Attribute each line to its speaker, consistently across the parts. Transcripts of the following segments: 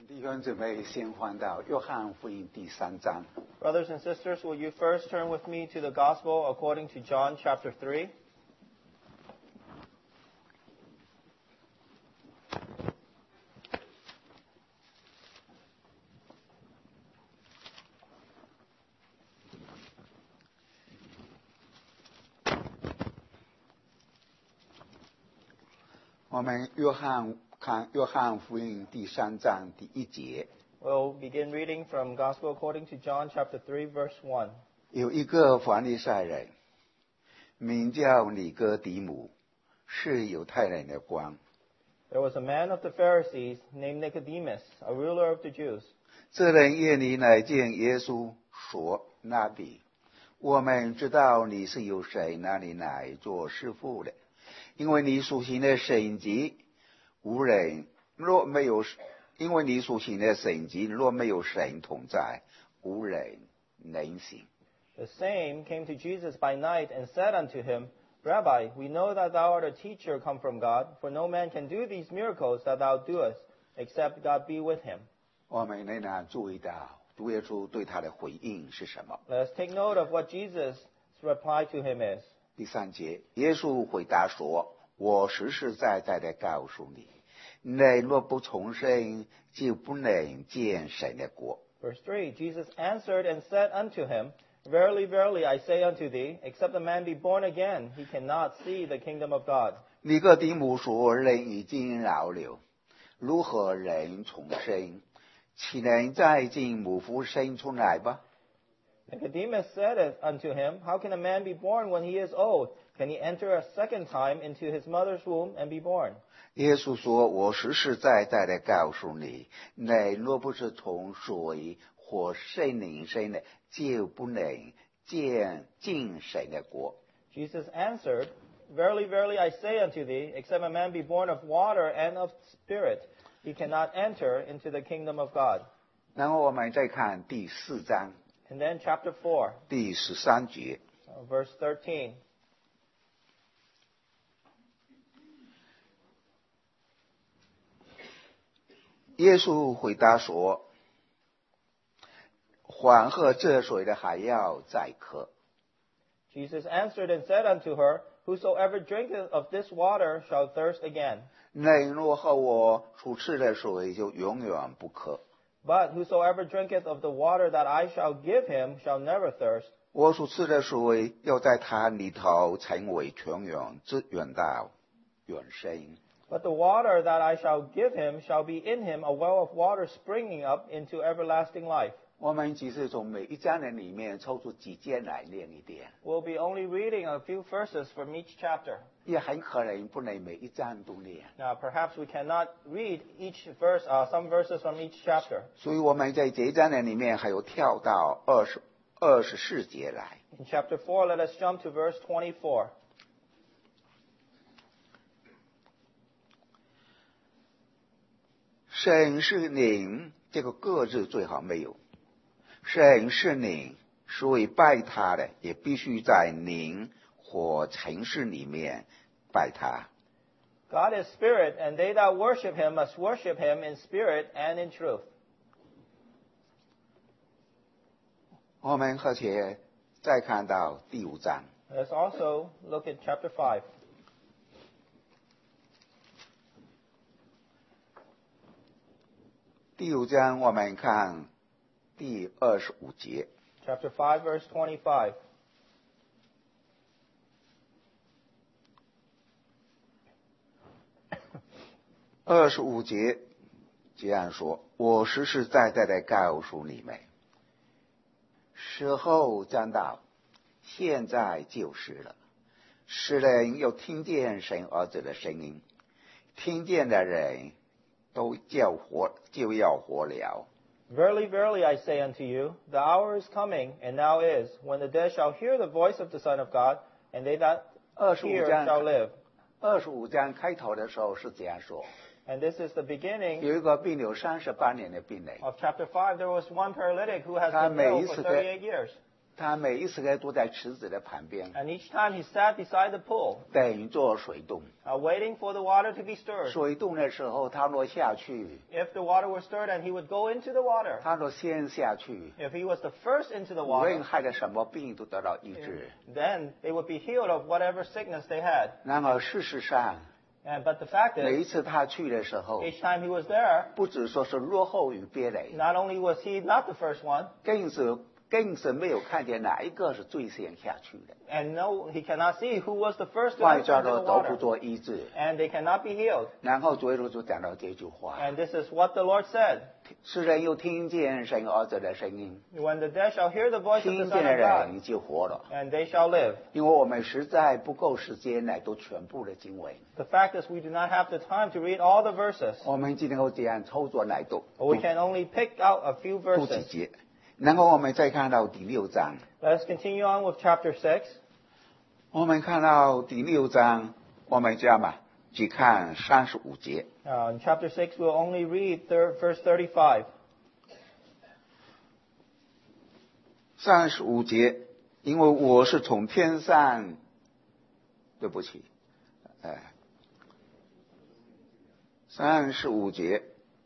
Speaker 1: 弟兄姊妹，先翻到约翰福音第3章。
Speaker 2: Brothers and sisters, will you first turn with me to the Gospel according to John chapter 3?
Speaker 1: 我们看约翰福音第3章第1节。
Speaker 2: We'll begin reading from Gospel according to John chapter 3, verse 1.
Speaker 1: 有一个法利赛人，名叫尼哥底母，是犹太人的官。
Speaker 2: There was a man of the Pharisees named Nicodemus, a ruler of the Jews.
Speaker 1: 这人夜里来见耶稣，说：“拉比，我们知道你是由谁那里来做师傅的，因为你所行的神迹，若没有神同在，无人能行。”
Speaker 2: The same came to Jesus by night and said unto him, Rabbi, we know that thou art a teacher come from God, for no man can do these miracles that thou doest, except God be with him.
Speaker 1: 我们仍然注意到主耶稣对他的回应是什么？
Speaker 2: Let us take note of what Jesus' reply to him is.
Speaker 1: 第3节，耶稣回答说：“我实实在在的告诉你，你若不重生，就不能见神的国。”
Speaker 2: Verse 3, Jesus answered and said unto him, Verily, verily, I say unto thee, except a man be born again, he cannot see the kingdom of God.
Speaker 1: 尼哥底母说：“人已经老了，如何能重生？岂能再进母腹生出来吧？”
Speaker 2: Nicodemus said unto him, How can a man be born when he is old? Can he enter a second time into his mother's womb and be born?
Speaker 1: 耶稣说：“我实实在在的告诉你，你若不是从水或圣灵生的，就不能进神的国。”
Speaker 2: Jesus answered, Verily, verily, I say unto thee, except a man be born of water and of spirit, he cannot enter into the kingdom of God.
Speaker 1: 然后我们再看第4章
Speaker 2: And then chapter 4,
Speaker 1: 第13节。
Speaker 2: verse 13.
Speaker 1: 耶稣回答说：“凡喝这水的还要再渴。
Speaker 2: Jesus answered and said unto her, Whosoever drinketh of this water shall thirst again.
Speaker 1: 你若喝我所赐的水，就永远不渴。
Speaker 2: But whosoever drinketh of the water that I shall give him shall never thirst.
Speaker 1: 我所赐的水要在他里头成为泉源，直远到永生。”
Speaker 2: But the water that I shall give him shall be in him a well of water springing up into everlasting life.
Speaker 1: 我们只是从每一章的里面抽出几节来念一点，
Speaker 2: We'll be only reading a few verses from each chapter.
Speaker 1: 也很可能不能每一章都念，
Speaker 2: Now, perhaps we cannot read each verse, some verses from each chapter.
Speaker 1: 所以我们在这一章的里面还有跳到24节来。
Speaker 2: In chapter 4, let us jump to verse 24.
Speaker 1: 神是灵，这个个字最好没有。神是灵，所以拜他的也必须在灵或城市里面拜他。
Speaker 2: God is spirit, and they that worship him must worship him in spirit and in truth.
Speaker 1: 我们而且再看到第5章。
Speaker 2: Let's also look at chapter 5.
Speaker 1: 第5章我们看第25节。
Speaker 2: Chapter 5, verse 25.
Speaker 1: 25节这样说：“我实实在在的告诉你们，时候将到，现在就是了。世人又听见神儿子的声音，听见的人都就要活了。”
Speaker 2: Verily, verily, I say unto you, the hour is coming, and now is, when the dead shall hear the voice of the Son of God, and they that hear shall live.
Speaker 1: 25章开头的时候是这样说：
Speaker 2: And this is the beginning
Speaker 1: 有一个病了38年的病人，
Speaker 2: of chapter 5. There was one paralytic who has
Speaker 1: 他
Speaker 2: been
Speaker 1: 每
Speaker 2: ill
Speaker 1: 一
Speaker 2: for
Speaker 1: 次的
Speaker 2: 38 years.
Speaker 1: 他每一次都坐在池子的旁边，
Speaker 2: And each time he sat beside the pool,
Speaker 1: 等做水洞。
Speaker 2: waiting for the water to be stirred.
Speaker 1: 水洞的时候，他若下去，
Speaker 2: If the water were stirred and he would go into the water,
Speaker 1: 他若先下去，
Speaker 2: if he was the first into the
Speaker 1: 无
Speaker 2: water,
Speaker 1: 论害的什么病都得到医治。
Speaker 2: then they would be healed of whatever sickness they had.
Speaker 1: 然而事实上，
Speaker 2: But the fact
Speaker 1: 每一
Speaker 2: is,
Speaker 1: 次他去的时候，
Speaker 2: each time he was there,
Speaker 1: 不只说是落后于别人，
Speaker 2: not only was he not the first one,
Speaker 1: 更是没有看见哪一个是最先下去的。
Speaker 2: and no, he cannot see who was the first to
Speaker 1: 换
Speaker 2: enter
Speaker 1: 句话
Speaker 2: into the
Speaker 1: 说，都不
Speaker 2: water.
Speaker 1: 做医治。
Speaker 2: And they cannot be healed.
Speaker 1: 然后主耶稣就讲到这句话：
Speaker 2: And this is what the Lord said.
Speaker 1: 世人又听见神儿子的声音，
Speaker 2: When the dead shall hear the voice of
Speaker 1: 听
Speaker 2: the
Speaker 1: 见
Speaker 2: Son
Speaker 1: 的
Speaker 2: of God,
Speaker 1: 人就活了。
Speaker 2: and they shall live.
Speaker 1: 因为我们实在不够时间来读全部的经文，
Speaker 2: The fact is we do not have the time to read all the verses.
Speaker 1: 我们只能够这样操作来读，
Speaker 2: We can only pick out a few
Speaker 1: 读几
Speaker 2: verses.
Speaker 1: 节。然后我们再看到第6章，
Speaker 2: Let us continue on with chapter 6.
Speaker 1: 我们看到第6章，我们这样吧，只看35节。
Speaker 2: In chapter 6, we'll only read verse 35.
Speaker 1: 35节，因为我是从天上，对不起，35节，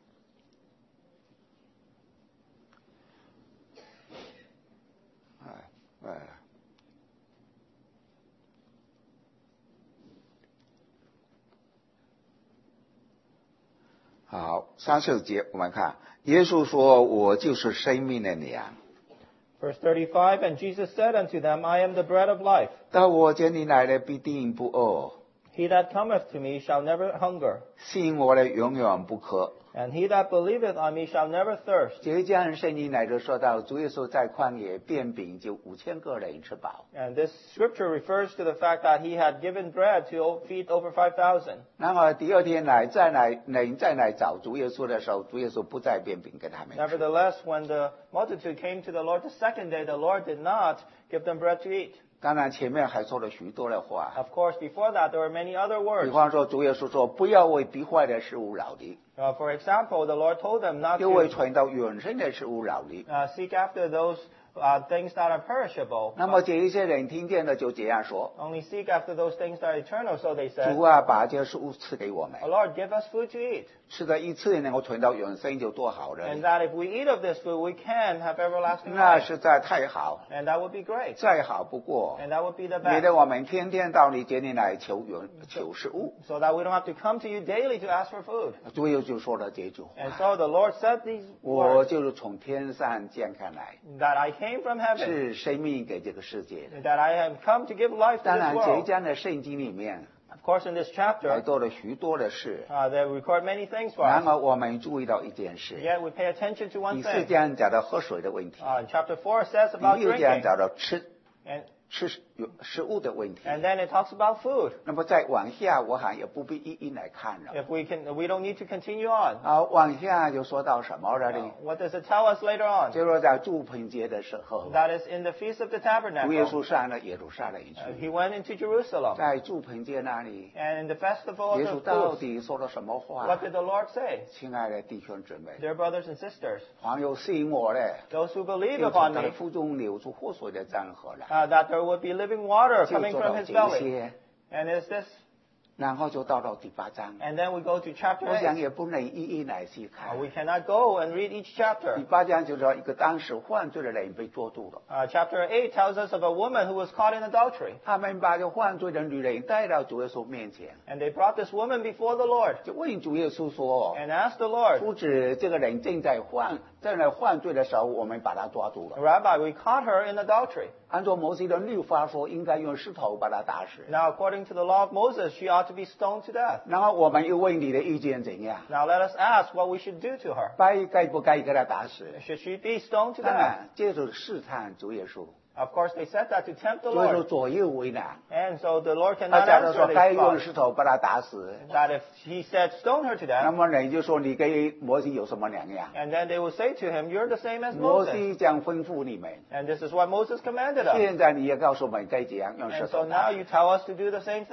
Speaker 1: 好，30节我们看，耶稣说：“我就是生命的粮，
Speaker 2: Verse 35, And Jesus said unto them, I am the bread of life.
Speaker 1: 到我这里来的必定不饿，
Speaker 2: He that cometh to me shall never hunger,
Speaker 1: 信我的永远不渴。”
Speaker 2: and he that believeth on me shall never thirst.
Speaker 1: 这讲圣经来着说到，主耶稣在旷野变饼，就5000个人吃饱。
Speaker 2: And this scripture refers to the fact that he had given bread to feed over 5,000.
Speaker 1: 然后第二天人再来找主耶稣的时候，主耶稣不再变饼给他们吃。
Speaker 2: Nevertheless, when the multitude came to the Lord the second day, the Lord did not give them bread to eat.
Speaker 1: 当然前面还说了许多的话，
Speaker 2: Of course, before that, there were many other
Speaker 1: 比
Speaker 2: words.
Speaker 1: 方说主耶稣说：“不要为必坏的事物劳力，
Speaker 2: For example, the Lord told them not
Speaker 1: 要为
Speaker 2: to
Speaker 1: 传到永生的事物劳力。”
Speaker 2: seek after those things that are perishable.
Speaker 1: 那么这一些人听见了就这样说
Speaker 2: Only seek after those things that are eternal, so they：“ said.
Speaker 1: 主啊，把这食物赐给我们，
Speaker 2: Oh, Lord, give us food to eat.
Speaker 1: 吃了一次能够传到永生就多好了。
Speaker 2: And that if we eat of this food, we can have everlasting
Speaker 1: 那
Speaker 2: life.
Speaker 1: 实在太好，
Speaker 2: And that would be great.
Speaker 1: 再好不过。
Speaker 2: And that would be the
Speaker 1: 免
Speaker 2: best.
Speaker 1: 得我们天天到你这里来求食物。
Speaker 2: So that we don't have to come to you daily to ask for food.
Speaker 1: 主耶稣就说了这句话
Speaker 2: And so the Lord said these：“
Speaker 1: 我
Speaker 2: words,
Speaker 1: 就是从天上降下来，
Speaker 2: that I came from heaven,
Speaker 1: 是生命给这个世界的。
Speaker 2: that I have come to give life to
Speaker 1: 当
Speaker 2: this
Speaker 1: 然，这
Speaker 2: world.
Speaker 1: 样的圣经里面
Speaker 2: Of course, in this
Speaker 1: 还
Speaker 2: chapter,
Speaker 1: 做了许多的事。
Speaker 2: they record many things for
Speaker 1: 然
Speaker 2: us.
Speaker 1: 而，我们注意到一件事：
Speaker 2: Yet we pay attention to one
Speaker 1: 第4
Speaker 2: thing.
Speaker 1: 章讲到喝水的问题，
Speaker 2: In chapter 4 it says
Speaker 1: 第
Speaker 2: about
Speaker 1: 6章
Speaker 2: drinking.
Speaker 1: 讲到吃
Speaker 2: And
Speaker 1: 食物的问题。
Speaker 2: then it talks about food.
Speaker 1: 那么再往下，我还也不必一一来看了。
Speaker 2: If we don't need to continue on.
Speaker 1: 往下就说到什么了呢？
Speaker 2: What does it tell us later on?
Speaker 1: 就是在祝棚节的时候，
Speaker 2: That is in the Feast of the
Speaker 1: 主耶
Speaker 2: Tabernacle.
Speaker 1: 稣上了耶路撒冷去，
Speaker 2: He went into Jerusalem.
Speaker 1: 在祝棚节那里，
Speaker 2: And in the festival
Speaker 1: 耶
Speaker 2: of
Speaker 1: 稣
Speaker 2: the
Speaker 1: 到
Speaker 2: foods,
Speaker 1: 底说了什么话？
Speaker 2: what did the Lord say?
Speaker 1: 亲爱的弟兄姊妹，
Speaker 2: Dear brothers and sisters,
Speaker 1: 凡有信我的，
Speaker 2: those who believe
Speaker 1: 就
Speaker 2: upon
Speaker 1: 从他的
Speaker 2: me,
Speaker 1: 腹中流出活水的江河来。
Speaker 2: that there would be living water
Speaker 1: 就
Speaker 2: coming
Speaker 1: 做
Speaker 2: from
Speaker 1: 到
Speaker 2: his
Speaker 1: 这
Speaker 2: belly.
Speaker 1: 些，
Speaker 2: And is this?
Speaker 1: 然后就到了第8章。
Speaker 2: And then we go to chapter
Speaker 1: 我想
Speaker 2: 8.
Speaker 1: 也不能一一来细看。
Speaker 2: We cannot go and read each
Speaker 1: 第
Speaker 2: chapter.
Speaker 1: 8章就说一个当时犯罪的人被捉住了，
Speaker 2: Chapter 8 tells us of a woman who was caught in adultery.
Speaker 1: 他们把这犯罪的女人带到主耶稣面前，
Speaker 2: And they brought this woman before the Lord
Speaker 1: 就问主耶稣说
Speaker 2: and asked the Lord,
Speaker 1: 夫子，这个人正在犯罪的时候，我们把他抓住了。
Speaker 2: Rabbi, we caught her in adultery.
Speaker 1: 按照摩西的律法说，应该用石头把他打死。
Speaker 2: Now, according to the law of Moses, she ought to be stoned to death.
Speaker 1: 然后我们又问你的意见怎样？
Speaker 2: Now, let us ask what we should do to her.
Speaker 1: 该不该给他打死？
Speaker 2: Should she be stoned to
Speaker 1: 当
Speaker 2: death?
Speaker 1: 然，这就是试探主耶稣，
Speaker 2: Of course, they said that to tempt the
Speaker 1: 主耶稣
Speaker 2: Lord.
Speaker 1: 左右为难。
Speaker 2: And so the Lord
Speaker 1: 他
Speaker 2: cannot
Speaker 1: 假如
Speaker 2: answer
Speaker 1: 说该
Speaker 2: this
Speaker 1: 用
Speaker 2: thought.
Speaker 1: 石头把他打死，
Speaker 2: That if he said stone her to
Speaker 1: 那
Speaker 2: death,
Speaker 1: 么人就说你跟摩西有什么两样？
Speaker 2: and then they will say to him, You're the same as
Speaker 1: 摩
Speaker 2: Moses.
Speaker 1: 西将吩咐你们，
Speaker 2: And this is what Moses commanded us.
Speaker 1: 现在你也告诉我们该怎样用石
Speaker 2: And so
Speaker 1: 头打
Speaker 2: now
Speaker 1: 死。
Speaker 2: you tell us to do the same thing.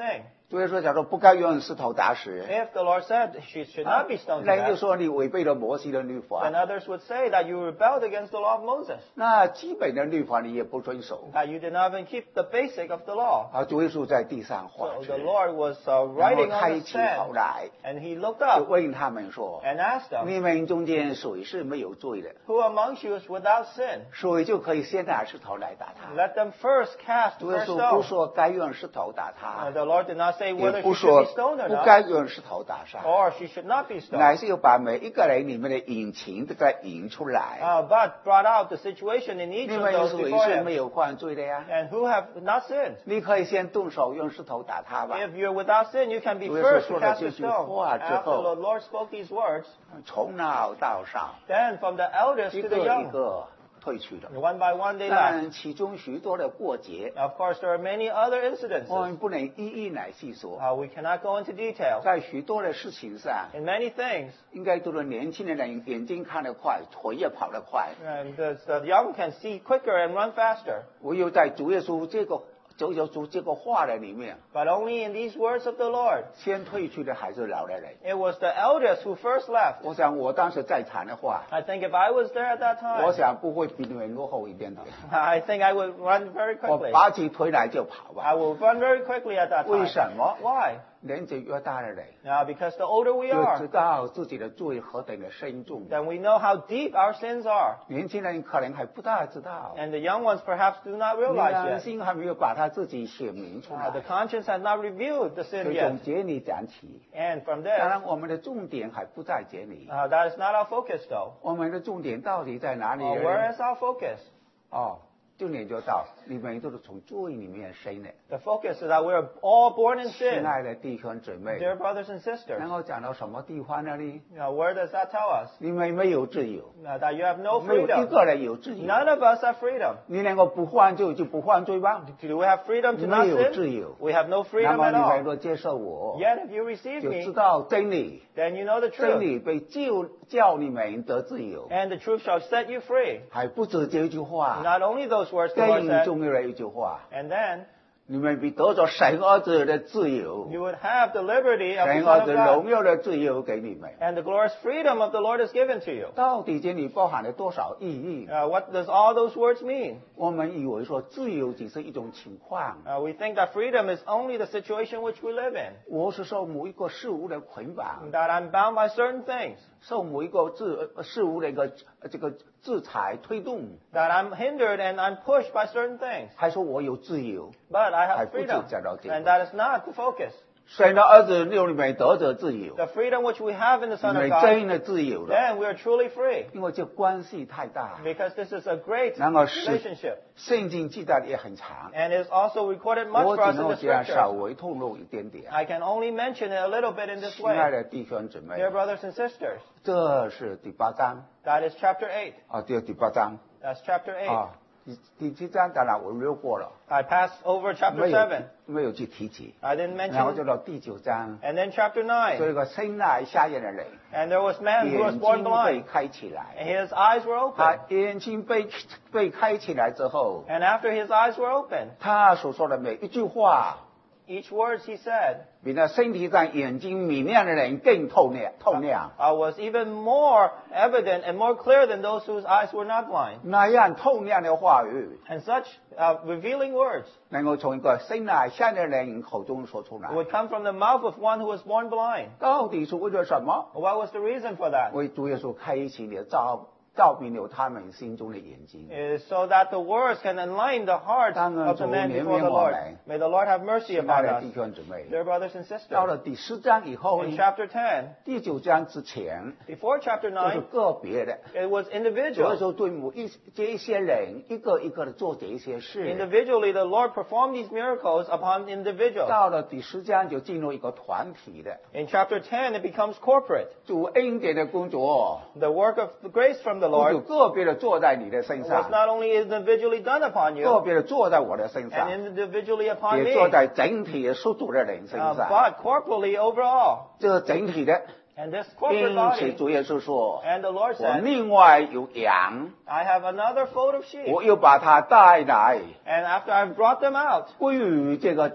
Speaker 1: 主耶稣讲说不该用石头打死，
Speaker 2: If the Lord said she should not be stoned to
Speaker 1: 人就
Speaker 2: death,
Speaker 1: 说你违背了摩西的律
Speaker 2: then
Speaker 1: 法，
Speaker 2: others would say that you rebelled against the law of Moses,
Speaker 1: 那基本的律法你也不遵守。
Speaker 2: that you did not even keep the basic of the law.
Speaker 1: 主耶稣在地上画
Speaker 2: So
Speaker 1: 字，
Speaker 2: the Lord was
Speaker 1: 然后
Speaker 2: writing on
Speaker 1: 开
Speaker 2: the
Speaker 1: 起头
Speaker 2: sand,
Speaker 1: 来，
Speaker 2: and he looked
Speaker 1: 就
Speaker 2: up
Speaker 1: 问他们说：
Speaker 2: and asked them,
Speaker 1: 你们中间谁是没有罪的？
Speaker 2: who amongst you is without sin?
Speaker 1: 谁就可以先拿石头来打他。
Speaker 2: Let them first cast
Speaker 1: 主
Speaker 2: the
Speaker 1: 耶
Speaker 2: first
Speaker 1: 稣不
Speaker 2: stone.
Speaker 1: 说该用石头打他，
Speaker 2: The Lord did not say
Speaker 1: 也
Speaker 2: whether
Speaker 1: 不
Speaker 2: she
Speaker 1: 说
Speaker 2: should be stoned or
Speaker 1: 不
Speaker 2: not,
Speaker 1: 该用石头打杀，
Speaker 2: or she should not be
Speaker 1: 乃
Speaker 2: stoned,
Speaker 1: 是要把每一个人里面的隐情都给引出来。
Speaker 2: but brought out the situation in each
Speaker 1: 你
Speaker 2: of
Speaker 1: 们
Speaker 2: those
Speaker 1: 谁
Speaker 2: before
Speaker 1: 是没
Speaker 2: him,
Speaker 1: 有犯罪的呀？
Speaker 2: and who have not sinned.
Speaker 1: 你可以先动手用石头打他吧。
Speaker 2: If you're without sin, you can be
Speaker 1: 主耶稣
Speaker 2: first
Speaker 1: 说
Speaker 2: to
Speaker 1: 了
Speaker 2: cast
Speaker 1: 这
Speaker 2: a
Speaker 1: 句
Speaker 2: stone.
Speaker 1: 话之
Speaker 2: After
Speaker 1: 后，
Speaker 2: the Lord spoke these words,
Speaker 1: 从老到少，
Speaker 2: then from the eldest
Speaker 1: 一
Speaker 2: to
Speaker 1: 个
Speaker 2: the
Speaker 1: 一
Speaker 2: young,
Speaker 1: 个退去了。
Speaker 2: one by one they left.
Speaker 1: 但其中许多的过节，
Speaker 2: Of course, there are many other
Speaker 1: 我
Speaker 2: incidences.
Speaker 1: 们不能一一来细说。
Speaker 2: We cannot go into detail.
Speaker 1: 在许多的事情上，
Speaker 2: In many things,
Speaker 1: 应该都是年轻的人眼睛看得快，腿也跑得快。
Speaker 2: and the young can see quicker and run faster.
Speaker 1: 唯有在主耶稣主耶稣这个话的里面，
Speaker 2: But only in these words of the Lord.
Speaker 1: 先退去的还是老的人。
Speaker 2: It was the eldest who first left.
Speaker 1: 我想我当时在场的话，
Speaker 2: I think if I was there at that
Speaker 1: 我
Speaker 2: time,
Speaker 1: 想不会比你们落后一点点。
Speaker 2: I think I would run very
Speaker 1: 我
Speaker 2: quickly.
Speaker 1: 拔起腿来就跑
Speaker 2: I
Speaker 1: 吧。
Speaker 2: will run very quickly at that
Speaker 1: 为
Speaker 2: time.
Speaker 1: 什么？
Speaker 2: Why?
Speaker 1: 年纪越大的人，
Speaker 2: Because the older we
Speaker 1: 就
Speaker 2: are,
Speaker 1: 知道自己的罪何等的深重。
Speaker 2: then we know how deep our sins are.
Speaker 1: 年轻人可能还不大知道，
Speaker 2: And the young ones perhaps do not
Speaker 1: 良
Speaker 2: realize yet.
Speaker 1: 心还没有把他自己显明出来
Speaker 2: The。conscience has not revealed the sin
Speaker 1: 所以
Speaker 2: yet.
Speaker 1: 从这里讲起，
Speaker 2: And from
Speaker 1: 当
Speaker 2: there,
Speaker 1: 然我们的重点还不在这里，
Speaker 2: that is not our focus though.
Speaker 1: 我们的重点到底在哪里
Speaker 2: Where
Speaker 1: 呢？
Speaker 2: is our focus?
Speaker 1: 哦，重点就到你们都是从罪里面生的。
Speaker 2: The focus is that we are all born in
Speaker 1: 亲
Speaker 2: sin.
Speaker 1: 爱的弟兄姊妹，
Speaker 2: Dear brothers and sisters,
Speaker 1: 然后讲到什么地方呢？
Speaker 2: where does that tell us?
Speaker 1: 你们没有自由，
Speaker 2: That you have no
Speaker 1: 没有一
Speaker 2: freedom.
Speaker 1: 个人有自由。
Speaker 2: None of us have freedom.
Speaker 1: 你能够不犯罪就不犯罪吧？
Speaker 2: Do we have freedom to not
Speaker 1: 没有自
Speaker 2: sin?
Speaker 1: 由。
Speaker 2: We have no
Speaker 1: 那
Speaker 2: freedom
Speaker 1: 么
Speaker 2: at
Speaker 1: 你们
Speaker 2: all.
Speaker 1: 若接受我，
Speaker 2: Yet if you receive
Speaker 1: 就知
Speaker 2: me,
Speaker 1: 道真理，
Speaker 2: then you know the
Speaker 1: 真
Speaker 2: truth.
Speaker 1: 理被叫你们得自由。
Speaker 2: And the truth shall set you free.
Speaker 1: 还不止这句话，
Speaker 2: Not only those words the Lord
Speaker 1: 更
Speaker 2: said,
Speaker 1: 重要的一句话，
Speaker 2: and then
Speaker 1: 你们比得着神儿子的自由，
Speaker 2: you would have the liberty of the
Speaker 1: 神
Speaker 2: Son
Speaker 1: 儿
Speaker 2: of
Speaker 1: 子
Speaker 2: God.
Speaker 1: 荣耀的自由给你们。
Speaker 2: And the glorious freedom of the Lord is given to you.
Speaker 1: 到底这里包含了多少意义？
Speaker 2: What does all those words mean?
Speaker 1: 我们以为说自由只是一种情况，
Speaker 2: We think that freedom is only the situation which we live in.
Speaker 1: 我是受某一个事物的捆绑，
Speaker 2: That I'm bound by certain things.
Speaker 1: 受某一个事物的一个这个制裁推动，
Speaker 2: That I'm hindered and I'm pushed by certain things.
Speaker 1: 还说我有自由。
Speaker 2: But I
Speaker 1: 还
Speaker 2: have
Speaker 1: 不止
Speaker 2: freedom.
Speaker 1: 讲到这个。
Speaker 2: And that is not the focus.
Speaker 1: 神的儿子令你们得着自由，
Speaker 2: The freedom which we have in the
Speaker 1: 你
Speaker 2: Son of
Speaker 1: 们
Speaker 2: God,
Speaker 1: 真的自由了，
Speaker 2: then we are truly free.
Speaker 1: 因为这关系太大，
Speaker 2: Because this is a great
Speaker 1: 然后是
Speaker 2: relationship.
Speaker 1: 圣经记载的也很长，
Speaker 2: And it is also recorded much
Speaker 1: 我
Speaker 2: for
Speaker 1: 只
Speaker 2: us in
Speaker 1: 能
Speaker 2: the
Speaker 1: 这样稍
Speaker 2: scriptures.
Speaker 1: 微透露一点点。
Speaker 2: I can only mention it a little bit in this
Speaker 1: 亲爱
Speaker 2: way.
Speaker 1: 的弟兄姊妹，
Speaker 2: Dear brothers and sisters,
Speaker 1: 这是第8章
Speaker 2: that is chapter 8.
Speaker 1: 啊，第8章
Speaker 2: That's chapter 8.
Speaker 1: 啊，第7章当然我略过了，
Speaker 2: I passed over chapter
Speaker 1: 没有
Speaker 2: 7.
Speaker 1: 没有去提及，
Speaker 2: I didn't
Speaker 1: 然后
Speaker 2: mention.
Speaker 1: 就到第9章，
Speaker 2: And then chapter
Speaker 1: 这
Speaker 2: 9.
Speaker 1: 个生来瞎眼的人，
Speaker 2: And there was man who was
Speaker 1: 眼
Speaker 2: born
Speaker 1: 睛被
Speaker 2: blind.
Speaker 1: 开起来，
Speaker 2: And his eyes were
Speaker 1: 他
Speaker 2: open.
Speaker 1: 眼睛被开起来之後，
Speaker 2: And after his eyes were open,
Speaker 1: 他所說的每一句話，
Speaker 2: each word he said
Speaker 1: 比那身體上眼睛明亮的人更透亮。
Speaker 2: was even more evident and more clear than those whose eyes were not blind.
Speaker 1: 那樣透亮的話語，
Speaker 2: And such revealing words
Speaker 1: 能夠從一個生來瞎的人口中說出來。
Speaker 2: would come from the mouth of one who was born blind.
Speaker 1: 到底是為了什麼？
Speaker 2: What was the reason for that?
Speaker 1: 為主耶穌開啟了照明了他們心中的眼睛。
Speaker 2: Is so that the words can enlighten the hearts of the man before the Lord. May the Lord have mercy
Speaker 1: 親愛
Speaker 2: upon
Speaker 1: 的
Speaker 2: us.
Speaker 1: 弟兄姊妹，
Speaker 2: Dear brothers and
Speaker 1: 到
Speaker 2: sisters,
Speaker 1: 了第10章以後
Speaker 2: in
Speaker 1: 呢，
Speaker 2: chapter 10,
Speaker 1: 第9章之前
Speaker 2: before chapter
Speaker 1: 都是
Speaker 2: 9,
Speaker 1: 個別的。
Speaker 2: it was
Speaker 1: 主耶
Speaker 2: individual.
Speaker 1: 穌對這一些人一個一個的做這一些事。
Speaker 2: Individually, the Lord performed these miracles upon individuals.
Speaker 1: 到了第10章就進入一個團體的，
Speaker 2: In chapter 10, it becomes corporate.
Speaker 1: 主恩典的工作，
Speaker 2: The work of the grace from the
Speaker 1: 不就
Speaker 2: Lord
Speaker 1: 個別的坐在你的身
Speaker 2: was
Speaker 1: 上，
Speaker 2: not only individually done upon
Speaker 1: 個
Speaker 2: you
Speaker 1: 別的坐在我的身
Speaker 2: and
Speaker 1: 上，
Speaker 2: individually upon
Speaker 1: 也坐
Speaker 2: me,
Speaker 1: 在整體的屬主的人身上。
Speaker 2: but corporally overall.
Speaker 1: 這整體的，
Speaker 2: And this corporate
Speaker 1: 因此
Speaker 2: body,
Speaker 1: 主耶穌說：
Speaker 2: and the Lord
Speaker 1: 我
Speaker 2: said,
Speaker 1: 另外有羊，
Speaker 2: I have another fold of sheep.
Speaker 1: 我又把它帶來，
Speaker 2: And after I've brought them out,
Speaker 1: 歸於這個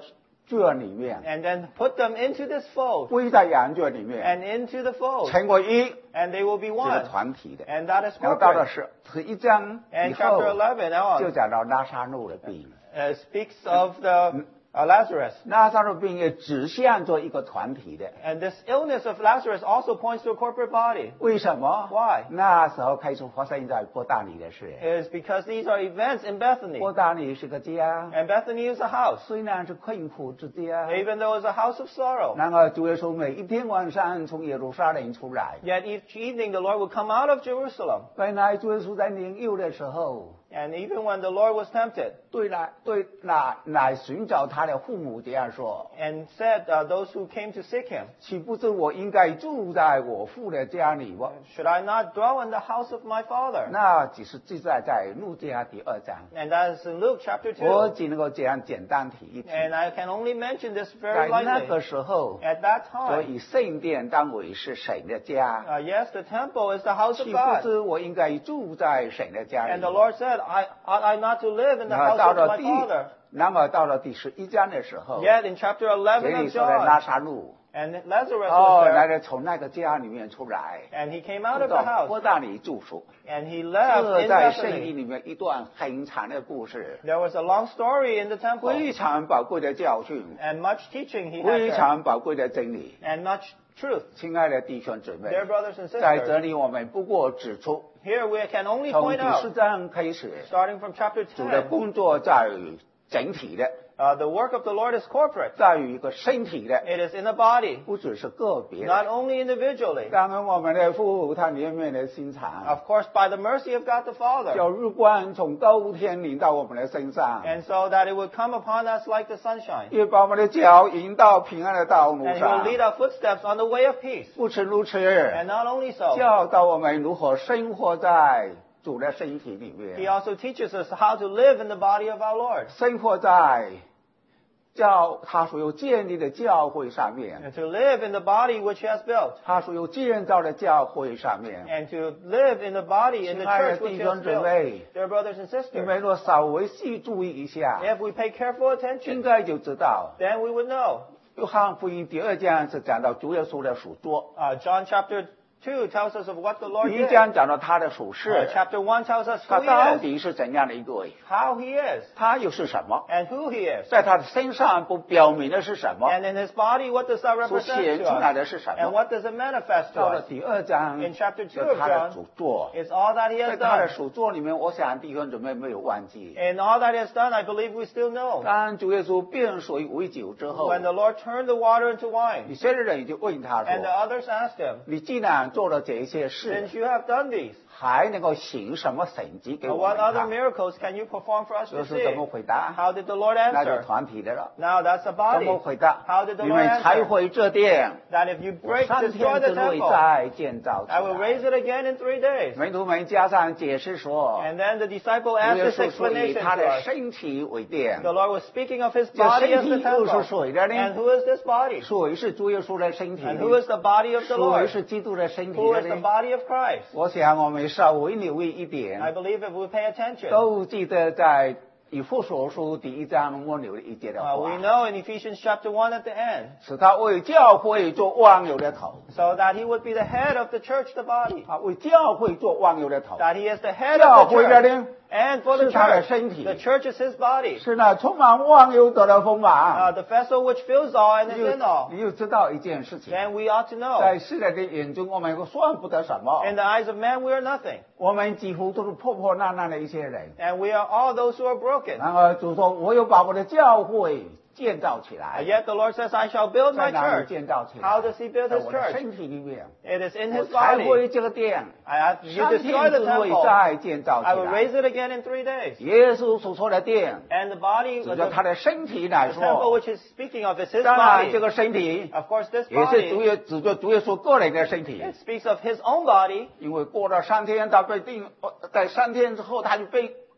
Speaker 1: 圈里面，
Speaker 2: and then put them into this fold
Speaker 1: 归在羊圈里面，
Speaker 2: and into the fold,
Speaker 1: 成为一，
Speaker 2: and they will be
Speaker 1: 这个
Speaker 2: one.
Speaker 1: 团体的。
Speaker 2: And that is
Speaker 1: 然后到了
Speaker 2: corporate.
Speaker 1: 11章以
Speaker 2: And
Speaker 1: 后，
Speaker 2: chapter 11
Speaker 1: 就
Speaker 2: on
Speaker 1: 讲到拉撒路的病。
Speaker 2: speaks of the Lazarus.
Speaker 1: 拉撒路病也指向做一个团体的。
Speaker 2: And this illness of Lazarus also points to a corporate body.
Speaker 1: 为什么
Speaker 2: Why?
Speaker 1: 那时候开始发生在伯大尼的事。
Speaker 2: It is because these are events in Bethany.
Speaker 1: 伯大尼是个家，
Speaker 2: And Bethany is a house.
Speaker 1: 虽然是困苦之家，
Speaker 2: Even though it's a house of sorrow.
Speaker 1: 然而主耶稣每一天晚上从耶路撒冷出来。
Speaker 2: Yet each evening the Lord would come out of Jerusalem.
Speaker 1: 本来主耶稣在年幼的时候，
Speaker 2: And even when the Lord was tempted
Speaker 1: 对来寻找他的父母这样说：
Speaker 2: and said, those who came to seek him,
Speaker 1: 岂不知我应该住在我父的家里吗？
Speaker 2: should I not dwell in the house of my father?
Speaker 1: 那只是记载在路加第2章。
Speaker 2: And that is in Luke chapter
Speaker 1: 我
Speaker 2: 2.
Speaker 1: 只能够这样简单提一提。
Speaker 2: And I can only mention this
Speaker 1: 在
Speaker 2: very
Speaker 1: 那
Speaker 2: lightly.
Speaker 1: 个时候，
Speaker 2: At that
Speaker 1: 所
Speaker 2: time,
Speaker 1: 以圣殿当为是神的家。
Speaker 2: yes, the temple is the house of
Speaker 1: 岂不
Speaker 2: God.
Speaker 1: 知我应该住在神的家里
Speaker 2: And the Lord said, ought I not to live in the
Speaker 1: 然后
Speaker 2: house
Speaker 1: 到
Speaker 2: of
Speaker 1: 了
Speaker 2: my father?
Speaker 1: 那么到了第11章的时候，
Speaker 2: Yet in chapter
Speaker 1: 这
Speaker 2: 11
Speaker 1: 里
Speaker 2: of
Speaker 1: 说的拉
Speaker 2: John,
Speaker 1: 撒路，
Speaker 2: and Lazarus
Speaker 1: 哦，
Speaker 2: was
Speaker 1: 来
Speaker 2: there,
Speaker 1: 了从那个家里面出来，
Speaker 2: and he came out of the
Speaker 1: 到
Speaker 2: house,
Speaker 1: 伯大尼住宿。
Speaker 2: and he left
Speaker 1: 这
Speaker 2: in
Speaker 1: 在圣经
Speaker 2: Bethany.
Speaker 1: 里面一段很长的故事，
Speaker 2: There was a long story in the temple,
Speaker 1: 非常宝贵的教训，
Speaker 2: and much teaching he
Speaker 1: 非
Speaker 2: had there,
Speaker 1: 常宝贵的真理。
Speaker 2: and much truth.
Speaker 1: 亲爱的弟兄姊妹，
Speaker 2: Dear brothers and
Speaker 1: 在这
Speaker 2: sisters,
Speaker 1: 里我们不过指出，
Speaker 2: here we can only
Speaker 1: 从
Speaker 2: point
Speaker 1: 第
Speaker 2: out,
Speaker 1: 10章开始，
Speaker 2: starting from chapter
Speaker 1: 主的
Speaker 2: 10,
Speaker 1: 工作在于整体的，
Speaker 2: the work of the Lord is corporate.
Speaker 1: 在于一个身体的，
Speaker 2: It is in the body,
Speaker 1: 不只是个别的。
Speaker 2: not only individually.
Speaker 1: 当然，我们的父他怜悯的心肠，
Speaker 2: Of course, by the mercy of God the Father,
Speaker 1: 叫日光从高天临到我们的身上，
Speaker 2: and so that it would come upon us like the sunshine,
Speaker 1: 也把我们的脚引到平安的道路
Speaker 2: and He will
Speaker 1: 上。
Speaker 2: lead our footsteps on the way of peace.
Speaker 1: 不止如此，
Speaker 2: And not only so,
Speaker 1: 教导我们如何生活在主的身体里
Speaker 2: He
Speaker 1: 面，
Speaker 2: also teaches us how to live in the body of our Lord,
Speaker 1: 生活在他所有建立的教会上面，
Speaker 2: and to live in the body which He has built,
Speaker 1: 他所有建造的教会上面。
Speaker 2: and to live in the body in the
Speaker 1: 亲爱的
Speaker 2: church which
Speaker 1: 弟
Speaker 2: He
Speaker 1: 兄
Speaker 2: has
Speaker 1: 姊
Speaker 2: built.
Speaker 1: 妹，
Speaker 2: Dear brothers and
Speaker 1: 你
Speaker 2: sisters,
Speaker 1: 们若稍微细注意一下，
Speaker 2: if we pay careful
Speaker 1: 应
Speaker 2: attention,
Speaker 1: 该就知道，
Speaker 2: then we would know.
Speaker 1: 约翰福音第2章是讲到主耶稣的属作，
Speaker 2: John chapter 2 tells us of what the Lord
Speaker 1: 第1
Speaker 2: did.
Speaker 1: 章讲到他的属事，
Speaker 2: Chapter 1 tells us
Speaker 1: 他
Speaker 2: who
Speaker 1: 到
Speaker 2: He is,
Speaker 1: 底是怎样的一位，
Speaker 2: how He is,
Speaker 1: 他又是什么，
Speaker 2: and who He is.
Speaker 1: 在他的身上不表明的是什么，
Speaker 2: And in His body, what does that
Speaker 1: 所
Speaker 2: represent
Speaker 1: 显
Speaker 2: to
Speaker 1: 出来
Speaker 2: us?
Speaker 1: 的是什
Speaker 2: And
Speaker 1: 么。
Speaker 2: what does it manifest to
Speaker 1: 到了
Speaker 2: us?
Speaker 1: 第2章，
Speaker 2: In chapter 2
Speaker 1: 是
Speaker 2: of
Speaker 1: 他的
Speaker 2: John,
Speaker 1: 主作，
Speaker 2: it's all that He
Speaker 1: 在
Speaker 2: has
Speaker 1: 他的
Speaker 2: done.
Speaker 1: 属作里面，我想弟兄姊妹没有忘记，
Speaker 2: And all that He has done, I believe we still know.
Speaker 1: 当主耶稣变水为酒之后，
Speaker 2: When the Lord turned the water into
Speaker 1: 以
Speaker 2: wine,
Speaker 1: 色列人就问他
Speaker 2: and the
Speaker 1: 说
Speaker 2: others asked Him,
Speaker 1: 你既然做了这些事，
Speaker 2: since you have done these,
Speaker 1: 还能够行什么神迹给我
Speaker 2: what
Speaker 1: 们
Speaker 2: other
Speaker 1: 看？
Speaker 2: miracles can you perform for us
Speaker 1: 就
Speaker 2: to
Speaker 1: 是怎么
Speaker 2: see?
Speaker 1: 回答？
Speaker 2: How did the Lord
Speaker 1: 那就
Speaker 2: answer?
Speaker 1: 团体的了。
Speaker 2: Now that's the
Speaker 1: 怎
Speaker 2: body.
Speaker 1: 么回答
Speaker 2: How did the？
Speaker 1: 你
Speaker 2: Lord
Speaker 1: 们拆
Speaker 2: answer?
Speaker 1: 毁这殿，
Speaker 2: That if you
Speaker 1: 我
Speaker 2: break,
Speaker 1: 3
Speaker 2: destroy
Speaker 1: 天
Speaker 2: the
Speaker 1: 之内
Speaker 2: temple,
Speaker 1: 再建造出
Speaker 2: I will
Speaker 1: 来。
Speaker 2: raise it again in 3 days.
Speaker 1: 门徒们加上解释说，
Speaker 2: And then the disciple
Speaker 1: 主
Speaker 2: asked
Speaker 1: 耶
Speaker 2: this
Speaker 1: 稣说以
Speaker 2: explanation
Speaker 1: 他
Speaker 2: to
Speaker 1: 的
Speaker 2: us.
Speaker 1: 身体为殿，
Speaker 2: The Lord was speaking of His
Speaker 1: 这
Speaker 2: body
Speaker 1: 身
Speaker 2: as the
Speaker 1: 体又是
Speaker 2: temple.
Speaker 1: 谁的
Speaker 2: And
Speaker 1: 呢？
Speaker 2: who is this body?
Speaker 1: 谁是主耶稣的身体
Speaker 2: And who is the body of the
Speaker 1: 谁
Speaker 2: Lord?
Speaker 1: 是基督的身体
Speaker 2: Who
Speaker 1: 的
Speaker 2: is the
Speaker 1: 呢？
Speaker 2: body of Christ?
Speaker 1: 我想我们稍微留意一
Speaker 2: I
Speaker 1: 点，
Speaker 2: believe if we pay attention,
Speaker 1: 都记得在以弗所书第1章末了的一节的
Speaker 2: we
Speaker 1: 话，
Speaker 2: know in Ephesians chapter 1 at the end,
Speaker 1: 使他为教会做万有的头。
Speaker 2: so that He would be the head of the church, the body.
Speaker 1: 啊，为教会做万有的头，
Speaker 2: That He is the head
Speaker 1: 教
Speaker 2: of the
Speaker 1: 会的
Speaker 2: church.
Speaker 1: 呢
Speaker 2: And for the
Speaker 1: 是他的
Speaker 2: church,
Speaker 1: 身体，
Speaker 2: the church is His body.
Speaker 1: 是那充满万有的丰满。
Speaker 2: The vessel which fills all and
Speaker 1: 你
Speaker 2: is in
Speaker 1: 就
Speaker 2: all.
Speaker 1: 你就知道一件事情，
Speaker 2: Then we ought to know.
Speaker 1: 在世人的眼中，我们算不得什么，
Speaker 2: In the eyes of man, we are nothing.
Speaker 1: 我们几乎都是破破烂烂的一些人。
Speaker 2: And we are all those who are broken.
Speaker 1: 然而主说：“我有把我的教会建造起来。
Speaker 2: Yet the Lord says, I shall build ”
Speaker 1: 在
Speaker 2: my
Speaker 1: 哪里
Speaker 2: church.
Speaker 1: 建造起来？
Speaker 2: How does He build
Speaker 1: 在
Speaker 2: His
Speaker 1: 我的
Speaker 2: church?
Speaker 1: 身体里面。
Speaker 2: It is in
Speaker 1: 我
Speaker 2: His
Speaker 1: 拆
Speaker 2: body.
Speaker 1: 毁这个殿，
Speaker 2: You
Speaker 1: 3
Speaker 2: destroy
Speaker 1: 天
Speaker 2: the
Speaker 1: 之内
Speaker 2: temple.
Speaker 1: 再建造起
Speaker 2: I will
Speaker 1: 来。
Speaker 2: raise it again in 3 days.
Speaker 1: 耶稣所说的殿，
Speaker 2: And the body,
Speaker 1: 指着他的身体来
Speaker 2: the temple
Speaker 1: 说，
Speaker 2: which is speaking of is His
Speaker 1: 当然这
Speaker 2: body.
Speaker 1: 个身体
Speaker 2: Of course, this
Speaker 1: 也是
Speaker 2: body,
Speaker 1: 指着主耶稣个人的身体。
Speaker 2: it speaks of His own body.
Speaker 1: 因为过了3天，他被定，在3天之后他就被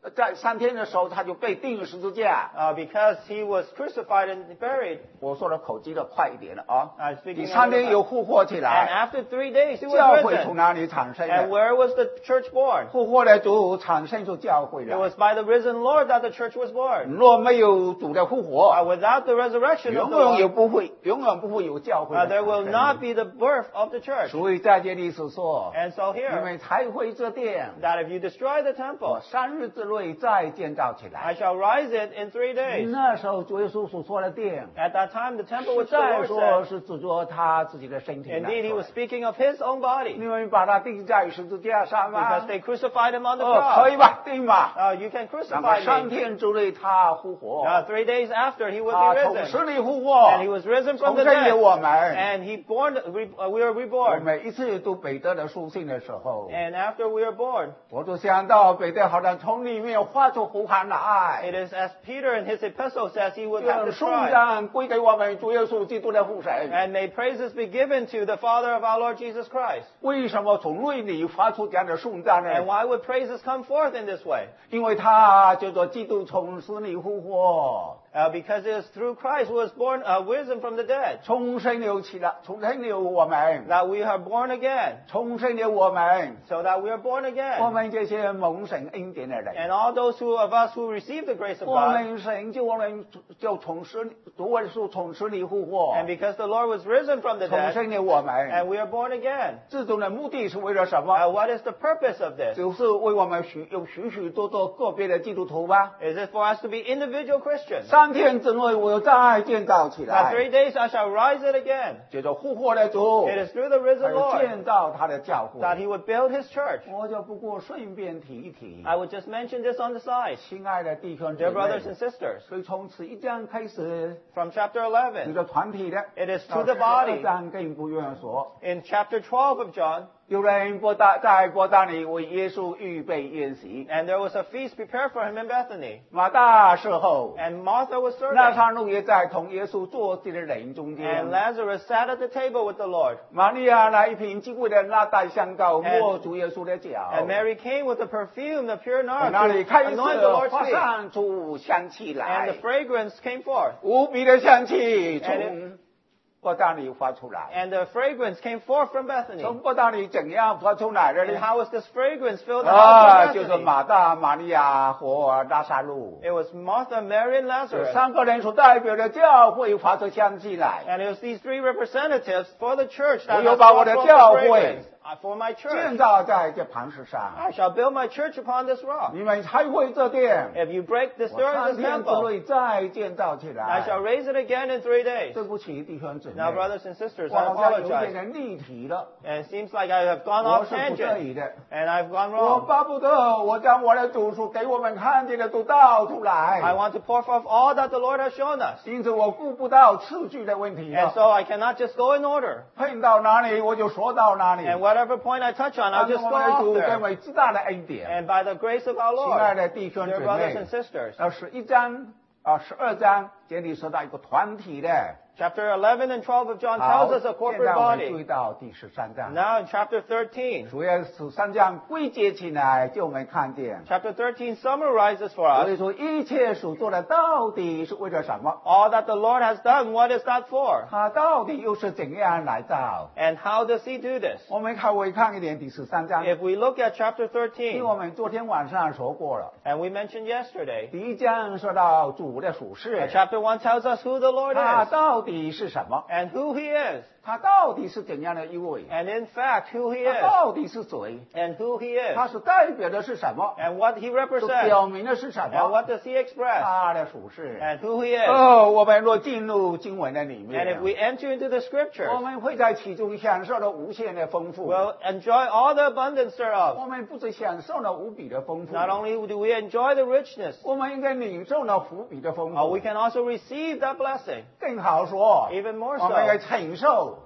Speaker 1: 在3天的时候他就被钉十字架。
Speaker 2: because he was crucified and buried.
Speaker 1: 我说的口技的快一点了啊。
Speaker 2: Speaking
Speaker 1: 第
Speaker 2: of
Speaker 1: 3天又复活起
Speaker 2: And
Speaker 1: 来，
Speaker 2: after 3 days, he
Speaker 1: 教
Speaker 2: was
Speaker 1: 会从
Speaker 2: risen.
Speaker 1: 哪里产生
Speaker 2: And
Speaker 1: 的？
Speaker 2: where was the church born?
Speaker 1: 复活的主产生出教会
Speaker 2: It
Speaker 1: 了。
Speaker 2: was by the risen Lord that the church was born.
Speaker 1: 若没有主的复活，
Speaker 2: Without the resurrection of
Speaker 1: 永
Speaker 2: the
Speaker 1: 远也
Speaker 2: Lord,
Speaker 1: 永远不会有教会的
Speaker 2: there will
Speaker 1: 产
Speaker 2: not
Speaker 1: 生。
Speaker 2: be the birth of the church.
Speaker 1: 所以在这里是说，
Speaker 2: And so
Speaker 1: 你
Speaker 2: here,
Speaker 1: 们拆毁这殿，
Speaker 2: that if you destroy the
Speaker 1: 我
Speaker 2: temple,
Speaker 1: 3日之内再建造起
Speaker 2: I
Speaker 1: 来。
Speaker 2: shall rise it in 3 days.
Speaker 1: 那时候主耶稣所说的殿，
Speaker 2: At that time, the temple
Speaker 1: 实
Speaker 2: which the
Speaker 1: 在
Speaker 2: Lord
Speaker 1: 说
Speaker 2: said,
Speaker 1: 是指着他自己的身体来
Speaker 2: indeed, he
Speaker 1: 说
Speaker 2: was speaking of his own
Speaker 1: 你
Speaker 2: body,
Speaker 1: 们把他钉在十字架上吗
Speaker 2: because？they crucified him on the
Speaker 1: 可以
Speaker 2: cross.
Speaker 1: 吧，钉吧。
Speaker 2: You can
Speaker 1: 那么
Speaker 2: crucify
Speaker 1: 3
Speaker 2: me.
Speaker 1: 天之内他复活，
Speaker 2: 3 days after, he would
Speaker 1: 他
Speaker 2: be
Speaker 1: 从
Speaker 2: risen.
Speaker 1: 死里复
Speaker 2: And he
Speaker 1: 活，
Speaker 2: was risen
Speaker 1: 重
Speaker 2: from the
Speaker 1: 生了
Speaker 2: dead.
Speaker 1: 我们。
Speaker 2: And we are
Speaker 1: 我
Speaker 2: reborn.
Speaker 1: 每一次读彼得的书信的时候，
Speaker 2: And after we are born,
Speaker 1: 我就想到彼得好像从里面发出呼喊
Speaker 2: it
Speaker 1: 来，
Speaker 2: is as Peter in his epistle says, he would have
Speaker 1: 愿
Speaker 2: to
Speaker 1: 颂
Speaker 2: cry.
Speaker 1: 赞归给我们主耶稣基督的父神。
Speaker 2: And may praises be given to the Father of our Lord Jesus Christ.
Speaker 1: 为什么从内里发出这样的颂赞
Speaker 2: And
Speaker 1: 呢？
Speaker 2: why would praises come forth in this way?
Speaker 1: 因为他叫做基督从死里复活，
Speaker 2: Because it is through Christ who was born, risen from the dead,
Speaker 1: 重生了起来，重生了我们，
Speaker 2: that we are born again.
Speaker 1: 重生了我们，
Speaker 2: So that we are born
Speaker 1: 我
Speaker 2: again.
Speaker 1: 们这些蒙神恩典的人，
Speaker 2: And all those of us who receive the grace of
Speaker 1: 我
Speaker 2: God,
Speaker 1: 们神就我们就从死主耶稣从死里复活，
Speaker 2: and because the Lord was risen from the
Speaker 1: 重
Speaker 2: dead,
Speaker 1: 生了我们。
Speaker 2: and we are born again.
Speaker 1: 这种的目的是为了什么？
Speaker 2: What is the purpose of this?
Speaker 1: 就是为我们有许许多多个别的基督徒吧。
Speaker 2: Is it for us to be individual Christians?
Speaker 1: 3天之内我又再建造起
Speaker 2: By
Speaker 1: 来，
Speaker 2: 3 days I shall rise it again.
Speaker 1: 叫做复活的主，
Speaker 2: It is through the
Speaker 1: 还
Speaker 2: risen
Speaker 1: 有
Speaker 2: Lord
Speaker 1: 建造他的教会。
Speaker 2: that he would build his church.
Speaker 1: 我就不过顺便提一提，
Speaker 2: I would just mention this on the side.
Speaker 1: 亲爱的弟兄姊
Speaker 2: Dear
Speaker 1: 妹，
Speaker 2: brothers and sisters,
Speaker 1: 所以从此一章开始，
Speaker 2: from chapter
Speaker 1: 你
Speaker 2: 11,
Speaker 1: 的团体的
Speaker 2: it is
Speaker 1: 到
Speaker 2: to the
Speaker 1: 12
Speaker 2: body.
Speaker 1: 章更不愿说，
Speaker 2: In chapter 12 of John,
Speaker 1: 有人在伯大尼为耶稣预备宴席，
Speaker 2: and there was a feast prepared for him in Bethany.
Speaker 1: 马大事后，
Speaker 2: And Martha was
Speaker 1: 拉
Speaker 2: serving.
Speaker 1: 撒路也在同耶稣坐席的人中
Speaker 2: And
Speaker 1: 间。
Speaker 2: Lazarus sat at the table with the Lord.
Speaker 1: 玛利亚拿一瓶金贵的纳代香膏
Speaker 2: And-
Speaker 1: 抹主耶稣的脚，
Speaker 2: And Mary came with the perfume, the pure
Speaker 1: 从
Speaker 2: nard,
Speaker 1: 那里
Speaker 2: to
Speaker 1: 开始
Speaker 2: anoint the Lord's
Speaker 1: 发
Speaker 2: feet.
Speaker 1: 散出香气
Speaker 2: And
Speaker 1: 来
Speaker 2: the，fragrance came forth.
Speaker 1: 无比的香气
Speaker 2: And
Speaker 1: 从伯大尼发出来。
Speaker 2: And the fragrance came forth from Bethany.
Speaker 1: 从伯大尼怎样发出来的
Speaker 2: And
Speaker 1: 呢？
Speaker 2: how was this fragrance filled the
Speaker 1: 啊，
Speaker 2: house
Speaker 1: 就
Speaker 2: of
Speaker 1: 是
Speaker 2: Bethany?
Speaker 1: 马大、玛利亚和拉撒路，
Speaker 2: It was Martha, Mary, and
Speaker 1: 这
Speaker 2: Lazarus.
Speaker 1: 3个人所代表的教会发出香气来。
Speaker 2: And it was these 3 representatives for the church
Speaker 1: 我
Speaker 2: that
Speaker 1: 有
Speaker 2: has
Speaker 1: 把我
Speaker 2: brought
Speaker 1: 的
Speaker 2: forth
Speaker 1: 教
Speaker 2: the
Speaker 1: 会
Speaker 2: fragrance. For my
Speaker 1: 建
Speaker 2: church.
Speaker 1: 造在这磐石上，
Speaker 2: I shall build my church upon this rock.
Speaker 1: 你们拆毁这殿，
Speaker 2: If you break,
Speaker 1: 我
Speaker 2: destroy
Speaker 1: 3
Speaker 2: this
Speaker 1: 天之
Speaker 2: temple,
Speaker 1: 内再建造起
Speaker 2: I
Speaker 1: 来。
Speaker 2: shall raise it again in 3 days.
Speaker 1: 对不起，弟兄姊妹，
Speaker 2: Now, brothers and sisters,
Speaker 1: 我
Speaker 2: I
Speaker 1: 好像有一点
Speaker 2: apologize.
Speaker 1: 点立体了，
Speaker 2: And it seems like I have gone
Speaker 1: 我
Speaker 2: off
Speaker 1: 是不得
Speaker 2: tangent.
Speaker 1: 已的。
Speaker 2: And I've gone
Speaker 1: 我
Speaker 2: wrong.
Speaker 1: 巴不得我将我的主所给我们看见的都道出
Speaker 2: I
Speaker 1: 来，
Speaker 2: want to pour forth all that the Lord has shown us.
Speaker 1: 因此我顾不到次序的问题
Speaker 2: And
Speaker 1: 了。
Speaker 2: so I cannot just go in order.
Speaker 1: 碰到哪里我就说到哪里。
Speaker 2: And whatever point I touch on, I'll
Speaker 1: 但是
Speaker 2: just
Speaker 1: 我
Speaker 2: go
Speaker 1: 们的
Speaker 2: off
Speaker 1: 主给
Speaker 2: there.
Speaker 1: 我们极大的恩典。
Speaker 2: And by the grace of our
Speaker 1: 亲爱
Speaker 2: Lord,
Speaker 1: 的弟兄姊
Speaker 2: dear brothers
Speaker 1: 妹
Speaker 2: and，sisters,
Speaker 1: 11章12章这里说到一个团体的。
Speaker 2: chapter 11 and 12 of John
Speaker 1: 好，
Speaker 2: tells us a
Speaker 1: 现
Speaker 2: corporate
Speaker 1: 在我们注意
Speaker 2: body.
Speaker 1: 到第13章。
Speaker 2: Now in chapter 13,
Speaker 1: 主要13章归结起来，就我们看见，
Speaker 2: chapter 13 summarizes for
Speaker 1: 所
Speaker 2: us
Speaker 1: 以说一切所做的到底是为了什么？
Speaker 2: all that the Lord has done. What is that for?
Speaker 1: 他到底又是怎样来造？
Speaker 2: And how does he do this?
Speaker 1: 我们看一点第13章，
Speaker 2: If we look at chapter
Speaker 1: 因为
Speaker 2: 13,
Speaker 1: 我们昨天晚上说过了，
Speaker 2: and we mentioned yesterday,
Speaker 1: 第1章说到主的属事，
Speaker 2: chapter 1 tells us who the Lord
Speaker 1: 他
Speaker 2: is
Speaker 1: 到底是什么？
Speaker 2: and who he is.
Speaker 1: 他到底是怎样的一位？
Speaker 2: And in fact, who he
Speaker 1: 他
Speaker 2: is
Speaker 1: 到底是谁？
Speaker 2: and who he
Speaker 1: 他
Speaker 2: is
Speaker 1: 是代表的是什么？
Speaker 2: and what he
Speaker 1: 是
Speaker 2: represents
Speaker 1: 表明的是什
Speaker 2: and
Speaker 1: 么？
Speaker 2: what does he express
Speaker 1: 他的属事。
Speaker 2: and who he is.
Speaker 1: 我们若进入经文的里
Speaker 2: And
Speaker 1: 面
Speaker 2: if，we enter into the
Speaker 1: 我
Speaker 2: scriptures,
Speaker 1: 们会在其中享受了无限的丰富。
Speaker 2: we'll enjoy all the abundance thereof.
Speaker 1: 我们不止享受了无比的丰富，
Speaker 2: Not only do we enjoy the richness,
Speaker 1: 我们应该领受了无比的丰富。
Speaker 2: we can also receive that blessing.
Speaker 1: 更好说，
Speaker 2: Even more
Speaker 1: 我们要
Speaker 2: so,
Speaker 1: 承受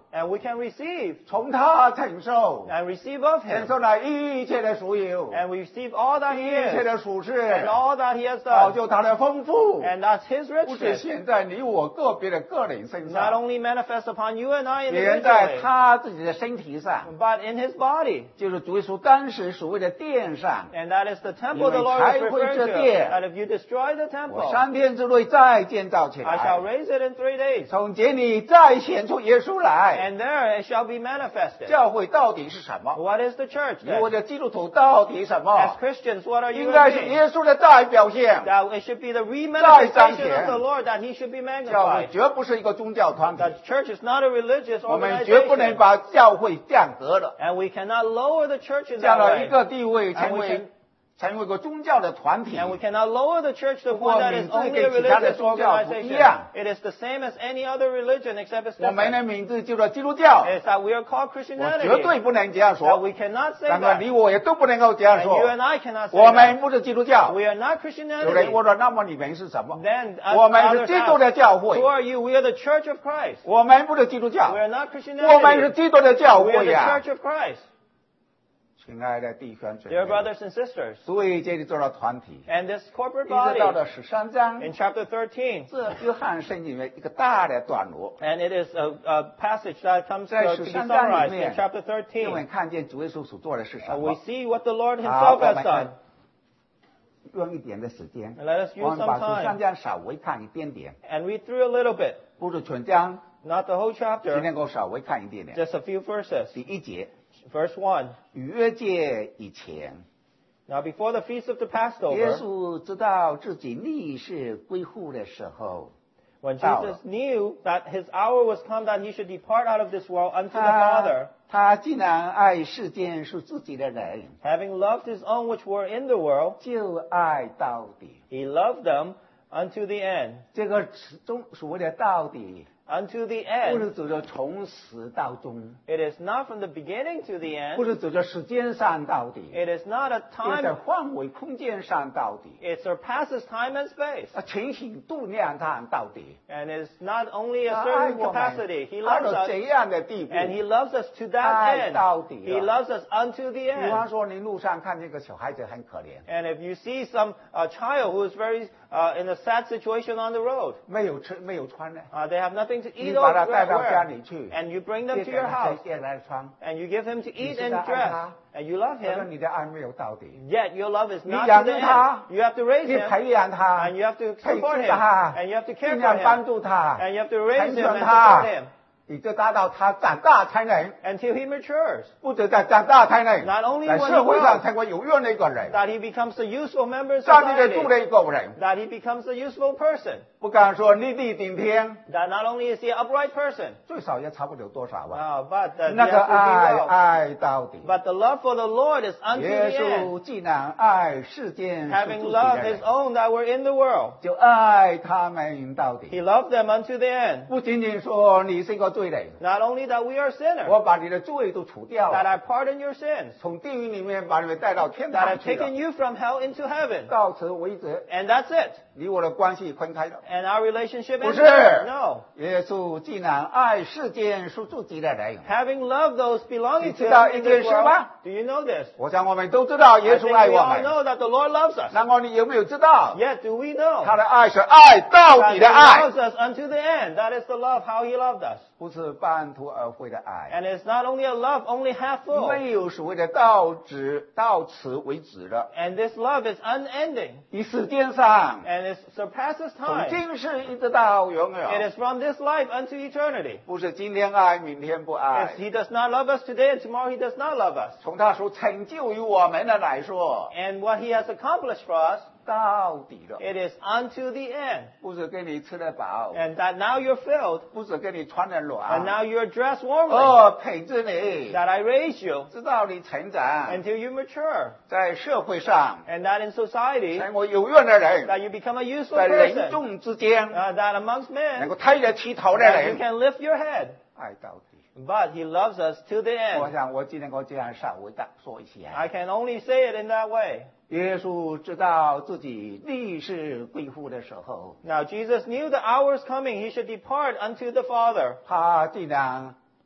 Speaker 2: And we can receive
Speaker 1: 从他承受，
Speaker 2: and receive of
Speaker 1: 承
Speaker 2: him.
Speaker 1: 受了一切的所有，
Speaker 2: And we receive all that
Speaker 1: 一
Speaker 2: he
Speaker 1: 切
Speaker 2: is
Speaker 1: 的属世，
Speaker 2: and all that he has
Speaker 1: 造
Speaker 2: done.
Speaker 1: 就他的丰富，
Speaker 2: And that's his
Speaker 1: 不是
Speaker 2: richness.
Speaker 1: 显在你我个别的个人身
Speaker 2: Not
Speaker 1: 上，
Speaker 2: only manifest upon you and I
Speaker 1: 连在
Speaker 2: individually,
Speaker 1: 他自己的身体上，
Speaker 2: but in his body.
Speaker 1: 就是主耶稣当时所谓的殿上。
Speaker 2: And that is the temple the Lord is referring to. That if you destroy the
Speaker 1: 我
Speaker 2: temple,
Speaker 1: 3天之内再建造起
Speaker 2: I shall
Speaker 1: 来，
Speaker 2: raise it in 3 days.
Speaker 1: 从这里再显出耶稣来。
Speaker 2: And there it shall be manifested.
Speaker 1: 教会到底是什么？
Speaker 2: What is the church
Speaker 1: 你我
Speaker 2: then?
Speaker 1: 的基督徒到底什
Speaker 2: As
Speaker 1: 么？
Speaker 2: Christians, what are you
Speaker 1: 应该
Speaker 2: and
Speaker 1: 是
Speaker 2: me?
Speaker 1: 耶稣的代表现。
Speaker 2: That it should be the re-manifestation of the Lord, that he should be
Speaker 1: 教会
Speaker 2: magnified.
Speaker 1: 绝不是一个宗教团体，
Speaker 2: The church is not a religious
Speaker 1: 我们绝不能
Speaker 2: organization.
Speaker 1: 把教会降格的，
Speaker 2: And we cannot lower the church in
Speaker 1: 降
Speaker 2: that
Speaker 1: 了一
Speaker 2: way.
Speaker 1: 个地位，
Speaker 2: And
Speaker 1: 成
Speaker 2: we
Speaker 1: 为
Speaker 2: can-
Speaker 1: 成为一个宗教的团体。
Speaker 2: And we cannot lower the church to the
Speaker 1: 不过
Speaker 2: point that is
Speaker 1: 名字
Speaker 2: only
Speaker 1: 跟
Speaker 2: a
Speaker 1: 其他的
Speaker 2: religious
Speaker 1: 宗教不一
Speaker 2: organization.
Speaker 1: 样。
Speaker 2: It is the same as any other religion except it's
Speaker 1: 我们
Speaker 2: different.
Speaker 1: 的名字叫做基督教，
Speaker 2: It's that we are called
Speaker 1: 我绝
Speaker 2: Christianity.
Speaker 1: 对不能这样
Speaker 2: That
Speaker 1: 说，
Speaker 2: we cannot say
Speaker 1: 当
Speaker 2: that.
Speaker 1: 然你我也都不能够这样
Speaker 2: And
Speaker 1: 说
Speaker 2: you。and I cannot say
Speaker 1: 我们
Speaker 2: that.
Speaker 1: 不是基督教。
Speaker 2: We are not
Speaker 1: 有
Speaker 2: Christianity.
Speaker 1: 人问了，那么你们是什么？
Speaker 2: Then
Speaker 1: 我们是
Speaker 2: others
Speaker 1: 基督的
Speaker 2: ask,
Speaker 1: 教会
Speaker 2: who，are you? We are the Church of Christ.
Speaker 1: 我们不是基督教
Speaker 2: We，are not
Speaker 1: 我们是
Speaker 2: Christianity.
Speaker 1: 基督的教
Speaker 2: We are
Speaker 1: 会
Speaker 2: the
Speaker 1: 呀。
Speaker 2: Church of Christ.
Speaker 1: 亲爱的弟兄姊
Speaker 2: Dear
Speaker 1: 妹，
Speaker 2: brothers and sisters.
Speaker 1: 所以这里做了团体，
Speaker 2: And this corporate
Speaker 1: 一直到
Speaker 2: body
Speaker 1: 了13章，
Speaker 2: in chapter 13.
Speaker 1: 这约翰圣经里面一个大的段落，
Speaker 2: And it is a passage that comes
Speaker 1: 在
Speaker 2: to be
Speaker 1: 13章
Speaker 2: summarized
Speaker 1: 里
Speaker 2: in
Speaker 1: 面，
Speaker 2: chapter
Speaker 1: 因为
Speaker 2: 13.
Speaker 1: 看见主耶稣所做的是什
Speaker 2: We
Speaker 1: 么。
Speaker 2: see what the Lord
Speaker 1: 好，
Speaker 2: himself
Speaker 1: 我
Speaker 2: has
Speaker 1: 们
Speaker 2: done.
Speaker 1: 用一点的时间，
Speaker 2: And let us
Speaker 1: 我
Speaker 2: use
Speaker 1: 们把
Speaker 2: some
Speaker 1: 13
Speaker 2: time
Speaker 1: 章稍微看一点点，
Speaker 2: and read through a little bit.
Speaker 1: 不是全章，
Speaker 2: Not the whole
Speaker 1: 只
Speaker 2: chapter,
Speaker 1: 能够稍微看一点点。
Speaker 2: just a few verses.
Speaker 1: 第1节，
Speaker 2: Verse 1.
Speaker 1: 逾越节以前，
Speaker 2: Now before the feast of the
Speaker 1: 耶
Speaker 2: Passover,
Speaker 1: 稣知道自己立世归父的时候，
Speaker 2: when
Speaker 1: 到了。
Speaker 2: Jesus knew that his hour was come that he should depart out of this world unto the Father,
Speaker 1: 他既然爱世间属自己的人，
Speaker 2: having loved his own which were in the world,
Speaker 1: 就爱到底。
Speaker 2: he loved them unto the end.
Speaker 1: 这个所谓的到底，
Speaker 2: Unto the
Speaker 1: 不
Speaker 2: end.
Speaker 1: 是指着从始到终，
Speaker 2: It is not from the beginning to the
Speaker 1: 不
Speaker 2: end.
Speaker 1: 是指着时间上到底，
Speaker 2: It is not a
Speaker 1: 也在
Speaker 2: time.
Speaker 1: 范围空间上到底，
Speaker 2: It surpasses time and space.
Speaker 1: 情形度量上到底。
Speaker 2: And it's not only a
Speaker 1: 他爱
Speaker 2: certain
Speaker 1: 我们
Speaker 2: capacity. He
Speaker 1: 爱
Speaker 2: loves
Speaker 1: 到
Speaker 2: us.
Speaker 1: 这样的地步。
Speaker 2: And he loves us to
Speaker 1: 爱
Speaker 2: that
Speaker 1: 到
Speaker 2: end.
Speaker 1: 底
Speaker 2: He
Speaker 1: 了。
Speaker 2: loves us unto the
Speaker 1: 比方
Speaker 2: end.
Speaker 1: 说，你路上看见个小孩子很可怜，
Speaker 2: And if you see some child who is very in a sad situation on the road,
Speaker 1: 没有吃没有穿的，
Speaker 2: they have nothing to
Speaker 1: 你
Speaker 2: eat
Speaker 1: 把
Speaker 2: or
Speaker 1: 他带到家
Speaker 2: wear,
Speaker 1: 里去，
Speaker 2: and you bring them
Speaker 1: 别
Speaker 2: to
Speaker 1: 给
Speaker 2: your
Speaker 1: 他
Speaker 2: house,
Speaker 1: 借来穿，
Speaker 2: and you give him to
Speaker 1: 你
Speaker 2: eat
Speaker 1: 是
Speaker 2: and
Speaker 1: 在爱
Speaker 2: dress,
Speaker 1: 他，
Speaker 2: and you love
Speaker 1: 他说
Speaker 2: him,
Speaker 1: 你的爱没有到底，
Speaker 2: yet your love is
Speaker 1: 你
Speaker 2: not
Speaker 1: 养
Speaker 2: to the
Speaker 1: 育他，
Speaker 2: end. You have to raise
Speaker 1: 你
Speaker 2: him,
Speaker 1: 培养他，
Speaker 2: and you have to
Speaker 1: 配
Speaker 2: support
Speaker 1: 置
Speaker 2: him,
Speaker 1: 他，
Speaker 2: and you have to care
Speaker 1: 尽
Speaker 2: for
Speaker 1: 量帮
Speaker 2: him,
Speaker 1: 助他，
Speaker 2: and you have to raise
Speaker 1: 成
Speaker 2: him
Speaker 1: 全
Speaker 2: and support
Speaker 1: 他
Speaker 2: him
Speaker 1: 你就达到他长大才能，
Speaker 2: until he matures,
Speaker 1: 不止在长大才能，
Speaker 2: Not only
Speaker 1: 在
Speaker 2: when
Speaker 1: 社会
Speaker 2: he
Speaker 1: 上
Speaker 2: grows
Speaker 1: 成为有用的一个人，
Speaker 2: that he becomes a useful member of
Speaker 1: 上帝的
Speaker 2: society,
Speaker 1: 住的一个人，
Speaker 2: that he becomes a useful person,
Speaker 1: 不敢说立地顶天，
Speaker 2: that not only is he an upright person,
Speaker 1: 最少也差不了多少吧。
Speaker 2: but that he
Speaker 1: 那个
Speaker 2: has to
Speaker 1: 爱
Speaker 2: be well.
Speaker 1: 爱到底。
Speaker 2: But the love for the Lord is unto
Speaker 1: 耶
Speaker 2: the end,
Speaker 1: 稣既然爱世间属
Speaker 2: having
Speaker 1: 自己
Speaker 2: loved
Speaker 1: 的
Speaker 2: his
Speaker 1: 人，
Speaker 2: own that were in the world.
Speaker 1: 就爱他们到底。
Speaker 2: He loved them unto the end.
Speaker 1: 不仅仅说你是一个罪人，
Speaker 2: Not only that we are sinners,
Speaker 1: 我把你的罪都除掉
Speaker 2: that
Speaker 1: 了，
Speaker 2: I pardon your sins,
Speaker 1: 从地狱里面把你们带到天
Speaker 2: that
Speaker 1: 堂
Speaker 2: I've
Speaker 1: 去了
Speaker 2: taken。you from hell into heaven.
Speaker 1: 到此为止，
Speaker 2: And that's it.
Speaker 1: 你我的关系分开了。
Speaker 2: And our relationship
Speaker 1: 不
Speaker 2: ends
Speaker 1: 是
Speaker 2: there. No.
Speaker 1: 耶稣既然爱世间属自己的人，
Speaker 2: Having loved those belonging
Speaker 1: 你
Speaker 2: to
Speaker 1: 知道
Speaker 2: him
Speaker 1: 一
Speaker 2: in
Speaker 1: 件
Speaker 2: this
Speaker 1: 事
Speaker 2: world,
Speaker 1: 吗？
Speaker 2: do you know this?
Speaker 1: 我想我们都知道
Speaker 2: I
Speaker 1: 耶
Speaker 2: think
Speaker 1: 稣爱
Speaker 2: we
Speaker 1: 我
Speaker 2: all
Speaker 1: 们。
Speaker 2: know that the Lord loves us.
Speaker 1: 那么你有没有知道，
Speaker 2: Yet do we know
Speaker 1: 他的爱是爱到
Speaker 2: that
Speaker 1: 底
Speaker 2: he
Speaker 1: 的爱，
Speaker 2: loves us unto the end? That is the love, how he loved us.
Speaker 1: 不是半途而废的爱。
Speaker 2: And it's not only a love, only half full.
Speaker 1: 没有所谓的到此为止的。
Speaker 2: And this love is unending.
Speaker 1: 以时间上，
Speaker 2: And it surpasses
Speaker 1: 从
Speaker 2: time.
Speaker 1: 今世一直到永
Speaker 2: It
Speaker 1: 远，
Speaker 2: is from this life unto eternity.
Speaker 1: 不是今天爱，明天不爱
Speaker 2: It's,。he does not love us today, and tomorrow he does not love us.
Speaker 1: 从他所成就于我们的来说，
Speaker 2: And what he has accomplished for us,
Speaker 1: 到底了，
Speaker 2: it is unto the end.
Speaker 1: 不是给你吃得饱，
Speaker 2: And that now you're filled,
Speaker 1: 不是给你穿得
Speaker 2: and
Speaker 1: 暖，
Speaker 2: now you're dressed warmly.
Speaker 1: 陪着你，
Speaker 2: That I raise you
Speaker 1: 直到你成长，
Speaker 2: until you mature.
Speaker 1: 在社会上
Speaker 2: And that in society,
Speaker 1: 成为有用的人，
Speaker 2: that you become a useful
Speaker 1: 在人
Speaker 2: person.
Speaker 1: 众之间
Speaker 2: That amongst
Speaker 1: 能
Speaker 2: men,
Speaker 1: 够抬得起头的
Speaker 2: that you
Speaker 1: 人，
Speaker 2: can lift your head.
Speaker 1: 爱到底。
Speaker 2: But he loves us to the
Speaker 1: 我
Speaker 2: end.
Speaker 1: 想我只能够这样稍微的说一下。
Speaker 2: I can only say it in that way.
Speaker 1: 耶稣知道自己立世归父的时候，
Speaker 2: Now Jesus knew the hour was coming, he should depart unto the Father.
Speaker 1: 他既然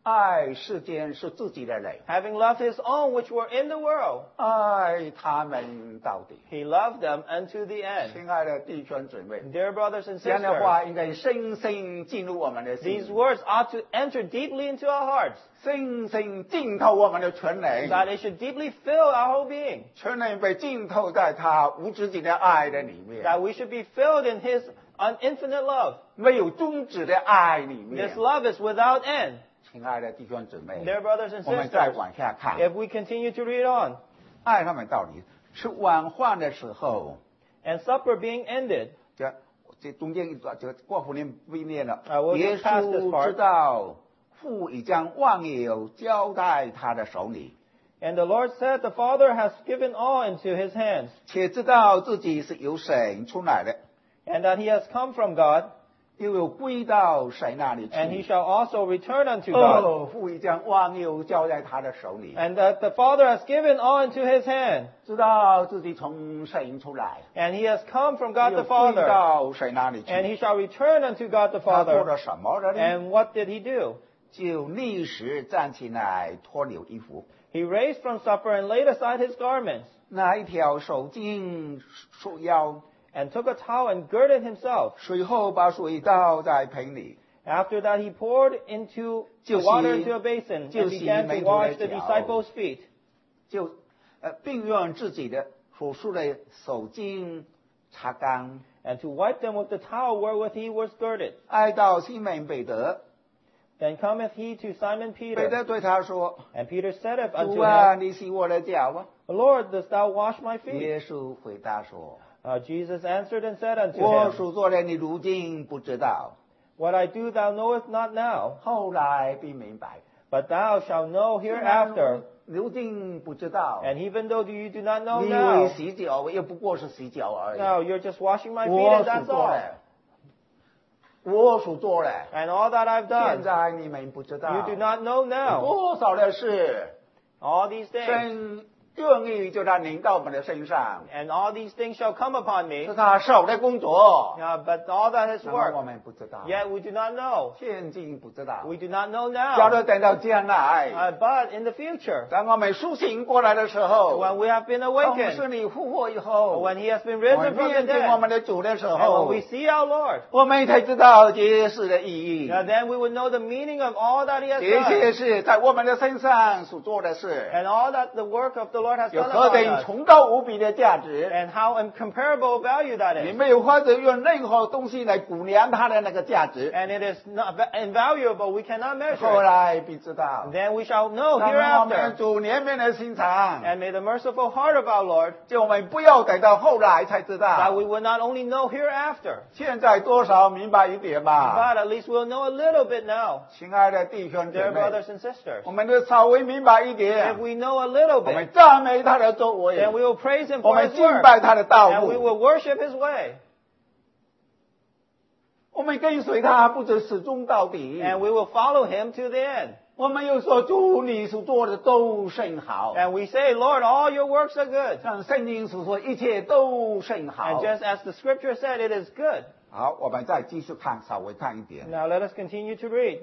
Speaker 1: 爱世间是自己的人，
Speaker 2: having loved his own which were in the world,
Speaker 1: 爱他们到底。
Speaker 2: he loved them unto the end.
Speaker 1: 亲爱的弟兄姊妹，
Speaker 2: Dear brothers and
Speaker 1: 这样的
Speaker 2: sisters,
Speaker 1: 话应该深深进入我们的
Speaker 2: these
Speaker 1: 心，
Speaker 2: words ought to enter deeply into our hearts,
Speaker 1: 深深浸透我们的全人，
Speaker 2: that it should deeply fill our whole being,
Speaker 1: 全人被浸透在他无止境的爱的里面，
Speaker 2: that we should be filled in his infinite love.
Speaker 1: 没有终止的爱里面
Speaker 2: This。love is without end.
Speaker 1: 亲爱的弟兄姊妹，
Speaker 2: Dear brothers and
Speaker 1: 我们再
Speaker 2: sisters,
Speaker 1: 往下看，
Speaker 2: if we continue to read on,
Speaker 1: 爱他们到底是晚饭的时候，
Speaker 2: and supper being ended,
Speaker 1: 这中间一段就过后面不念了。
Speaker 2: we'll
Speaker 1: 耶
Speaker 2: get past this
Speaker 1: 稣
Speaker 2: part.
Speaker 1: 知道父已将万有交在他的手里，
Speaker 2: And the Lord said, the Father has given all into his hands,
Speaker 1: 且知道自己是由神出来的，
Speaker 2: and that he has come from God,
Speaker 1: 又有归到神那里
Speaker 2: and he
Speaker 1: 去。
Speaker 2: shall also return unto God.
Speaker 1: 哦，父已将万有交在他的手里，
Speaker 2: And that the Father has given all into his hand,
Speaker 1: 知道自己从神出来，
Speaker 2: and he has come from God
Speaker 1: 又
Speaker 2: the
Speaker 1: 归
Speaker 2: Father,
Speaker 1: 到神那里
Speaker 2: and
Speaker 1: 去。
Speaker 2: he shall return unto God the
Speaker 1: 他做
Speaker 2: Father.
Speaker 1: 了什么了呢？
Speaker 2: And what did he do?
Speaker 1: 就立时站起来，脱了衣服，
Speaker 2: He raised from supper and laid aside his garments,
Speaker 1: 拿一条手巾束腰，
Speaker 2: and took a towel and girded himself.
Speaker 1: 随后把水倒在盆里，
Speaker 2: After that he poured into the
Speaker 1: 就是
Speaker 2: water into a basin
Speaker 1: 就
Speaker 2: and
Speaker 1: 是
Speaker 2: began to
Speaker 1: 门徒的
Speaker 2: wash the
Speaker 1: 脚。
Speaker 2: disciples' feet.
Speaker 1: 就并用自己的所束的手巾擦干。
Speaker 2: And to wipe them with the towel wherewith he was girded.
Speaker 1: 爱到西门彼得，
Speaker 2: Then cometh he to Simon
Speaker 1: 彼
Speaker 2: Peter,
Speaker 1: 得对他说
Speaker 2: and Peter saith：“
Speaker 1: 主
Speaker 2: unto
Speaker 1: 啊，
Speaker 2: him,
Speaker 1: 你洗我的脚吗？
Speaker 2: Lord, dost thou wash my feet?
Speaker 1: 耶稣回答说
Speaker 2: Jesus answered and said：“ unto
Speaker 1: 我
Speaker 2: him,
Speaker 1: 所做的你如今不知道，
Speaker 2: What I do thou knowest not now,
Speaker 1: 后来必明白。
Speaker 2: but thou shalt know hereafter.
Speaker 1: 如今不知道，
Speaker 2: And even though you do not know
Speaker 1: 你以为
Speaker 2: now,
Speaker 1: 洗脚也不过是洗脚而已。
Speaker 2: now you're just washing my feet
Speaker 1: 我
Speaker 2: and
Speaker 1: 所
Speaker 2: that's
Speaker 1: 做
Speaker 2: all.
Speaker 1: 的，我所做的，
Speaker 2: And all that I've
Speaker 1: 现
Speaker 2: done,
Speaker 1: 在你们不知道。
Speaker 2: you do not know now.
Speaker 1: 多少的事，
Speaker 2: All these things,
Speaker 1: 神愿意就他临到我们的身上，
Speaker 2: and all these things shall come upon me.
Speaker 1: 是他手的工作。
Speaker 2: But all that is
Speaker 1: 那么我
Speaker 2: work,
Speaker 1: 们不知道，
Speaker 2: yet we do not know.
Speaker 1: 现今不知道，
Speaker 2: We do not know
Speaker 1: 要
Speaker 2: now.
Speaker 1: 到等到将来，
Speaker 2: But in the future,
Speaker 1: 当我们苏醒过来的时候，
Speaker 2: when we have been
Speaker 1: 从
Speaker 2: awakened,
Speaker 1: 死里复活以后，
Speaker 2: when he has been
Speaker 1: 我
Speaker 2: risen
Speaker 1: 们
Speaker 2: from the
Speaker 1: 面对我
Speaker 2: dead,
Speaker 1: 们的主的时
Speaker 2: and
Speaker 1: 候
Speaker 2: when we，see our Lord,
Speaker 1: 我们才知道这事的意义。
Speaker 2: now then we would know the meaning of all that he has
Speaker 1: 这些
Speaker 2: done,
Speaker 1: 是在我们的身上所做的事，
Speaker 2: and all that the work of the Lord has
Speaker 1: 有
Speaker 2: done
Speaker 1: 何
Speaker 2: upon
Speaker 1: 等
Speaker 2: us,
Speaker 1: 崇高无比的价值。
Speaker 2: and how incomparable value that
Speaker 1: 你
Speaker 2: is.
Speaker 1: 没有法子用任何东西来估量它的那个价值。
Speaker 2: And it is not invaluable, we cannot
Speaker 1: 后
Speaker 2: measure it.
Speaker 1: 来必知道。
Speaker 2: Then we shall know
Speaker 1: 让我们
Speaker 2: hereafter.
Speaker 1: 主怜悯的心肠，
Speaker 2: And may the merciful heart of our Lord,
Speaker 1: 就我们不要等到后来才知
Speaker 2: that
Speaker 1: 道。
Speaker 2: we will not only know hereafter,
Speaker 1: 现在多少明白一点吧，
Speaker 2: but at least we'll know a little bit now,
Speaker 1: 亲爱的弟兄姐
Speaker 2: dear
Speaker 1: 妹，
Speaker 2: brothers and sisters.
Speaker 1: 我们都稍微明白一
Speaker 2: If
Speaker 1: 点，
Speaker 2: we know a little
Speaker 1: 我们
Speaker 2: bit,
Speaker 1: 赞美他的作为，
Speaker 2: then we will praise Him
Speaker 1: 我
Speaker 2: for
Speaker 1: 们
Speaker 2: His
Speaker 1: 敬
Speaker 2: work,
Speaker 1: 拜他的道
Speaker 2: and we
Speaker 1: 路，
Speaker 2: will worship His way,
Speaker 1: 我们跟随他不止始终到底。
Speaker 2: and we will follow Him to the end.
Speaker 1: 我们又说主你所做的都甚好，
Speaker 2: And we say, Lord, all your works are good.
Speaker 1: 像圣经所说一切都甚好
Speaker 2: And。just as the scripture said, it is good.
Speaker 1: 好，我们再继续看，稍微看一点。
Speaker 2: Now let us continue to read.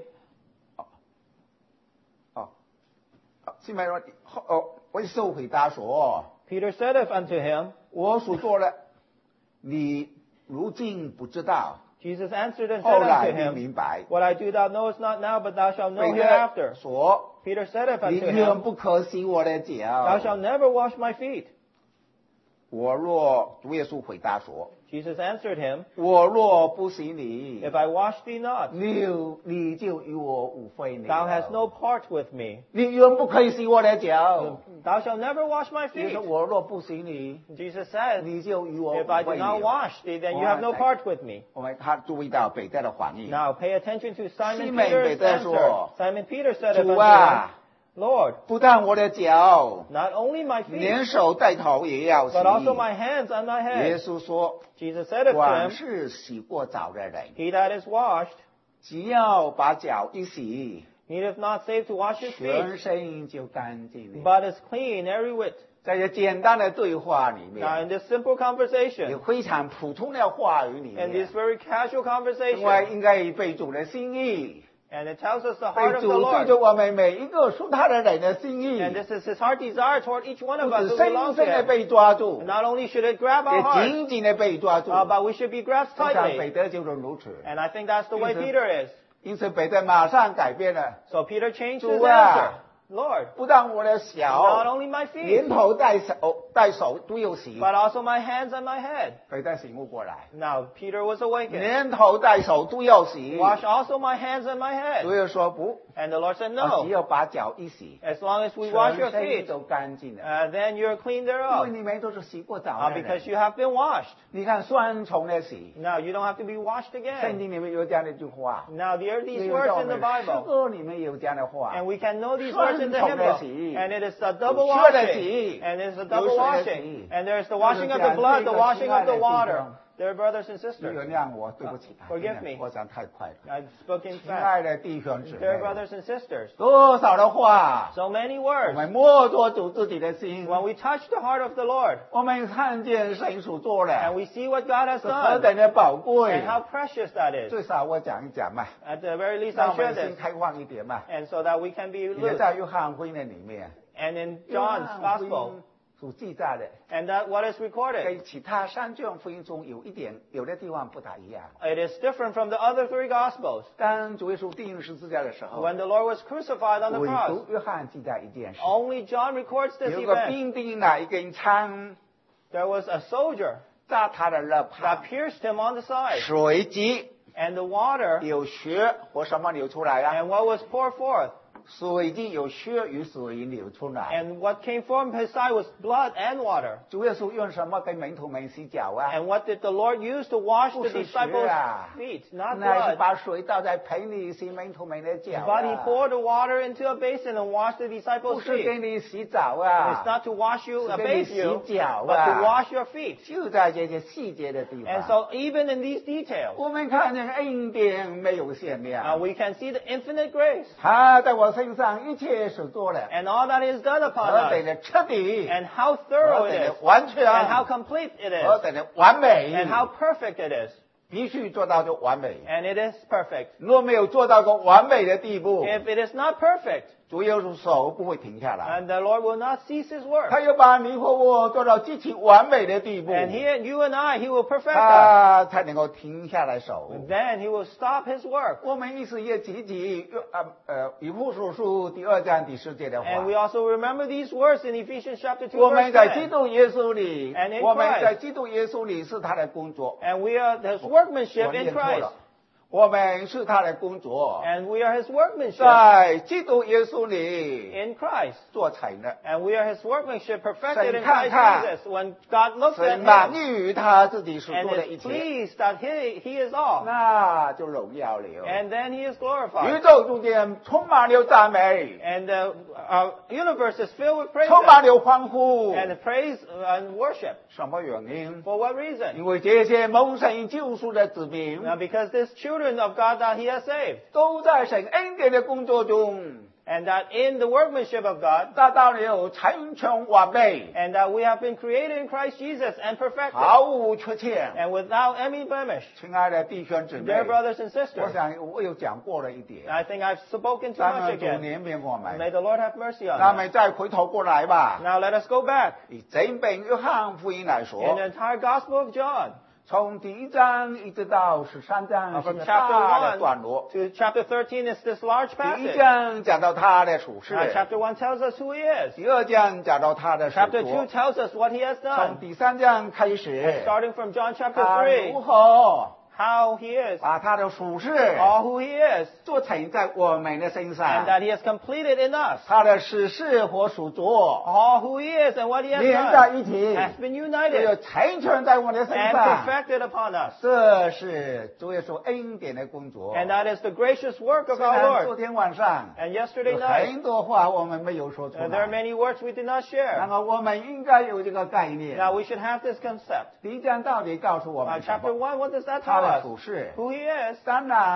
Speaker 1: 西门说：“我受回答说，
Speaker 2: Peter saith unto him,
Speaker 1: 我所做的，你如今不知道，
Speaker 2: Jesus answered and
Speaker 1: 后
Speaker 2: said
Speaker 1: 来
Speaker 2: unto
Speaker 1: 你
Speaker 2: him,
Speaker 1: 明白。
Speaker 2: What I do thou knowest not now, but thou shalt know
Speaker 1: 彼得
Speaker 2: hereafter.
Speaker 1: 说：
Speaker 2: Peter saith
Speaker 1: 你
Speaker 2: unto
Speaker 1: 永
Speaker 2: him,
Speaker 1: 不可洗我的
Speaker 2: Thou
Speaker 1: 脚。
Speaker 2: shalt never wash my feet.
Speaker 1: 我若主耶稣回答说，
Speaker 2: Jesus answered him,
Speaker 1: 我若不洗你，
Speaker 2: If I wash thee not,
Speaker 1: 你就与我无分
Speaker 2: thou
Speaker 1: 了。
Speaker 2: hast no part with me.
Speaker 1: 你永不可以洗我的脚。
Speaker 2: Thou shalt never wash my
Speaker 1: 你说
Speaker 2: feet.
Speaker 1: 我若不洗你，
Speaker 2: Jesus said,
Speaker 1: 你就与我无
Speaker 2: If I do
Speaker 1: 分
Speaker 2: not
Speaker 1: 了。
Speaker 2: wash thee, then you have no part with me.
Speaker 1: 我们他注意到彼得的反应。
Speaker 2: Now pay attention to Simon
Speaker 1: 西门
Speaker 2: Peter's
Speaker 1: 彼得说，
Speaker 2: answer. Simon Peter said
Speaker 1: 主
Speaker 2: unto him,
Speaker 1: 啊，
Speaker 2: Lord,
Speaker 1: 不但我的脚，
Speaker 2: not only my feet,
Speaker 1: 连手带头也要洗。
Speaker 2: but also my hands and my
Speaker 1: 耶
Speaker 2: head.
Speaker 1: 稣说，
Speaker 2: Jesus said unto
Speaker 1: 凡
Speaker 2: him,
Speaker 1: 是洗过澡的人，
Speaker 2: He that is washed
Speaker 1: 只要把脚一洗，
Speaker 2: needeth not save to wash his
Speaker 1: 全
Speaker 2: feet,
Speaker 1: 身就干净了。
Speaker 2: but is clean every whit.
Speaker 1: 在这简单的对话里
Speaker 2: Now
Speaker 1: 面，
Speaker 2: in this simple
Speaker 1: 有
Speaker 2: conversation,
Speaker 1: 非常普通的话语里
Speaker 2: in
Speaker 1: 面
Speaker 2: this，very casual
Speaker 1: 因为
Speaker 2: conversation,
Speaker 1: 应该被主的心意，
Speaker 2: And it tells us the
Speaker 1: 被
Speaker 2: heart of the
Speaker 1: 主对
Speaker 2: Lord.
Speaker 1: 着我们每一个属他的人的心意，
Speaker 2: And this is His heart desire toward each one of
Speaker 1: 不
Speaker 2: us
Speaker 1: 只
Speaker 2: who
Speaker 1: 深
Speaker 2: belongs to
Speaker 1: 深的
Speaker 2: Him.
Speaker 1: 被抓住，
Speaker 2: Not only should it grab our
Speaker 1: 也
Speaker 2: heart,
Speaker 1: 紧紧的被抓住。
Speaker 2: but we should be grasped
Speaker 1: 我想彼
Speaker 2: tightly.
Speaker 1: 得就是如此，
Speaker 2: And I think that's the way
Speaker 1: Yes, sir.
Speaker 2: Peter is.
Speaker 1: 因此彼得马上改变了，
Speaker 2: So Peter changed
Speaker 1: 主
Speaker 2: his
Speaker 1: 啊，
Speaker 2: answer. Lord,
Speaker 1: 不但我的
Speaker 2: not
Speaker 1: 脚、
Speaker 2: only my feet,
Speaker 1: 连头带手都有洗。
Speaker 2: but also my hands and my head.
Speaker 1: 彼得醒悟过来，
Speaker 2: Now Peter was awakened.
Speaker 1: 连头带手都要洗。
Speaker 2: Wash also my hands and my
Speaker 1: 主
Speaker 2: head.
Speaker 1: 耶稣说不，
Speaker 2: And the Lord said,
Speaker 1: 只
Speaker 2: no.
Speaker 1: 要把脚一洗，
Speaker 2: As long as we wash your
Speaker 1: 全身
Speaker 2: feet,
Speaker 1: 都干净了。
Speaker 2: then you're clean
Speaker 1: 因为
Speaker 2: thereof.
Speaker 1: 你们都是洗过澡的
Speaker 2: Because
Speaker 1: 人。
Speaker 2: you have been washed.
Speaker 1: 你看双重的洗，
Speaker 2: Now you don't have to be washed
Speaker 1: 圣
Speaker 2: again.
Speaker 1: 经里面有这样的一句话，
Speaker 2: Now there are
Speaker 1: 也
Speaker 2: these
Speaker 1: 有在
Speaker 2: words
Speaker 1: 我
Speaker 2: in the
Speaker 1: 们诗
Speaker 2: Bible.
Speaker 1: 歌里面有这样的话。
Speaker 2: And we can know these words in the
Speaker 1: 双重的
Speaker 2: hymn book.
Speaker 1: 洗，
Speaker 2: And it is the double
Speaker 1: 有血的
Speaker 2: washing.
Speaker 1: 洗，
Speaker 2: And it is the
Speaker 1: 有
Speaker 2: double
Speaker 1: 水的
Speaker 2: washing.
Speaker 1: 洗。
Speaker 2: And there is the
Speaker 1: 就是
Speaker 2: washing of
Speaker 1: 这样，
Speaker 2: the blood,
Speaker 1: 这
Speaker 2: the
Speaker 1: 个
Speaker 2: washing
Speaker 1: 亲爱
Speaker 2: of
Speaker 1: 的
Speaker 2: the
Speaker 1: 弟
Speaker 2: water.
Speaker 1: 兄，
Speaker 2: Dear brothers and
Speaker 1: 你
Speaker 2: sisters,
Speaker 1: 原谅我，对不起，
Speaker 2: Forgive me.
Speaker 1: 我讲太快了。
Speaker 2: I spoke in
Speaker 1: 亲
Speaker 2: fast.
Speaker 1: 爱的弟兄姊
Speaker 2: Dear
Speaker 1: 妹，
Speaker 2: brothers and sisters,
Speaker 1: 多少的话，
Speaker 2: so many
Speaker 1: 我
Speaker 2: words.
Speaker 1: 们摸着主自己的心，
Speaker 2: When we touch the heart of the Lord
Speaker 1: 我们看见神所做
Speaker 2: and
Speaker 1: 了，
Speaker 2: we see what God has
Speaker 1: 是何
Speaker 2: done
Speaker 1: 等的宝贵
Speaker 2: and。how precious that is,
Speaker 1: 最少我讲一讲嘛，
Speaker 2: at the very least
Speaker 1: 让
Speaker 2: I
Speaker 1: 我
Speaker 2: share
Speaker 1: 们心
Speaker 2: this.
Speaker 1: 开放一点嘛。
Speaker 2: And so that we can be
Speaker 1: 也
Speaker 2: loose.
Speaker 1: 在约翰福音的里面，
Speaker 2: And in
Speaker 1: 约
Speaker 2: John's
Speaker 1: 翰福
Speaker 2: gospel,
Speaker 1: 音所记载的，
Speaker 2: and that what is recorded,
Speaker 1: 跟其他三卷福音中有的地方不大一样。
Speaker 2: it is different from the other three gospels.
Speaker 1: 当主耶稣钉十字架的时候，
Speaker 2: When the Lord was crucified on the
Speaker 1: 唯
Speaker 2: cross,
Speaker 1: 独约翰记载一件事，
Speaker 2: only John records this
Speaker 1: 有个
Speaker 2: event.
Speaker 1: 兵丁拿一根枪
Speaker 2: There was a soldier
Speaker 1: 扎他的肋
Speaker 2: that
Speaker 1: 旁，
Speaker 2: pierced him on the side,
Speaker 1: 水滴
Speaker 2: and the water
Speaker 1: 有血或什么流出来啊？
Speaker 2: and what was poured forth,
Speaker 1: 水滴有血与水流出来。
Speaker 2: and what came from his side was blood and water.
Speaker 1: 主耶稣用什么跟门徒们洗脚啊？
Speaker 2: And what did the Lord use to wash the
Speaker 1: 不是血
Speaker 2: disciples'
Speaker 1: 啊，
Speaker 2: feet? Not
Speaker 1: 那是
Speaker 2: blood.
Speaker 1: 把水倒在盆里洗门徒们的脚
Speaker 2: But he
Speaker 1: 啊，
Speaker 2: poured the water into a basin and washed the
Speaker 1: 不
Speaker 2: disciples'
Speaker 1: 是给
Speaker 2: feet.
Speaker 1: 你洗澡
Speaker 2: It's
Speaker 1: 啊，
Speaker 2: not to wash you,
Speaker 1: 是给你
Speaker 2: bathe you,
Speaker 1: 洗脚
Speaker 2: but to
Speaker 1: 啊，
Speaker 2: wash your feet.
Speaker 1: 就在这些细节的地
Speaker 2: And
Speaker 1: 方。
Speaker 2: so even in these details,
Speaker 1: 我们看见恩典没有限量，
Speaker 2: we can see the infinite grace
Speaker 1: 他在我身上一切所做的，
Speaker 2: and all that is done upon
Speaker 1: 何等
Speaker 2: us,
Speaker 1: 的彻底，
Speaker 2: and how thorough
Speaker 1: 何
Speaker 2: it
Speaker 1: 等
Speaker 2: is,
Speaker 1: 的完全，
Speaker 2: and how complete it
Speaker 1: 何
Speaker 2: is,
Speaker 1: 等的完美，
Speaker 2: and how perfect it is.
Speaker 1: 必须做到这完美。
Speaker 2: And it is perfect.
Speaker 1: 若没有做到个完美的地步，
Speaker 2: If it is not perfect,
Speaker 1: 主耶稣手不会停下来，
Speaker 2: and the Lord will not cease his work.
Speaker 1: 他要把你和我做到极其完美的地步，
Speaker 2: And you and I, he will perfect us.
Speaker 1: 他才能够停下来手。
Speaker 2: Then he will stop his work.
Speaker 1: 我们一直也提及以弗所书第2章第10节的话
Speaker 2: And we also remember these words in Ephesians chapter 2,
Speaker 1: 我
Speaker 2: verse
Speaker 1: 们在基
Speaker 2: 10.
Speaker 1: 督耶稣里
Speaker 2: And in，
Speaker 1: 我们
Speaker 2: Christ
Speaker 1: 在基督耶稣里是他的工作。
Speaker 2: And we are his
Speaker 1: 我
Speaker 2: workmanship
Speaker 1: 念
Speaker 2: in
Speaker 1: 错
Speaker 2: Christ.
Speaker 1: 了，我们是他的工作，
Speaker 2: And we are his workmanship
Speaker 1: 在基督耶稣里
Speaker 2: in Christ.
Speaker 1: 做成的。
Speaker 2: And we are his workmanship perfected in
Speaker 1: 神看
Speaker 2: Christ
Speaker 1: 看
Speaker 2: Jesus. When God looks
Speaker 1: 神
Speaker 2: at
Speaker 1: 满
Speaker 2: him
Speaker 1: 意于他自己所
Speaker 2: and
Speaker 1: 做的一
Speaker 2: is
Speaker 1: 切，
Speaker 2: pleased that he is all,
Speaker 1: 那就荣耀了。
Speaker 2: and then he is
Speaker 1: 宇
Speaker 2: glorified.
Speaker 1: 宙中间充满了赞美，
Speaker 2: And the universe is filled with praise
Speaker 1: 充满了欢呼。
Speaker 2: and praise and worship.
Speaker 1: 什么原因？
Speaker 2: For what reason?
Speaker 1: 因为这些蒙神救赎的子民
Speaker 2: Now, because these children of God that he has saved,
Speaker 1: 都在神恩典的工作中
Speaker 2: and that in the workmanship of God,
Speaker 1: 达到了成全完美，
Speaker 2: and that we have been created in Christ Jesus and perfected,
Speaker 1: 毫无缺欠。
Speaker 2: and without any blemish.
Speaker 1: 亲爱的弟兄姊妹，
Speaker 2: Dear brothers and
Speaker 1: 我
Speaker 2: sisters,
Speaker 1: 想我有讲过了一点，
Speaker 2: I think I've spoken too
Speaker 1: 咱
Speaker 2: much
Speaker 1: 们主
Speaker 2: again.
Speaker 1: 怜悯我
Speaker 2: May
Speaker 1: 们，
Speaker 2: the Lord have mercy on
Speaker 1: 咱
Speaker 2: us.
Speaker 1: 们再回头过来吧。
Speaker 2: Now let us go back
Speaker 1: 以整本约翰福音来
Speaker 2: in
Speaker 1: 说，
Speaker 2: the entire Gospel of John,
Speaker 1: 从第1章一直到13章是
Speaker 2: from
Speaker 1: 个
Speaker 2: chapter
Speaker 1: 大的
Speaker 2: 1
Speaker 1: 段落。
Speaker 2: to chapter 13 is this large
Speaker 1: 第1
Speaker 2: passage.
Speaker 1: 章讲到他的属事，
Speaker 2: Chapter 1 tells us who he is.
Speaker 1: 第2章讲到他的属
Speaker 2: Chapter 2
Speaker 1: 作，
Speaker 2: tells us what he has
Speaker 1: 从
Speaker 2: done.
Speaker 1: 第3章开始，
Speaker 2: Starting from John chapter
Speaker 1: 他
Speaker 2: 3,
Speaker 1: 如何
Speaker 2: how he is,
Speaker 1: 把他的属事
Speaker 2: all who he is,
Speaker 1: 做成在我们的身
Speaker 2: and
Speaker 1: 上，
Speaker 2: that he has completed in us.
Speaker 1: 他的实事和属作
Speaker 2: All who he is and what he has
Speaker 1: 连在
Speaker 2: done
Speaker 1: 一起，
Speaker 2: has been
Speaker 1: 就
Speaker 2: united
Speaker 1: 要成全在我的身
Speaker 2: and
Speaker 1: 上。
Speaker 2: perfected upon us.
Speaker 1: 这是主耶稣恩典的工作。
Speaker 2: And that is the gracious work of
Speaker 1: 虽
Speaker 2: our
Speaker 1: 然昨
Speaker 2: Lord.
Speaker 1: 天晚上
Speaker 2: And yesterday
Speaker 1: 有
Speaker 2: night,
Speaker 1: 很多话我们没有说出
Speaker 2: there are
Speaker 1: 来，
Speaker 2: many words we did not
Speaker 1: 然
Speaker 2: share.
Speaker 1: 后我们应该有这个概念。
Speaker 2: Now we should have this concept.
Speaker 1: 第1章到底告诉我们什
Speaker 2: Chapter
Speaker 1: 么？
Speaker 2: 1, what does that
Speaker 1: 他
Speaker 2: tell
Speaker 1: 的
Speaker 2: us?
Speaker 1: 属事。
Speaker 2: Who he is.
Speaker 1: 当然，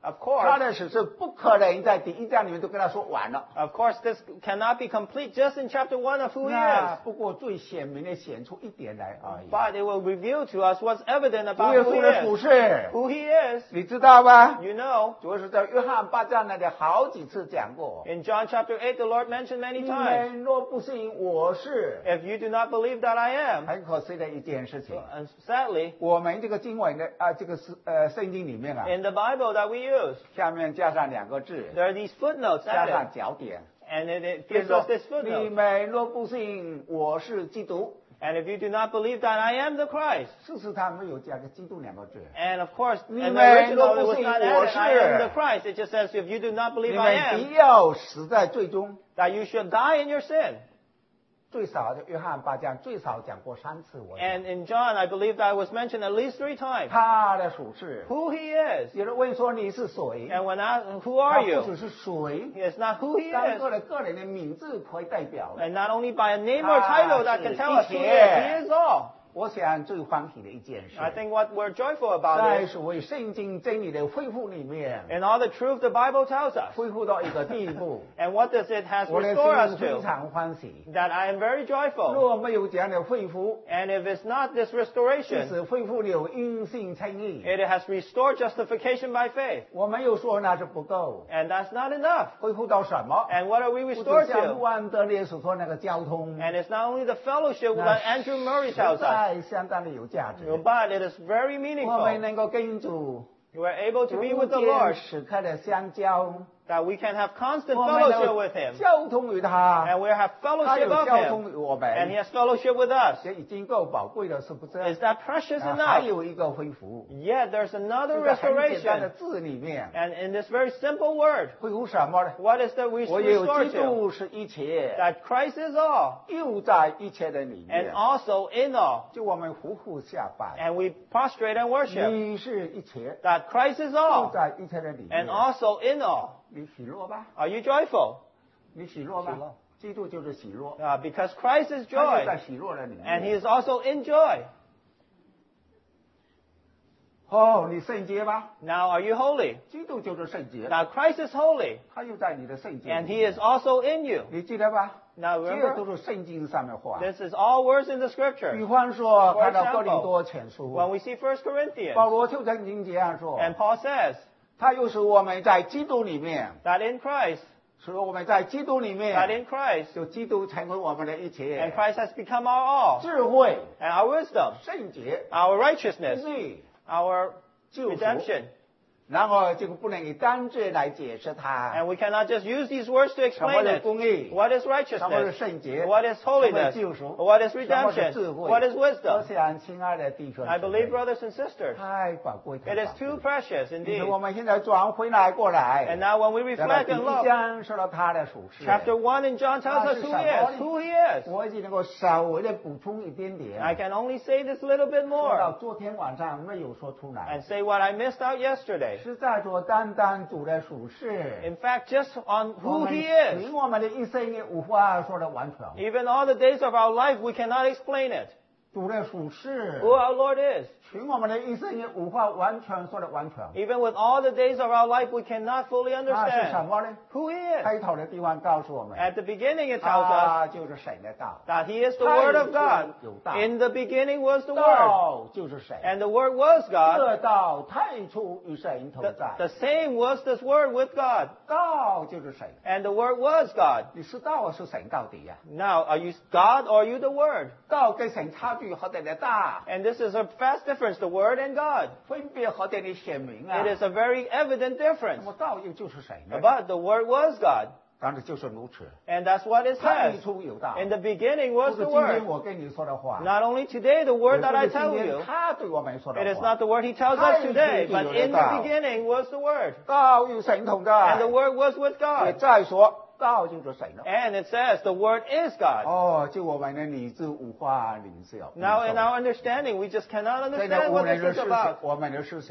Speaker 2: Of
Speaker 1: 他
Speaker 2: course,
Speaker 1: 的史诗不可能在第一章里面都跟他说完了。
Speaker 2: of course, this cannot be complete just in chapter 1 of who he
Speaker 1: 那
Speaker 2: is.
Speaker 1: 不过最显明的显出一点来而已。
Speaker 2: But it will reveal to us what's evident
Speaker 1: 主
Speaker 2: about
Speaker 1: 耶
Speaker 2: who
Speaker 1: 稣的
Speaker 2: he
Speaker 1: 属
Speaker 2: is.
Speaker 1: 世，
Speaker 2: Who he is,
Speaker 1: 你知道吧？
Speaker 2: you know.
Speaker 1: 主要是在约翰8章那里好几次讲过。
Speaker 2: In John chapter 8, the Lord mentioned
Speaker 1: 你
Speaker 2: many times,
Speaker 1: 们若不信我是，
Speaker 2: if you do not believe that I am,
Speaker 1: 很可惜的一件事情。
Speaker 2: and sadly,
Speaker 1: 我们这个经文的这个圣经里面啊，
Speaker 2: in the Bible that we use,
Speaker 1: 下面加上2个字，
Speaker 2: there are these footnotes
Speaker 1: 加
Speaker 2: added,
Speaker 1: 上角点，
Speaker 2: and it
Speaker 1: 就是
Speaker 2: gives
Speaker 1: 说
Speaker 2: us this
Speaker 1: 你
Speaker 2: footnote.
Speaker 1: 们若不信我是基督，
Speaker 2: And if you do not believe that I am the Christ,
Speaker 1: 事实他没有加个基督2个字。
Speaker 2: and of course, in the
Speaker 1: 你们
Speaker 2: original
Speaker 1: 若
Speaker 2: it
Speaker 1: 不
Speaker 2: was
Speaker 1: 信
Speaker 2: not
Speaker 1: 我
Speaker 2: added, I am
Speaker 1: 是，
Speaker 2: the Christ. It just says, if you do not
Speaker 1: 你
Speaker 2: believe I
Speaker 1: 们
Speaker 2: am,
Speaker 1: 必要死在最终。
Speaker 2: that you should die in your sin.
Speaker 1: 最少的约翰8章最少讲过3次，我想
Speaker 2: And in John, I believe that was mentioned at least 3 times.
Speaker 1: 他的属世。
Speaker 2: Who he is.
Speaker 1: 有人问说你是谁？
Speaker 2: And when asked, who
Speaker 1: 他
Speaker 2: are
Speaker 1: 不
Speaker 2: you?
Speaker 1: 只是谁，
Speaker 2: It's not who he
Speaker 1: 单
Speaker 2: is.
Speaker 1: 个人的名字可以代表的。
Speaker 2: And not only by a name or title that can tell us who he is.
Speaker 1: 他是
Speaker 2: He is all.
Speaker 1: 我想最欢喜的一件事，
Speaker 2: I think what we're joyful about
Speaker 1: 在
Speaker 2: is,
Speaker 1: 所谓圣经真理的恢复里面，
Speaker 2: in all the truth the Bible tells us.
Speaker 1: 恢复到一个地步，
Speaker 2: And what does it has
Speaker 1: 我的
Speaker 2: restored
Speaker 1: 心
Speaker 2: us
Speaker 1: 非
Speaker 2: to?
Speaker 1: 常欢喜。
Speaker 2: That I am very joyful.
Speaker 1: 若没有这样的恢复，
Speaker 2: And if it's not this
Speaker 1: 即
Speaker 2: restoration,
Speaker 1: 使恢复了因信称义，
Speaker 2: it has restored justification by faith.
Speaker 1: 我没有说那是不够。
Speaker 2: And that's not enough.
Speaker 1: 恢复到什么？
Speaker 2: And what are we
Speaker 1: 不
Speaker 2: restored
Speaker 1: 是像
Speaker 2: to?
Speaker 1: 路安德烈所说那个交通，
Speaker 2: And it's not only the fellowship
Speaker 1: 那
Speaker 2: that Andrew Murray
Speaker 1: 实
Speaker 2: tells us,
Speaker 1: 在相当的有价值。
Speaker 2: but it is very
Speaker 1: 我们
Speaker 2: meaningful.
Speaker 1: 能够跟主
Speaker 2: You are able to be
Speaker 1: 无
Speaker 2: with the
Speaker 1: 间
Speaker 2: Lord,
Speaker 1: 时刻的相交，
Speaker 2: that we can have constant
Speaker 1: 我们能
Speaker 2: fellowship
Speaker 1: 够
Speaker 2: with Him.
Speaker 1: 交通与他，
Speaker 2: And we have
Speaker 1: 他
Speaker 2: fellowship
Speaker 1: 有
Speaker 2: of
Speaker 1: 交
Speaker 2: Him.
Speaker 1: 通与我
Speaker 2: And He
Speaker 1: 们，
Speaker 2: has fellowship with us.
Speaker 1: 这已经够宝贵了，是不是？
Speaker 2: Is that precious
Speaker 1: 还
Speaker 2: enough?
Speaker 1: 有一个恢复，
Speaker 2: Yet there's another
Speaker 1: 就在很简单的
Speaker 2: restoration.
Speaker 1: 字里面，
Speaker 2: And in this very simple word,
Speaker 1: 恢复什么呢？
Speaker 2: what is that we
Speaker 1: 我有
Speaker 2: restore
Speaker 1: 基
Speaker 2: to?
Speaker 1: 督是一切，
Speaker 2: That Christ is all,
Speaker 1: 又在一切的里
Speaker 2: and
Speaker 1: 面，
Speaker 2: also in all.
Speaker 1: 就我们匍匐下拜，
Speaker 2: And we prostrate and worship.
Speaker 1: 你是一切，
Speaker 2: That Christ is
Speaker 1: 又
Speaker 2: all,
Speaker 1: 在一切的里
Speaker 2: and
Speaker 1: 面，
Speaker 2: also in all.
Speaker 1: 你喜乐吧？
Speaker 2: Are you joyful?
Speaker 1: 你喜乐吧
Speaker 2: 喜乐？
Speaker 1: 基督就是喜乐，
Speaker 2: Because Christ is
Speaker 1: 他就在
Speaker 2: joy,
Speaker 1: 喜乐的里
Speaker 2: and He
Speaker 1: 面。
Speaker 2: is also in joy.
Speaker 1: 哦，你圣洁吧？
Speaker 2: Now, are you holy?
Speaker 1: 基督就是圣洁，
Speaker 2: Now, Christ is holy,
Speaker 1: 他又在你的圣洁
Speaker 2: and
Speaker 1: 里
Speaker 2: He
Speaker 1: 面。
Speaker 2: is also in you.
Speaker 1: 你记得吧？
Speaker 2: Now,
Speaker 1: 这
Speaker 2: remember,
Speaker 1: 都是圣经上面话。
Speaker 2: this is all words in the
Speaker 1: 比
Speaker 2: Scripture.
Speaker 1: 方说，
Speaker 2: For
Speaker 1: 看到
Speaker 2: example,
Speaker 1: 哥林多前
Speaker 2: When
Speaker 1: 书，
Speaker 2: we see 1 Corinthians,
Speaker 1: 保罗就曾经这样说，
Speaker 2: and Paul says
Speaker 1: 他又使我们在基督里面，
Speaker 2: that in Christ,
Speaker 1: 使我们在基督里
Speaker 2: that
Speaker 1: 面，
Speaker 2: in Christ,
Speaker 1: 就基督成为我们的一
Speaker 2: and
Speaker 1: 切，
Speaker 2: Christ has become our all,
Speaker 1: 智慧、
Speaker 2: and our wisdom,
Speaker 1: 圣洁、
Speaker 2: our righteousness,
Speaker 1: 义、
Speaker 2: our
Speaker 1: 救赎。
Speaker 2: redemption.
Speaker 1: 然后这个不能以单字来解释它，
Speaker 2: And we cannot just use these words to
Speaker 1: 什么
Speaker 2: explain
Speaker 1: 是
Speaker 2: it.
Speaker 1: 公义，
Speaker 2: What is
Speaker 1: 什么是
Speaker 2: righteousness?
Speaker 1: 圣洁，
Speaker 2: What is
Speaker 1: 什么是
Speaker 2: holiness?
Speaker 1: 救赎，
Speaker 2: What is
Speaker 1: 什么是
Speaker 2: redemption?
Speaker 1: 智慧。
Speaker 2: What is
Speaker 1: 我
Speaker 2: wisdom?
Speaker 1: 想，亲爱的弟兄
Speaker 2: I
Speaker 1: 姊
Speaker 2: believe,
Speaker 1: 妹，
Speaker 2: brothers and sisters,
Speaker 1: 太宝贵，太
Speaker 2: it
Speaker 1: 宝
Speaker 2: is
Speaker 1: 贵
Speaker 2: too precious
Speaker 1: 其
Speaker 2: indeed.
Speaker 1: 实我们现在转回来过
Speaker 2: And
Speaker 1: 来，
Speaker 2: now when we
Speaker 1: 在那
Speaker 2: reflect
Speaker 1: 第
Speaker 2: and
Speaker 1: 一
Speaker 2: look,
Speaker 1: 章说到他的属世，
Speaker 2: chapter 1 in John tells us who he is, who he is.
Speaker 1: 我已经能够稍微的补充一点
Speaker 2: I
Speaker 1: 点，
Speaker 2: can only say this little bit
Speaker 1: 说到
Speaker 2: more
Speaker 1: 昨天晚上没有说出来，
Speaker 2: and say what I missed out yesterday.
Speaker 1: 是在说单单主的属世，
Speaker 2: In fact, just on
Speaker 1: 我
Speaker 2: who
Speaker 1: 们
Speaker 2: he
Speaker 1: 凭
Speaker 2: is,
Speaker 1: 我们的一生也无法说的完全，
Speaker 2: even all the days of our life, we cannot explain it.
Speaker 1: 主的属世
Speaker 2: Who，our Lord is.
Speaker 1: 凭我们的一生也无法完全说的完全，
Speaker 2: Even with all the days of our life, we cannot fully
Speaker 1: 那是什
Speaker 2: understand
Speaker 1: 么呢？
Speaker 2: who he is.
Speaker 1: 开头的地方告诉我们，
Speaker 2: At the beginning, it tells us
Speaker 1: 他就是神的道，
Speaker 2: that he is the Word of God. In the beginning was the Word,
Speaker 1: 道就是神，
Speaker 2: and the Word was God.
Speaker 1: 这道太初与神同
Speaker 2: The
Speaker 1: 在，
Speaker 2: same was this Word with God,
Speaker 1: 道就是神。
Speaker 2: and the Word was God.
Speaker 1: 你是道是神到底呀、
Speaker 2: Now, are you God or are you the Word?
Speaker 1: 道跟神差距何等的大，
Speaker 2: And this is a vast difference, the Word and God.
Speaker 1: 分别何等的显明啊！
Speaker 2: It is a very evident
Speaker 1: 那
Speaker 2: difference.
Speaker 1: 么道又就是神呢？
Speaker 2: But the Word was God,
Speaker 1: 当然就是如此。
Speaker 2: and that's what it
Speaker 1: 太
Speaker 2: says.
Speaker 1: 初有道，
Speaker 2: In the beginning
Speaker 1: 不
Speaker 2: was
Speaker 1: 是
Speaker 2: the
Speaker 1: 今天
Speaker 2: Word.
Speaker 1: 我跟你说的话，
Speaker 2: Not only today, the
Speaker 1: 也
Speaker 2: Word
Speaker 1: 不
Speaker 2: that I
Speaker 1: 是今
Speaker 2: tell
Speaker 1: 天
Speaker 2: you,
Speaker 1: 他对我们说
Speaker 2: it
Speaker 1: 的
Speaker 2: is
Speaker 1: 话
Speaker 2: not。the Word He tells us today, but in the beginning was the Word.
Speaker 1: 道与神同
Speaker 2: And
Speaker 1: 在
Speaker 2: the，Word was with
Speaker 1: 也
Speaker 2: God.
Speaker 1: 再说道就是神了。
Speaker 2: And it says the Word is God.
Speaker 1: 哦，就我们的理智无法领受。
Speaker 2: Now, in our understanding, we just cannot
Speaker 1: 这个
Speaker 2: understand
Speaker 1: 我
Speaker 2: what
Speaker 1: 们
Speaker 2: this
Speaker 1: 的
Speaker 2: is
Speaker 1: 思想
Speaker 2: about.
Speaker 1: 我们的思想，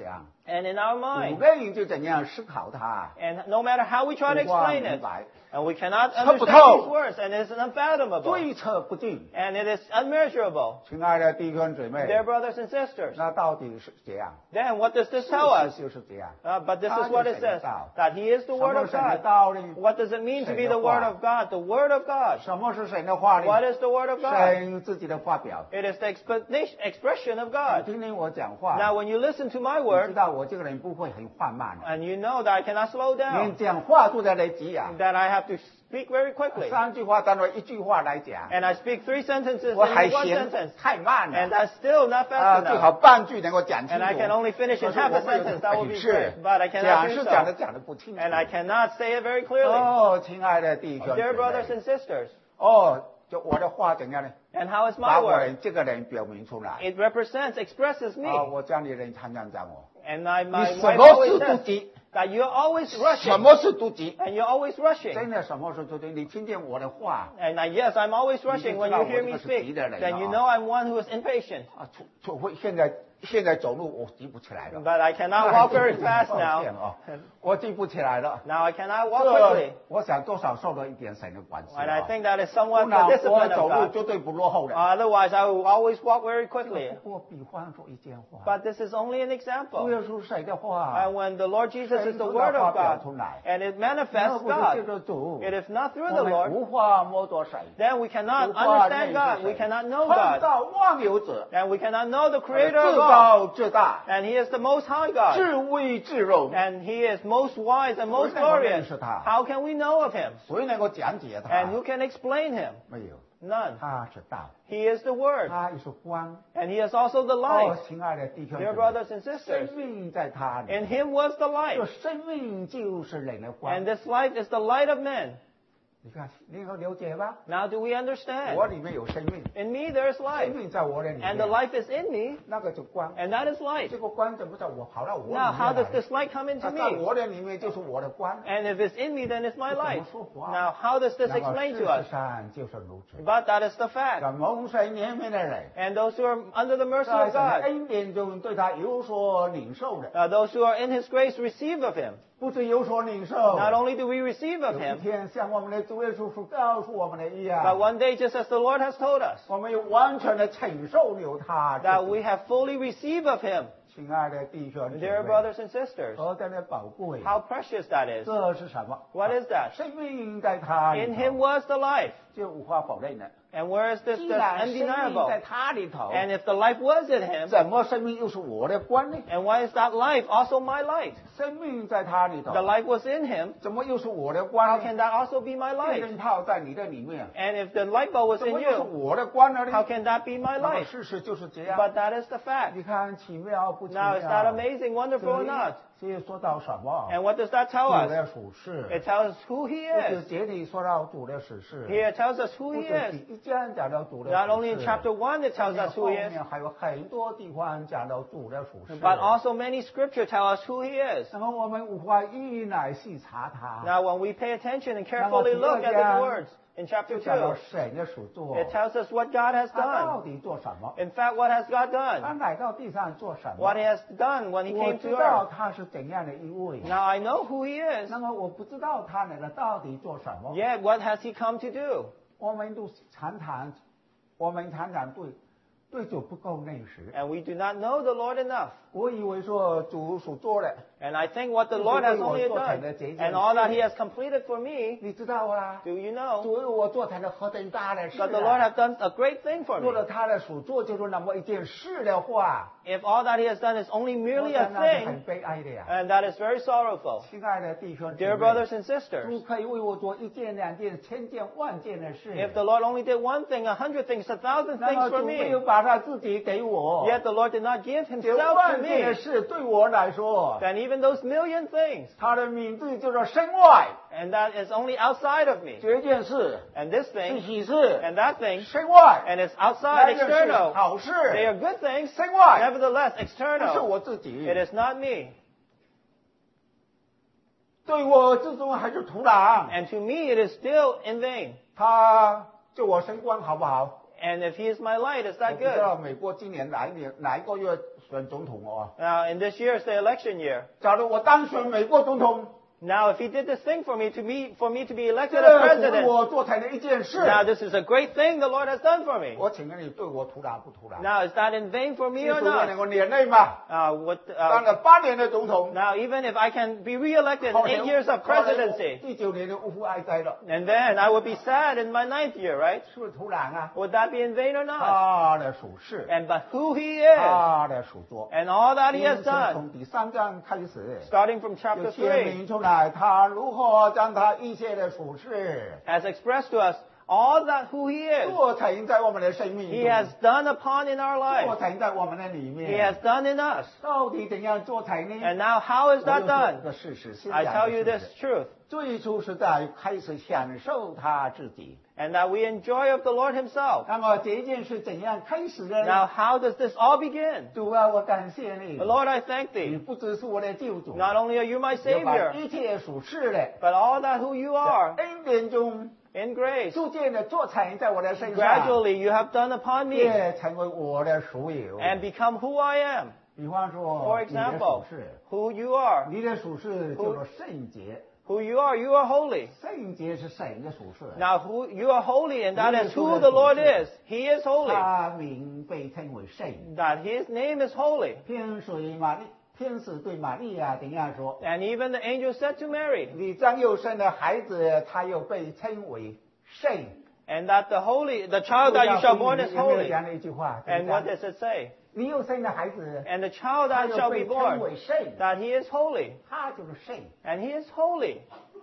Speaker 2: And in our
Speaker 1: 不
Speaker 2: mind.
Speaker 1: 愿意就怎样思考它，
Speaker 2: And no matter how we try to
Speaker 1: 无法
Speaker 2: explain
Speaker 1: 明
Speaker 2: it,
Speaker 1: 白，
Speaker 2: and we cannot
Speaker 1: 测不
Speaker 2: understand
Speaker 1: 透。
Speaker 2: these words, and it's unfathomable,
Speaker 1: 对策不定。
Speaker 2: and it is unmeasurable.
Speaker 1: 亲爱的弟兄姊妹，
Speaker 2: Dear brothers and sisters,
Speaker 1: 那到底是怎样？
Speaker 2: then what does this
Speaker 1: 事
Speaker 2: tell us?
Speaker 1: 实就是这样。
Speaker 2: But this
Speaker 1: Ah,
Speaker 2: is what
Speaker 1: yes,
Speaker 2: it says,
Speaker 1: I know.
Speaker 2: that He is the
Speaker 1: 什
Speaker 2: Word
Speaker 1: 么
Speaker 2: of
Speaker 1: 是神的
Speaker 2: God.
Speaker 1: 道理？
Speaker 2: What does it mean to be
Speaker 1: 神的
Speaker 2: the Word
Speaker 1: 话。
Speaker 2: of God? The Word of God.
Speaker 1: 什么是神的话呢？
Speaker 2: What is the Word of God?
Speaker 1: 神自己的话表。
Speaker 2: It is the expression of
Speaker 1: 你
Speaker 2: God.
Speaker 1: 听听我讲话，
Speaker 2: Now, when you listen to my
Speaker 1: 你知
Speaker 2: word,
Speaker 1: 道我这个人不会很缓慢的，
Speaker 2: and you know that I cannot slow
Speaker 1: 连
Speaker 2: down,
Speaker 1: 讲话都在来急啊。
Speaker 2: that I have to speak very quickly,
Speaker 1: 3句话当中1句话来讲，
Speaker 2: and I speak 3 sentences
Speaker 1: 我
Speaker 2: in
Speaker 1: 还
Speaker 2: one
Speaker 1: 嫌
Speaker 2: sentence,
Speaker 1: 太慢
Speaker 2: and
Speaker 1: 了
Speaker 2: that's still not fast
Speaker 1: 啊，最好
Speaker 2: enough.
Speaker 1: 半句能够讲清
Speaker 2: And I can
Speaker 1: 楚。
Speaker 2: only finish in
Speaker 1: 可是
Speaker 2: half
Speaker 1: 我
Speaker 2: a
Speaker 1: 没有
Speaker 2: sentence. That would
Speaker 1: 本
Speaker 2: be
Speaker 1: 事
Speaker 2: great, but I
Speaker 1: 讲
Speaker 2: cannot do
Speaker 1: 是讲的
Speaker 2: so.
Speaker 1: 讲得不清楚。
Speaker 2: And I cannot say it very clearly.
Speaker 1: 哦，亲爱的弟兄姊
Speaker 2: Dear brothers
Speaker 1: 妹，
Speaker 2: and sisters,
Speaker 1: 哦，就我的话怎样呢？
Speaker 2: and how is
Speaker 1: 把
Speaker 2: my
Speaker 1: 我
Speaker 2: word?
Speaker 1: 人这个人表明出来。
Speaker 2: It represents, expresses me.
Speaker 1: 啊，我家里人常常讲我，
Speaker 2: And my
Speaker 1: 你
Speaker 2: wife
Speaker 1: 什么
Speaker 2: always
Speaker 1: 事都
Speaker 2: says
Speaker 1: 急，
Speaker 2: that you're always
Speaker 1: 什
Speaker 2: rushing,
Speaker 1: 么事都急，
Speaker 2: and you're always rushing.
Speaker 1: 真的什么事都急。你听见我的话
Speaker 2: And yes, I'm always rushing when you hear me speak. Then you know I'm one who is impatient.
Speaker 1: 啊，除非现在走路我急不起来了。
Speaker 2: But I cannot walk very fast
Speaker 1: 抱歉
Speaker 2: now.
Speaker 1: 哦，我记不起来了。
Speaker 2: Now I cannot walk
Speaker 1: 这
Speaker 2: quickly.
Speaker 1: 我想多少受了一点神的管制
Speaker 2: And I
Speaker 1: 啊。
Speaker 2: think that is
Speaker 1: 不
Speaker 2: somewhat
Speaker 1: 然
Speaker 2: the
Speaker 1: 我
Speaker 2: discipline
Speaker 1: 走
Speaker 2: of
Speaker 1: 路
Speaker 2: God.
Speaker 1: 绝对不落后的。
Speaker 2: Otherwise, I will always walk very quickly.
Speaker 1: 不过比方说一件话，
Speaker 2: But this is only an
Speaker 1: 主
Speaker 2: example.
Speaker 1: 耶稣谁的话
Speaker 2: And when the Lord Jesus is the
Speaker 1: 神
Speaker 2: Word
Speaker 1: 把话
Speaker 2: of
Speaker 1: 表
Speaker 2: God,
Speaker 1: 出来，
Speaker 2: and it
Speaker 1: 那
Speaker 2: manifests
Speaker 1: 不是借
Speaker 2: God,
Speaker 1: 着主，
Speaker 2: it is not through
Speaker 1: 我
Speaker 2: the
Speaker 1: 们
Speaker 2: Lord,
Speaker 1: 无法摸着谁，
Speaker 2: then we cannot
Speaker 1: 无法
Speaker 2: understand
Speaker 1: 认识
Speaker 2: God. We
Speaker 1: 谁
Speaker 2: cannot know
Speaker 1: 创
Speaker 2: God.
Speaker 1: 造万有者，
Speaker 2: And we cannot know the
Speaker 1: 至
Speaker 2: Creator of all.
Speaker 1: 高至大，
Speaker 2: And He is the Most High God.
Speaker 1: 至威至荣，
Speaker 2: And He is most wise and most
Speaker 1: 谁能够认
Speaker 2: glorious.
Speaker 1: 识他？
Speaker 2: How can we know of Him?
Speaker 1: 谁能够讲解他？
Speaker 2: And who can explain Him?
Speaker 1: 没有，
Speaker 2: None.
Speaker 1: 他是道，
Speaker 2: He is the Word.
Speaker 1: 他也是光。
Speaker 2: And He is also the
Speaker 1: 哦
Speaker 2: light.
Speaker 1: 亲爱的弟兄姊
Speaker 2: Dear
Speaker 1: 妹，
Speaker 2: brothers and sisters,
Speaker 1: 生命在他里，
Speaker 2: in Him was the
Speaker 1: 这
Speaker 2: light.
Speaker 1: 生命就是人的光
Speaker 2: And。this light is the light of men.
Speaker 1: 你看，你有了解吧？
Speaker 2: Now do we understand?
Speaker 1: 我里面有生命，
Speaker 2: In me there is
Speaker 1: 生
Speaker 2: life.
Speaker 1: 命在我的里
Speaker 2: And the
Speaker 1: 面，
Speaker 2: life is in me.
Speaker 1: 那个就光。
Speaker 2: And that is light.
Speaker 1: 这个光怎么在我跑到我里面
Speaker 2: Now how does
Speaker 1: 来？
Speaker 2: this light come into
Speaker 1: 它在
Speaker 2: me?
Speaker 1: 我的里面就是我的光。
Speaker 2: And if it's in me, then it's my
Speaker 1: 这怎么
Speaker 2: light.
Speaker 1: 说话？
Speaker 2: Now how does this
Speaker 1: 那么
Speaker 2: explain
Speaker 1: 事
Speaker 2: to
Speaker 1: 实
Speaker 2: us?
Speaker 1: 上就是如此。
Speaker 2: But that is the fact.
Speaker 1: 在蒙神怜悯的人，
Speaker 2: And those who are under the mercy
Speaker 1: 在
Speaker 2: of
Speaker 1: 神的
Speaker 2: God,
Speaker 1: 恩典中对他有所领受的，
Speaker 2: those who are in His grace receive of Him.
Speaker 1: 不止有所领受。
Speaker 2: Not only do we receive of
Speaker 1: 有一
Speaker 2: Him,
Speaker 1: 天像我们的主耶稣所告诉我们的一
Speaker 2: but
Speaker 1: 样，
Speaker 2: one day, just as the Lord has told us,
Speaker 1: 我们有完全的承受了他。
Speaker 2: that we have fully received of Him.
Speaker 1: 亲爱的弟兄姊
Speaker 2: Dear
Speaker 1: 妹，
Speaker 2: brothers and sisters,
Speaker 1: 何等的宝贵！
Speaker 2: how precious that is.
Speaker 1: 这是什么？
Speaker 2: What is that?
Speaker 1: 生命在他
Speaker 2: In
Speaker 1: 里
Speaker 2: Him
Speaker 1: 头，
Speaker 2: was the life.
Speaker 1: 就无法否认的。
Speaker 2: And where is this?
Speaker 1: 既
Speaker 2: That's
Speaker 1: 然生命
Speaker 2: undeniable.
Speaker 1: 在他里头，
Speaker 2: And if the life was in Him,
Speaker 1: 怎么生命又是我的光呢？
Speaker 2: and why is that life also my light?
Speaker 1: 生命在他里头
Speaker 2: The，life was in Him.
Speaker 1: 怎么又是我的
Speaker 2: How
Speaker 1: 光
Speaker 2: can
Speaker 1: 呢？
Speaker 2: that also be my
Speaker 1: 电
Speaker 2: light?
Speaker 1: 灯泡在你的里面，
Speaker 2: And if the light bulb was
Speaker 1: 怎
Speaker 2: in
Speaker 1: 么又是
Speaker 2: you,
Speaker 1: 我的光呢？
Speaker 2: how can that be my
Speaker 1: 那么
Speaker 2: light?
Speaker 1: 事实就是这样。
Speaker 2: But that is the fact.
Speaker 1: 你看奇妙不奇
Speaker 2: Now,
Speaker 1: 妙？
Speaker 2: is that amazing, wonderful or not?
Speaker 1: 所以说到什么？
Speaker 2: And what does that tell
Speaker 1: 主
Speaker 2: us?
Speaker 1: 的属事，
Speaker 2: It tells us who He
Speaker 1: 不是
Speaker 2: is.
Speaker 1: 这里说到主的属事，
Speaker 2: Here it tells us
Speaker 1: 不
Speaker 2: who He
Speaker 1: 是
Speaker 2: is.
Speaker 1: 第一章讲到主的
Speaker 2: Not
Speaker 1: 属
Speaker 2: only in
Speaker 1: 事，
Speaker 2: chapter 1 it tells us
Speaker 1: 后
Speaker 2: who He is,
Speaker 1: 面还有很多地方讲到主的属事。
Speaker 2: but also many scripture tell us who He is.
Speaker 1: 那么我们无法一一来细查它。
Speaker 2: Now, when we pay attention and carefully look at the words in chapter
Speaker 1: 就讲到
Speaker 2: 2,
Speaker 1: 神的属作，
Speaker 2: it tells us what God has
Speaker 1: 他到
Speaker 2: done.
Speaker 1: 底做什么？
Speaker 2: In fact, what has God
Speaker 1: 他
Speaker 2: done?
Speaker 1: 来到地上做什么
Speaker 2: What He？has done when He
Speaker 1: 我
Speaker 2: came
Speaker 1: 知
Speaker 2: to
Speaker 1: 道
Speaker 2: earth.
Speaker 1: 他是怎样的一位，
Speaker 2: Now I know who He is,
Speaker 1: 那么我不知道他来了到底做什么。
Speaker 2: yet what has He come to do?
Speaker 1: 我们常常对主不够认识。
Speaker 2: And we do not know the Lord enough.
Speaker 1: 我以为说主所做的，
Speaker 2: And I think what the Lord has only done, and all that He has completed for me,
Speaker 1: 你知道啊？
Speaker 2: do you know?
Speaker 1: 主为我做成了何等大的事
Speaker 2: But the Lord
Speaker 1: 啊！
Speaker 2: has done a great thing for
Speaker 1: 做
Speaker 2: me.
Speaker 1: 了他的所做就是那么一件事的话，
Speaker 2: If all that He has done is only
Speaker 1: 我
Speaker 2: merely
Speaker 1: 想
Speaker 2: a
Speaker 1: 那是
Speaker 2: thing,
Speaker 1: 很悲哀的呀。
Speaker 2: and that is very sorrowful.
Speaker 1: 亲爱的弟兄姊
Speaker 2: Dear
Speaker 1: 妹，
Speaker 2: brothers and
Speaker 1: 主
Speaker 2: sisters,
Speaker 1: 可以为我做一件、两件、千件、万件的事，
Speaker 2: if the Lord only did one thing, 100 things, 1,000
Speaker 1: 那么
Speaker 2: things for
Speaker 1: 主没
Speaker 2: me,
Speaker 1: 有把他自己给我，
Speaker 2: yet the Lord did not give
Speaker 1: 这
Speaker 2: Himself to
Speaker 1: 万件的
Speaker 2: me,
Speaker 1: 事对我来说，
Speaker 2: then even those million things,
Speaker 1: 他的名字叫做身外。
Speaker 2: and that is only outside of me,
Speaker 1: 这件事
Speaker 2: and this
Speaker 1: 是
Speaker 2: thing,
Speaker 1: 喜事，
Speaker 2: and that thing,
Speaker 1: 身外；
Speaker 2: and it's
Speaker 1: 那
Speaker 2: outside,
Speaker 1: 件事
Speaker 2: external.
Speaker 1: 好事，
Speaker 2: They are good things,
Speaker 1: 身外，
Speaker 2: nevertheless
Speaker 1: 不是
Speaker 2: external.
Speaker 1: 我自己
Speaker 2: It，is not me.
Speaker 1: 对我之中还是土壤。
Speaker 2: And to me, it is still in vain.
Speaker 1: 他救我升官好不好？
Speaker 2: And if He is my light, is
Speaker 1: 我
Speaker 2: that
Speaker 1: 不知道
Speaker 2: good?
Speaker 1: 美国今年哪一个月选总统哦？
Speaker 2: Now, in this year is the election year.
Speaker 1: 假如我当选美国总统，
Speaker 2: Now, if He did this thing for me to be elected
Speaker 1: 这
Speaker 2: as
Speaker 1: 是
Speaker 2: president,
Speaker 1: 我做成的一件事。
Speaker 2: now this is a great thing the Lord has done for me.
Speaker 1: 我请问你对我徒然不徒然？
Speaker 2: Now, is that in vain for me
Speaker 1: 是
Speaker 2: or
Speaker 1: 为那
Speaker 2: not?
Speaker 1: 个年内嘛，当了8年的总统，
Speaker 2: Now, even if I can be re-elected
Speaker 1: 后
Speaker 2: in 8
Speaker 1: 年
Speaker 2: years of presidency,
Speaker 1: 第9年的呜呼哀哉了，
Speaker 2: and then I would be sad in my 9th year, right?
Speaker 1: 是不是徒然啊？
Speaker 2: Would that be in vain or not?
Speaker 1: 他的属事，
Speaker 2: And but who He is,
Speaker 1: 他的属作，
Speaker 2: and all that He has
Speaker 1: 因此
Speaker 2: done,
Speaker 1: 从第3章开始，
Speaker 2: starting from
Speaker 1: 就
Speaker 2: chapter
Speaker 1: 显
Speaker 2: 3,
Speaker 1: 明出来他如何将他一切的属事
Speaker 2: has expressed to us all that who He is.
Speaker 1: 做成在我们的生命
Speaker 2: He
Speaker 1: 中，
Speaker 2: has done upon in our
Speaker 1: 做
Speaker 2: life.
Speaker 1: 成在我们的里
Speaker 2: He has
Speaker 1: 面，
Speaker 2: done in us.
Speaker 1: 到底怎样做成呢？
Speaker 2: And now how is
Speaker 1: 我
Speaker 2: that
Speaker 1: 又说
Speaker 2: done?
Speaker 1: 一个事实，现
Speaker 2: I
Speaker 1: 在
Speaker 2: tell
Speaker 1: 的
Speaker 2: you
Speaker 1: 事
Speaker 2: this
Speaker 1: 实
Speaker 2: truth,
Speaker 1: 最初是在开始享受他自己。
Speaker 2: and that we enjoy of the Lord Himself.
Speaker 1: 那么这件事怎样开始的
Speaker 2: Now
Speaker 1: 呢？
Speaker 2: how does this all begin?
Speaker 1: 主啊，我感谢你，
Speaker 2: Lord, I thank
Speaker 1: 你
Speaker 2: Thee.
Speaker 1: 不只是我的救主，
Speaker 2: Not only are You my
Speaker 1: 也把
Speaker 2: Savior,
Speaker 1: 一切属事的
Speaker 2: but all that who You are
Speaker 1: 恩典中
Speaker 2: in grace.
Speaker 1: 逐渐的做成在我的身上，
Speaker 2: Gradually You have done upon me
Speaker 1: 也成为我的属有。
Speaker 2: and become who I am.
Speaker 1: 比方说
Speaker 2: For
Speaker 1: 你的
Speaker 2: example,
Speaker 1: 属事，
Speaker 2: who You are.
Speaker 1: 你的属事叫做圣洁，
Speaker 2: Who You are holy.
Speaker 1: 圣洁是神的属事。
Speaker 2: Now who You are holy, and that
Speaker 1: Who
Speaker 2: is
Speaker 1: is
Speaker 2: who
Speaker 1: the
Speaker 2: the Lord
Speaker 1: Lord?
Speaker 2: is. He is holy.
Speaker 1: 他名被称为圣。
Speaker 2: That His name is holy.
Speaker 1: 天使对玛利亚怎样说？
Speaker 2: And even the angel said to Mary,
Speaker 1: 你将又生的孩子，他又被称为圣。
Speaker 2: and that the child that you shall born is
Speaker 1: 有没有
Speaker 2: holy.
Speaker 1: 讲了一句话？
Speaker 2: And what does it say?
Speaker 1: 你又生的孩子，
Speaker 2: And the child
Speaker 1: 他
Speaker 2: that
Speaker 1: 又
Speaker 2: shall
Speaker 1: 被
Speaker 2: be
Speaker 1: 称
Speaker 2: born,
Speaker 1: 为圣，
Speaker 2: that He is holy.
Speaker 1: 他就是圣，
Speaker 2: And He is holy.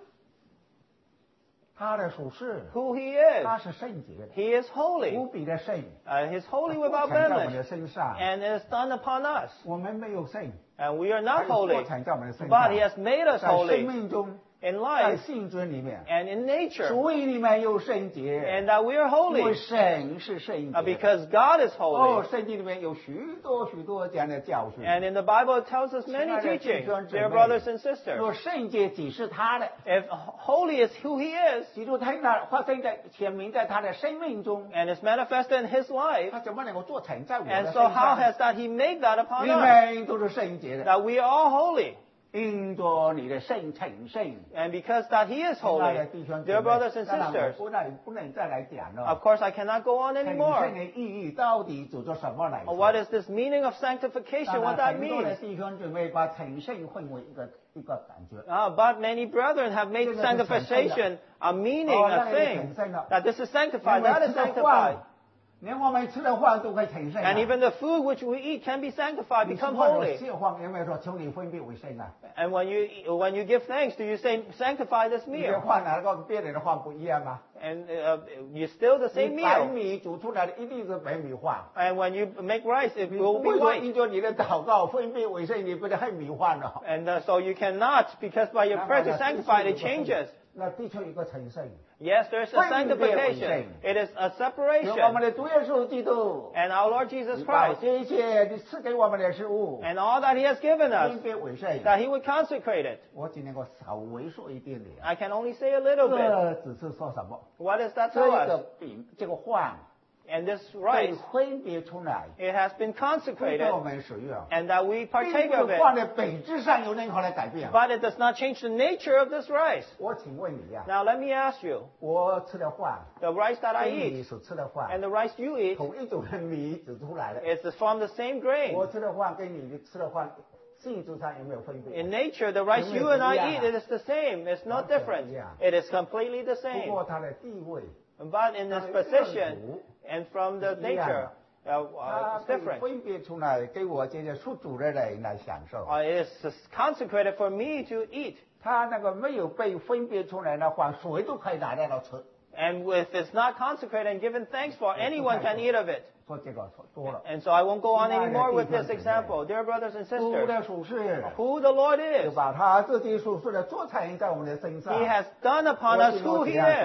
Speaker 1: 他的属事，
Speaker 2: Who He
Speaker 1: 他
Speaker 2: is.
Speaker 1: 是圣洁的，
Speaker 2: He is
Speaker 1: 无
Speaker 2: holy.
Speaker 1: 比的圣，
Speaker 2: He's holy
Speaker 1: 做
Speaker 2: without
Speaker 1: 成在我们
Speaker 2: blemish.
Speaker 1: 的身上。
Speaker 2: And it is done upon us.
Speaker 1: 我们没有圣，
Speaker 2: And we are
Speaker 1: 他
Speaker 2: not
Speaker 1: 做
Speaker 2: holy.
Speaker 1: 成在我们的身
Speaker 2: But He
Speaker 1: 上。
Speaker 2: has made us
Speaker 1: 在生
Speaker 2: holy
Speaker 1: 命中，
Speaker 2: in
Speaker 1: 在
Speaker 2: life
Speaker 1: 性尊里面，
Speaker 2: and in nature.
Speaker 1: 所以你们有圣洁，
Speaker 2: And that we are
Speaker 1: 因为
Speaker 2: holy.
Speaker 1: 神是圣洁的。
Speaker 2: Because God is
Speaker 1: 哦，
Speaker 2: holy.
Speaker 1: 圣经里面有许多这样的教训。
Speaker 2: And in the Bible it tells us many teachings, dear brothers and sisters.
Speaker 1: 若圣洁只是他的，
Speaker 2: If holy is who He is,
Speaker 1: 基督他那发生在显明在他的生命中，
Speaker 2: and is manifested in His life,
Speaker 1: 他怎么能够做成在我的
Speaker 2: and
Speaker 1: 身
Speaker 2: so how
Speaker 1: 上？
Speaker 2: has that He made that upon
Speaker 1: 你
Speaker 2: us?
Speaker 1: 们都是圣洁的，
Speaker 2: That we are all holy.
Speaker 1: 因着你的圣成圣。
Speaker 2: And because that He is
Speaker 1: 亲爱的
Speaker 2: holy,
Speaker 1: 弟兄姊
Speaker 2: dear
Speaker 1: 妹
Speaker 2: brothers and
Speaker 1: 当然
Speaker 2: sisters,
Speaker 1: 我不能再来讲了。
Speaker 2: of course I cannot go on
Speaker 1: 成圣
Speaker 2: anymore.
Speaker 1: 的意义到底指着什么来说？
Speaker 2: What is this meaning of
Speaker 1: 当
Speaker 2: sanctification?
Speaker 1: 然
Speaker 2: What that
Speaker 1: 很多的
Speaker 2: means?
Speaker 1: 弟兄姊妹把成圣混为一个感觉。
Speaker 2: But many brethren have made sanctification a meaning, a thing. That this is sanctified, that is sanctified.
Speaker 1: 连我们吃的饭都可以成圣啊。
Speaker 2: And even the food which we eat can be sanctified,
Speaker 1: 你吃
Speaker 2: become
Speaker 1: 饭有
Speaker 2: holy.
Speaker 1: 谢饭，有没有说求你分别为圣啊？
Speaker 2: And when you give thanks, do you say sanctify this
Speaker 1: 你的
Speaker 2: meal?
Speaker 1: 饭哪个跟别人的饭不一样吗？
Speaker 2: And you still the same
Speaker 1: 你白
Speaker 2: meal.
Speaker 1: 米煮出来的一定是白米饭。
Speaker 2: And when you make rice, it
Speaker 1: 你
Speaker 2: will
Speaker 1: 不
Speaker 2: be
Speaker 1: 会说
Speaker 2: white.
Speaker 1: 因着你的祷告分别为圣，你不是黑米饭了。
Speaker 2: And so you cannot, because by your prayer to sanctify, it changes.
Speaker 1: 那的确有一个成圣。
Speaker 2: Yes, there's a sanctification. It is a
Speaker 1: 有我们
Speaker 2: separation.
Speaker 1: 的主耶稣基督，
Speaker 2: And our Lord Jesus
Speaker 1: 把
Speaker 2: Christ,
Speaker 1: 这一切你赐给我们的事物
Speaker 2: and all that He has given
Speaker 1: 分
Speaker 2: us,
Speaker 1: 别为圣。
Speaker 2: that He would consecrate it.
Speaker 1: 我只能够稍微说一点点。
Speaker 2: I can only say a little bit.
Speaker 1: 这只是说什么？
Speaker 2: What does that
Speaker 1: 这
Speaker 2: tell
Speaker 1: 个
Speaker 2: us?
Speaker 1: 饼，这个饭
Speaker 2: And this
Speaker 1: 被
Speaker 2: rice,
Speaker 1: 分别出来，
Speaker 2: it has been
Speaker 1: 给
Speaker 2: consecrated,
Speaker 1: 我们使用。
Speaker 2: and that we
Speaker 1: 并
Speaker 2: partake
Speaker 1: 不
Speaker 2: of
Speaker 1: 是
Speaker 2: it.
Speaker 1: 饭的本质上有任何的改变。
Speaker 2: But it does not change the nature of this rice.
Speaker 1: 我请问你呀，
Speaker 2: Now let me ask you,
Speaker 1: 我吃的饭，
Speaker 2: the rice that I
Speaker 1: 跟你
Speaker 2: eat
Speaker 1: 所吃的饭
Speaker 2: and，the rice you eat
Speaker 1: 同一种的米煮出来的。
Speaker 2: is from the same grain.
Speaker 1: 我吃的饭跟你吃的饭性质上有没有分别？
Speaker 2: In nature, the rice you and I eat, it is the same. It's no different. It is completely the
Speaker 1: 不
Speaker 2: same.
Speaker 1: 过它的地位，
Speaker 2: But in this position and from the nature,
Speaker 1: 它
Speaker 2: it's
Speaker 1: 被
Speaker 2: different.
Speaker 1: 分别出来给我这些属主的人来享受。
Speaker 2: It is consecrated for me to eat.
Speaker 1: 他那个没有被分别出来的话，谁都可以拿来了吃。
Speaker 2: And if it's not consecrated and given thanks for, anyone can eat of it.
Speaker 1: 说这个说多了。
Speaker 2: And so I won't go on anymore with this example. Dear brothers and
Speaker 1: 主
Speaker 2: sisters,
Speaker 1: 的属事，
Speaker 2: who the Lord
Speaker 1: 就
Speaker 2: is,
Speaker 1: 把他自己属事的做成在我们的身上。
Speaker 2: He has done upon us who He is.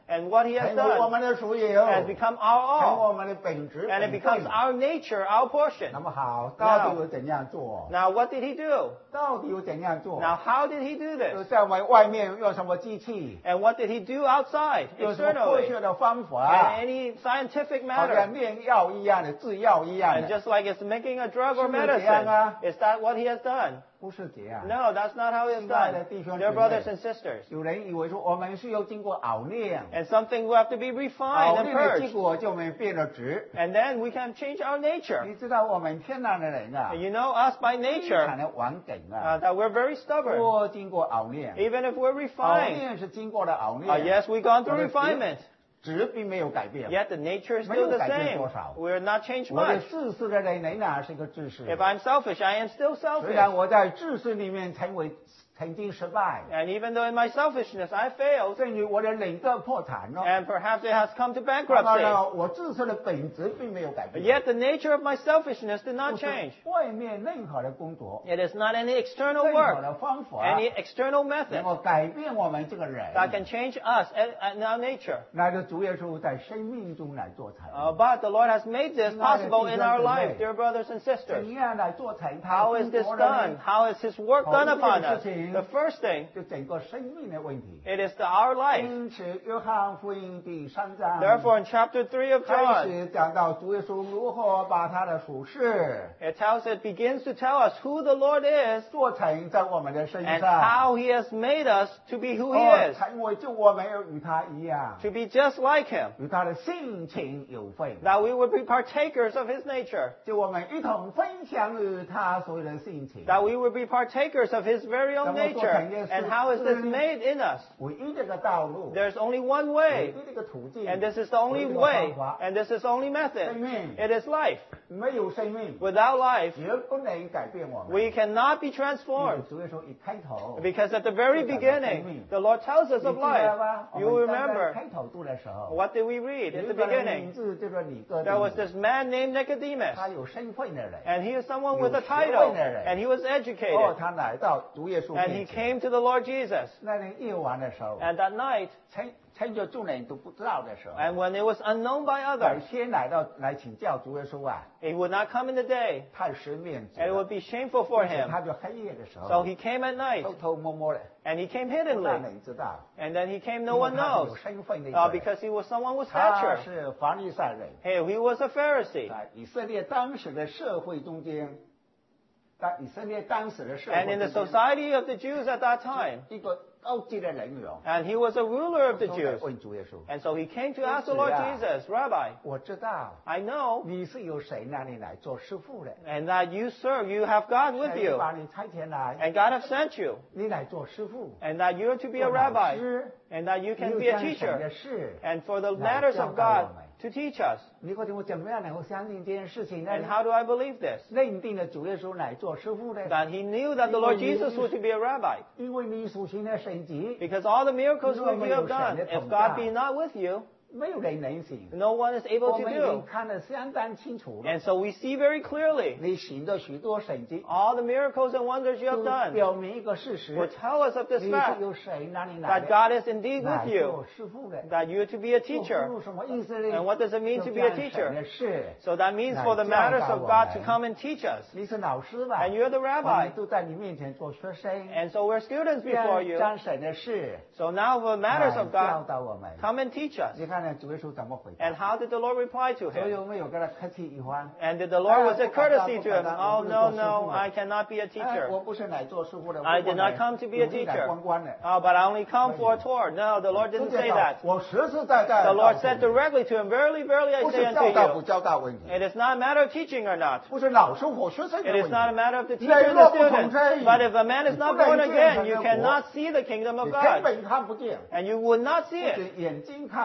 Speaker 2: And what He has
Speaker 1: 成为我
Speaker 2: done
Speaker 1: 们的属有，
Speaker 2: has become our
Speaker 1: 成为
Speaker 2: all.
Speaker 1: 我们的本质
Speaker 2: And it
Speaker 1: 本
Speaker 2: becomes
Speaker 1: 分。
Speaker 2: our nature, our portion.
Speaker 1: 那么好，到底有怎样做？
Speaker 2: Now, what did He do?
Speaker 1: 到底有怎样做？
Speaker 2: Now, how did He do
Speaker 1: 就
Speaker 2: this?
Speaker 1: 在我们外面用什么机器，
Speaker 2: And what did He do outside,
Speaker 1: 用什么科
Speaker 2: externally?
Speaker 1: 学的方
Speaker 2: And
Speaker 1: 法，
Speaker 2: any scientific
Speaker 1: 好像
Speaker 2: matter.
Speaker 1: 炼药一样的，制药一样
Speaker 2: And
Speaker 1: 的，
Speaker 2: just like it's making a drug or
Speaker 1: 是不是这样啊？
Speaker 2: medicine, is that what He has done?
Speaker 1: 不是这样。
Speaker 2: No, that's not how He has
Speaker 1: 亲爱的
Speaker 2: done.
Speaker 1: 弟兄
Speaker 2: Dear
Speaker 1: 姐妹，
Speaker 2: brothers and sisters.
Speaker 1: 有人以为说我们是要经过熬炼，
Speaker 2: And something will have to be
Speaker 1: 熬
Speaker 2: refined and
Speaker 1: 炼的结
Speaker 2: purged.
Speaker 1: 果就我们变了质。
Speaker 2: And then we can change our nature.
Speaker 1: 你知道我们天然的人啊，
Speaker 2: And you know, us by
Speaker 1: 非
Speaker 2: nature,
Speaker 1: 常的顽梗啊，
Speaker 2: that we're very stubborn.
Speaker 1: 多经过熬炼，
Speaker 2: Even if we're
Speaker 1: 熬
Speaker 2: refined.
Speaker 1: 炼是经过了熬
Speaker 2: Yes,
Speaker 1: 炼，
Speaker 2: we've gone through
Speaker 1: 我的
Speaker 2: refinement.
Speaker 1: 质并没有改变。
Speaker 2: Yet the nature is
Speaker 1: 没有
Speaker 2: still the
Speaker 1: 改变
Speaker 2: same.
Speaker 1: 多少。
Speaker 2: We're not changed
Speaker 1: 我的
Speaker 2: much.
Speaker 1: 自私的人仍然是一个自私。
Speaker 2: If I'm selfish, I am still
Speaker 1: 虽
Speaker 2: selfish.
Speaker 1: 然我在自私里面曾经失败，
Speaker 2: And even though in my selfishness I failed,
Speaker 1: 甚至我的人格破产了。
Speaker 2: and perhaps it has come to
Speaker 1: 当然
Speaker 2: bankruptcy,
Speaker 1: 了，我自私的本质并没有改
Speaker 2: but
Speaker 1: 变。
Speaker 2: yet the nature of my selfishness did
Speaker 1: 不
Speaker 2: not
Speaker 1: 是
Speaker 2: change.
Speaker 1: 外面任何的工作，
Speaker 2: It is not any external
Speaker 1: 任何
Speaker 2: work,
Speaker 1: 的方法
Speaker 2: any external
Speaker 1: 能
Speaker 2: method
Speaker 1: 够改变我们这个人。
Speaker 2: that can change us and our nature.
Speaker 1: 那个主耶稣在生命中来做成，
Speaker 2: But the Lord has made this possible in our life, dear brothers and
Speaker 1: 怎
Speaker 2: sisters.
Speaker 1: 样来做成他
Speaker 2: How
Speaker 1: 的
Speaker 2: is
Speaker 1: 工
Speaker 2: this
Speaker 1: 作呢
Speaker 2: done? How is His work done upon us? The first thing,
Speaker 1: 就整个生命的问题。
Speaker 2: it is our life.
Speaker 1: 因此，约翰福音第3章
Speaker 2: Therefore, in chapter 3 of
Speaker 1: 开
Speaker 2: John,
Speaker 1: 始讲到主耶稣如何把他的属事
Speaker 2: it begins to tell us who the Lord is
Speaker 1: 做成在我们的身
Speaker 2: and
Speaker 1: 上，
Speaker 2: how He has made us to be who He is,
Speaker 1: 成为就我们要与他一样，
Speaker 2: to be just like Him,
Speaker 1: 与他的性情有份，
Speaker 2: that we would be partakers of His nature,
Speaker 1: 就我们一同分享与他所有的性情。
Speaker 2: that we would be partakers of His very own nature. And how is this made in us?
Speaker 1: 唯一的一个道路，
Speaker 2: There's only one
Speaker 1: 唯
Speaker 2: way,
Speaker 1: 一的一个途径，
Speaker 2: and this is the only
Speaker 1: 唯一的一个
Speaker 2: way,
Speaker 1: 方法
Speaker 2: and this is the only method.
Speaker 1: 生命
Speaker 2: It is life.
Speaker 1: 没有生命，
Speaker 2: Without life,
Speaker 1: 绝不能改变我们。
Speaker 2: we cannot be
Speaker 1: 因为
Speaker 2: transformed.
Speaker 1: 主耶稣一开头，
Speaker 2: Because at the very beginning, the Lord tells us
Speaker 1: 你
Speaker 2: of
Speaker 1: 记得
Speaker 2: life.
Speaker 1: 吗？
Speaker 2: You
Speaker 1: 我们刚才
Speaker 2: remember
Speaker 1: 开头读的时候，
Speaker 2: what did we read
Speaker 1: 有
Speaker 2: at
Speaker 1: 一
Speaker 2: the
Speaker 1: 个人名
Speaker 2: beginning?
Speaker 1: 字叫做尼哥底
Speaker 2: There was
Speaker 1: 母，
Speaker 2: this man named Nicodemus,
Speaker 1: 他有身份的人。
Speaker 2: and he is someone with a
Speaker 1: 有学问
Speaker 2: title,
Speaker 1: 的人。
Speaker 2: and he was
Speaker 1: 哦，
Speaker 2: educated,
Speaker 1: 他来到主耶稣
Speaker 2: and
Speaker 1: 面
Speaker 2: he
Speaker 1: 前。
Speaker 2: came to the Lord Jesus.
Speaker 1: 那天夜晚的时候，
Speaker 2: And that night,
Speaker 1: 趁着众人都不知道的时候，
Speaker 2: and when it was unknown by
Speaker 1: 首
Speaker 2: others,
Speaker 1: 先来请教主耶稣啊，
Speaker 2: he would not come in the day,
Speaker 1: 太失面子
Speaker 2: and it
Speaker 1: 了
Speaker 2: would。be shameful for
Speaker 1: 因此
Speaker 2: him.
Speaker 1: 他就黑夜的时
Speaker 2: So
Speaker 1: 候，
Speaker 2: he came at night,
Speaker 1: 偷偷摸摸的，
Speaker 2: and he came
Speaker 1: 不让
Speaker 2: hiddenly,
Speaker 1: 人知道。
Speaker 2: and then he came
Speaker 1: 因
Speaker 2: no
Speaker 1: 为
Speaker 2: one
Speaker 1: 他是
Speaker 2: knows,
Speaker 1: 有身份的一个人，
Speaker 2: because he was someone with
Speaker 1: 他
Speaker 2: stature.
Speaker 1: 是法利赛人。
Speaker 2: Hey, he was a Pharisee.
Speaker 1: 在以色列当时的社会中间，在以色列当时的社
Speaker 2: And
Speaker 1: 会
Speaker 2: in the
Speaker 1: 中间，
Speaker 2: society of the Jews at that time,
Speaker 1: 一个高级的人员，
Speaker 2: and he was a ruler of the
Speaker 1: 都在
Speaker 2: Jews.
Speaker 1: 问主耶稣
Speaker 2: And so he came to ask the Lord Jesus, Rabbi,
Speaker 1: 我知道
Speaker 2: I know,
Speaker 1: 你是由谁那里来做师傅的，
Speaker 2: and that you serve, you have God with
Speaker 1: 谁
Speaker 2: you,
Speaker 1: 把你差遣来，
Speaker 2: and God have sent you,
Speaker 1: 你来做师傅，
Speaker 2: and that you are to be a
Speaker 1: 做老
Speaker 2: rabbi,
Speaker 1: 师，
Speaker 2: and that you
Speaker 1: 你
Speaker 2: can
Speaker 1: 又
Speaker 2: be a
Speaker 1: 将神
Speaker 2: teacher,
Speaker 1: 的事，
Speaker 2: and for the
Speaker 1: 来
Speaker 2: matters
Speaker 1: 教
Speaker 2: of
Speaker 1: 导我
Speaker 2: God
Speaker 1: 们。
Speaker 2: to teach us.
Speaker 1: 你会怎么样能够相信这件事情呢？
Speaker 2: And how do I believe this?
Speaker 1: 认定了主耶稣来做师傅的，
Speaker 2: That he knew that the Lord Jesus was to be a rabbi.
Speaker 1: 因为你所行的神迹，
Speaker 2: Because all the miracles which you have done, if God be not with you,
Speaker 1: 没有人能行。
Speaker 2: no one is able
Speaker 1: 我
Speaker 2: to
Speaker 1: 们已经
Speaker 2: do.
Speaker 1: 看得相当清楚了，
Speaker 2: And so we see very clearly
Speaker 1: 你行的许多神迹，
Speaker 2: all the miracles and wonders you
Speaker 1: 都
Speaker 2: have done
Speaker 1: 表明一个事实，
Speaker 2: will tell us of this
Speaker 1: 你
Speaker 2: fact
Speaker 1: 是由谁那里来
Speaker 2: that
Speaker 1: 的？
Speaker 2: God is indeed
Speaker 1: 来
Speaker 2: with
Speaker 1: 做
Speaker 2: you,
Speaker 1: 师傅的。
Speaker 2: that you are to be a
Speaker 1: 做
Speaker 2: teacher.
Speaker 1: 师傅什么意思呢？
Speaker 2: And what does it mean to be a
Speaker 1: 就将
Speaker 2: teacher?
Speaker 1: 神的事
Speaker 2: So that means for the
Speaker 1: 来教
Speaker 2: matters
Speaker 1: 导
Speaker 2: of
Speaker 1: 我
Speaker 2: God to
Speaker 1: 们。
Speaker 2: come and teach us.
Speaker 1: 你是老师吧？
Speaker 2: And you're the
Speaker 1: 我
Speaker 2: rabbi.
Speaker 1: 们都在你面前做学生，
Speaker 2: And so we're students before you.
Speaker 1: 将神的事
Speaker 2: So now for the matters
Speaker 1: 来
Speaker 2: of
Speaker 1: 教
Speaker 2: God,
Speaker 1: 导我们。
Speaker 2: come and teach us.
Speaker 1: 你看看主耶稣怎么回答
Speaker 2: And？how did the Lord reply to
Speaker 1: 所以
Speaker 2: him?
Speaker 1: 我们有跟他客气一番。
Speaker 2: And did the Lord was it courtesy to him?
Speaker 1: Bukatan,
Speaker 2: Oh,
Speaker 1: bukatan,
Speaker 2: no,
Speaker 1: bukatan,
Speaker 2: no,
Speaker 1: bukatan.
Speaker 2: I cannot be a
Speaker 1: 哎
Speaker 2: teacher.
Speaker 1: 我不是来做师傅的，
Speaker 2: I did not come to be a
Speaker 1: 我是来
Speaker 2: teacher.
Speaker 1: 观光的。
Speaker 2: Oh, but I only come for a tour. No, the Lord
Speaker 1: 直
Speaker 2: didn't
Speaker 1: 接
Speaker 2: say
Speaker 1: 告
Speaker 2: that.
Speaker 1: 我实实在在
Speaker 2: The
Speaker 1: 地
Speaker 2: Lord
Speaker 1: 告
Speaker 2: said
Speaker 1: 诉你
Speaker 2: directly to him, Verily, verily, I
Speaker 1: 不
Speaker 2: say
Speaker 1: 是教导不
Speaker 2: unto you,
Speaker 1: 教导问题，
Speaker 2: it is not a matter of teaching or not.
Speaker 1: 不是老师或学生的
Speaker 2: It
Speaker 1: 问
Speaker 2: is
Speaker 1: 题。
Speaker 2: not a matter of the
Speaker 1: 你
Speaker 2: teacher and
Speaker 1: 若
Speaker 2: the
Speaker 1: 不从
Speaker 2: student.
Speaker 1: 这，
Speaker 2: But if a man is
Speaker 1: 你
Speaker 2: not
Speaker 1: 不能
Speaker 2: born
Speaker 1: 见
Speaker 2: again,
Speaker 1: 神
Speaker 2: you
Speaker 1: 的国
Speaker 2: cannot see the kingdom of
Speaker 1: 你根
Speaker 2: God.
Speaker 1: 本看不见，
Speaker 2: And you would not
Speaker 1: 不
Speaker 2: see it.
Speaker 1: 仅眼睛看不
Speaker 2: Not
Speaker 1: 见，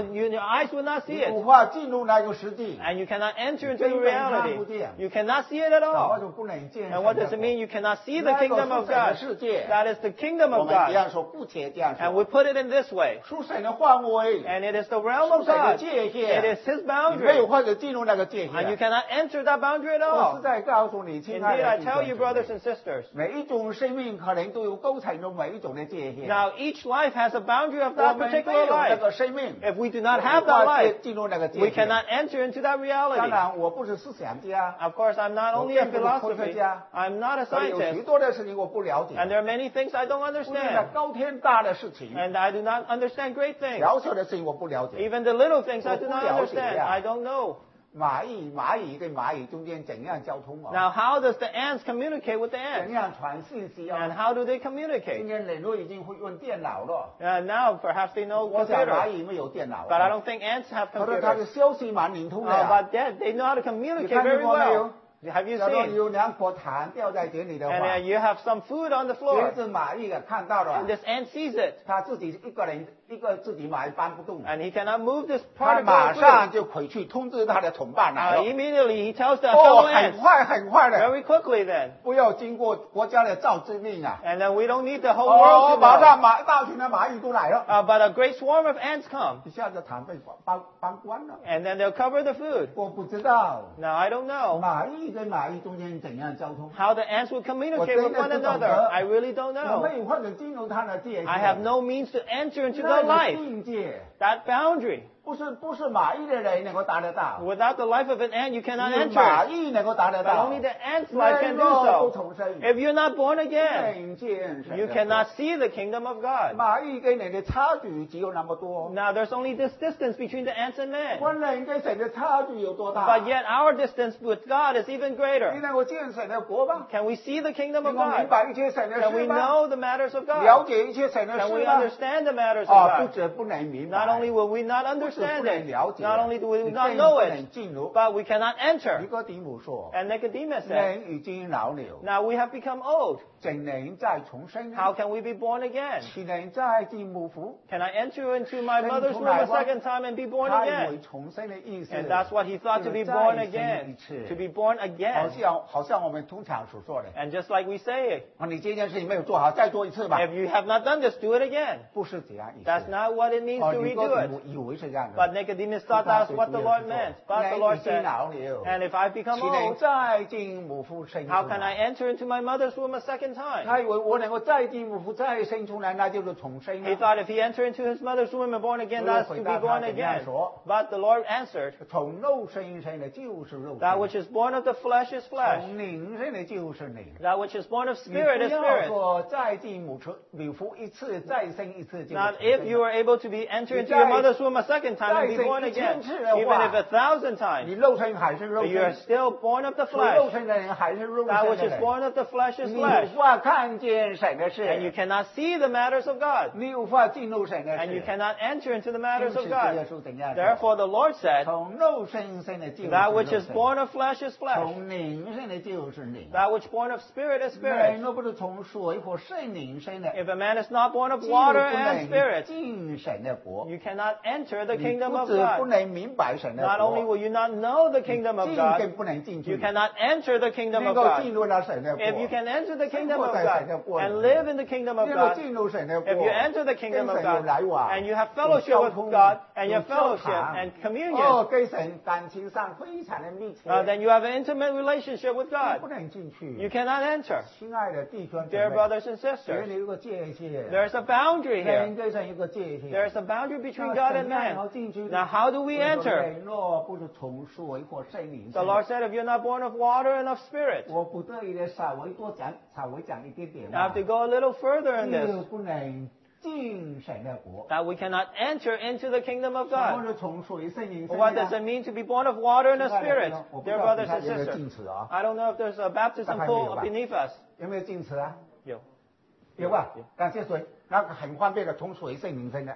Speaker 2: your eyes will not see
Speaker 1: 你无
Speaker 2: it.
Speaker 1: 法进入那个实际，
Speaker 2: And you cannot enter into the
Speaker 1: 根本看不
Speaker 2: reality.
Speaker 1: 见。
Speaker 2: You cannot see it at
Speaker 1: 那我
Speaker 2: all.
Speaker 1: 就不能见
Speaker 2: And what
Speaker 1: 神
Speaker 2: does
Speaker 1: 的
Speaker 2: it
Speaker 1: 国
Speaker 2: mean? You cannot see the
Speaker 1: 那个
Speaker 2: kingdom
Speaker 1: 属
Speaker 2: of
Speaker 1: 神的
Speaker 2: God.
Speaker 1: 世界，
Speaker 2: That is the kingdom
Speaker 1: 我
Speaker 2: of
Speaker 1: 们这
Speaker 2: God.
Speaker 1: 样说，姑且这样
Speaker 2: And we
Speaker 1: 说，
Speaker 2: put it in this way.
Speaker 1: 属神的范围，
Speaker 2: And it is the realm of
Speaker 1: 属神的
Speaker 2: God.
Speaker 1: 界
Speaker 2: It
Speaker 1: 限，
Speaker 2: is His
Speaker 1: 你没有
Speaker 2: boundary.
Speaker 1: 或者进入那个界
Speaker 2: And you
Speaker 1: 限。
Speaker 2: cannot enter that boundary at
Speaker 1: 我是
Speaker 2: all.
Speaker 1: 在告诉你，亲爱
Speaker 2: Indeed,
Speaker 1: 的
Speaker 2: I
Speaker 1: 弟
Speaker 2: tell
Speaker 1: 兄
Speaker 2: you,
Speaker 1: 姊妹
Speaker 2: brothers and sisters.
Speaker 1: 每一种生命可能都有构成了每一种的界限。
Speaker 2: Now, each life has a boundary of
Speaker 1: 我
Speaker 2: that
Speaker 1: 们没
Speaker 2: particular
Speaker 1: 有那
Speaker 2: life.
Speaker 1: 个生命，
Speaker 2: If we do not
Speaker 1: 我
Speaker 2: have
Speaker 1: 无
Speaker 2: that
Speaker 1: 法
Speaker 2: life,
Speaker 1: 进入那个界
Speaker 2: we
Speaker 1: 限。
Speaker 2: cannot enter into that
Speaker 1: 当
Speaker 2: reality.
Speaker 1: 然，我不是思想家，
Speaker 2: Of course, I'm not
Speaker 1: 我
Speaker 2: only a
Speaker 1: 并不是科学
Speaker 2: philosophy.
Speaker 1: 家，
Speaker 2: I'm not a
Speaker 1: 所以有许
Speaker 2: scientist.
Speaker 1: 多的事情我不了解。
Speaker 2: And there are many things I don't
Speaker 1: 不论那
Speaker 2: understand.
Speaker 1: 高天大的事情，
Speaker 2: And I do not understand great things.
Speaker 1: 小小的事情我不了解。
Speaker 2: Even the little things I do not
Speaker 1: 我不了解
Speaker 2: understand.
Speaker 1: 呀。
Speaker 2: I don't know.
Speaker 1: 蚂蚁跟蚂蚁中间怎样交通啊？
Speaker 2: Now, how does the ants communicate with the
Speaker 1: 怎
Speaker 2: ants?
Speaker 1: 样传信息
Speaker 2: And
Speaker 1: 啊？
Speaker 2: how do they
Speaker 1: 今
Speaker 2: communicate?
Speaker 1: 天人类已经会用电脑了，
Speaker 2: Now, perhaps they know
Speaker 1: 我想蚂
Speaker 2: computer.
Speaker 1: 蚁没有电脑
Speaker 2: But I
Speaker 1: 啊，
Speaker 2: don't think ants have
Speaker 1: 可是它的
Speaker 2: computers.
Speaker 1: 消息蛮灵通的呀。
Speaker 2: But they know how to communicate
Speaker 1: 你看见
Speaker 2: very
Speaker 1: 过没有？
Speaker 2: well. Have you
Speaker 1: 假如
Speaker 2: seen?
Speaker 1: 有两颗糖掉在田里的
Speaker 2: And
Speaker 1: 话，
Speaker 2: you have some food on the
Speaker 1: 这
Speaker 2: floor.
Speaker 1: 只蚂蚁看到了
Speaker 2: And，this ant sees it.
Speaker 1: 它自己一个人自己蚂蚁搬不动，
Speaker 2: And he cannot move this
Speaker 1: 它
Speaker 2: particle
Speaker 1: 马
Speaker 2: of
Speaker 1: 上
Speaker 2: food.
Speaker 1: 就回去通知它的同伴来了。
Speaker 2: Immediately, he tells the
Speaker 1: 哦，
Speaker 2: fellow
Speaker 1: 很
Speaker 2: ants.
Speaker 1: 快很快的，
Speaker 2: Very quickly then.
Speaker 1: 不要经过国家的召致命啊！
Speaker 2: And then we don't need the whole world
Speaker 1: 哦，
Speaker 2: to
Speaker 1: 马
Speaker 2: know.
Speaker 1: 上大群的蚂蚁都来了，
Speaker 2: But a great swarm of ants come.
Speaker 1: 一下子糖被搬光了。
Speaker 2: And then they'll cover the food.
Speaker 1: 我不知道
Speaker 2: Now, I don't know
Speaker 1: 蚂蚁跟蚂蚁中间怎样交通，
Speaker 2: how the ants will communicate with one another. I really don't
Speaker 1: 我
Speaker 2: know.
Speaker 1: 没有或者进入它的界限。
Speaker 2: I have no means to enter into
Speaker 1: 那
Speaker 2: the
Speaker 1: 个
Speaker 2: life,
Speaker 1: 境界，
Speaker 2: that boundary.
Speaker 1: 不是蚂蚁的人能够达得到，
Speaker 2: Without the life of an ant, you cannot
Speaker 1: 只有
Speaker 2: enter.
Speaker 1: 蚂蚁能够达得
Speaker 2: But
Speaker 1: 到。
Speaker 2: only the ant's life can
Speaker 1: 人
Speaker 2: do
Speaker 1: 若不
Speaker 2: so.
Speaker 1: 重生，
Speaker 2: If you're not born again,
Speaker 1: 能见神
Speaker 2: you
Speaker 1: 的
Speaker 2: cannot see the kingdom of God.
Speaker 1: 蚂蚁跟人的差距只有那么多，
Speaker 2: Now, there's only this distance between the ants and man.
Speaker 1: 我人跟神的差距有多大？
Speaker 2: But yet, our distance with God is even
Speaker 1: 你
Speaker 2: greater.
Speaker 1: 能够见神的国吗？
Speaker 2: Can we see the kingdom
Speaker 1: 能
Speaker 2: of
Speaker 1: 够明
Speaker 2: God?
Speaker 1: 白一切神的
Speaker 2: Can we
Speaker 1: 事吗？
Speaker 2: know the matters of
Speaker 1: 了
Speaker 2: God?
Speaker 1: 解一切神的
Speaker 2: Can
Speaker 1: 事
Speaker 2: we
Speaker 1: 吗？
Speaker 2: understand the matters of
Speaker 1: 啊，不
Speaker 2: God?
Speaker 1: 止不能明白，
Speaker 2: Not only will we not
Speaker 1: 不止
Speaker 2: understand
Speaker 1: 不能
Speaker 2: it,
Speaker 1: 了解，
Speaker 2: not only do we
Speaker 1: 你
Speaker 2: not
Speaker 1: 更
Speaker 2: know
Speaker 1: 不
Speaker 2: it,
Speaker 1: 能进入。
Speaker 2: but we cannot
Speaker 1: 尼
Speaker 2: enter.
Speaker 1: 哥底母说，
Speaker 2: And Nicodemus said,
Speaker 1: 人已经老了，
Speaker 2: now we have become old.
Speaker 1: 怎能再重生呢？
Speaker 2: How can we be born again?
Speaker 1: 岂能再进母腹？
Speaker 2: Can I enter into my mother's womb a second time and be born
Speaker 1: 他以为
Speaker 2: again?
Speaker 1: 重生的意思，
Speaker 2: And that's what he thought to be
Speaker 1: 就是
Speaker 2: born
Speaker 1: 再生一
Speaker 2: again.
Speaker 1: 次
Speaker 2: To be born
Speaker 1: 好
Speaker 2: again.
Speaker 1: 像我们通常所说的，
Speaker 2: And just like we say,
Speaker 1: 你这件事情没有做好，再做一次吧，
Speaker 2: if you have not done this, do it again.
Speaker 1: 不是这样意思。
Speaker 2: That's not what it means
Speaker 1: 哦，
Speaker 2: to
Speaker 1: 尼哥
Speaker 2: redo
Speaker 1: 底
Speaker 2: it.
Speaker 1: 母以为是这样的，
Speaker 2: But Nicodemus thought that's what the Lord meant. But the
Speaker 1: 人
Speaker 2: Lord
Speaker 1: 已经
Speaker 2: said,
Speaker 1: 老了，
Speaker 2: and if I become
Speaker 1: 岂能
Speaker 2: old,
Speaker 1: 再进母腹生出
Speaker 2: how can
Speaker 1: 来？
Speaker 2: I enter into my mother's womb a second time?
Speaker 1: 他以为我能够再进母腹再生出来，那就是重生
Speaker 2: He
Speaker 1: 了。
Speaker 2: thought if he entered into his mother's womb and born again, that's to be born again. But the Lord answered,
Speaker 1: 从肉生生的就是肉
Speaker 2: that
Speaker 1: 身，
Speaker 2: which is born of the flesh is flesh.
Speaker 1: 从灵生的就是灵。
Speaker 2: That which is born of
Speaker 1: 你
Speaker 2: spirit
Speaker 1: 不
Speaker 2: is
Speaker 1: 要
Speaker 2: spirit.
Speaker 1: 说再进母腹一次，再生一次就
Speaker 2: Not
Speaker 1: 重
Speaker 2: if
Speaker 1: 生
Speaker 2: you
Speaker 1: 了
Speaker 2: are able to be enter into your mother's womb a second time and be born again, even if 1,000 times,
Speaker 1: 你肉身还是肉
Speaker 2: but you are
Speaker 1: 身，
Speaker 2: still born of the
Speaker 1: 属肉
Speaker 2: flesh.
Speaker 1: 身的人还是肉
Speaker 2: That
Speaker 1: 身
Speaker 2: which
Speaker 1: 的
Speaker 2: is
Speaker 1: 人。
Speaker 2: born of the flesh is
Speaker 1: 你
Speaker 2: flesh.
Speaker 1: 无法看见神的
Speaker 2: And you
Speaker 1: 事，
Speaker 2: cannot see the matters of God.
Speaker 1: 你无法进入神的
Speaker 2: And you
Speaker 1: 事。
Speaker 2: cannot enter into the
Speaker 1: 因
Speaker 2: matters
Speaker 1: 此
Speaker 2: of
Speaker 1: 主
Speaker 2: God.
Speaker 1: 耶稣怎样说？
Speaker 2: Therefore, the Lord said,
Speaker 1: 从肉身生的就是
Speaker 2: that
Speaker 1: 肉
Speaker 2: which is
Speaker 1: 身，
Speaker 2: born of flesh is flesh.
Speaker 1: 从灵生的就是灵。
Speaker 2: That which born of spirit is
Speaker 1: 人
Speaker 2: spirit.
Speaker 1: 若不是从水和圣灵生的，
Speaker 2: If a man is not born of
Speaker 1: 就
Speaker 2: water
Speaker 1: 不
Speaker 2: and
Speaker 1: 能
Speaker 2: spirit,
Speaker 1: 进神的国。
Speaker 2: you cannot enter the
Speaker 1: 你
Speaker 2: kingdom
Speaker 1: 不
Speaker 2: of
Speaker 1: 止不
Speaker 2: God.
Speaker 1: 能明白神的
Speaker 2: Not only
Speaker 1: 国，
Speaker 2: will you not know the kingdom of
Speaker 1: 进
Speaker 2: God,
Speaker 1: 更不能进
Speaker 2: you
Speaker 1: 去。
Speaker 2: cannot enter the kingdom
Speaker 1: 能
Speaker 2: of
Speaker 1: 够
Speaker 2: God.
Speaker 1: 进入到神的国，
Speaker 2: If you can enter the kingdom of
Speaker 1: 生活在神的
Speaker 2: God
Speaker 1: 国里
Speaker 2: and
Speaker 1: 面
Speaker 2: live in the kingdom of
Speaker 1: 能够
Speaker 2: God,
Speaker 1: 进入神的国，
Speaker 2: if you enter the kingdom
Speaker 1: 跟
Speaker 2: of
Speaker 1: 神有
Speaker 2: God
Speaker 1: 来往，
Speaker 2: and you have
Speaker 1: 有
Speaker 2: fellowship
Speaker 1: 交
Speaker 2: with
Speaker 1: 通
Speaker 2: God and
Speaker 1: 有
Speaker 2: you have
Speaker 1: 交
Speaker 2: fellowship
Speaker 1: 谈
Speaker 2: and communion,
Speaker 1: 哦，跟神感情上非常的密切，
Speaker 2: then you have an intimate relationship with
Speaker 1: 不
Speaker 2: God.
Speaker 1: 能进
Speaker 2: You
Speaker 1: 去。
Speaker 2: cannot enter.
Speaker 1: 亲爱的弟兄姊
Speaker 2: Dear
Speaker 1: 妹，
Speaker 2: brothers and
Speaker 1: 这
Speaker 2: sisters,
Speaker 1: 里有个界限，
Speaker 2: there's a boundary
Speaker 1: 人
Speaker 2: here.
Speaker 1: 跟神有个界限。
Speaker 2: There's a boundary
Speaker 1: 那
Speaker 2: between God
Speaker 1: 怎
Speaker 2: and
Speaker 1: 样
Speaker 2: man.
Speaker 1: 要进去呢？
Speaker 2: Now, how do we
Speaker 1: 我说
Speaker 2: enter?
Speaker 1: 人若不是从水或圣灵
Speaker 2: The
Speaker 1: 生
Speaker 2: Lord said, if you're not born of water and of spirit,
Speaker 1: 我不得已的稍微讲一点点
Speaker 2: I have to go a little further in
Speaker 1: 就
Speaker 2: this,
Speaker 1: 不能进神的国。
Speaker 2: that we cannot enter into the kingdom of
Speaker 1: 或
Speaker 2: God.
Speaker 1: 者从水圣灵生
Speaker 2: What
Speaker 1: 的
Speaker 2: does it mean to be born of water and of
Speaker 1: 亲爱的
Speaker 2: spirit?
Speaker 1: 弟兄我不知
Speaker 2: Dear
Speaker 1: 道
Speaker 2: brothers
Speaker 1: 底下
Speaker 2: and
Speaker 1: 有没有
Speaker 2: sisters,
Speaker 1: 禁词啊？
Speaker 2: I don't know if there's a baptism
Speaker 1: 大概没有
Speaker 2: pool
Speaker 1: 吧。
Speaker 2: beneath us.
Speaker 1: 有没有禁词啊？
Speaker 2: 有。
Speaker 1: 有吧？感谢水，那个很方便的，从水圣灵生的。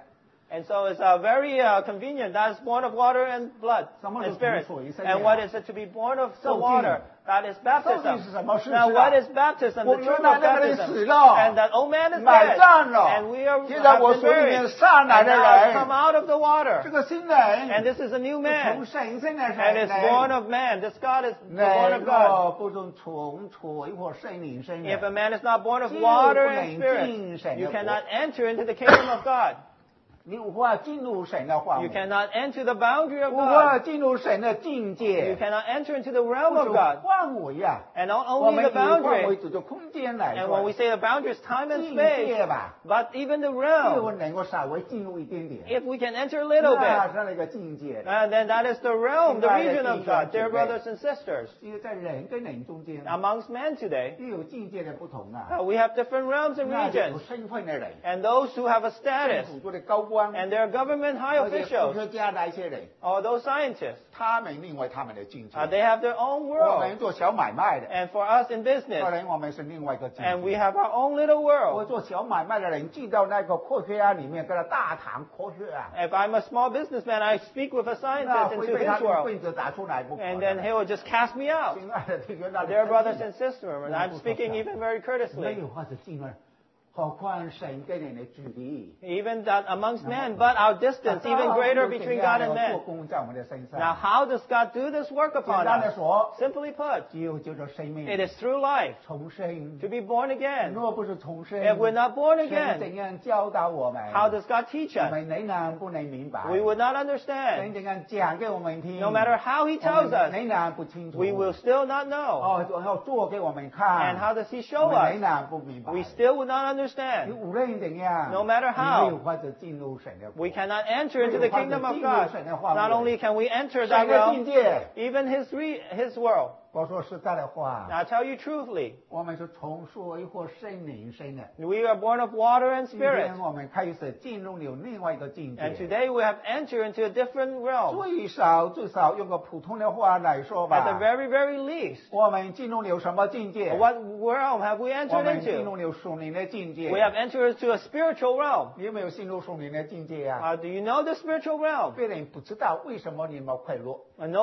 Speaker 2: And so it's very convenient. That is born of water and blood
Speaker 3: 什么
Speaker 2: and
Speaker 3: 是从
Speaker 2: spirit.
Speaker 3: 水生
Speaker 2: And
Speaker 3: 的
Speaker 2: what is it to be born of some
Speaker 3: 受浸
Speaker 2: water? That is
Speaker 3: 到底
Speaker 2: baptism.
Speaker 3: 是什么事
Speaker 2: Now
Speaker 3: 实
Speaker 2: what
Speaker 3: 啊
Speaker 2: is baptism?
Speaker 3: 我
Speaker 2: The
Speaker 3: 原
Speaker 2: truth
Speaker 3: 来
Speaker 2: of
Speaker 3: 那个人
Speaker 2: baptism.
Speaker 3: 死了
Speaker 2: And that old man is
Speaker 3: 埋
Speaker 2: dead.
Speaker 3: 葬了
Speaker 2: And we are
Speaker 3: 现在
Speaker 2: have
Speaker 3: 我
Speaker 2: been
Speaker 3: 水里
Speaker 2: buried.
Speaker 3: 面上来
Speaker 2: And
Speaker 3: 的
Speaker 2: now come
Speaker 3: 人
Speaker 2: out of the water.
Speaker 3: 这个新
Speaker 2: And
Speaker 3: 人
Speaker 2: this is a new
Speaker 3: 从
Speaker 2: man.
Speaker 3: 神生的
Speaker 2: And
Speaker 3: 人
Speaker 2: it's born of man. This God is born
Speaker 3: 哪
Speaker 2: of God.
Speaker 3: 个不从水或圣灵生
Speaker 2: If
Speaker 3: 的
Speaker 2: a man is not born of
Speaker 3: 就
Speaker 2: water
Speaker 3: 不
Speaker 2: and
Speaker 3: 能
Speaker 2: spirit,
Speaker 3: 进神的
Speaker 2: you
Speaker 3: 国
Speaker 2: cannot enter into the kingdom of God.
Speaker 3: 你无法进入神的范
Speaker 2: You
Speaker 3: 围
Speaker 2: cannot enter the boundary of
Speaker 3: 无法
Speaker 2: God.
Speaker 3: 进入神的境
Speaker 2: You
Speaker 3: 界
Speaker 2: cannot enter into the realm
Speaker 3: 不
Speaker 2: of
Speaker 3: 是
Speaker 2: God.
Speaker 3: 范围啊
Speaker 2: And not
Speaker 3: 我
Speaker 2: only
Speaker 3: 们
Speaker 2: the
Speaker 3: 以范围
Speaker 2: boundary,
Speaker 3: 指着空间来
Speaker 2: and
Speaker 3: 说
Speaker 2: when we say the boundary is time and
Speaker 3: 境
Speaker 2: space,
Speaker 3: 界吧
Speaker 2: but even the
Speaker 3: 如果
Speaker 2: realm,
Speaker 3: 能够稍微进入一点点
Speaker 2: if we can enter a little
Speaker 3: 那
Speaker 2: bit,
Speaker 3: 是那个境界
Speaker 2: then that is the realm, the region of God, dear
Speaker 3: 弟兄姊妹。
Speaker 2: brothers and sisters.
Speaker 3: 因为在人跟人中间
Speaker 2: Amongst men today,
Speaker 3: 又有境界的不同啊
Speaker 2: we have different realms and
Speaker 3: 那就有
Speaker 2: regions.
Speaker 3: 身份的人
Speaker 2: And those who have a
Speaker 3: 政
Speaker 2: status,
Speaker 3: 府做的高官
Speaker 2: and they're government high
Speaker 3: 或者科
Speaker 2: officials,
Speaker 3: 学家那一些人
Speaker 2: or those scientists,
Speaker 3: 他们另外他们的境界
Speaker 2: they have their own
Speaker 3: 我
Speaker 2: world.
Speaker 3: 们做小买卖的
Speaker 2: And for us in
Speaker 3: 可
Speaker 2: business,
Speaker 3: 能我们是另外一个境
Speaker 2: and we
Speaker 3: 界
Speaker 2: have our own little
Speaker 3: 我
Speaker 2: world.
Speaker 3: 做小买卖的人进到那个科学家里面跟他大谈科学啊
Speaker 2: If I'm a small businessman, I speak with a
Speaker 3: 那
Speaker 2: scientist
Speaker 3: 会
Speaker 2: into
Speaker 3: 被他
Speaker 2: his
Speaker 3: 用
Speaker 2: world.
Speaker 3: 棍子打出来不可
Speaker 2: And
Speaker 3: 能
Speaker 2: then he will just cast me out.
Speaker 3: 亲爱的弟兄那里
Speaker 2: Dear brothers and sisters, and I'm speaking even very
Speaker 3: 没
Speaker 2: courteously.
Speaker 3: 有法子进入何况神跟人的距离
Speaker 2: Even that amongst men, but our distance even greater between God and
Speaker 3: 做
Speaker 2: men.
Speaker 3: 工在我们的身
Speaker 2: Now,
Speaker 3: 上
Speaker 2: how does God do this work
Speaker 3: 简
Speaker 2: upon
Speaker 3: 单的
Speaker 2: us?
Speaker 3: 说
Speaker 2: Simply put,
Speaker 3: 只有叫做生命
Speaker 2: it is through life
Speaker 3: 重生
Speaker 2: to be born again.
Speaker 3: 若不是重生
Speaker 2: If we're not born
Speaker 3: 神
Speaker 2: again,
Speaker 3: 怎样教导我们
Speaker 2: how does God teach
Speaker 3: 我
Speaker 2: us?
Speaker 3: 们仍然不能明白
Speaker 2: We would not
Speaker 3: 神
Speaker 2: understand.
Speaker 3: 怎样讲给我们听
Speaker 2: No matter how He
Speaker 3: 我
Speaker 2: tells
Speaker 3: 们
Speaker 2: us,
Speaker 3: 仍然不清楚
Speaker 2: we will still not know.
Speaker 3: 哦要做给我们
Speaker 2: And
Speaker 3: 看
Speaker 2: how does He
Speaker 3: 我
Speaker 2: show
Speaker 3: 们仍
Speaker 2: us?
Speaker 3: 然不明白
Speaker 2: We still would not
Speaker 3: 你
Speaker 2: understand.
Speaker 3: 无论怎样
Speaker 2: No matter
Speaker 3: 你
Speaker 2: how
Speaker 3: 没有法子进入神的国
Speaker 2: We cannot enter into the kingdom of God. Not only can we enter
Speaker 3: 神
Speaker 2: that
Speaker 3: 的境
Speaker 2: realm,
Speaker 3: 界
Speaker 2: even His world.
Speaker 3: 我说实在的话
Speaker 2: Now, I tell you truthfully,
Speaker 3: 我们是从水或圣灵生的
Speaker 2: we are born of water and
Speaker 3: 今
Speaker 2: spirit.
Speaker 3: 天我们开始进入了另外一个境
Speaker 2: And
Speaker 3: 界
Speaker 2: today we have entered into a different realm.
Speaker 3: 最少用个普通的话来说
Speaker 2: At the
Speaker 3: 吧
Speaker 2: very, very least,
Speaker 3: 我们进入了什么境界
Speaker 2: what realm have we
Speaker 3: 我
Speaker 2: entered
Speaker 3: 们进入
Speaker 2: into?
Speaker 3: 了属灵的境界
Speaker 2: We have entered into a spiritual realm.
Speaker 3: 你有没有进入属灵的境界啊
Speaker 2: Do you know the spiritual realm?
Speaker 3: 别人不知道为什么你们快乐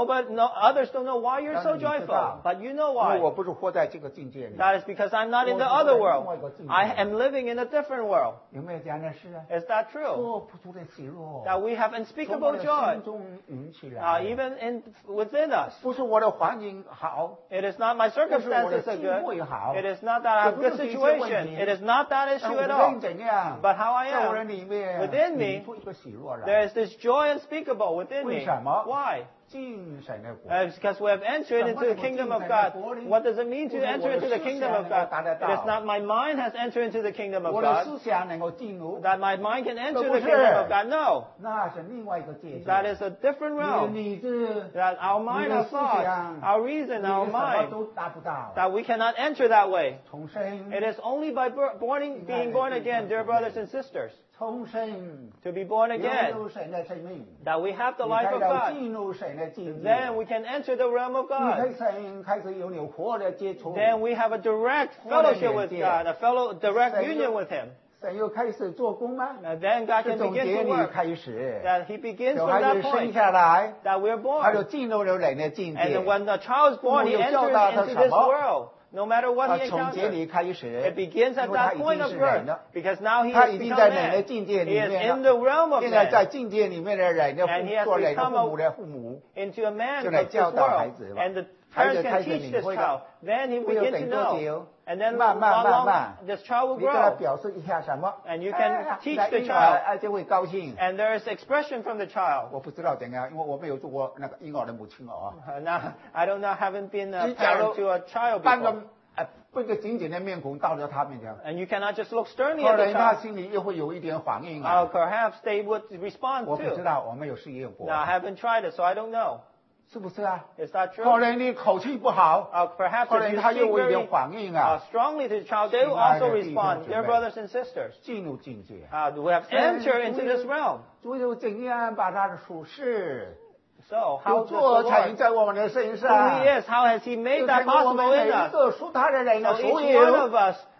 Speaker 2: Others don't know why you're so joyful, but you know
Speaker 3: 因为
Speaker 2: why.
Speaker 3: 我不是活在这个境界里
Speaker 2: That is because I'm not in the other world. I am living in a different world.
Speaker 3: 有没有这样的事啊
Speaker 2: Is that true?
Speaker 3: 做不出的喜乐
Speaker 2: That we have
Speaker 3: 从我
Speaker 2: unspeakable
Speaker 3: 的
Speaker 2: joy,
Speaker 3: 心中涌起来
Speaker 2: even within us.
Speaker 3: 不是我的环境好
Speaker 2: It is not my
Speaker 3: 不是我的
Speaker 2: circumstances are
Speaker 3: 机
Speaker 2: good.
Speaker 3: 会好
Speaker 2: It is not that I have good situation. It is not that
Speaker 3: 但
Speaker 2: issue
Speaker 3: 无
Speaker 2: at
Speaker 3: 论
Speaker 2: all.
Speaker 3: 怎样
Speaker 2: But how I
Speaker 3: 在我的
Speaker 2: am,
Speaker 3: 里面
Speaker 2: within me,
Speaker 3: 涌出一个喜乐来
Speaker 2: there is this joy unspeakable within
Speaker 3: 为
Speaker 2: me.
Speaker 3: 什么
Speaker 2: Why?
Speaker 3: 进神的国
Speaker 2: It's because we have entered into the kingdom of God. What does it mean to enter into the kingdom of God? It is not my mind has entered into the kingdom of
Speaker 3: 我的
Speaker 2: God.
Speaker 3: 思想能够进入
Speaker 2: That my mind can enter the kingdom of God. No.
Speaker 3: 那是另外一个界
Speaker 2: That
Speaker 3: 界
Speaker 2: is a different
Speaker 3: 你的
Speaker 2: realm.
Speaker 3: 理智
Speaker 2: That our mind, our thoughts, our reason,
Speaker 3: 你
Speaker 2: our
Speaker 3: 什么
Speaker 2: mind,
Speaker 3: 都达不到
Speaker 2: that we cannot enter that way.
Speaker 3: 重生
Speaker 2: It is only by being born again, dear brothers and sisters,
Speaker 3: 重生
Speaker 2: to be born
Speaker 3: 拥
Speaker 2: again,
Speaker 3: 有神的生命
Speaker 2: that we have the
Speaker 3: 你
Speaker 2: life
Speaker 3: 才
Speaker 2: of
Speaker 3: 能
Speaker 2: God.
Speaker 3: 进入神的境界
Speaker 2: Then we can enter the realm of
Speaker 3: 你
Speaker 2: God.
Speaker 3: 和神开始有了活的接触
Speaker 2: Then we have a direct fellowship with God, direct union with Him.
Speaker 3: 神又开始做工吗
Speaker 2: And then God
Speaker 3: 是
Speaker 2: can
Speaker 3: 从
Speaker 2: begin
Speaker 3: 这
Speaker 2: to
Speaker 3: 里
Speaker 2: work.
Speaker 3: 开始
Speaker 2: That He begins
Speaker 3: 小
Speaker 2: from
Speaker 3: 孩
Speaker 2: that
Speaker 3: 子生
Speaker 2: point.
Speaker 3: 下来
Speaker 2: That we're
Speaker 3: 他就
Speaker 2: born.
Speaker 3: 进入了人的境
Speaker 2: And
Speaker 3: 界
Speaker 2: then when the child is born, he
Speaker 3: 父母有教
Speaker 2: enters
Speaker 3: 导他
Speaker 2: into
Speaker 3: 什
Speaker 2: this
Speaker 3: 么
Speaker 2: world. No matter what
Speaker 3: 他
Speaker 2: he
Speaker 3: 从这
Speaker 2: encounters.
Speaker 3: 里开始
Speaker 2: It begins at
Speaker 3: 因为他
Speaker 2: that
Speaker 3: 已
Speaker 2: point
Speaker 3: 经
Speaker 2: of
Speaker 3: 是人
Speaker 2: birth.
Speaker 3: 了
Speaker 2: Because now he
Speaker 3: 他
Speaker 2: has
Speaker 3: 已经
Speaker 2: become
Speaker 3: 在人的
Speaker 2: man.
Speaker 3: 境界
Speaker 2: He
Speaker 3: 里
Speaker 2: is
Speaker 3: 面
Speaker 2: in the
Speaker 3: 了
Speaker 2: realm of
Speaker 3: 现在
Speaker 2: man.
Speaker 3: 在境界里面的人的
Speaker 2: And he has
Speaker 3: 做人的
Speaker 2: become
Speaker 3: 父母的父母
Speaker 2: into a man
Speaker 3: 就
Speaker 2: of
Speaker 3: 来
Speaker 2: this
Speaker 3: 教导孩
Speaker 2: world.
Speaker 3: 子嘛
Speaker 2: And the
Speaker 3: 孩
Speaker 2: parents
Speaker 3: 子
Speaker 2: can
Speaker 3: 开始
Speaker 2: teach
Speaker 3: 领
Speaker 2: this
Speaker 3: 会
Speaker 2: child.
Speaker 3: 了
Speaker 2: Then he
Speaker 3: 会有
Speaker 2: begins
Speaker 3: 等
Speaker 2: to
Speaker 3: 多
Speaker 2: know.
Speaker 3: 久
Speaker 2: And then
Speaker 3: 慢慢
Speaker 2: how
Speaker 3: 慢
Speaker 2: long this child will
Speaker 3: 你跟他
Speaker 2: grow.
Speaker 3: 表示一下什么
Speaker 2: And you can teach
Speaker 3: 来
Speaker 2: the
Speaker 3: 婴儿
Speaker 2: child.
Speaker 3: 就会高兴
Speaker 2: And there is expression from the child.
Speaker 3: 我不知道怎样因为我没有做过那个婴儿的母亲啊
Speaker 2: Now, I don't know, haven't been a
Speaker 3: 你假如
Speaker 2: parent to a child
Speaker 3: 搬
Speaker 2: before.
Speaker 3: 个不一个紧紧的面孔到了他面前
Speaker 2: And you cannot just look sternly
Speaker 3: 可
Speaker 2: at the
Speaker 3: 能他
Speaker 2: child.
Speaker 3: 心里又会有一点反应啊
Speaker 2: Perhaps they would respond
Speaker 3: 我不知
Speaker 2: too.
Speaker 3: 道我没有试验过
Speaker 2: Now, I haven't tried it, so I don't know.
Speaker 3: 是不是啊
Speaker 2: Is that
Speaker 3: 可
Speaker 2: true?
Speaker 3: 能你口气不好
Speaker 2: Perhaps
Speaker 3: 可
Speaker 2: if
Speaker 3: 能
Speaker 2: you
Speaker 3: 他
Speaker 2: speak
Speaker 3: 又会有点
Speaker 2: very
Speaker 3: 反应啊
Speaker 2: strongly to the child, they will
Speaker 3: 亲爱的
Speaker 2: also
Speaker 3: 弟兄
Speaker 2: respond.
Speaker 3: 姊妹。
Speaker 2: Dear brothers and sisters,
Speaker 3: 进入境界
Speaker 2: we have entered into this realm.
Speaker 3: 主又怎样把他的属事
Speaker 2: So,
Speaker 3: 又
Speaker 2: how does the
Speaker 3: 做成
Speaker 2: Lord,
Speaker 3: 在我们的身
Speaker 2: who
Speaker 3: 上
Speaker 2: He is, how has He
Speaker 3: 就
Speaker 2: made
Speaker 3: 成
Speaker 2: that
Speaker 3: 为我们
Speaker 2: possible
Speaker 3: 每
Speaker 2: in
Speaker 3: 一
Speaker 2: us?
Speaker 3: 个属他的人的
Speaker 2: So
Speaker 3: 所
Speaker 2: each one
Speaker 3: 有
Speaker 2: of us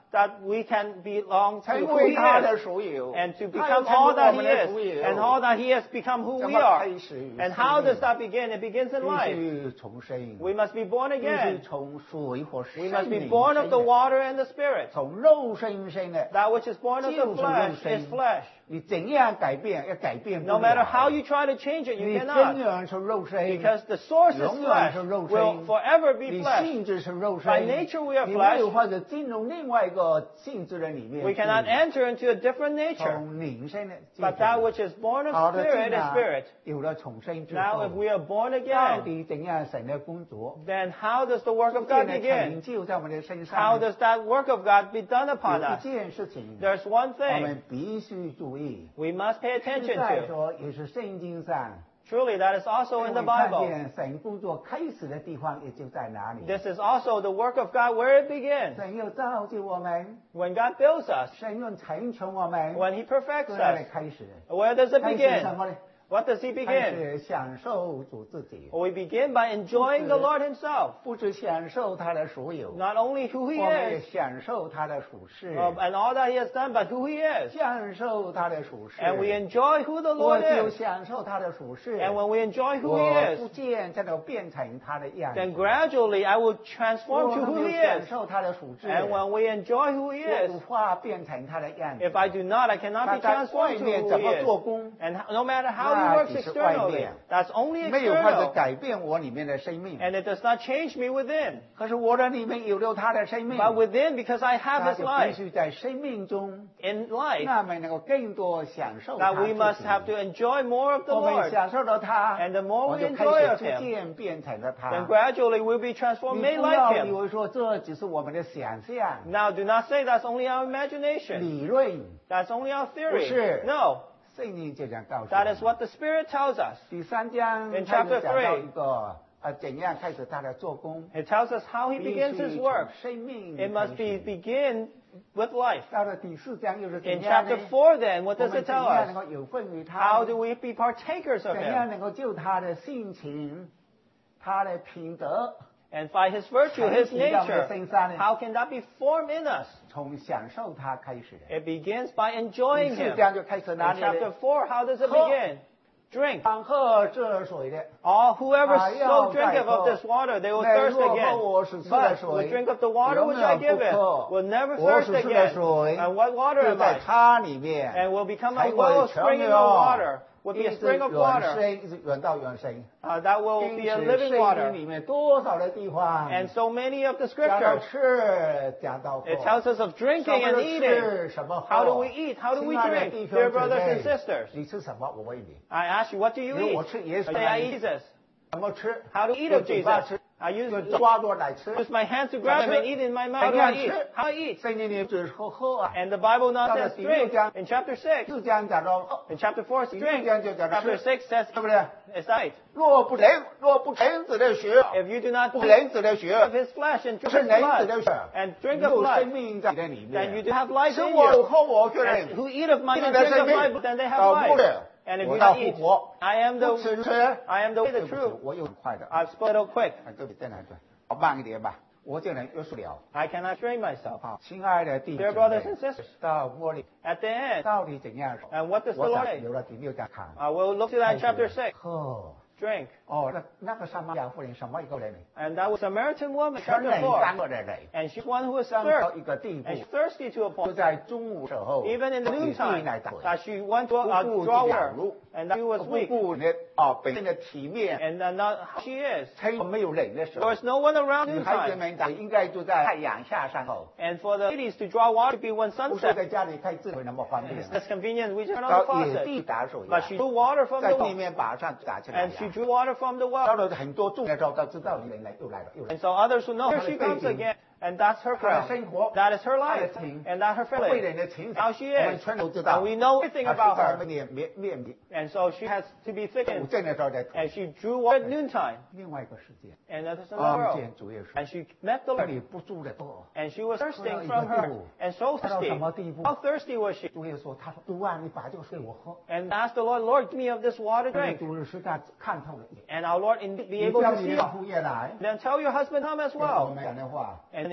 Speaker 2: that we can belong to
Speaker 3: 成
Speaker 2: who
Speaker 3: 为
Speaker 2: He
Speaker 3: 他的
Speaker 2: is
Speaker 3: 所有，
Speaker 2: and to
Speaker 3: 他要
Speaker 2: become
Speaker 3: 成
Speaker 2: all
Speaker 3: 为
Speaker 2: that
Speaker 3: 我
Speaker 2: He
Speaker 3: 们的所
Speaker 2: is
Speaker 3: 有。
Speaker 2: and all that He has become who
Speaker 3: 怎
Speaker 2: we
Speaker 3: 么
Speaker 2: are.
Speaker 3: 开始
Speaker 2: And
Speaker 3: 生
Speaker 2: how
Speaker 3: 命
Speaker 2: does that begin? It begins in
Speaker 3: 必
Speaker 2: life.
Speaker 3: 须重生，
Speaker 2: We must be born
Speaker 3: 必须
Speaker 2: again.
Speaker 3: 从水和
Speaker 2: We
Speaker 3: 圣
Speaker 2: must be
Speaker 3: 灵
Speaker 2: born of
Speaker 3: 生
Speaker 2: the
Speaker 3: 的，
Speaker 2: water and the Spirit.
Speaker 3: 从肉身生的。
Speaker 2: That which is born of the
Speaker 3: 就是
Speaker 2: flesh
Speaker 3: 肉身。
Speaker 2: is flesh.
Speaker 3: 你怎样改变，也改变不
Speaker 2: No
Speaker 3: 了。
Speaker 2: matter how you try to change it, you
Speaker 3: 你根
Speaker 2: cannot.
Speaker 3: 源是肉身，
Speaker 2: Because the source is
Speaker 3: 永远
Speaker 2: flesh,
Speaker 3: 是肉
Speaker 2: will
Speaker 3: 身。
Speaker 2: forever be
Speaker 3: 你
Speaker 2: flesh.
Speaker 3: 性质是肉
Speaker 2: By
Speaker 3: 身，
Speaker 2: nature we are
Speaker 3: 你没有
Speaker 2: flesh.
Speaker 3: 或者进入另外一个性质的里面
Speaker 2: We
Speaker 3: 去。
Speaker 2: cannot enter into a different nature.
Speaker 3: 从灵生的。
Speaker 2: But that which is born
Speaker 3: 好
Speaker 2: of
Speaker 3: 的，
Speaker 2: spirit
Speaker 3: 既
Speaker 2: is
Speaker 3: 然
Speaker 2: spirit.
Speaker 3: 有了重生之
Speaker 2: Now,
Speaker 3: 后
Speaker 2: if，we are born
Speaker 3: 到
Speaker 2: again,
Speaker 3: 底怎样神的工作？
Speaker 2: then how does the work of
Speaker 3: 渐
Speaker 2: God
Speaker 3: 的
Speaker 2: begin?
Speaker 3: 成就在我们的身
Speaker 2: How
Speaker 3: 上。
Speaker 2: does that work of God be done upon
Speaker 3: 有一
Speaker 2: us?
Speaker 3: 件事情，
Speaker 2: There's one
Speaker 3: 我
Speaker 2: thing
Speaker 3: 们必须注意。
Speaker 2: we must pay
Speaker 3: 实
Speaker 2: attention
Speaker 3: 在
Speaker 2: to.
Speaker 3: 说，也是圣经上。
Speaker 2: Truly, that is also
Speaker 3: 我
Speaker 2: in the
Speaker 3: 们看
Speaker 2: Bible.
Speaker 3: 见神工作开始的地方，也就在哪里。
Speaker 2: This is also the work of God where it begins.
Speaker 3: 神要造就我们，
Speaker 2: When God builds us,
Speaker 3: 神要成全我们，
Speaker 2: when He perfects
Speaker 3: 从哪里
Speaker 2: us,
Speaker 3: 开始？
Speaker 2: where does it
Speaker 3: 开始什
Speaker 2: begin?
Speaker 3: 么呢？
Speaker 2: What does He
Speaker 3: 开
Speaker 2: begin?
Speaker 3: 始享受主自己，
Speaker 2: We begin by enjoying the Lord Himself.
Speaker 3: 不只享受他的所有，
Speaker 2: Not only who He
Speaker 3: 我们也
Speaker 2: is
Speaker 3: 享受他的属事，
Speaker 2: and all that He has done, but who He is.
Speaker 3: 享受他的属事。
Speaker 2: And we enjoy who the
Speaker 3: 我
Speaker 2: Lord
Speaker 3: 就
Speaker 2: is.
Speaker 3: 享受他的属事，
Speaker 2: And when we enjoy who
Speaker 3: 我
Speaker 2: He
Speaker 3: 不
Speaker 2: is,
Speaker 3: 见才能变成他的样
Speaker 2: then
Speaker 3: 子。
Speaker 2: gradually I will
Speaker 3: 我
Speaker 2: transform to
Speaker 3: 没
Speaker 2: who
Speaker 3: 有
Speaker 2: He
Speaker 3: 享
Speaker 2: is.
Speaker 3: 受他的属事，
Speaker 2: And when we enjoy who He
Speaker 3: 我
Speaker 2: is,
Speaker 3: 无法变成他的样子。
Speaker 2: if I do not, I cannot
Speaker 3: 他
Speaker 2: be
Speaker 3: 在外
Speaker 2: transformed to
Speaker 3: 面
Speaker 2: who
Speaker 3: 怎么
Speaker 2: He
Speaker 3: 做
Speaker 2: is.
Speaker 3: 工，
Speaker 2: And no matter how He
Speaker 3: 那
Speaker 2: works
Speaker 3: 只是外
Speaker 2: externally,
Speaker 3: 面，
Speaker 2: that's only
Speaker 3: 没有或者
Speaker 2: external.
Speaker 3: 改变我里面的生命。
Speaker 2: And it does not change me within.
Speaker 3: 可是我的里面有了他的生命，
Speaker 2: But within, because I have
Speaker 3: 他
Speaker 2: His
Speaker 3: 就必
Speaker 2: life,
Speaker 3: 须在生命中，
Speaker 2: in life,
Speaker 3: 那么能够更多享受他
Speaker 2: that we
Speaker 3: 自
Speaker 2: must
Speaker 3: 己。
Speaker 2: have to enjoy more of the
Speaker 3: 我们
Speaker 2: Lord.
Speaker 3: 享受到他，
Speaker 2: And the more
Speaker 3: 我
Speaker 2: we
Speaker 3: 就开
Speaker 2: enjoy
Speaker 3: 始
Speaker 2: of
Speaker 3: 逐
Speaker 2: Him,
Speaker 3: 渐变成了
Speaker 2: then
Speaker 3: 他。
Speaker 2: gradually we'll be transformed,
Speaker 3: 你
Speaker 2: made
Speaker 3: 不
Speaker 2: like
Speaker 3: 要以
Speaker 2: Him.
Speaker 3: 为说这只是我们的想象、
Speaker 2: Now, do not say that's only our imagination.
Speaker 3: 理论，
Speaker 2: That's only our theory.
Speaker 3: 不是。
Speaker 2: No,
Speaker 3: 圣经就这样告诉我
Speaker 2: that
Speaker 3: 们。
Speaker 2: is what the Spirit tells us.
Speaker 3: 第3章
Speaker 2: In
Speaker 3: 开
Speaker 2: chapter
Speaker 3: 始讲到
Speaker 2: 3,
Speaker 3: 一个怎样开始他的做工，
Speaker 2: It tells us how He
Speaker 3: 必
Speaker 2: begins
Speaker 3: 须
Speaker 2: His
Speaker 3: 从
Speaker 2: work.
Speaker 3: 生命
Speaker 2: It must
Speaker 3: 开
Speaker 2: be
Speaker 3: 始。
Speaker 2: begin with life.
Speaker 3: 到了第4章又是
Speaker 2: In
Speaker 3: 怎样呢
Speaker 2: chapter 4 then, what
Speaker 3: 我
Speaker 2: does
Speaker 3: 们
Speaker 2: it
Speaker 3: 怎
Speaker 2: tell
Speaker 3: 样能
Speaker 2: us?
Speaker 3: 够有份于他
Speaker 2: How
Speaker 3: 呢？
Speaker 2: do we be partakers of
Speaker 3: 怎样
Speaker 2: Him?
Speaker 3: 能够就他的性情、他的品德，
Speaker 2: And by His virtue, His
Speaker 3: 成体在我们的
Speaker 2: nature,
Speaker 3: 身上呢？
Speaker 2: how can that be formed in us?
Speaker 3: 从享受他开始的。
Speaker 2: It begins by
Speaker 3: 第
Speaker 2: enjoying
Speaker 3: 4
Speaker 2: Him.
Speaker 3: 章就开始
Speaker 2: In
Speaker 3: 哪里呢？
Speaker 2: chapter 4, how does it
Speaker 3: 喝。
Speaker 2: begin? Drink.
Speaker 3: 常喝这水的，
Speaker 2: All whoever
Speaker 3: 还要
Speaker 2: so drinketh
Speaker 3: 再喝。
Speaker 2: of this water, they will
Speaker 3: 每
Speaker 2: thirst
Speaker 3: 若喝
Speaker 2: again.
Speaker 3: 我所赐的
Speaker 2: But
Speaker 3: 水，
Speaker 2: will drink of the water
Speaker 3: 永
Speaker 2: which I
Speaker 3: 远
Speaker 2: give
Speaker 3: 不
Speaker 2: him,
Speaker 3: 渴。
Speaker 2: will never
Speaker 3: 我
Speaker 2: thirst
Speaker 3: 所赐的
Speaker 2: again.
Speaker 3: 水
Speaker 2: And what water
Speaker 3: 就
Speaker 2: am
Speaker 3: 在
Speaker 2: I?
Speaker 3: 它里面，
Speaker 2: And will become
Speaker 3: 才
Speaker 2: a
Speaker 3: 会
Speaker 2: well
Speaker 3: 成
Speaker 2: spring of
Speaker 3: 流
Speaker 2: water, will be
Speaker 3: 一
Speaker 2: a
Speaker 3: 直
Speaker 2: spring of
Speaker 3: 远
Speaker 2: water.
Speaker 3: 生，一直远到远生。
Speaker 2: That will
Speaker 3: 因
Speaker 2: be a
Speaker 3: 此，
Speaker 2: living
Speaker 3: 圣
Speaker 2: water.
Speaker 3: 经里面多少的地方
Speaker 2: And so many of the
Speaker 3: 讲到
Speaker 2: scriptures,
Speaker 3: 吃，讲到喝
Speaker 2: it tells us of
Speaker 3: 什
Speaker 2: drinking
Speaker 3: 么
Speaker 2: and
Speaker 3: 是
Speaker 2: eating.
Speaker 3: 吃，什么喝
Speaker 2: How do we eat? How do we
Speaker 3: 亲爱的
Speaker 2: drink?
Speaker 3: 弟兄
Speaker 2: Dear
Speaker 3: 姊
Speaker 2: brothers
Speaker 3: 妹
Speaker 2: and sisters,
Speaker 3: 你吃什么？我问你，
Speaker 2: I ask you, what do you
Speaker 3: 因为
Speaker 2: eat?
Speaker 3: 我吃耶稣
Speaker 2: Say, I eat Jesus.
Speaker 3: 怎么吃？
Speaker 2: How to eat
Speaker 3: 用
Speaker 2: of
Speaker 3: 嘴巴
Speaker 2: Jesus?
Speaker 3: 吃，
Speaker 2: I use
Speaker 3: 用抓过来吃。
Speaker 2: my hands to grab him and eat in my mouth. How do I eat? How I eat?
Speaker 3: 圣经里只说喝啊。
Speaker 2: And the Bible now
Speaker 3: 到了
Speaker 2: says
Speaker 3: 第6
Speaker 2: drink.
Speaker 3: 章
Speaker 2: In chapter 6.
Speaker 3: 4章讲到喝，
Speaker 2: In chapter 4 it's
Speaker 3: 第
Speaker 2: drink.
Speaker 3: 6章就讲到
Speaker 2: Chapter
Speaker 3: 吃，
Speaker 2: 6 says
Speaker 3: 对不对？
Speaker 2: it's right.
Speaker 3: 若不能子的血，
Speaker 2: If you do not
Speaker 3: 不
Speaker 2: drink
Speaker 3: 能子的
Speaker 2: of
Speaker 3: 血，
Speaker 2: his flesh and
Speaker 3: 不
Speaker 2: drink
Speaker 3: 是
Speaker 2: his
Speaker 3: 能子的
Speaker 2: blood
Speaker 3: 血，
Speaker 2: and drink
Speaker 3: 有
Speaker 2: of
Speaker 3: 生
Speaker 2: blood,
Speaker 3: 命在你里
Speaker 2: then you
Speaker 3: 面。
Speaker 2: do have life
Speaker 3: 吃
Speaker 2: in
Speaker 3: 我
Speaker 2: you.
Speaker 3: 喝我就
Speaker 2: And
Speaker 3: 能，
Speaker 2: who eat of my
Speaker 3: 你
Speaker 2: and
Speaker 3: 的
Speaker 2: drink
Speaker 3: 生
Speaker 2: of
Speaker 3: 命
Speaker 2: my blood, then they have
Speaker 3: 不
Speaker 2: life.
Speaker 3: 是
Speaker 2: And if
Speaker 3: 我
Speaker 2: you
Speaker 3: 要
Speaker 2: not
Speaker 3: 复
Speaker 2: eat,
Speaker 3: 活，
Speaker 2: I am
Speaker 3: 不
Speaker 2: the
Speaker 3: 吃吃，
Speaker 2: I am the way,
Speaker 3: 对
Speaker 2: the
Speaker 3: 不起
Speaker 2: truth.
Speaker 3: 我有很快的，
Speaker 2: I've spoken a little quick.
Speaker 3: 对不对？对，好慢一点吧，我这人约束了。
Speaker 2: I cannot train myself.
Speaker 3: 好，亲爱的弟兄
Speaker 2: Dear brothers
Speaker 3: 姊
Speaker 2: and
Speaker 3: 妹，
Speaker 2: sisters,
Speaker 3: 到末里
Speaker 2: at the end,
Speaker 3: 到底怎样？
Speaker 2: and what does the
Speaker 3: 我
Speaker 2: Lord
Speaker 3: 想
Speaker 2: say?
Speaker 3: 留了第6章看。
Speaker 2: We'll look to that in chapter 6.
Speaker 3: 喝，
Speaker 2: Drink.
Speaker 3: 哦，那个撒玛利亚妇人什么一个人呢？
Speaker 2: And that was Samaritan woman,
Speaker 3: 全
Speaker 2: chapter
Speaker 3: 人3
Speaker 2: 4.
Speaker 3: 个人呢，
Speaker 2: And she's one who was
Speaker 3: 上到
Speaker 2: thirsty.
Speaker 3: 一个地步
Speaker 2: And she's，thirsty to a
Speaker 3: 就
Speaker 2: point.
Speaker 3: 在中午时候，
Speaker 2: Even in the
Speaker 3: 野地
Speaker 2: noontime,
Speaker 3: 来打水，
Speaker 2: that she went to
Speaker 3: 不顾
Speaker 2: draw
Speaker 3: 养
Speaker 2: water.
Speaker 3: 路，
Speaker 2: And that she was
Speaker 3: 不
Speaker 2: weak.
Speaker 3: 顾你本身的体面，
Speaker 2: And not how she is.
Speaker 3: 趁没有人的时候
Speaker 2: There，was no one around
Speaker 3: 女孩子
Speaker 2: noontime.
Speaker 3: 们应该就在太阳下山后，
Speaker 2: And for the ladies to draw water to be when
Speaker 3: 不是
Speaker 2: sunset.
Speaker 3: 在家里开自会那么方便
Speaker 2: It's。less convenient. We turn on
Speaker 3: 到
Speaker 2: the
Speaker 3: 野地
Speaker 2: faucet.
Speaker 3: 打水
Speaker 2: But
Speaker 3: 呀
Speaker 2: she，drew water from
Speaker 3: 在
Speaker 2: the
Speaker 3: 地
Speaker 2: well.
Speaker 3: 面马上打起来
Speaker 2: And she
Speaker 3: 呀。
Speaker 2: drew water from the
Speaker 3: 到
Speaker 2: well.
Speaker 3: 了很多重的时候，都知道你来又来了，又来
Speaker 2: And
Speaker 3: 了。
Speaker 2: so others will know, here she
Speaker 3: Her
Speaker 2: comes
Speaker 3: baby.
Speaker 2: again. And that's her
Speaker 3: 她的
Speaker 2: crown.
Speaker 3: 生活，
Speaker 2: That is her
Speaker 3: 她的
Speaker 2: life.
Speaker 3: 情，
Speaker 2: And that's her
Speaker 3: 贵
Speaker 2: feeling.
Speaker 3: 人的情
Speaker 2: How she
Speaker 3: 我们
Speaker 2: is.
Speaker 3: 全都知道。
Speaker 2: And we know everything
Speaker 3: 她
Speaker 2: about
Speaker 3: 是在
Speaker 2: her.
Speaker 3: 面壁，
Speaker 2: And so she has to be
Speaker 3: 午
Speaker 2: thickened.
Speaker 3: 正的时候在
Speaker 2: And she drew water at noontime.
Speaker 3: 另外一个世界，
Speaker 2: And that is
Speaker 3: 遇
Speaker 2: another world.
Speaker 3: 见主耶稣，
Speaker 2: And she met the
Speaker 3: 那
Speaker 2: Lord.
Speaker 3: 里不住的多。
Speaker 2: And she was thirsting
Speaker 3: Well,
Speaker 2: from her. And so
Speaker 3: 到
Speaker 2: thirsty.
Speaker 3: 什么地步？
Speaker 2: How thirsty was she?
Speaker 3: 主耶稣他说：“主啊，你把这个水我喝。
Speaker 2: And asked the Lord, Lord, give me of this water ” drink.
Speaker 3: 主是他看透了，
Speaker 2: And our Lord indeed be
Speaker 3: 你
Speaker 2: able
Speaker 3: 叫
Speaker 2: to
Speaker 3: 你
Speaker 2: see
Speaker 3: 的
Speaker 2: it.
Speaker 3: 夫也来。
Speaker 2: Then tell your husband come as
Speaker 3: 我
Speaker 2: well.
Speaker 3: 们讲的话，
Speaker 2: And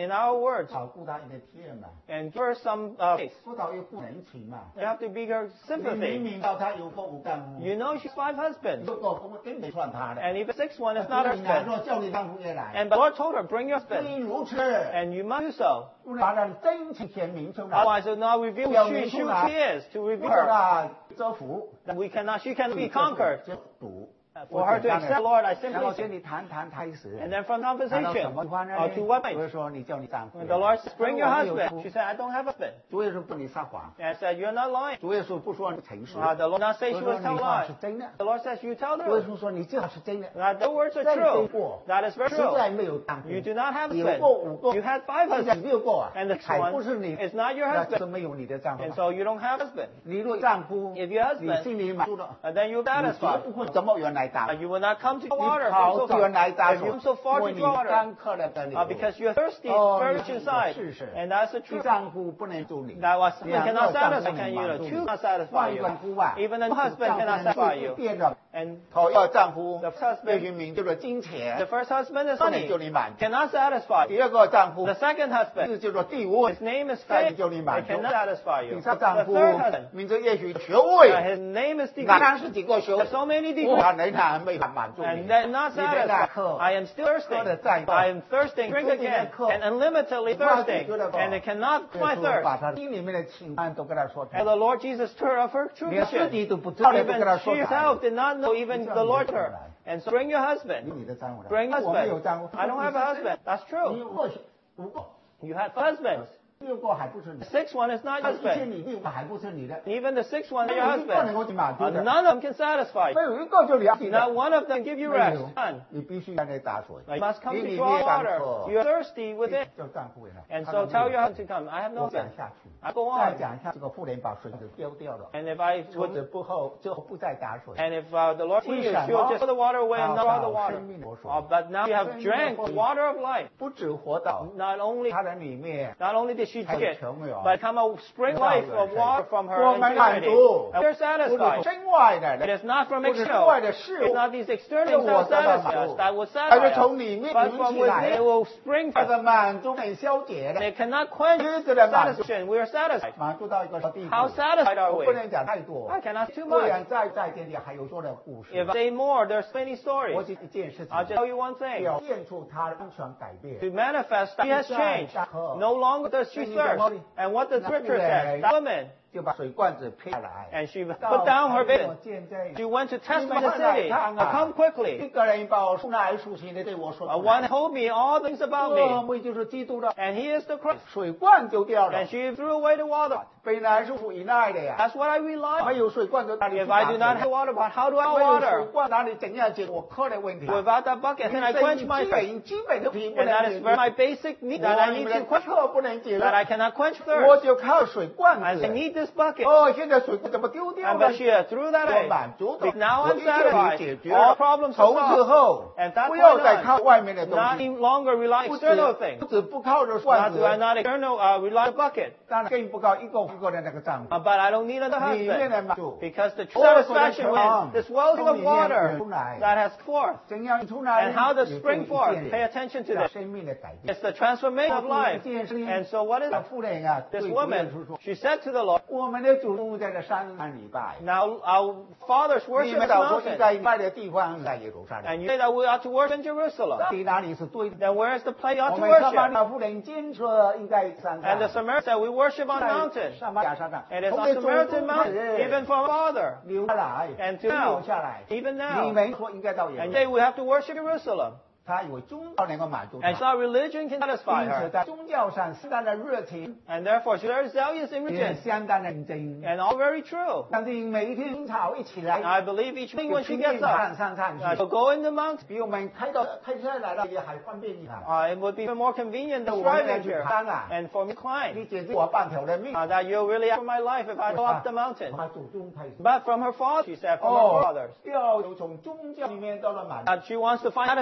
Speaker 2: in our words
Speaker 3: 照顾他一个天嘛，
Speaker 2: and give her some face.
Speaker 3: 不到有人情嘛。
Speaker 2: You have to be her
Speaker 3: 你明
Speaker 2: sympathy.
Speaker 3: 明到他有个五丈夫，
Speaker 2: You know she's 5 husbands.
Speaker 3: 如果我跟没算他的，
Speaker 2: And if the 6th one is not her
Speaker 3: 你
Speaker 2: husband.
Speaker 3: 说叫你丈夫也来，
Speaker 2: And the Lord told her, bring your
Speaker 3: 不
Speaker 2: husband.
Speaker 3: 应如此，
Speaker 2: And you must do so.
Speaker 3: 不能把人真情显明出来，
Speaker 2: Otherwise, it will not reveal who she is, to
Speaker 3: 不
Speaker 2: reveal
Speaker 3: 让
Speaker 2: her.
Speaker 3: 他折服，
Speaker 2: That she cannot be conquered.
Speaker 3: 就赌。
Speaker 2: For her to accept the Lord, I
Speaker 3: 然后
Speaker 2: simply
Speaker 3: 跟你谈开始，
Speaker 2: And then from
Speaker 3: 谈到什
Speaker 2: conversation,
Speaker 3: 么话呢？
Speaker 2: to what
Speaker 3: 主
Speaker 2: point?
Speaker 3: 耶稣说你叫你丈夫，
Speaker 2: When the Lord says, bring your husband. She said, I don't have a husband.
Speaker 3: 主耶稣不你撒谎，
Speaker 2: And I said, you're not lying.
Speaker 3: 主耶稣不说你诚实，
Speaker 2: The Lord not say
Speaker 3: 主
Speaker 2: she
Speaker 3: 耶稣
Speaker 2: was
Speaker 3: 说
Speaker 2: telling
Speaker 3: 你话是
Speaker 2: lies.
Speaker 3: 真的，
Speaker 2: The Lord says, you tell the
Speaker 3: 主耶
Speaker 2: truth.
Speaker 3: 稣说你这话是真的，
Speaker 2: The words are
Speaker 3: 真对
Speaker 2: true.
Speaker 3: 过，
Speaker 2: That is very
Speaker 3: 实
Speaker 2: true.
Speaker 3: 在没有丈夫，
Speaker 2: You do not have a
Speaker 3: 有
Speaker 2: husband.
Speaker 3: 过5个，
Speaker 2: You had 5
Speaker 3: 现在
Speaker 2: husbands.
Speaker 3: 6个啊，
Speaker 2: And the
Speaker 3: 还
Speaker 2: next
Speaker 3: 不
Speaker 2: one
Speaker 3: 是你，
Speaker 2: is not your
Speaker 3: 那就
Speaker 2: husband.
Speaker 3: 没有你的丈夫
Speaker 2: And。so you don't have a husband.
Speaker 3: 你若丈夫，
Speaker 2: If your
Speaker 3: 你
Speaker 2: husband,
Speaker 3: 心里满足了，
Speaker 2: then you're
Speaker 3: 你绝
Speaker 2: satisfied.
Speaker 3: 不会怎么原来打，
Speaker 2: You will not come to the
Speaker 3: 你
Speaker 2: water
Speaker 3: 跑
Speaker 2: from so
Speaker 3: 到原
Speaker 2: far.
Speaker 3: 来打
Speaker 2: If
Speaker 3: 手，
Speaker 2: you come so far
Speaker 3: 因为
Speaker 2: to
Speaker 3: 你
Speaker 2: draw water,
Speaker 3: 干渴了的理由。
Speaker 2: because you're thirsty,
Speaker 3: 哦，
Speaker 2: spiritual
Speaker 3: 你
Speaker 2: inside.
Speaker 3: 是是，
Speaker 2: And that's the
Speaker 3: 你
Speaker 2: truth.
Speaker 3: 丈夫不能助你，
Speaker 2: That was husband
Speaker 3: 两
Speaker 2: cannot
Speaker 3: 个丈夫
Speaker 2: satisfy
Speaker 3: 能
Speaker 2: you.
Speaker 3: 满
Speaker 2: The
Speaker 3: 足
Speaker 2: two
Speaker 3: 你。
Speaker 2: cannot satisfy
Speaker 3: 换一
Speaker 2: you.
Speaker 3: 个夫啊，
Speaker 2: Even the husband
Speaker 3: 丈夫
Speaker 2: cannot
Speaker 3: 呢
Speaker 2: satisfy
Speaker 3: 是
Speaker 2: you.
Speaker 3: 变了，
Speaker 2: And
Speaker 3: 头一个丈夫
Speaker 2: the husband
Speaker 3: 也许名叫做金钱
Speaker 2: the，first husband is
Speaker 3: 不能
Speaker 2: money,
Speaker 3: 救你满足；
Speaker 2: cannot satisfy
Speaker 3: 第
Speaker 2: you.
Speaker 3: 二个丈夫
Speaker 2: The second
Speaker 3: 是
Speaker 2: husband,
Speaker 3: 叫做地位，
Speaker 2: his name is
Speaker 3: 才
Speaker 2: faith,
Speaker 3: 能救你
Speaker 2: it
Speaker 3: 满足；
Speaker 2: cannot satisfy you.
Speaker 3: 第三
Speaker 2: The
Speaker 3: 丈夫
Speaker 2: third husband,
Speaker 3: 名字也许学位，
Speaker 2: his name is
Speaker 3: 那
Speaker 2: degree.
Speaker 3: 30几个学位
Speaker 2: There's，so many
Speaker 3: 我
Speaker 2: degrees.
Speaker 3: 还仍然没法满足你
Speaker 2: And。they're not
Speaker 3: 你在那
Speaker 2: satisfied.
Speaker 3: 喝，
Speaker 2: I am still thirsting.
Speaker 3: 喝得再多
Speaker 2: I am thirsting. Drink again. And unlimitedly thirsting. And it cannot
Speaker 3: 耶
Speaker 2: my
Speaker 3: 稣把
Speaker 2: thirst.
Speaker 3: 他心里面的情感都跟他说出
Speaker 2: And
Speaker 3: 来，
Speaker 2: the Lord Jesus told her of her true
Speaker 3: 连自
Speaker 2: mission.
Speaker 3: 己都不知道，也不跟
Speaker 2: Even
Speaker 3: 他
Speaker 2: she
Speaker 3: 说出来
Speaker 2: herself。did not know, even the Lord told her. And so bring your
Speaker 3: 你
Speaker 2: husband.
Speaker 3: 你的丈夫来，
Speaker 2: Bring
Speaker 3: 我没有丈
Speaker 2: husband.
Speaker 3: 夫，
Speaker 2: I don't have a husband. That's
Speaker 3: 你
Speaker 2: true.
Speaker 3: 有5个，
Speaker 2: You have husbands.
Speaker 3: 6个还不是你
Speaker 2: The，sixth one is not your
Speaker 3: 而且
Speaker 2: husband.
Speaker 3: 你6个还不是你的，
Speaker 2: Even the sixth one is
Speaker 3: 没
Speaker 2: your
Speaker 3: 有一个能
Speaker 2: husband.
Speaker 3: 够去满足的，
Speaker 2: None of them can satisfy
Speaker 3: 没
Speaker 2: you.
Speaker 3: 有一个就了解
Speaker 2: Not
Speaker 3: 的。
Speaker 2: one of them give you
Speaker 3: 没
Speaker 2: rest.
Speaker 3: 有
Speaker 2: None.
Speaker 3: 你必须在那打水，
Speaker 2: You must come
Speaker 3: 你
Speaker 2: to
Speaker 3: 里
Speaker 2: draw
Speaker 3: 面干
Speaker 2: water.
Speaker 3: 渴，
Speaker 2: You're thirsty within.
Speaker 3: 叫丈夫回来。
Speaker 2: And
Speaker 3: 他
Speaker 2: so
Speaker 3: 说
Speaker 2: tell
Speaker 3: 没
Speaker 2: your
Speaker 3: 有
Speaker 2: husband to come. I have no
Speaker 3: 我讲
Speaker 2: husband.
Speaker 3: 下去，
Speaker 2: I go
Speaker 3: 再
Speaker 2: on.
Speaker 3: 讲下这个妇人把水就丢掉了，
Speaker 2: And if I
Speaker 3: 从
Speaker 2: would,
Speaker 3: 此之后不再打水。
Speaker 2: and if the Lord
Speaker 3: 为
Speaker 2: continues,
Speaker 3: 什
Speaker 2: she'll
Speaker 3: 么
Speaker 2: just throw the water away and not draw the
Speaker 3: 要
Speaker 2: water.
Speaker 3: 生命活水？
Speaker 2: But now you have drank the water of life.
Speaker 3: 不止活到
Speaker 2: Not only
Speaker 3: 他的里面，
Speaker 2: Not only did she
Speaker 3: 还
Speaker 2: drink
Speaker 3: 有
Speaker 2: it,
Speaker 3: 泉源，
Speaker 2: but come a spring life of water from her
Speaker 3: 我们满
Speaker 2: integrity.
Speaker 3: 足，
Speaker 2: And we're
Speaker 3: 不是
Speaker 2: satisfied.
Speaker 3: 身外的
Speaker 2: It is not from
Speaker 3: 不是
Speaker 2: external.
Speaker 3: 外的事
Speaker 2: It's
Speaker 3: 物，
Speaker 2: not these external things that
Speaker 3: 我得到
Speaker 2: satisfy
Speaker 3: 满
Speaker 2: us,
Speaker 3: 足，
Speaker 2: that will
Speaker 3: 而是
Speaker 2: satisfy
Speaker 3: 从
Speaker 2: us.
Speaker 3: 里面
Speaker 2: But
Speaker 3: 涌
Speaker 2: from
Speaker 3: 起来
Speaker 2: within it
Speaker 3: 的，
Speaker 2: will spring
Speaker 3: 这
Speaker 2: from.
Speaker 3: 个满足很消解
Speaker 2: And
Speaker 3: 的，
Speaker 2: it cannot quench
Speaker 3: 日子的满足，
Speaker 2: satisfaction. We are satisfied.
Speaker 3: 满足到一个地步。
Speaker 2: How satisfied are
Speaker 3: 我
Speaker 2: we?
Speaker 3: 不能讲太多，
Speaker 2: I cannot say too
Speaker 3: 虽
Speaker 2: much.
Speaker 3: 然在这里还有多的故事
Speaker 2: If。I say more, there's many
Speaker 3: 我
Speaker 2: stories.
Speaker 3: 只一件事情
Speaker 2: I'll just tell you one thing.
Speaker 3: 表现出他完全改变。
Speaker 2: To manifest that she has changed. No longer does she thirst. And what the scripture says, that woman,
Speaker 3: 就把水罐子撇下来，
Speaker 2: and she put down her basin.
Speaker 3: 见证
Speaker 2: She went to test
Speaker 3: 你
Speaker 2: me
Speaker 3: 们
Speaker 2: in the
Speaker 3: 来
Speaker 2: city.
Speaker 3: 看
Speaker 2: Now
Speaker 3: 啊
Speaker 2: come quickly.
Speaker 3: 一个人把我说来抒情的对我说
Speaker 2: One told me all things about
Speaker 3: 我
Speaker 2: me.
Speaker 3: 们就是基督的
Speaker 2: And he is the Christ.
Speaker 3: 水罐就掉了
Speaker 2: And，she threw away the water.
Speaker 3: 本来是属于那的呀，
Speaker 2: That's what I rely
Speaker 3: 没
Speaker 2: on.
Speaker 3: 有水罐就哪里去
Speaker 2: If I
Speaker 3: 打
Speaker 2: do not have
Speaker 3: 水？
Speaker 2: water, but how do I
Speaker 3: 没有水
Speaker 2: water?
Speaker 3: 罐哪里怎样解我渴的问题？
Speaker 2: Without that bucket, can I quench my thirst?
Speaker 3: 基本的题不
Speaker 2: And
Speaker 3: 能
Speaker 2: that
Speaker 3: 解
Speaker 2: is
Speaker 3: 决
Speaker 2: where my basic need that I
Speaker 3: 我
Speaker 2: need
Speaker 3: 们的
Speaker 2: to quench,
Speaker 3: 渴不能解
Speaker 2: that
Speaker 3: 了，
Speaker 2: I cannot quench
Speaker 3: 我
Speaker 2: thirst.
Speaker 3: 就靠水罐
Speaker 2: I
Speaker 3: 子。
Speaker 2: need this bucket.
Speaker 3: 哦，现在水罐怎么丢掉
Speaker 2: And
Speaker 3: 了
Speaker 2: but？she threw that
Speaker 3: 我
Speaker 2: away.
Speaker 3: 满足的，
Speaker 2: Now
Speaker 3: 我
Speaker 2: I'm
Speaker 3: 一个可以解
Speaker 2: satisfied.
Speaker 3: 决
Speaker 2: All
Speaker 3: 了。
Speaker 2: problems
Speaker 3: 从
Speaker 2: are
Speaker 3: 此
Speaker 2: solved.
Speaker 3: 后
Speaker 2: And that's
Speaker 3: 不要
Speaker 2: why
Speaker 3: 再
Speaker 2: not.
Speaker 3: 靠外面的东
Speaker 2: Not
Speaker 3: 西，
Speaker 2: any longer rely
Speaker 3: 不
Speaker 2: external
Speaker 3: 止
Speaker 2: things.
Speaker 3: 不止不靠着罐
Speaker 2: Not do I
Speaker 3: 子，
Speaker 2: not external rely on the bucket.
Speaker 3: 当然更不靠一个的那个丈夫。
Speaker 2: But I don't need another
Speaker 3: 里面
Speaker 2: husband.
Speaker 3: 的满足，
Speaker 2: Because the
Speaker 3: 哦
Speaker 2: satisfaction
Speaker 3: 所以说
Speaker 2: when this wellspring of
Speaker 3: 从里面
Speaker 2: water
Speaker 3: 出来
Speaker 2: that has forth.
Speaker 3: 怎样出来
Speaker 2: And how does
Speaker 3: 也
Speaker 2: spring
Speaker 3: 就
Speaker 2: forth?
Speaker 3: 一件
Speaker 2: Pay attention to this.
Speaker 3: 生命的改变。
Speaker 2: It's the transformation of life.
Speaker 3: 一件事情
Speaker 2: And so what is
Speaker 3: 这
Speaker 2: it?
Speaker 3: 妇人啊，
Speaker 2: This
Speaker 3: 对主耶
Speaker 2: woman,
Speaker 3: 稣说
Speaker 2: she said to the Lord,
Speaker 3: 我们的主公在这山上礼拜，
Speaker 2: now our fathers
Speaker 3: 你
Speaker 2: worship
Speaker 3: 们
Speaker 2: this
Speaker 3: 祷告应
Speaker 2: mountain.
Speaker 3: 该拜的地方在耶路撒冷，
Speaker 2: And you say that we ought to worship in Jerusalem.
Speaker 3: 到底哪里是对的？
Speaker 2: Then where is the place you ought
Speaker 3: 我
Speaker 2: to
Speaker 3: 们撒玛利
Speaker 2: worship?
Speaker 3: 亚妇人坚说应该山
Speaker 2: And the
Speaker 3: 上，
Speaker 2: Samaritan said, we worship on
Speaker 3: 在
Speaker 2: mountain.
Speaker 3: 撒玛利亚山上，
Speaker 2: And it's
Speaker 3: 从
Speaker 2: on
Speaker 3: 这中
Speaker 2: Samaritan
Speaker 3: 东
Speaker 2: mountain, even from father.
Speaker 3: 留下来，
Speaker 2: And to
Speaker 3: 留
Speaker 2: now,
Speaker 3: 下来，
Speaker 2: even
Speaker 3: 你
Speaker 2: now.
Speaker 3: 们说应该到耶
Speaker 2: And
Speaker 3: 路
Speaker 2: say we have to worship Jerusalem.
Speaker 3: 他以为宗教能够满足
Speaker 2: And
Speaker 3: 他，
Speaker 2: so religion can satisfy
Speaker 3: 因此
Speaker 2: her.
Speaker 3: 在宗教上相当的热情，
Speaker 2: And therefore she's very zealous in
Speaker 3: 也
Speaker 2: religion.
Speaker 3: 相当认真。
Speaker 2: And all very true.
Speaker 3: 但是每一天清早一起
Speaker 2: And
Speaker 3: 来，
Speaker 2: I believe each thing when she gets
Speaker 3: 上
Speaker 2: up,
Speaker 3: 上
Speaker 2: she'll
Speaker 3: 去，
Speaker 2: go in the mountain.
Speaker 3: 比我们开车来到也还方便一点。
Speaker 2: It would be even more convenient than
Speaker 3: 我们
Speaker 2: driving
Speaker 3: 去
Speaker 2: here.
Speaker 3: 攀啊，
Speaker 2: And for me to
Speaker 3: 你
Speaker 2: climb.
Speaker 3: 解决我半条的命。
Speaker 2: That you'll really have for my life if I go up the mountain.
Speaker 3: 他祖宗开始，
Speaker 2: But from her father, she said, from her
Speaker 3: 哦
Speaker 2: fathers.
Speaker 3: 要从宗教里面到了满足。
Speaker 2: That she wants to find satisfaction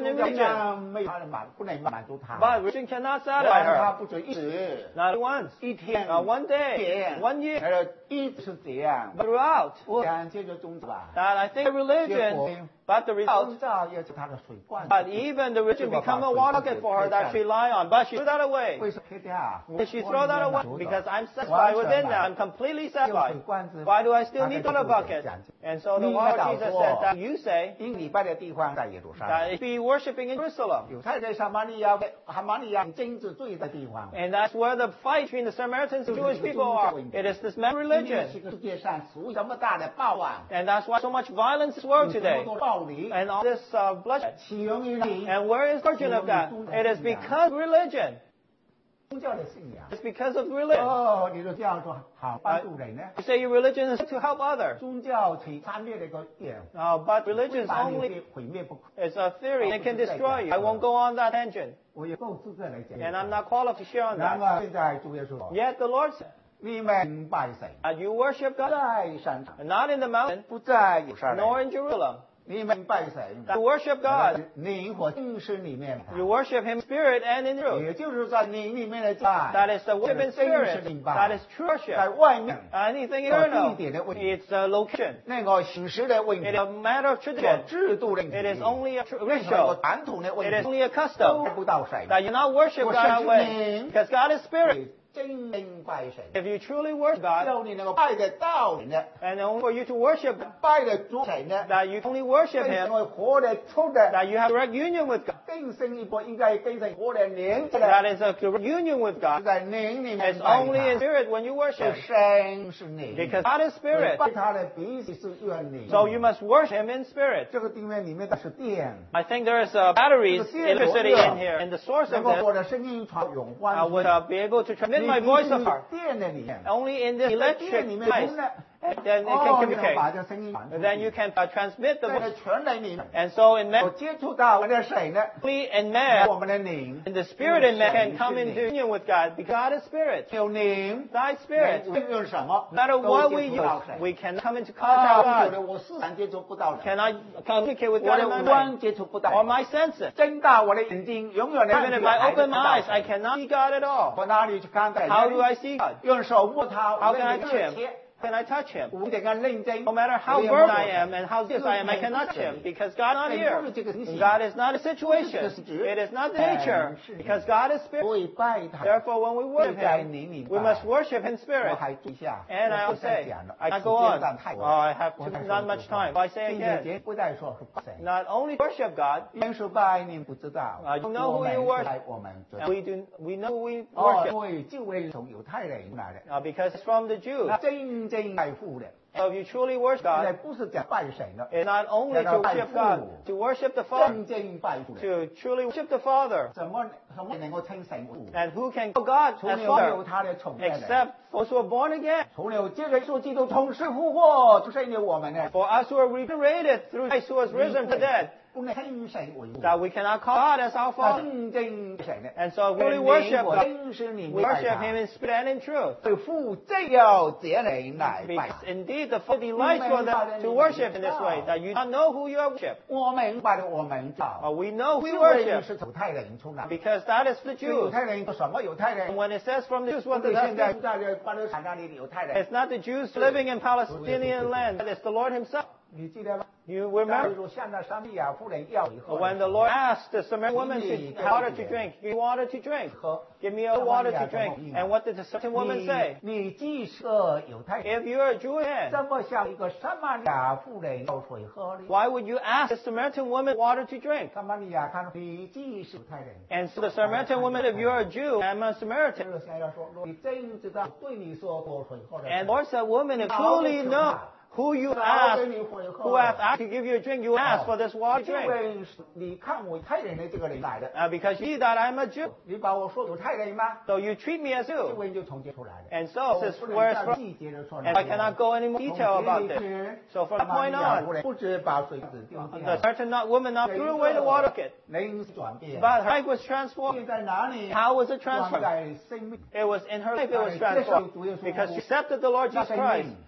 Speaker 2: in
Speaker 3: 宗教
Speaker 2: religion.
Speaker 3: 呢没有不能满足他，
Speaker 2: But religion cannot
Speaker 3: 他
Speaker 2: satisfy
Speaker 3: 不止一时，
Speaker 2: her. Not once.
Speaker 3: 一天，
Speaker 2: One
Speaker 3: 一
Speaker 2: day.
Speaker 3: 年
Speaker 2: One year.
Speaker 3: 一直是这样。
Speaker 2: But throughout.
Speaker 3: 我想这个宗教吧，
Speaker 2: That I think religion, but the
Speaker 3: 宗
Speaker 2: result,
Speaker 3: 教也是他的水罐子，
Speaker 2: but even the religion become a water bucket for her that she lie on. But she threw that away.
Speaker 3: 为什么撇掉？
Speaker 2: Did she throw that away? Because I'm satisfied within that. I'm completely satisfied. Why do I still need water bucket? And so the Lord Jesus said that you say
Speaker 3: 因礼拜的地方在耶路撒冷，
Speaker 2: that if be worshiping in Jerusalem.
Speaker 3: 犹太人撒玛利亚争执最的地方。
Speaker 2: And that's where the fight between the Samaritans and Jewish people are. It is this man
Speaker 3: 因为
Speaker 2: religion.
Speaker 3: 这个世界上属这么大的暴乱，
Speaker 2: And that's why so much violence is in the world
Speaker 3: 这
Speaker 2: today.
Speaker 3: 么多暴力，
Speaker 2: And all this bloodshed.
Speaker 3: 起源于你
Speaker 2: And where is the origin of that? It is because of religion.
Speaker 3: 宗教的信仰。
Speaker 2: It's because of religion.
Speaker 3: 哦，你就这样说好帮助人呢？
Speaker 2: You say your religion is to help others.
Speaker 3: 宗教是参灭的一个点，
Speaker 2: But religion is
Speaker 3: 把你
Speaker 2: only,
Speaker 3: 毁灭不可。
Speaker 2: it's a theory. It can destroy you. I won't go on that tangent.
Speaker 3: 我也够资格来讲。
Speaker 2: And I'm not qualified to share on
Speaker 3: 然
Speaker 2: that.
Speaker 3: 而现在主耶稣说，
Speaker 2: Yet the Lord said,
Speaker 3: 你们拜谁？
Speaker 2: you worship
Speaker 3: 不
Speaker 2: God,
Speaker 3: 在山上，
Speaker 2: not in the mountain,
Speaker 3: 不在耶路撒冷，
Speaker 2: nor in Jerusalem.
Speaker 3: 你们拜谁？
Speaker 2: You worship God.
Speaker 3: 灵和精神里面，
Speaker 2: You worship Him in spirit and in truth.
Speaker 3: 也就是在灵里面的拜，
Speaker 2: That is the worship in spirit. That is true
Speaker 3: 在
Speaker 2: worship.
Speaker 3: 外面
Speaker 2: Anything
Speaker 3: 有
Speaker 2: eternal.
Speaker 3: 地点的问题，
Speaker 2: It's a location.
Speaker 3: 那个形式的问
Speaker 2: It
Speaker 3: 题
Speaker 2: is，a matter of
Speaker 3: 有
Speaker 2: tradition.
Speaker 3: 制度的问题，
Speaker 2: It is only a
Speaker 3: 那个
Speaker 2: ritual.
Speaker 3: 传统的问
Speaker 2: It is
Speaker 3: 题，
Speaker 2: only a
Speaker 3: 都
Speaker 2: custom
Speaker 3: 不到谁。
Speaker 2: that you not worship God that way. Because God is spirit.
Speaker 3: 真正拜神，
Speaker 2: If you truly worship God,
Speaker 3: 要你能够拜得到神的，
Speaker 2: and only for you to worship,
Speaker 3: 拜得住神的，
Speaker 2: that you only worship
Speaker 3: 更成
Speaker 2: Him,
Speaker 3: 为活得出的，
Speaker 2: that you have direct union with God.
Speaker 3: 更深一步应该跟神活得连着
Speaker 2: That
Speaker 3: 的，
Speaker 2: is a direct union with
Speaker 3: 是
Speaker 2: God.
Speaker 3: 在灵里面
Speaker 2: It's
Speaker 3: 拜
Speaker 2: only in
Speaker 3: 他。
Speaker 2: spirit when you worship.
Speaker 3: 神是灵，
Speaker 2: Because God is
Speaker 3: 所以
Speaker 2: spirit.
Speaker 3: 拜他的必须是愿灵。
Speaker 2: So you must worship Him in spirit.
Speaker 3: 这个地面里面的是电，
Speaker 2: I think there is batteries, electricity in here, and the source
Speaker 3: 能
Speaker 2: of
Speaker 3: 够
Speaker 2: them
Speaker 3: 我的声音传永欢。
Speaker 2: would be able to transmit my voice apart.
Speaker 3: 电的里面，
Speaker 2: Only in this
Speaker 3: 在
Speaker 2: electric
Speaker 3: 电里面
Speaker 2: device,
Speaker 3: 通了，
Speaker 2: then it can
Speaker 3: 哦，你能把
Speaker 2: communicate.
Speaker 3: 这声音传出
Speaker 2: And then you
Speaker 3: 去。
Speaker 2: can transmit the
Speaker 3: 在
Speaker 2: voice.
Speaker 3: 全人里面，
Speaker 2: And so in
Speaker 3: 我
Speaker 2: man,
Speaker 3: 接触到我的神呢，
Speaker 2: and man,
Speaker 3: 我们的灵，
Speaker 2: and the spirit in man can come into union with God because God is spirit.
Speaker 3: 有灵，
Speaker 2: Thy spirit.
Speaker 3: 无论用什么，
Speaker 2: No matter what
Speaker 3: 都
Speaker 2: we
Speaker 3: 接触到
Speaker 2: use,
Speaker 3: 神。
Speaker 2: we can come into
Speaker 3: 啊，
Speaker 2: contact
Speaker 3: 我觉
Speaker 2: with
Speaker 3: 得
Speaker 2: God.
Speaker 3: 我自然接触不到的，
Speaker 2: Cannot communicate with
Speaker 3: 我
Speaker 2: God
Speaker 3: 的
Speaker 2: in my
Speaker 3: 五
Speaker 2: mind
Speaker 3: 官接触不到，
Speaker 2: or my senses.
Speaker 3: 睁大我的眼睛，永远的
Speaker 2: Even if I open my eyes, I cannot see God at all.
Speaker 3: 我哪里去看待？
Speaker 2: How do I see God?
Speaker 3: 用手摸它，
Speaker 2: How can I
Speaker 3: 我
Speaker 2: touch
Speaker 3: 的
Speaker 2: Him?
Speaker 3: 切，
Speaker 2: Can I touch Him?
Speaker 3: 我得跟认真。
Speaker 2: No matter how burdened I am and how serious I am, I cannot touch Him because God is not here. God is not a situation. It is not nature because God is spirit.
Speaker 3: 所以拜他，
Speaker 2: Therefore, when we worship
Speaker 3: 在
Speaker 2: Him,
Speaker 3: 灵里
Speaker 2: we
Speaker 3: 拜
Speaker 2: must worship in
Speaker 3: 我
Speaker 2: spirit.
Speaker 3: 还注意一下，
Speaker 2: And I
Speaker 3: 我
Speaker 2: will
Speaker 3: 不再
Speaker 2: say,
Speaker 3: 讲了，
Speaker 2: I
Speaker 3: 时
Speaker 2: go
Speaker 3: 间
Speaker 2: on.
Speaker 3: 上太
Speaker 2: I have
Speaker 3: 我再
Speaker 2: not
Speaker 3: 说
Speaker 2: much time. If I say
Speaker 3: 今
Speaker 2: again,
Speaker 3: 天不再说是拜神，
Speaker 2: not only worship God,
Speaker 3: 耶稣拜你不知道，
Speaker 2: you know
Speaker 3: 我
Speaker 2: who you
Speaker 3: 们
Speaker 2: worship.
Speaker 3: 来我们这
Speaker 2: and we know who we
Speaker 3: 哦，
Speaker 2: worship
Speaker 3: 因为就为从犹太人来的，
Speaker 2: because it's from the
Speaker 3: 那
Speaker 2: Jews.
Speaker 3: 真正拜父的，
Speaker 2: So if you truly worship
Speaker 3: 现在
Speaker 2: God,
Speaker 3: 不是讲拜神的，
Speaker 2: it's not only to worship God, to worship the Father,
Speaker 3: 真正拜父的，
Speaker 2: to truly worship the Father.
Speaker 3: 什么能够称神父？
Speaker 2: And who can call God
Speaker 3: 除
Speaker 2: as
Speaker 3: 了有
Speaker 2: Father
Speaker 3: 他的宠爱的，
Speaker 2: except those who are born again?
Speaker 3: 除了这个说基督从死复活，出生了我们呢，
Speaker 2: For us who are regenerated through Christ who has risen from the dead,
Speaker 3: 不能称神为父，
Speaker 2: that we cannot call God as our
Speaker 3: 那
Speaker 2: Father.
Speaker 3: 真正神的，
Speaker 2: And so if we really worship
Speaker 3: 我
Speaker 2: God,
Speaker 3: 真是你
Speaker 2: we
Speaker 3: 们
Speaker 2: worship Him in spirit and in truth.
Speaker 3: 对父只有这人来拜
Speaker 2: Because。indeed the Father delights for them to worship in this way, that you don't know who you are worship.
Speaker 3: 我们拜的我们道，
Speaker 2: We know who we
Speaker 3: 因为
Speaker 2: worship
Speaker 3: 是犹太人出来，
Speaker 2: because that is the
Speaker 3: 犹
Speaker 2: Jews.
Speaker 3: 太人什么犹太
Speaker 2: And
Speaker 3: 人？
Speaker 2: when it says from the Jews,
Speaker 3: 不
Speaker 2: what
Speaker 3: 是
Speaker 2: does
Speaker 3: 现
Speaker 2: that
Speaker 3: 在
Speaker 2: mean?
Speaker 3: 住在巴勒斯坦那里的犹太人，
Speaker 2: It's not the Jews living in Palestinian land, but it's the Lord Himself.
Speaker 3: 你记得吗？
Speaker 2: You
Speaker 3: 假
Speaker 2: remember
Speaker 3: 如向那撒利亚妇人要以后，
Speaker 2: when the Lord asked the Samaritan woman to water to drink, give me water to drink,
Speaker 3: 喝，
Speaker 2: give me a water to drink. And what did the Samaritan woman say?
Speaker 3: 你既是个犹太人，
Speaker 2: If you're a Jewish man,
Speaker 3: 怎么向一个撒玛利亚妇人要水喝呢？
Speaker 2: why would you ask the Samaritan woman water to drink?
Speaker 3: 撒玛利亚看你既是犹太人，
Speaker 2: And so the Samaritan woman, if you're a Jew, I'm a
Speaker 3: 这
Speaker 2: Samaritan.
Speaker 3: 个想要说，你真知道对你说多水喝的，
Speaker 2: And Lord said, woman, if truly know who you ask, who have asked to give you a drink, you ask for this water to
Speaker 3: 因
Speaker 2: drink.
Speaker 3: 为你看我犹太人的这个人来的，
Speaker 2: Because you see that I'm a Jew.
Speaker 3: 你把我说犹太人吗？
Speaker 2: So you treat me as
Speaker 3: 这
Speaker 2: Jew.
Speaker 3: 位就从这出来的。
Speaker 2: And so this is
Speaker 3: 不能
Speaker 2: where it's
Speaker 3: 再
Speaker 2: from.
Speaker 3: 细节的说
Speaker 2: And I cannot go any more detail about this. So from that point on,
Speaker 3: 不止把水子丢
Speaker 2: the
Speaker 3: 掉，
Speaker 2: certain woman not threw away the water bucket,
Speaker 3: 人转变。
Speaker 2: but her life was transformed.
Speaker 3: 变在哪里？
Speaker 2: How was it
Speaker 3: 转
Speaker 2: transformed?
Speaker 3: 改生命。
Speaker 2: It was in her life it was transformed because she accepted the Lord Jesus Christ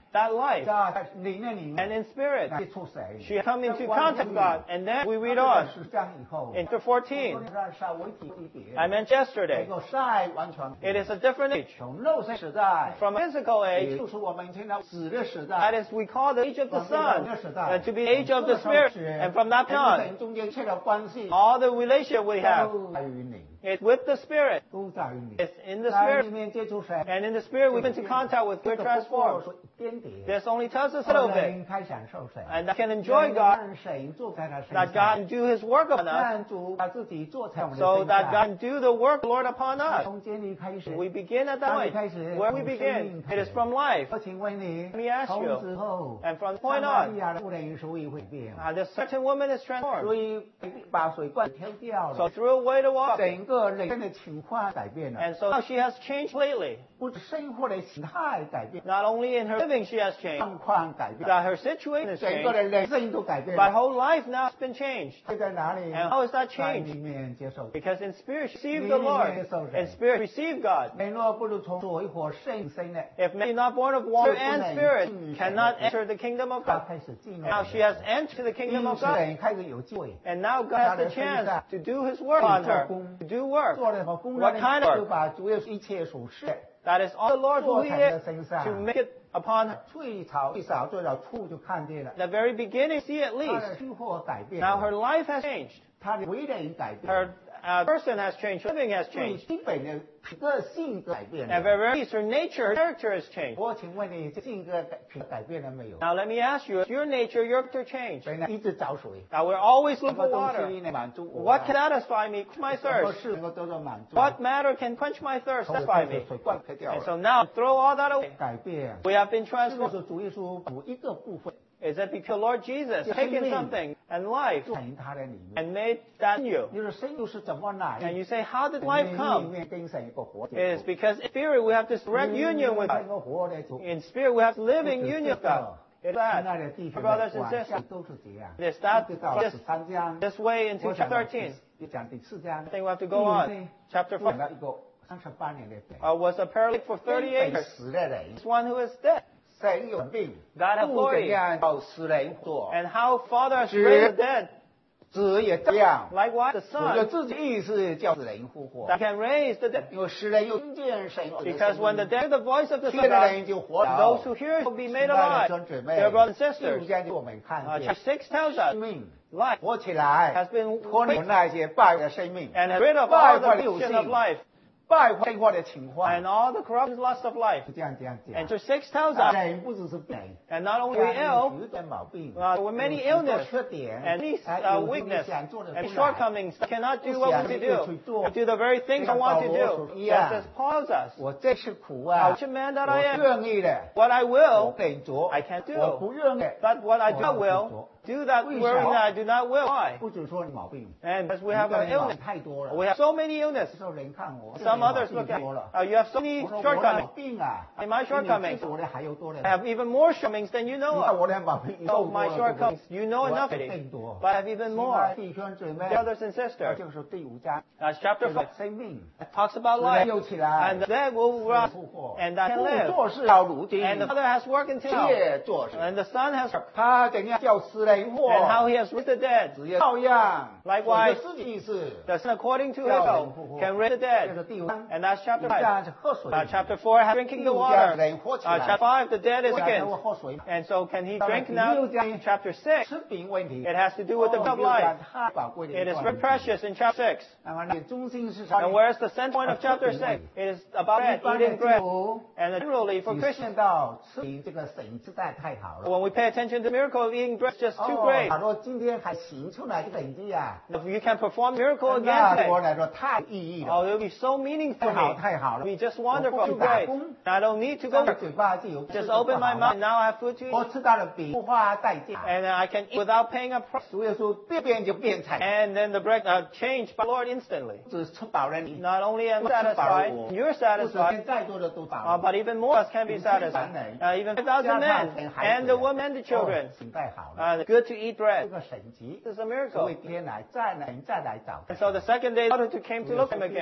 Speaker 2: that life.
Speaker 3: 在灵的里
Speaker 2: And
Speaker 3: 面
Speaker 2: in spirit,
Speaker 3: 接触神。
Speaker 2: she come into contact with God. And then we read on
Speaker 3: 10章以后，
Speaker 2: in chapter 14.
Speaker 3: 稍微提一点。
Speaker 2: I mentioned
Speaker 3: 这
Speaker 2: yesterday.
Speaker 3: 个晒完全
Speaker 2: It is a different age.
Speaker 3: 从肉身时代，
Speaker 2: From a physical
Speaker 3: 也
Speaker 2: age,
Speaker 3: 就是我们称为死的时
Speaker 2: that
Speaker 3: 代。
Speaker 2: is we call the age of the
Speaker 3: 从这两个
Speaker 2: sun,
Speaker 3: 时代，
Speaker 2: to be the age of the spirit. And from that
Speaker 3: 跟
Speaker 2: on,
Speaker 3: 神中间一切的关系
Speaker 2: all the relationship we have
Speaker 3: 都在于你，
Speaker 2: is with the spirit.
Speaker 3: 都在于你。
Speaker 2: It's in the
Speaker 3: 在里
Speaker 2: spirit.
Speaker 3: 面接触神，
Speaker 2: And in the spirit, we've been into contact with,
Speaker 3: 这
Speaker 2: we're
Speaker 3: 个不过
Speaker 2: transformed.
Speaker 3: 说一点点，
Speaker 2: This only tells us a little bit.
Speaker 3: 人开享受神，
Speaker 2: And I can enjoy God,
Speaker 3: 让神做在他身
Speaker 2: that God
Speaker 3: 上，
Speaker 2: can do His work upon us,
Speaker 3: 让主把自己做在我们的
Speaker 2: so
Speaker 3: 身
Speaker 2: that God
Speaker 3: 上。
Speaker 2: can do the work, Lord, upon us.
Speaker 3: 从建立开始，
Speaker 2: We begin at that point. Where we begin, it is from life.
Speaker 3: 我请问你
Speaker 2: Let me ask， you，
Speaker 3: 从之后，
Speaker 2: And from the
Speaker 3: 撒
Speaker 2: point
Speaker 3: 玛
Speaker 2: on,
Speaker 3: 利亚的妇人所以会变，
Speaker 2: this certain woman is transformed.
Speaker 3: 所以把水罐挑掉
Speaker 2: So
Speaker 3: 了，
Speaker 2: threw away the water.
Speaker 3: 整个人生的情况改变了，
Speaker 2: And so now she has changed lately.
Speaker 3: 不止生活的形态改变，
Speaker 2: Not only in her living she has changed,
Speaker 3: 状况改变，
Speaker 2: that her situation has
Speaker 3: 整个
Speaker 2: changed,
Speaker 3: 的人生都改变
Speaker 2: but
Speaker 3: 了。
Speaker 2: whole life now has been changed.
Speaker 3: 会在哪里？
Speaker 2: And how is that
Speaker 3: 在
Speaker 2: changed?
Speaker 3: 里面接受。
Speaker 2: Because in spirit she received the Lord. In spirit receive God.
Speaker 3: 美若不如从水火圣生的，
Speaker 2: If man is not born of water and spirit, cannot enter the kingdom of
Speaker 3: 他
Speaker 2: God.
Speaker 3: 开始进入
Speaker 2: Now she has entered the kingdom
Speaker 3: 因
Speaker 2: of
Speaker 3: 此
Speaker 2: God.
Speaker 3: 人开始有机会，
Speaker 2: And now God has the chance to do His work on her, to do work.
Speaker 3: 做了什么工
Speaker 2: What
Speaker 3: 呢？
Speaker 2: kind of
Speaker 3: 就
Speaker 2: work?
Speaker 3: 把主耶稣一切属事的
Speaker 2: That is all the Lord who
Speaker 3: 做
Speaker 2: He
Speaker 3: 在他
Speaker 2: did
Speaker 3: 身上
Speaker 2: to make it upon her.
Speaker 3: 最少做到处就看见了，
Speaker 2: At the very beginning, see at
Speaker 3: 他
Speaker 2: least.
Speaker 3: 的生活改变
Speaker 2: Now her
Speaker 3: 了，
Speaker 2: life has changed.
Speaker 3: 他的为人改变
Speaker 2: Her
Speaker 3: 了，
Speaker 2: person has changed. Her living has
Speaker 3: 最
Speaker 2: changed.
Speaker 3: 基本的个性格改变
Speaker 2: At
Speaker 3: 了。
Speaker 2: the very least, her nature, her character has changed.
Speaker 3: 我请问你，这性格改变了没有？
Speaker 2: Now let me ask you, is your nature, your character changed?
Speaker 3: 所以呢，一直找水，
Speaker 2: Now we're always
Speaker 3: 什
Speaker 2: looking
Speaker 3: 么
Speaker 2: for
Speaker 3: 东
Speaker 2: water.
Speaker 3: 西能满足我
Speaker 2: What can satisfy me, quench my
Speaker 3: 什么
Speaker 2: thirst?
Speaker 3: 事能够得到满足？
Speaker 2: What matter can quench my thirst,
Speaker 3: 从
Speaker 2: satisfy me?
Speaker 3: 水灌开掉
Speaker 2: And
Speaker 3: 了，
Speaker 2: so now, throw all that away.
Speaker 3: 改变。
Speaker 2: We have been
Speaker 3: 是不
Speaker 2: transformed.
Speaker 3: 是主耶稣补一个部分，
Speaker 2: Is that because Lord Jesus taken something and life
Speaker 3: 做成他的里面？
Speaker 2: and made that in you?
Speaker 3: 你说生命是怎么来？
Speaker 2: And you say, how did life
Speaker 3: 里
Speaker 2: come?
Speaker 3: 面跟神一个活
Speaker 2: It is because in spirit we have this direct union with
Speaker 3: 一
Speaker 2: God.
Speaker 3: 个活的主。
Speaker 2: In spirit we have living union with God. It's
Speaker 3: 亲
Speaker 2: that.
Speaker 3: 爱的弟兄
Speaker 2: Brothers and
Speaker 3: 往
Speaker 2: sisters,
Speaker 3: 下都是这样。
Speaker 2: It is that
Speaker 3: 一直到
Speaker 2: this,
Speaker 3: 13章，
Speaker 2: this way into
Speaker 3: 我想
Speaker 2: chapter 13.
Speaker 3: 就讲第4章
Speaker 2: I，think we have to go on. Chapter
Speaker 3: 讲
Speaker 2: 4
Speaker 3: 到一个38年的病，
Speaker 2: was a paralytic for 38 years.
Speaker 3: 死的人，
Speaker 2: This one who is dead.
Speaker 3: 神有病，
Speaker 2: God has
Speaker 3: 不怎
Speaker 2: glory.
Speaker 3: 样要死人活，
Speaker 2: And how Father has raised the dead.
Speaker 3: 子也这样，
Speaker 2: Likewise, the
Speaker 3: 我就
Speaker 2: Son
Speaker 3: 自己意思叫死人复活，
Speaker 2: that can raise the dead.
Speaker 3: 因为死人又听见神的
Speaker 2: Because when the dead hear the voice of the
Speaker 3: 听
Speaker 2: Son
Speaker 3: 的
Speaker 2: of
Speaker 3: 人
Speaker 2: God,
Speaker 3: 就活
Speaker 2: those
Speaker 3: 了。
Speaker 2: who hear it will be
Speaker 3: 亲
Speaker 2: made
Speaker 3: 爱
Speaker 2: alive.
Speaker 3: 的兄弟妹，
Speaker 2: Dear brothers and
Speaker 3: 第
Speaker 2: sisters,
Speaker 3: 5章就我们看
Speaker 2: chapter
Speaker 3: 见
Speaker 2: 6 tells
Speaker 3: 生
Speaker 2: us
Speaker 3: 命
Speaker 2: life
Speaker 3: 活起来
Speaker 2: has been
Speaker 3: 脱离那些败坏的生命，
Speaker 2: and has rid of
Speaker 3: 败
Speaker 2: all
Speaker 3: 坏
Speaker 2: the
Speaker 3: 的
Speaker 2: sin of
Speaker 3: 性
Speaker 2: life
Speaker 3: 败坏生活的情况，
Speaker 2: and all the corrupt lust of life.
Speaker 3: 是这样讲。
Speaker 2: And chapter 6 tells
Speaker 3: 当
Speaker 2: us,
Speaker 3: 然不只是病，
Speaker 2: and not only we ill,
Speaker 3: 有点毛病，
Speaker 2: there were many
Speaker 3: 有许多
Speaker 2: illness
Speaker 3: 缺点
Speaker 2: and these
Speaker 3: 还有自己
Speaker 2: weakness
Speaker 3: 想做的
Speaker 2: and
Speaker 3: 不来
Speaker 2: shortcomings that cannot do what we want to do, and do the very things I want to do.
Speaker 3: 一样。
Speaker 2: Just as Paul tells us,
Speaker 3: 我这是苦啊，
Speaker 2: such a man that
Speaker 3: 我
Speaker 2: I am,
Speaker 3: 愿意的，
Speaker 2: what I
Speaker 3: 我
Speaker 2: will,
Speaker 3: 可以做
Speaker 2: I can't do
Speaker 3: 我不愿意，
Speaker 2: but what I do not
Speaker 3: 我
Speaker 2: will,
Speaker 3: 不做
Speaker 2: do that
Speaker 3: 为
Speaker 2: wherein
Speaker 3: 什么？
Speaker 2: I do not will. Why?
Speaker 3: 不只说你毛病，
Speaker 2: And because we have
Speaker 3: 一个
Speaker 2: an
Speaker 3: 人毛
Speaker 2: illness,
Speaker 3: 太多了，
Speaker 2: we have so many illness.
Speaker 3: 有时候人看我，
Speaker 2: Some others look at
Speaker 3: 多了，
Speaker 2: you have so many
Speaker 3: 我说我的毛
Speaker 2: shortcomings.
Speaker 3: 病啊，
Speaker 2: And my
Speaker 3: 比你
Speaker 2: shortcomings,
Speaker 3: 知道的还有多了。
Speaker 2: I have even more shortcomings than you
Speaker 3: 你
Speaker 2: know
Speaker 3: 看
Speaker 2: of.
Speaker 3: 我的毛病
Speaker 2: So my shortcomings, you know
Speaker 3: 我
Speaker 2: enough
Speaker 3: 还
Speaker 2: of
Speaker 3: 更
Speaker 2: it,
Speaker 3: 多。
Speaker 2: but I have even
Speaker 3: 亲爱
Speaker 2: more.
Speaker 3: 的弟兄姊妹，
Speaker 2: Brothers and
Speaker 3: 这
Speaker 2: sisters,
Speaker 3: 就是第5章，
Speaker 2: that's chapter
Speaker 3: 这个
Speaker 2: 5.
Speaker 3: 生命
Speaker 2: It talks about
Speaker 3: 死人
Speaker 2: life,
Speaker 3: 又起来
Speaker 2: and，the dead will
Speaker 3: 死
Speaker 2: rise,
Speaker 3: 复活，
Speaker 2: and that can
Speaker 3: 父
Speaker 2: live.
Speaker 3: 做事到如今，
Speaker 2: And the Father has worked until now,
Speaker 3: 切做事，
Speaker 2: and the Son has worked,
Speaker 3: 他怎样叫死人活，
Speaker 2: and how He has raised the dead.
Speaker 3: 子也照样，
Speaker 2: Likewise,
Speaker 3: 我就自己意思，
Speaker 2: The Son, according to His
Speaker 3: 叫人
Speaker 2: will,
Speaker 3: 复活，
Speaker 2: can raise the
Speaker 3: 这
Speaker 2: dead.
Speaker 3: 是第5章，
Speaker 2: And that's chapter
Speaker 3: 第
Speaker 2: 5.
Speaker 3: 章是喝水，
Speaker 2: Chapter 4, drinking the
Speaker 3: 第5章
Speaker 2: water.
Speaker 3: 人活起来，
Speaker 2: Chapter 5, the dead is
Speaker 3: 我才会
Speaker 2: again.
Speaker 3: 喝水。
Speaker 2: And so can he
Speaker 3: 到了
Speaker 2: drink
Speaker 3: 第
Speaker 2: now?
Speaker 3: 6章
Speaker 2: Chapter 6,
Speaker 3: 吃饼问题，
Speaker 2: it has to do with the
Speaker 3: 哦
Speaker 2: cup of
Speaker 3: 第6章
Speaker 2: life.
Speaker 3: 太宝贵的
Speaker 2: It
Speaker 3: 一
Speaker 2: is
Speaker 3: 段
Speaker 2: very precious in chapter 6.
Speaker 3: 那么呢，中心是啥呢？
Speaker 2: And where's the center point of chapter 6? It is about
Speaker 3: 一
Speaker 2: bread,
Speaker 3: 般的
Speaker 2: eating
Speaker 3: 基
Speaker 2: bread.
Speaker 3: 督
Speaker 2: And generally for
Speaker 3: 体
Speaker 2: Christians,
Speaker 3: 现到吃饼这个神实在太好了。
Speaker 2: when we pay attention to the miracle of eating bread, it's just too
Speaker 3: 哦，
Speaker 2: great.
Speaker 3: 假如今天还行出来这个神迹啊，
Speaker 2: If you can perform miracle
Speaker 3: 那
Speaker 2: again
Speaker 3: 对我
Speaker 2: today,
Speaker 3: 来说太有意义了。
Speaker 2: oh, it will be so meaningful
Speaker 3: 太
Speaker 2: to
Speaker 3: 好
Speaker 2: me.
Speaker 3: 太好
Speaker 2: It
Speaker 3: 了
Speaker 2: will，be just wonderful,
Speaker 3: 我
Speaker 2: too
Speaker 3: 不打
Speaker 2: great.
Speaker 3: 工，
Speaker 2: I don't need to
Speaker 3: 张
Speaker 2: go.
Speaker 3: 着嘴巴就有吃
Speaker 2: Just
Speaker 3: 就
Speaker 2: open
Speaker 3: 好
Speaker 2: my mouth,
Speaker 3: 了。
Speaker 2: and now I have food to
Speaker 3: 我
Speaker 2: eat.
Speaker 3: 吃到了饼，不花代价。
Speaker 2: And I can eat without paying a price.
Speaker 3: 主耶稣变就变菜，
Speaker 2: And then the bread changed by the Lord instantly.
Speaker 3: 只吃饱了你，
Speaker 2: Not only am I
Speaker 3: 不吃饱了
Speaker 2: satisfied,
Speaker 3: 我，
Speaker 2: you're
Speaker 3: 不是
Speaker 2: satisfied,
Speaker 3: 再多的都饱了。
Speaker 2: but even more can be satisfied. Even 5,000 men, and the women and the children.
Speaker 3: 实在好了，
Speaker 2: Good to eat
Speaker 3: 这
Speaker 2: bread.
Speaker 3: 个神迹，
Speaker 2: This is a
Speaker 3: 所
Speaker 2: miracle.
Speaker 3: 以天来再来找他
Speaker 2: And so the second day, the daughter came to look at him again.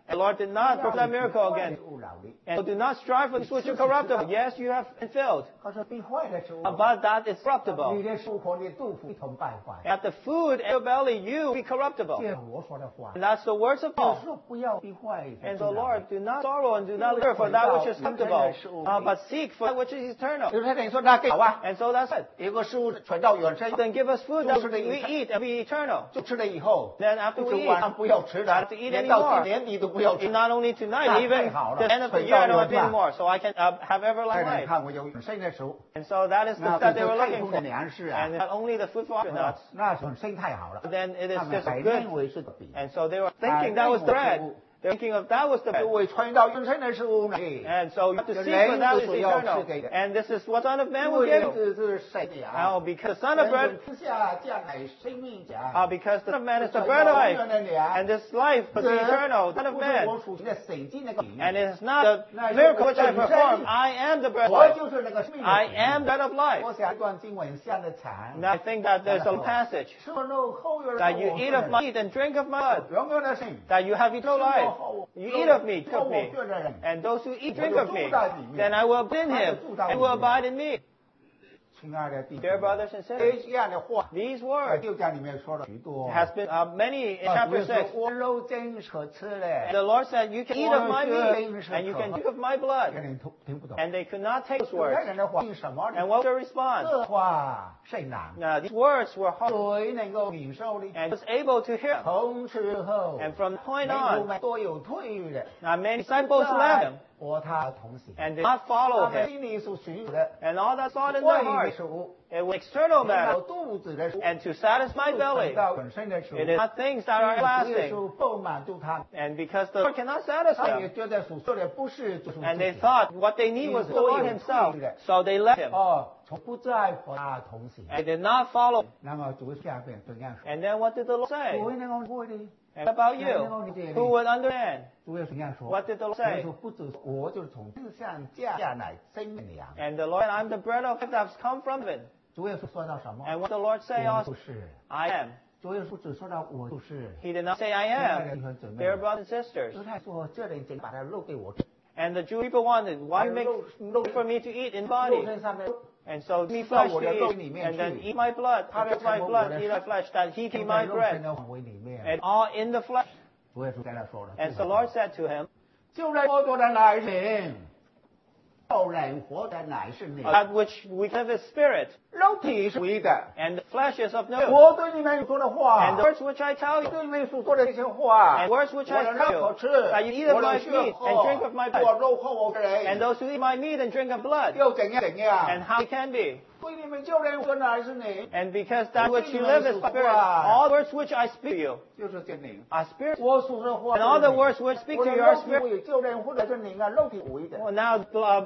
Speaker 2: And the Lord did not perform that miracle again. And so do not strive for things which are corruptible. Yes, you have failed.
Speaker 3: 他说必坏的食物，
Speaker 2: But that is
Speaker 3: 你
Speaker 2: corruptible.
Speaker 3: 的食物和你的肚腹一同败坏。
Speaker 2: At the food in your belly, you be corruptible.
Speaker 3: 这我说的话，
Speaker 2: And that's the words of
Speaker 3: 我
Speaker 2: Paul.
Speaker 3: 说不要必坏的
Speaker 2: And
Speaker 3: 食
Speaker 2: so,
Speaker 3: 物。
Speaker 2: Lord, do not sorrow and do not live for that which is corruptible, but seek for that which is eternal.
Speaker 3: 有些人说那更好啊，
Speaker 2: And so that's it.
Speaker 3: 有个食物传到永生，
Speaker 2: Then give us food that we eat and be eternal.
Speaker 3: 就吃了以后，
Speaker 2: Then after
Speaker 3: 就
Speaker 2: we
Speaker 3: 晚
Speaker 2: eat,
Speaker 3: 上不要吃
Speaker 2: not
Speaker 3: 了，
Speaker 2: to eat
Speaker 3: 连到
Speaker 2: anymore.
Speaker 3: 今年你都不要吃。
Speaker 2: Not only tonight, even the end of the year, I don't have any more, so I can have
Speaker 3: 再
Speaker 2: everlasting
Speaker 3: 来
Speaker 2: life.
Speaker 3: 看我有永生的食物，
Speaker 2: And so that is the
Speaker 3: 那
Speaker 2: stuff
Speaker 3: 这
Speaker 2: they
Speaker 3: 是
Speaker 2: were
Speaker 3: 太
Speaker 2: looking
Speaker 3: 空的
Speaker 2: for.
Speaker 3: 粮食啊
Speaker 2: And，not only the food for nuts,
Speaker 3: 那永生太好了，
Speaker 2: then it is
Speaker 3: 他们
Speaker 2: just
Speaker 3: 还
Speaker 2: good.
Speaker 3: 认为是个饼。
Speaker 2: And so they were thinking that was the bread. They're thinking of that was the
Speaker 3: 作
Speaker 2: bread.
Speaker 3: 为传到永生的食物呢，
Speaker 2: And so you have to seek for that which is eternal. And this is what Son of Man
Speaker 3: 因
Speaker 2: will
Speaker 3: 为
Speaker 2: give you.
Speaker 3: 这是谁的呀？
Speaker 2: Now, because the Son of Bread,
Speaker 3: 吃下降乃生命奖。
Speaker 2: because the Son of Man is the bread of life, and this life is the eternal Son of
Speaker 3: 不是
Speaker 2: Man.
Speaker 3: 我属的神迹那个饼，
Speaker 2: And it is not the miracle which I perform. I am the bread of
Speaker 3: 我
Speaker 2: life.
Speaker 3: 就是那个生命的
Speaker 2: I
Speaker 3: 饼。
Speaker 2: am bread of
Speaker 3: 我
Speaker 2: life.
Speaker 3: 想一段经文像的长，
Speaker 2: And I think that there's a passage
Speaker 3: 吃了肉后有
Speaker 2: that you eat of my meat and drink of my blood,
Speaker 3: 永远的生，
Speaker 2: that you have eternal life. You eat of me, drink of me.
Speaker 3: 我的人，
Speaker 2: And those who eat, drink of me, then I will abide in him, and will abide in me.
Speaker 3: 亲爱的弟兄
Speaker 2: Dear brothers and sisters,
Speaker 3: 这样的话，
Speaker 2: these
Speaker 3: 在
Speaker 2: words
Speaker 3: 六章里面说了许多。
Speaker 2: has been many in
Speaker 3: 啊
Speaker 2: chapter 6.
Speaker 3: 我肉真可吃嘞，
Speaker 2: The Lord said, you can eat of my meat, and you can drink of my
Speaker 3: 这
Speaker 2: blood.
Speaker 3: 人听不懂。
Speaker 2: And they could not take those
Speaker 3: 有些
Speaker 2: words.
Speaker 3: 人的话，什么
Speaker 2: And what was their response?
Speaker 3: 这话甚难，
Speaker 2: Now, these words were hard
Speaker 3: 谁能够领受呢？
Speaker 2: and was able to hear.
Speaker 3: 从此后，
Speaker 2: And from that point
Speaker 3: 门徒
Speaker 2: on,
Speaker 3: 们都有退的，
Speaker 2: now many disciples left him
Speaker 3: 和他同行，
Speaker 2: and did not follow
Speaker 3: 他们
Speaker 2: him.
Speaker 3: 心里所寻求的
Speaker 2: And all that thought in their
Speaker 3: 外的
Speaker 2: heart,
Speaker 3: 食物，
Speaker 2: it was external
Speaker 3: 到
Speaker 2: matter.
Speaker 3: 肚子的食物，
Speaker 2: And to satisfy belly,
Speaker 3: 到本身的食物，
Speaker 2: it is not things that are
Speaker 3: 主耶
Speaker 2: lasting.
Speaker 3: 稣不满足他，
Speaker 2: And because the Lord cannot satisfy
Speaker 3: 他也
Speaker 2: them,
Speaker 3: 觉得所做的不是主
Speaker 2: and they
Speaker 3: 自己
Speaker 2: thought what they need was the Lord himself, so they left him
Speaker 3: 哦，从不再和他同行。
Speaker 2: and did not follow.
Speaker 3: 那么主下边怎样说？
Speaker 2: And then what did the Lord say?
Speaker 3: 主能够会的，
Speaker 2: And what about you? Who would understand?
Speaker 3: 主耶稣怎样说？
Speaker 2: What did the Lord
Speaker 3: 主耶
Speaker 2: say?
Speaker 3: 稣不止我就是从天上下来生命粮。
Speaker 2: And the Lord, I'm the bread of life that has come from heaven.
Speaker 3: 主耶稣说到什么？
Speaker 2: And what the Lord say
Speaker 3: 我
Speaker 2: also?
Speaker 3: 就是。
Speaker 2: I am.
Speaker 3: 主耶稣只说到我就是。
Speaker 2: He did not say I am. Dear brothers and sisters.
Speaker 3: 犹太说这人把他肉给我吃，
Speaker 2: And the Jewish people wanted, why make food for me to eat in
Speaker 3: 肉
Speaker 2: body?
Speaker 3: 身上面
Speaker 2: And so give me flesh to eat, and then eat my blood, take my blood, eat my flesh, that he be
Speaker 3: 在
Speaker 2: my
Speaker 3: 肉身
Speaker 2: bread,
Speaker 3: 的范围里面，
Speaker 2: and all in the flesh.
Speaker 3: 主耶稣跟他说了。
Speaker 2: And so the Lord said to him,
Speaker 3: 就在活着的乃是灵，肉人活的乃是灵，
Speaker 2: that which we have is spirit,
Speaker 3: 肉体是唯的。
Speaker 2: and the flesh is of no use.
Speaker 3: 我对你们说的
Speaker 2: And
Speaker 3: 话
Speaker 2: the，words which I tell you,
Speaker 3: 对你们所说的这些话，
Speaker 2: and words which
Speaker 3: 我
Speaker 2: I
Speaker 3: 的
Speaker 2: tell
Speaker 3: 肉
Speaker 2: you,
Speaker 3: 可吃，
Speaker 2: that you eat of
Speaker 3: 我的
Speaker 2: my
Speaker 3: 血
Speaker 2: meat
Speaker 3: 喝，
Speaker 2: and drink of my
Speaker 3: 我
Speaker 2: blood,
Speaker 3: 肉喝我的
Speaker 2: and
Speaker 3: 人，
Speaker 2: those who eat my meat and drink of blood,
Speaker 3: 又怎样怎样？
Speaker 2: and how it can be.
Speaker 3: 对你们救人活的乃是灵，
Speaker 2: And because that which you live is spirit, all words which I speak to you
Speaker 3: 就是这灵。
Speaker 2: are spirit,
Speaker 3: 我所说的话，
Speaker 2: and all the words which speak
Speaker 3: 我
Speaker 2: to
Speaker 3: 的
Speaker 2: you are
Speaker 3: 肉体
Speaker 2: spirit.
Speaker 3: 为救人活的是灵啊，肉体为的。
Speaker 2: Well, now,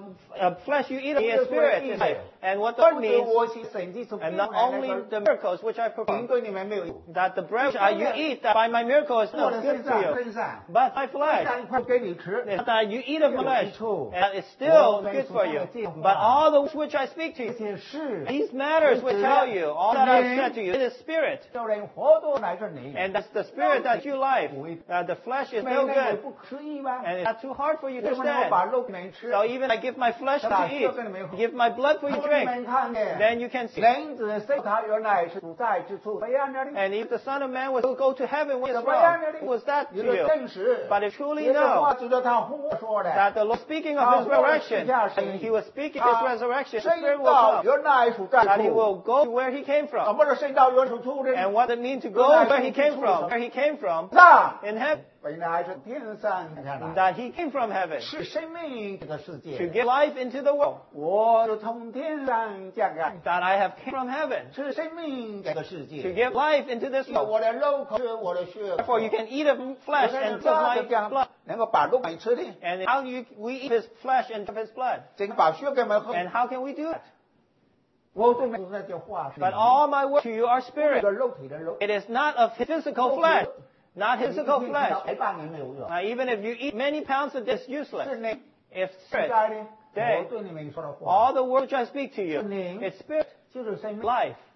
Speaker 2: flesh you eat of me is spirit, is life. And what the word
Speaker 3: 不是
Speaker 2: means,
Speaker 3: 我去神迹所
Speaker 2: and
Speaker 3: 给
Speaker 2: not
Speaker 3: 我的
Speaker 2: only
Speaker 3: 那个
Speaker 2: the miracles which I
Speaker 3: 灵
Speaker 2: perform,
Speaker 3: 对你们没有用，
Speaker 2: that the bread which you eat, that by my miracle is
Speaker 3: 我
Speaker 2: not
Speaker 3: 的
Speaker 2: good
Speaker 3: 身
Speaker 2: to
Speaker 3: 上
Speaker 2: you,
Speaker 3: 身上，
Speaker 2: but my
Speaker 3: 身
Speaker 2: flesh,
Speaker 3: 上一块给你吃，
Speaker 2: is that you eat of my flesh, and it's still good for you. But all the words which I speak to
Speaker 3: 这
Speaker 2: you,
Speaker 3: 些事，
Speaker 2: these matters will tell you, all that I've said to you, it is spirit.
Speaker 3: 救人活的乃是灵。
Speaker 2: And that's the spirit that you life. The flesh is
Speaker 3: 你
Speaker 2: no
Speaker 3: 们
Speaker 2: good.
Speaker 3: 不吃意吗？
Speaker 2: And it's not too hard for you
Speaker 3: 为
Speaker 2: to
Speaker 3: 什么我把
Speaker 2: stand.
Speaker 3: 肉给你们吃？
Speaker 2: So even I give my flesh to eat, give my blood for you to
Speaker 3: 你
Speaker 2: drink,
Speaker 3: 们看见，
Speaker 2: then you can see.
Speaker 3: 人子生他原来是不在之处，怎样的呢？
Speaker 2: And if the Son of Man was to go to heaven, what is
Speaker 3: 怎么样的
Speaker 2: wrong? Was that to
Speaker 3: 有的
Speaker 2: you?
Speaker 3: 证实，
Speaker 2: But I truly
Speaker 3: 这个话
Speaker 2: know
Speaker 3: 值得他复活说的。
Speaker 2: that the Lord speaking of His resurrection, and He was speaking His resurrection, the
Speaker 3: 升
Speaker 2: Spirit will
Speaker 3: 到
Speaker 2: come,
Speaker 3: 原来所在
Speaker 2: that He
Speaker 3: 处，
Speaker 2: will go to where He came
Speaker 3: 什
Speaker 2: from.
Speaker 3: 么是升到原所处的？
Speaker 2: And what does it mean to go where He came from? Where He came from
Speaker 3: 上
Speaker 2: in heaven.
Speaker 3: 本来是天上下来，
Speaker 2: That He came from heaven
Speaker 3: 是生命这个世
Speaker 2: to
Speaker 3: 界。
Speaker 2: give life into the world.
Speaker 3: 我是从天上降下，
Speaker 2: That I have came from heaven
Speaker 3: 是生命这个世
Speaker 2: to
Speaker 3: 界。
Speaker 2: give life into this world.
Speaker 3: 我的肉可是我的血，
Speaker 2: Therefore, you can eat of
Speaker 3: 有
Speaker 2: flesh
Speaker 3: 的人
Speaker 2: and
Speaker 3: 抓
Speaker 2: of
Speaker 3: 着
Speaker 2: my
Speaker 3: 这样
Speaker 2: blood.
Speaker 3: 能够把肉给吃的，
Speaker 2: And how we eat His flesh and of His blood.
Speaker 3: 这个把血给我们喝。
Speaker 2: And how can we do that?
Speaker 3: 我对面那句话是，
Speaker 2: But all my words to you are
Speaker 3: 这
Speaker 2: spirit.
Speaker 3: 个肉体的肉，
Speaker 2: It is not of physical flesh, not
Speaker 3: 你
Speaker 2: physical
Speaker 3: 一天吃
Speaker 2: flesh.
Speaker 3: 到100年没有用。
Speaker 2: Even if you eat many pounds of this,
Speaker 3: 是
Speaker 2: useless.
Speaker 3: 呢，
Speaker 2: If
Speaker 3: 现
Speaker 2: spirit,
Speaker 3: 在呢，
Speaker 2: 对
Speaker 3: 我对你们说的话，
Speaker 2: all the words which I speak to you,
Speaker 3: 是灵
Speaker 2: it's spirit,
Speaker 3: 就是生命，
Speaker 2: life.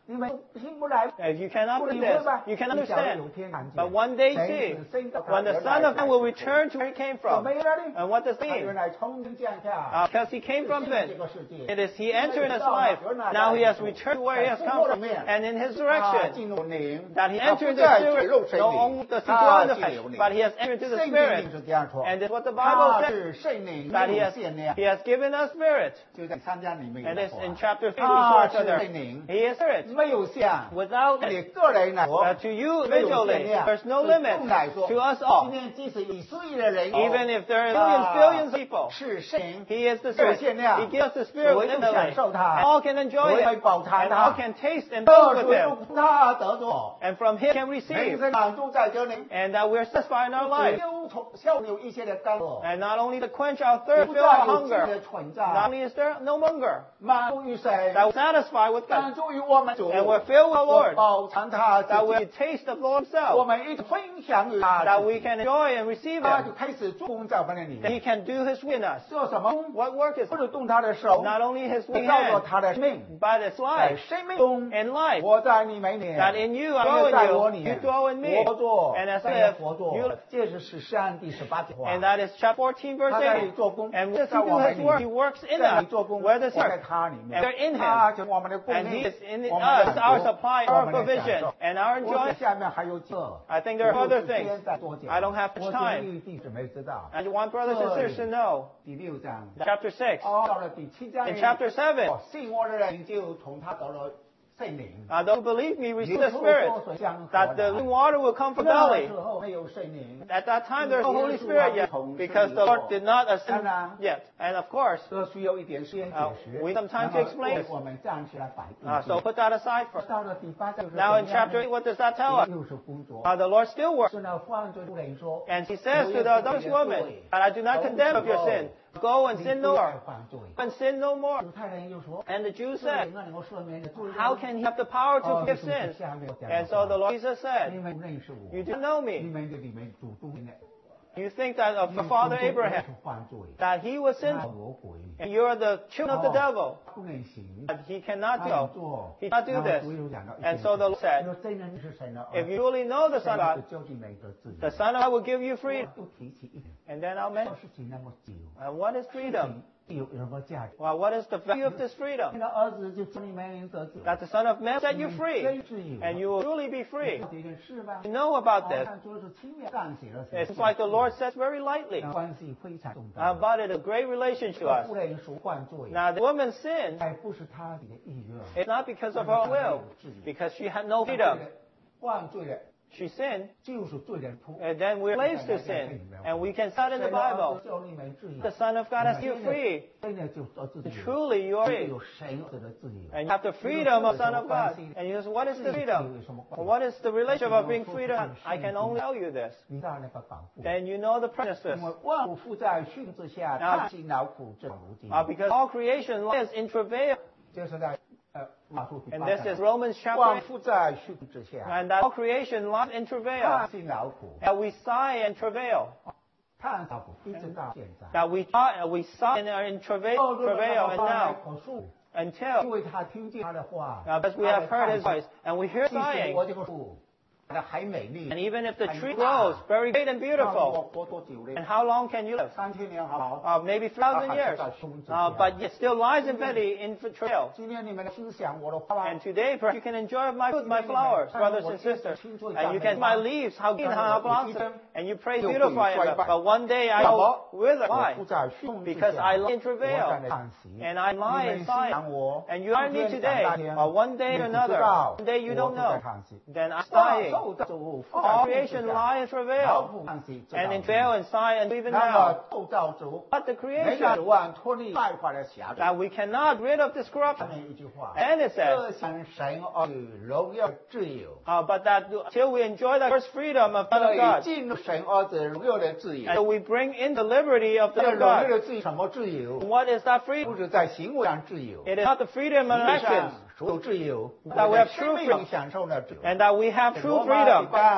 Speaker 3: 你们听不来，
Speaker 2: If you cannot
Speaker 3: 不
Speaker 2: do
Speaker 3: 理会
Speaker 2: this,
Speaker 3: 吧？
Speaker 2: you can
Speaker 3: 你晓得
Speaker 2: understand.
Speaker 3: 有天看见
Speaker 2: But one day
Speaker 3: 谁
Speaker 2: see,
Speaker 3: 是生的
Speaker 2: when the Son of Man will return to where he came
Speaker 3: 怎
Speaker 2: from.
Speaker 3: 么样呢？
Speaker 2: And what does it
Speaker 3: 他原
Speaker 2: mean?
Speaker 3: 来从天降下，
Speaker 2: Because he came from
Speaker 3: 这
Speaker 2: heaven.
Speaker 3: 个世界，
Speaker 2: It is he entered his life. Now he has returned to where he has come from. And in his
Speaker 3: 他
Speaker 2: resurrection,
Speaker 3: 进入灵，
Speaker 2: that he
Speaker 3: 他
Speaker 2: entered
Speaker 3: 不
Speaker 2: the
Speaker 3: 再只
Speaker 2: spirit,
Speaker 3: 肉身
Speaker 2: no
Speaker 3: 灵
Speaker 2: only does he
Speaker 3: 他
Speaker 2: dwell in the
Speaker 3: 进
Speaker 2: flesh,
Speaker 3: 入灵
Speaker 2: but he has entered into the
Speaker 3: 圣经
Speaker 2: spirit.
Speaker 3: 是这样说，
Speaker 2: And this is what the Bible
Speaker 3: 他
Speaker 2: says,
Speaker 3: 是圣灵
Speaker 2: that he
Speaker 3: 没有
Speaker 2: has,
Speaker 3: 限量，
Speaker 2: he has given us spirit.
Speaker 3: 就在3章里面有
Speaker 2: And
Speaker 3: 的
Speaker 2: this
Speaker 3: 话
Speaker 2: in chapter 3,
Speaker 3: 他
Speaker 2: we
Speaker 3: 是
Speaker 2: saw there.
Speaker 3: 圣灵，
Speaker 2: He is spirit.
Speaker 3: 没有限。
Speaker 2: Without
Speaker 3: 对
Speaker 2: it,
Speaker 3: 你个人来说，
Speaker 2: to you
Speaker 3: 没有限
Speaker 2: individually,
Speaker 3: 量。
Speaker 2: there's no
Speaker 3: 对
Speaker 2: limit.
Speaker 3: 众来说，
Speaker 2: To us all.
Speaker 3: 今天即使以色列的人，
Speaker 2: Even if there are
Speaker 3: Ah.
Speaker 2: billions of people,
Speaker 3: 是圣灵，
Speaker 2: he is the
Speaker 3: 没有
Speaker 2: spirit.
Speaker 3: 限量。
Speaker 2: He gives us the spirit
Speaker 3: 所以就
Speaker 2: within
Speaker 3: 享
Speaker 2: us.
Speaker 3: 受它，
Speaker 2: And all can enjoy
Speaker 3: 所以
Speaker 2: it.
Speaker 3: 饱尝
Speaker 2: And all
Speaker 3: 它，
Speaker 2: can taste and
Speaker 3: 得
Speaker 2: boast with
Speaker 3: 水
Speaker 2: him.
Speaker 3: 入他得着，
Speaker 2: And from him can
Speaker 3: 人
Speaker 2: receive.
Speaker 3: 生满足在这里。
Speaker 2: And that we're satisfied in our life.
Speaker 3: 消有一些的干渴，
Speaker 2: And not only to quench our thirst,
Speaker 3: 不
Speaker 2: fill
Speaker 3: 再
Speaker 2: our
Speaker 3: 有饥
Speaker 2: hunger.
Speaker 3: 的存
Speaker 2: Not
Speaker 3: 在，
Speaker 2: only is there no hunger,
Speaker 3: 满足于谁？
Speaker 2: that we're satisfied with
Speaker 3: 满
Speaker 2: God.
Speaker 3: 足于我们主，
Speaker 2: And we're filled with the
Speaker 3: 我
Speaker 2: Lord.
Speaker 3: 饱尝他自
Speaker 2: That
Speaker 3: 己
Speaker 2: we taste of the Lord
Speaker 3: 我
Speaker 2: himself.
Speaker 3: 们一直分享于他
Speaker 2: That
Speaker 3: 自
Speaker 2: we
Speaker 3: 己，
Speaker 2: can enjoy and receive
Speaker 3: 他就
Speaker 2: him.
Speaker 3: 开始做工在我们的里
Speaker 2: That he
Speaker 3: 面，
Speaker 2: can do his will in us.
Speaker 3: 做什么？
Speaker 2: What work is
Speaker 3: 不
Speaker 2: it?
Speaker 3: 是动他的手，
Speaker 2: Not only his
Speaker 3: 是
Speaker 2: will
Speaker 3: 照着
Speaker 2: hand,
Speaker 3: 他的生命，
Speaker 2: but his
Speaker 3: 在
Speaker 2: life
Speaker 3: 生命中
Speaker 2: and life.
Speaker 3: 活在你们里面，
Speaker 2: That in you, I
Speaker 3: 你
Speaker 2: dwell
Speaker 3: 也
Speaker 2: in
Speaker 3: 在我
Speaker 2: you,
Speaker 3: 里
Speaker 2: you
Speaker 3: 面，
Speaker 2: dwell in me.
Speaker 3: 活作，
Speaker 2: And as
Speaker 3: 在
Speaker 2: I live,
Speaker 3: 活作
Speaker 2: you，
Speaker 3: 这是十三第18句话。
Speaker 2: And that is chapter 14, verse
Speaker 3: 他在里
Speaker 2: 8.
Speaker 3: 做工，
Speaker 2: And does
Speaker 3: 在
Speaker 2: he
Speaker 3: 我
Speaker 2: do
Speaker 3: 们
Speaker 2: his
Speaker 3: 里
Speaker 2: work?
Speaker 3: 面
Speaker 2: He works in
Speaker 3: 在
Speaker 2: us.
Speaker 3: 里做工，
Speaker 2: Where does he
Speaker 3: 我在
Speaker 2: work?
Speaker 3: 他里面，
Speaker 2: And we're in him.
Speaker 3: 他就是我们的供
Speaker 2: And he
Speaker 3: 应
Speaker 2: is in
Speaker 3: 我们
Speaker 2: us,
Speaker 3: 的
Speaker 2: our
Speaker 3: 满足
Speaker 2: supply,
Speaker 3: 我
Speaker 2: our
Speaker 3: 们的享
Speaker 2: provision,
Speaker 3: 受
Speaker 2: and our
Speaker 3: 我这
Speaker 2: enjoyment.
Speaker 3: 下面还有这，
Speaker 2: I think there are other
Speaker 3: 没有时间
Speaker 2: things.
Speaker 3: 再多讲
Speaker 2: I don't have
Speaker 3: 我
Speaker 2: much time.
Speaker 3: 建议弟兄们知道，
Speaker 2: And you want brothers and sisters to know.
Speaker 3: 第6章，
Speaker 2: Chapter 6.
Speaker 3: 到了第7章
Speaker 2: In chapter 7,
Speaker 3: 信我的人就从他得了圣灵，
Speaker 2: those who believe me receive
Speaker 3: 流
Speaker 2: the
Speaker 3: 出
Speaker 2: Spirit,
Speaker 3: 活水江河
Speaker 2: that the
Speaker 3: 来
Speaker 2: living water will come from the
Speaker 3: 那
Speaker 2: belly.
Speaker 3: 时候没有圣灵，
Speaker 2: At that time, there's no Holy Spirit yet, because the Lord did not ascend yet. And of course,
Speaker 3: 这需要一点时间解释。
Speaker 2: we have some time to explain this.
Speaker 3: 我们暂时来摆定。
Speaker 2: so put that aside first.
Speaker 3: 到了第8章，
Speaker 2: Now in chapter 8, what does that tell us?
Speaker 3: 又是工作。
Speaker 2: The Lord still works.
Speaker 3: 是呢，犯罪的人说，
Speaker 2: And he says to the adulterous woman, that I do not condemn of your sin. Go and sin no more.
Speaker 3: 犯罪。
Speaker 2: And sin no more.
Speaker 3: 犹太人又说，
Speaker 2: And the Jews
Speaker 3: 罪
Speaker 2: said,
Speaker 3: 能够赦免的罪。
Speaker 2: how can he have the power to
Speaker 3: 哦
Speaker 2: forgive
Speaker 3: 这是
Speaker 2: sins?
Speaker 3: 下面讲的
Speaker 2: And so the Lord Jesus
Speaker 3: 你
Speaker 2: said,
Speaker 3: 们不认识我，
Speaker 2: you do know
Speaker 3: 你
Speaker 2: me.
Speaker 3: 们的里面主动的，
Speaker 2: You think that of the father Abraham,
Speaker 3: 犯罪，
Speaker 2: that he was
Speaker 3: 他
Speaker 2: sinful,
Speaker 3: 魔鬼，
Speaker 2: and you are the children of the devil.
Speaker 3: 不能行，
Speaker 2: But he cannot
Speaker 3: 他要
Speaker 2: go.
Speaker 3: 做，
Speaker 2: He cannot do
Speaker 3: 然后
Speaker 2: this.
Speaker 3: 主有讲到一
Speaker 2: And
Speaker 3: 件
Speaker 2: so the Lord
Speaker 3: 事
Speaker 2: said,
Speaker 3: 若真人是神的儿
Speaker 2: if you really know the Son of
Speaker 3: 就
Speaker 2: God,
Speaker 3: 究竟没得自由。
Speaker 2: the Son of God will give you freedom.
Speaker 3: 都提起一点，
Speaker 2: And then I'll
Speaker 3: 这
Speaker 2: mention,
Speaker 3: 事情那么自由，
Speaker 2: and what is freedom?
Speaker 3: 有什么价值？
Speaker 2: Well, what is the value of this
Speaker 3: 你
Speaker 2: freedom?
Speaker 3: 的儿子就叫你们得自由，
Speaker 2: That the Son of Man set you
Speaker 3: 真
Speaker 2: free,
Speaker 3: 自由，
Speaker 2: and you will truly be
Speaker 3: 你
Speaker 2: free.
Speaker 3: 做这件事吧。
Speaker 2: You know about
Speaker 3: 好
Speaker 2: this.
Speaker 3: 像就是轻描淡写的，
Speaker 2: It's like the Lord says very lightly,
Speaker 3: 关系非常重大。
Speaker 2: but it is a great relationship to
Speaker 3: 妇
Speaker 2: us.
Speaker 3: 人属犯罪，
Speaker 2: Now, the woman sinned.
Speaker 3: 还不是她的意愿，
Speaker 2: It's not because of her will, because she had no freedom.
Speaker 3: 犯罪的
Speaker 2: She sinned,
Speaker 3: 就是罪人仆。
Speaker 2: and then we're slaves to sin. And we can start in the Bible.
Speaker 3: 叫你们自由
Speaker 2: The Son of God has you free.
Speaker 3: 真的就得自由，
Speaker 2: Truly, you are free.
Speaker 3: 有神子的自由。
Speaker 2: And you have the freedom of Son of God. And you say, what is the freedom? What is the relationship of being freedom? I can only tell you this.
Speaker 3: 你知道那个保护。
Speaker 2: Then you know the premises.
Speaker 3: 因为万物负在训之下，叹息劳苦正如今。
Speaker 2: Because all creation lies in travail.
Speaker 3: 这是在马太第
Speaker 2: And
Speaker 3: 8
Speaker 2: this is
Speaker 3: 章。
Speaker 2: Romans chapter
Speaker 3: 万
Speaker 2: 8.
Speaker 3: 负在训之下，
Speaker 2: And that all creation lies in travail.
Speaker 3: 叹息劳苦，
Speaker 2: That we sigh and travail.
Speaker 3: 叹劳苦一直到现在。
Speaker 2: That we sigh and are in travail, and now
Speaker 3: 口述，因
Speaker 2: until
Speaker 3: 为他听见他的话，
Speaker 2: because we have heard his voice and we hear
Speaker 3: 即使
Speaker 2: sighing.
Speaker 3: 我这个树，那还美丽
Speaker 2: And，even if the tree grows very great and
Speaker 3: 那
Speaker 2: beautiful,
Speaker 3: 我活多久
Speaker 2: and
Speaker 3: 呢？
Speaker 2: how long can you live?
Speaker 3: 3000年好不好？
Speaker 2: Maybe 1,000 years. But it still lies in belly in travail.
Speaker 3: 今天你们欣赏我的花，
Speaker 2: And today, perhaps you can enjoy my food, my flowers, brothers and sisters. And you can see my leaves, how green, how blossom. And you praise, beautify them. But one day I will wither.
Speaker 3: 我
Speaker 2: Why?
Speaker 3: 不在训之
Speaker 2: Because
Speaker 3: 下，
Speaker 2: I lie in
Speaker 3: 我在
Speaker 2: travail.
Speaker 3: 那叹息。
Speaker 2: And I
Speaker 3: 你
Speaker 2: lie
Speaker 3: 们
Speaker 2: inside.
Speaker 3: 欣赏我，
Speaker 2: And you are me today. But one day or
Speaker 3: 你不知
Speaker 2: another,
Speaker 3: 道
Speaker 2: one day you
Speaker 3: 我
Speaker 2: don't
Speaker 3: 就在
Speaker 2: know.
Speaker 3: 叹息。
Speaker 2: Then I'm sighing.
Speaker 3: 受造主
Speaker 2: All creation lie in travail. And in travail and sigh and even
Speaker 3: 那
Speaker 2: now.
Speaker 3: 么受造主
Speaker 2: But the
Speaker 3: 没
Speaker 2: creation,
Speaker 3: 指望脱离败坏的辖制。
Speaker 2: that we cannot rid of this
Speaker 3: 下
Speaker 2: corruption.
Speaker 3: 面一句话，
Speaker 2: And it says,
Speaker 3: 这向神儿女荣耀自由，
Speaker 2: but that till we enjoy that first freedom of Son
Speaker 3: 可
Speaker 2: of
Speaker 3: 以
Speaker 2: God,
Speaker 3: 进入神儿子荣耀的自由。
Speaker 2: and we bring in the liberty of
Speaker 3: 这
Speaker 2: the
Speaker 3: 荣耀
Speaker 2: God.
Speaker 3: 的自由什么自由？
Speaker 2: What is that
Speaker 3: 不
Speaker 2: freedom?
Speaker 3: 是在行为上自由，
Speaker 2: It is not the freedom of
Speaker 3: 实际
Speaker 2: actions,
Speaker 3: 上所有自由，
Speaker 2: That we have
Speaker 3: 生命
Speaker 2: true freedom.
Speaker 3: 享受的自由。
Speaker 2: and that we have true
Speaker 3: 罗马
Speaker 2: freedom.
Speaker 3: 1章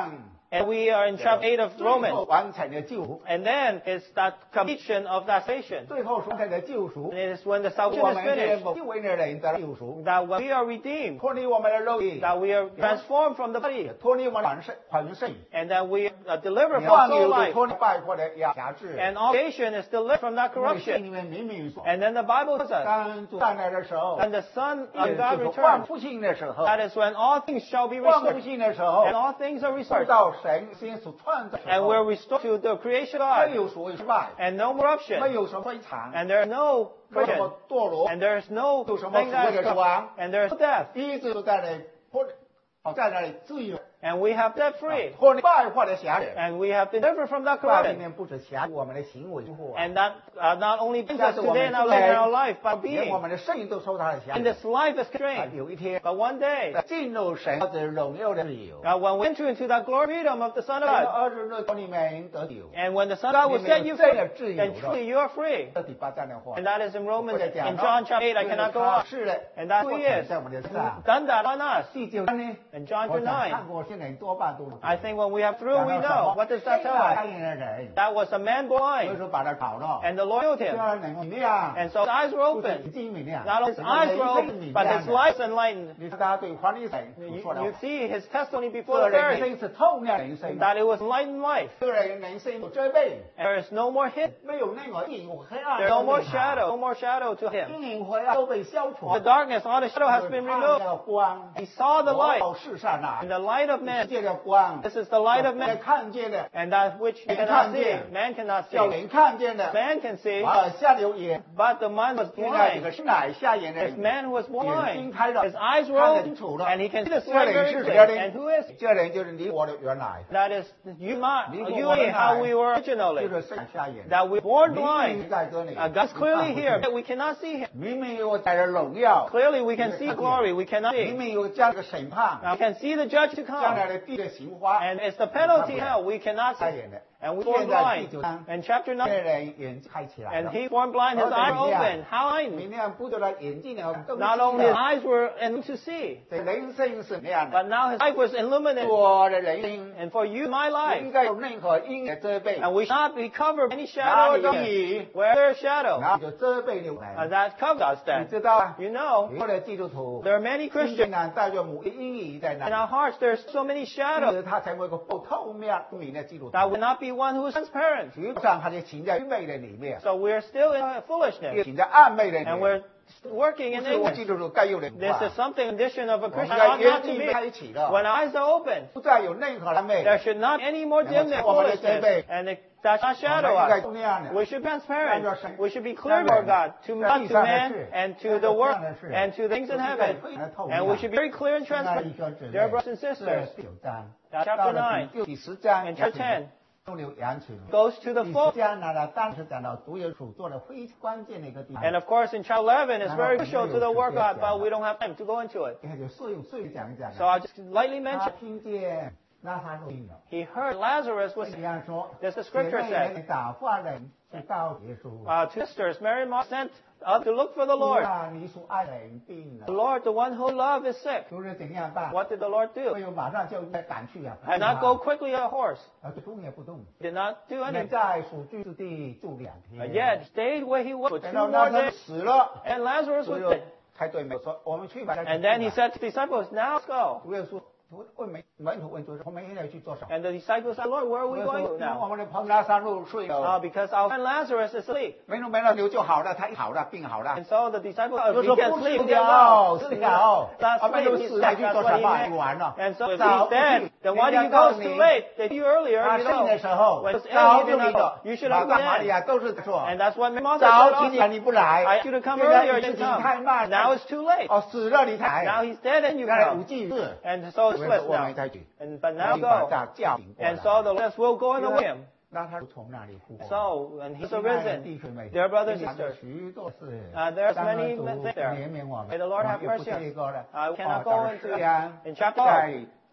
Speaker 2: And we are in chapter 8 of
Speaker 3: 最后
Speaker 2: Romans.
Speaker 3: 完成了救赎，
Speaker 2: And then it's that completion of that salvation.
Speaker 3: 最后完成了救赎
Speaker 2: And，it is when the salvation
Speaker 3: 我
Speaker 2: is
Speaker 3: 们这些
Speaker 2: finished
Speaker 3: 不为的人得了救赎，
Speaker 2: that when we are redeemed,
Speaker 3: 脱离我们的肉体，
Speaker 2: that we are transformed from the body,
Speaker 3: 脱离我们魂圣，
Speaker 2: and that we are delivered from
Speaker 3: 万
Speaker 2: soul
Speaker 3: 有都
Speaker 2: life.
Speaker 3: 脱离败坏的辖制。
Speaker 2: And all creation is delivered from that
Speaker 3: 因为圣
Speaker 2: corruption.
Speaker 3: 经里面明明说，
Speaker 2: And then the Bible tells us,
Speaker 3: 当主再来的时候，
Speaker 2: when the Son
Speaker 3: 也
Speaker 2: of
Speaker 3: 就
Speaker 2: God
Speaker 3: 是
Speaker 2: returns,
Speaker 3: 万复兴的时候，
Speaker 2: that is when all things shall be
Speaker 3: 万复
Speaker 2: restored.
Speaker 3: 兴的时候，
Speaker 2: And all things are
Speaker 3: 受
Speaker 2: restored.
Speaker 3: 到神先所创造的时
Speaker 2: And
Speaker 3: 候，
Speaker 2: we're restored to the creation
Speaker 3: 没
Speaker 2: of
Speaker 3: 有
Speaker 2: God.
Speaker 3: 所谓失败，
Speaker 2: And no
Speaker 3: 没
Speaker 2: corruption.
Speaker 3: 有什么非常，
Speaker 2: And there is no
Speaker 3: 没有什
Speaker 2: corruption.
Speaker 3: 么堕落，
Speaker 2: And there is no
Speaker 3: 有什么
Speaker 2: thing
Speaker 3: 所
Speaker 2: that
Speaker 3: 谓
Speaker 2: is
Speaker 3: 的死
Speaker 2: corrupt.
Speaker 3: 亡，
Speaker 2: And there is no death.
Speaker 3: 一直都在那里脱，在那里自由，
Speaker 2: And we have debt free.
Speaker 3: 脱离败坏的辖制。
Speaker 2: And we have been delivered from that
Speaker 3: 败里
Speaker 2: corruption.
Speaker 3: 面不止辖制我们的行为或
Speaker 2: And that not only brings us today in our life, in our life, but
Speaker 3: 连我
Speaker 2: being.
Speaker 3: 们的生命都受他的辖
Speaker 2: And
Speaker 3: 制。
Speaker 2: this life is constrained.
Speaker 3: 有一天，
Speaker 2: But one day,
Speaker 3: 进入神的荣耀的自由，
Speaker 2: when we enter into that glory freedom of the Son of
Speaker 3: 在
Speaker 2: God,
Speaker 3: 儿子的国里面得救。
Speaker 2: and when the Son of God will set you free, then truly you are free.
Speaker 3: 这第8章的话，
Speaker 2: And that is in
Speaker 3: 我
Speaker 2: Romans,
Speaker 3: 在讲
Speaker 2: in John chapter 8, I cannot go on.
Speaker 3: 是的，
Speaker 2: And that's who
Speaker 3: 做
Speaker 2: he
Speaker 3: 成
Speaker 2: is.
Speaker 3: 在我们的身上。
Speaker 2: Done that on us.
Speaker 3: 第9章呢，
Speaker 2: And John
Speaker 3: 我
Speaker 2: chapter
Speaker 3: 想
Speaker 2: 9.
Speaker 3: 看过现在多半都
Speaker 2: I think when we have through,
Speaker 3: 讲
Speaker 2: we
Speaker 3: 到什
Speaker 2: know.
Speaker 3: 么
Speaker 2: What does that tell
Speaker 3: 瞎
Speaker 2: us?
Speaker 3: 眼的人，
Speaker 2: That was a man
Speaker 3: 有
Speaker 2: blind.
Speaker 3: 时候把他搞了，
Speaker 2: And the Lord healed
Speaker 3: 叫
Speaker 2: him.
Speaker 3: 他能明亮，
Speaker 2: And so his eyes were
Speaker 3: 不是
Speaker 2: open.
Speaker 3: 眼睛明亮，
Speaker 2: Not only his eyes were open, but his life enlightened.
Speaker 3: 你是他对法利赛人
Speaker 2: You,
Speaker 3: 说的
Speaker 2: you
Speaker 3: 话，
Speaker 2: see his testimony before
Speaker 3: 个
Speaker 2: the
Speaker 3: 人人
Speaker 2: Pharisees
Speaker 3: 生是透亮人生，
Speaker 2: that it was enlightened life.
Speaker 3: 个人人生有遮蔽，
Speaker 2: And there is no more hid.
Speaker 3: 没有任何阴影黑暗，
Speaker 2: There's no more shadow. No more shadow to him.
Speaker 3: 阴影灰暗都被消除，
Speaker 2: The darkness, all the shadow has been
Speaker 3: 看
Speaker 2: removed.
Speaker 3: 到光，
Speaker 2: He saw the light.
Speaker 3: 到世上来
Speaker 2: And，the light of
Speaker 3: 世
Speaker 2: man.
Speaker 3: 界的光，
Speaker 2: This is the light of
Speaker 3: 人
Speaker 2: man.
Speaker 3: 看见的，
Speaker 2: And that which you
Speaker 3: 人
Speaker 2: cannot
Speaker 3: 看
Speaker 2: see,
Speaker 3: 见，
Speaker 2: man cannot
Speaker 3: 叫
Speaker 2: see.
Speaker 3: 人看见的，
Speaker 2: Man can see,
Speaker 3: 下流眼，
Speaker 2: but the man was
Speaker 3: 现在这个
Speaker 2: blind.
Speaker 3: 是乃下眼的
Speaker 2: This
Speaker 3: 人，
Speaker 2: man who was
Speaker 3: 眼睛
Speaker 2: blind,
Speaker 3: 开了，
Speaker 2: his eyes were
Speaker 3: 看得
Speaker 2: open,
Speaker 3: 清楚了，
Speaker 2: and he can see the
Speaker 3: 这
Speaker 2: light
Speaker 3: 人
Speaker 2: very
Speaker 3: 是
Speaker 2: clearly.
Speaker 3: 谁
Speaker 2: And
Speaker 3: 呢？
Speaker 2: who is he?
Speaker 3: 这人就是你我的原来，
Speaker 2: That is you, not
Speaker 3: 你
Speaker 2: you
Speaker 3: 和我
Speaker 2: and
Speaker 3: 原
Speaker 2: how
Speaker 3: 来
Speaker 2: we were
Speaker 3: 就
Speaker 2: originally.
Speaker 3: 是生下眼的，
Speaker 2: That we were born
Speaker 3: 明
Speaker 2: blind.
Speaker 3: 明在这里，
Speaker 2: God's clearly
Speaker 3: 你
Speaker 2: here,
Speaker 3: 看
Speaker 2: but we cannot see him.
Speaker 3: 明明有带着荣耀，
Speaker 2: Clearly we can see glory, we cannot
Speaker 3: 明
Speaker 2: see.
Speaker 3: 明有这样的审判，
Speaker 2: Now we can see the judge to
Speaker 3: 将
Speaker 2: come.
Speaker 3: 来的地的刑罚，
Speaker 2: And it's the penalty hell, we cannot
Speaker 3: 瞎
Speaker 2: see.
Speaker 3: 眼的，
Speaker 2: And we born
Speaker 3: 现在第
Speaker 2: blind.
Speaker 3: 9章，
Speaker 2: And chapter
Speaker 3: 这
Speaker 2: 9,
Speaker 3: 人眼睛开起来
Speaker 2: and
Speaker 3: 了，
Speaker 2: he born blind, his eyes were open. How I
Speaker 3: 明
Speaker 2: knew?
Speaker 3: 亮不得了眼睛了，更
Speaker 2: Not only his eyes were able to see,
Speaker 3: 这人生是那样的，
Speaker 2: but now his life was illuminated.
Speaker 3: 我的人生
Speaker 2: And for you, my
Speaker 3: 不
Speaker 2: life.
Speaker 3: 应该有任何阴影的遮蔽，
Speaker 2: And we should not be covered by any
Speaker 3: 哪
Speaker 2: shadow or
Speaker 3: 里有
Speaker 2: darkness.
Speaker 3: 阴，
Speaker 2: Where there's shadow,
Speaker 3: 然后就遮蔽了我们，
Speaker 2: that covers us
Speaker 3: 你
Speaker 2: then.
Speaker 3: 知道啊？
Speaker 2: You know,
Speaker 3: 以后的基督徒，
Speaker 2: there are many
Speaker 3: 心
Speaker 2: Christians.
Speaker 3: 呢带着某些阴影在
Speaker 2: In
Speaker 3: 那，
Speaker 2: our hearts, there's so many
Speaker 3: 因
Speaker 2: shadows
Speaker 3: 此他成为一个不透明的基督徒，
Speaker 2: that will not be one who is transparent.
Speaker 3: 实际上他就停在愚昧的里面，
Speaker 2: So we're still in
Speaker 3: 也
Speaker 2: foolishness,
Speaker 3: 停在暗昧的里
Speaker 2: and
Speaker 3: 面，
Speaker 2: we're working
Speaker 3: 不
Speaker 2: in
Speaker 3: 是我基
Speaker 2: ignorance.
Speaker 3: 督徒该有的文
Speaker 2: This
Speaker 3: 化
Speaker 2: is。something condition of a
Speaker 3: 我们
Speaker 2: Christian
Speaker 3: 该
Speaker 2: ought
Speaker 3: 眼
Speaker 2: not to
Speaker 3: 睛
Speaker 2: be.
Speaker 3: 开启了，
Speaker 2: When eyes are open,
Speaker 3: 不再有任何的昧，
Speaker 2: there should not be any more dimness, foolishness, and that shall shadow
Speaker 3: 我们应该
Speaker 2: us.
Speaker 3: 这样的。
Speaker 2: We should be transparent. We should be clear before God, to God, to man, and to the work, and to things in heaven. And we should be very clear and
Speaker 3: 现在
Speaker 2: transparent.
Speaker 3: 弟兄姊妹
Speaker 2: Dear brothers and
Speaker 3: 这
Speaker 2: sisters,
Speaker 3: 是9章，
Speaker 2: chapter
Speaker 3: 到了
Speaker 2: 9
Speaker 3: 第10章
Speaker 2: and chapter 10
Speaker 3: 都有羊群。
Speaker 2: goes to the
Speaker 3: 第
Speaker 2: full.
Speaker 3: 10章呢，当时讲到主耶稣做了非常关键的一个地方，
Speaker 2: And of course, in chapter 11, it's very crucial to the work of God, but we don't have time to go into it.
Speaker 3: 也就碎讲一讲。
Speaker 2: So I'll just lightly
Speaker 3: 他
Speaker 2: mention.
Speaker 3: 听见拉萨路病了，
Speaker 2: He heard Lazarus
Speaker 3: 这
Speaker 2: was
Speaker 3: 样说，
Speaker 2: There's the
Speaker 3: 姐
Speaker 2: scripture
Speaker 3: 妹
Speaker 2: says,
Speaker 3: 们打发人去告耶稣，
Speaker 2: two sisters, Mary and Martha, sent up to look for the Lord.
Speaker 3: 啊，你所爱的人病
Speaker 2: The
Speaker 3: 了，
Speaker 2: Lord, the one who loved, is sick.
Speaker 3: 主人怎样办？
Speaker 2: What did the Lord
Speaker 3: 没
Speaker 2: do?
Speaker 3: 有马上就赶去呀，
Speaker 2: And not go quickly on a horse.
Speaker 3: 就动也不动，
Speaker 2: Did not do
Speaker 3: 你
Speaker 2: anything.
Speaker 3: 在属居之地住2天，
Speaker 2: Yet stayed where he was for
Speaker 3: 等
Speaker 2: 2
Speaker 3: 到
Speaker 2: more
Speaker 3: 那他
Speaker 2: days.
Speaker 3: 死了，
Speaker 2: And Lazarus
Speaker 3: 主
Speaker 2: was
Speaker 3: 就
Speaker 2: dead.
Speaker 3: 才对门说，我们去把他。
Speaker 2: And then he said to the disciples, now let's go.
Speaker 3: 主耶稣问门徒问主，我们现在去做什么？
Speaker 2: And the disciples said, Lord, where are
Speaker 3: 主
Speaker 2: we
Speaker 3: 耶
Speaker 2: going
Speaker 3: 稣
Speaker 2: to
Speaker 3: 因为我
Speaker 2: now?
Speaker 3: 们的朋友拉萨路睡了，
Speaker 2: Because our friend Lazarus is asleep.
Speaker 3: 没了流就好了，他一好了，病好了。
Speaker 2: And so the disciples,
Speaker 3: 就
Speaker 2: if
Speaker 3: 说
Speaker 2: he can
Speaker 3: 不
Speaker 2: sleep,
Speaker 3: 是
Speaker 2: get
Speaker 3: 了，
Speaker 2: well.
Speaker 3: 是了，
Speaker 2: That's
Speaker 3: 他们
Speaker 2: right.
Speaker 3: 都
Speaker 2: He
Speaker 3: 死
Speaker 2: said
Speaker 3: 了去
Speaker 2: that's
Speaker 3: 做
Speaker 2: what
Speaker 3: 什
Speaker 2: he
Speaker 3: 么？
Speaker 2: meant.
Speaker 3: 完了。
Speaker 2: And so if
Speaker 3: 早
Speaker 2: he's dead, then why did you go too late? They told you earlier,
Speaker 3: 他
Speaker 2: you
Speaker 3: 生的
Speaker 2: know.
Speaker 3: 时候
Speaker 2: When it's，
Speaker 3: 早
Speaker 2: ill,
Speaker 3: 就
Speaker 2: you
Speaker 3: 你
Speaker 2: did
Speaker 3: 的
Speaker 2: not go. You should
Speaker 3: 马
Speaker 2: have
Speaker 3: 大
Speaker 2: gone
Speaker 3: 玛利
Speaker 2: then.
Speaker 3: 亚都是说，
Speaker 2: And that's what my mother
Speaker 3: 早
Speaker 2: said
Speaker 3: 提点
Speaker 2: also.
Speaker 3: 你不来，
Speaker 2: I should have come
Speaker 3: 现在
Speaker 2: earlier,
Speaker 3: 事
Speaker 2: didn't
Speaker 3: 情
Speaker 2: come.
Speaker 3: 太慢
Speaker 2: Now it's too late.
Speaker 3: 哦，死了你才
Speaker 2: Now he's dead and you
Speaker 3: 原来无
Speaker 2: come.
Speaker 3: 济日，
Speaker 2: And so it's
Speaker 3: 我
Speaker 2: less
Speaker 3: 我
Speaker 2: now.
Speaker 3: 们才去，
Speaker 2: But now
Speaker 3: 把
Speaker 2: go.
Speaker 3: 他叫醒过
Speaker 2: And
Speaker 3: 来。
Speaker 2: so the Lord will go in the way him.
Speaker 3: 那他从那里复活。
Speaker 2: So, and he's
Speaker 3: 亲爱的
Speaker 2: arisen.
Speaker 3: 弟兄们
Speaker 2: Dear brothers and
Speaker 3: 经常有
Speaker 2: sisters,
Speaker 3: 许多事
Speaker 2: there's
Speaker 3: 当然
Speaker 2: many
Speaker 3: 主
Speaker 2: things there.
Speaker 3: 怜悯我们
Speaker 2: May the Lord have
Speaker 3: 我们也不
Speaker 2: mercy on
Speaker 3: 这个了
Speaker 2: I cannot
Speaker 3: 哦
Speaker 2: go
Speaker 3: 到了
Speaker 2: into
Speaker 3: 诗篇
Speaker 2: in chapter 12.
Speaker 3: 在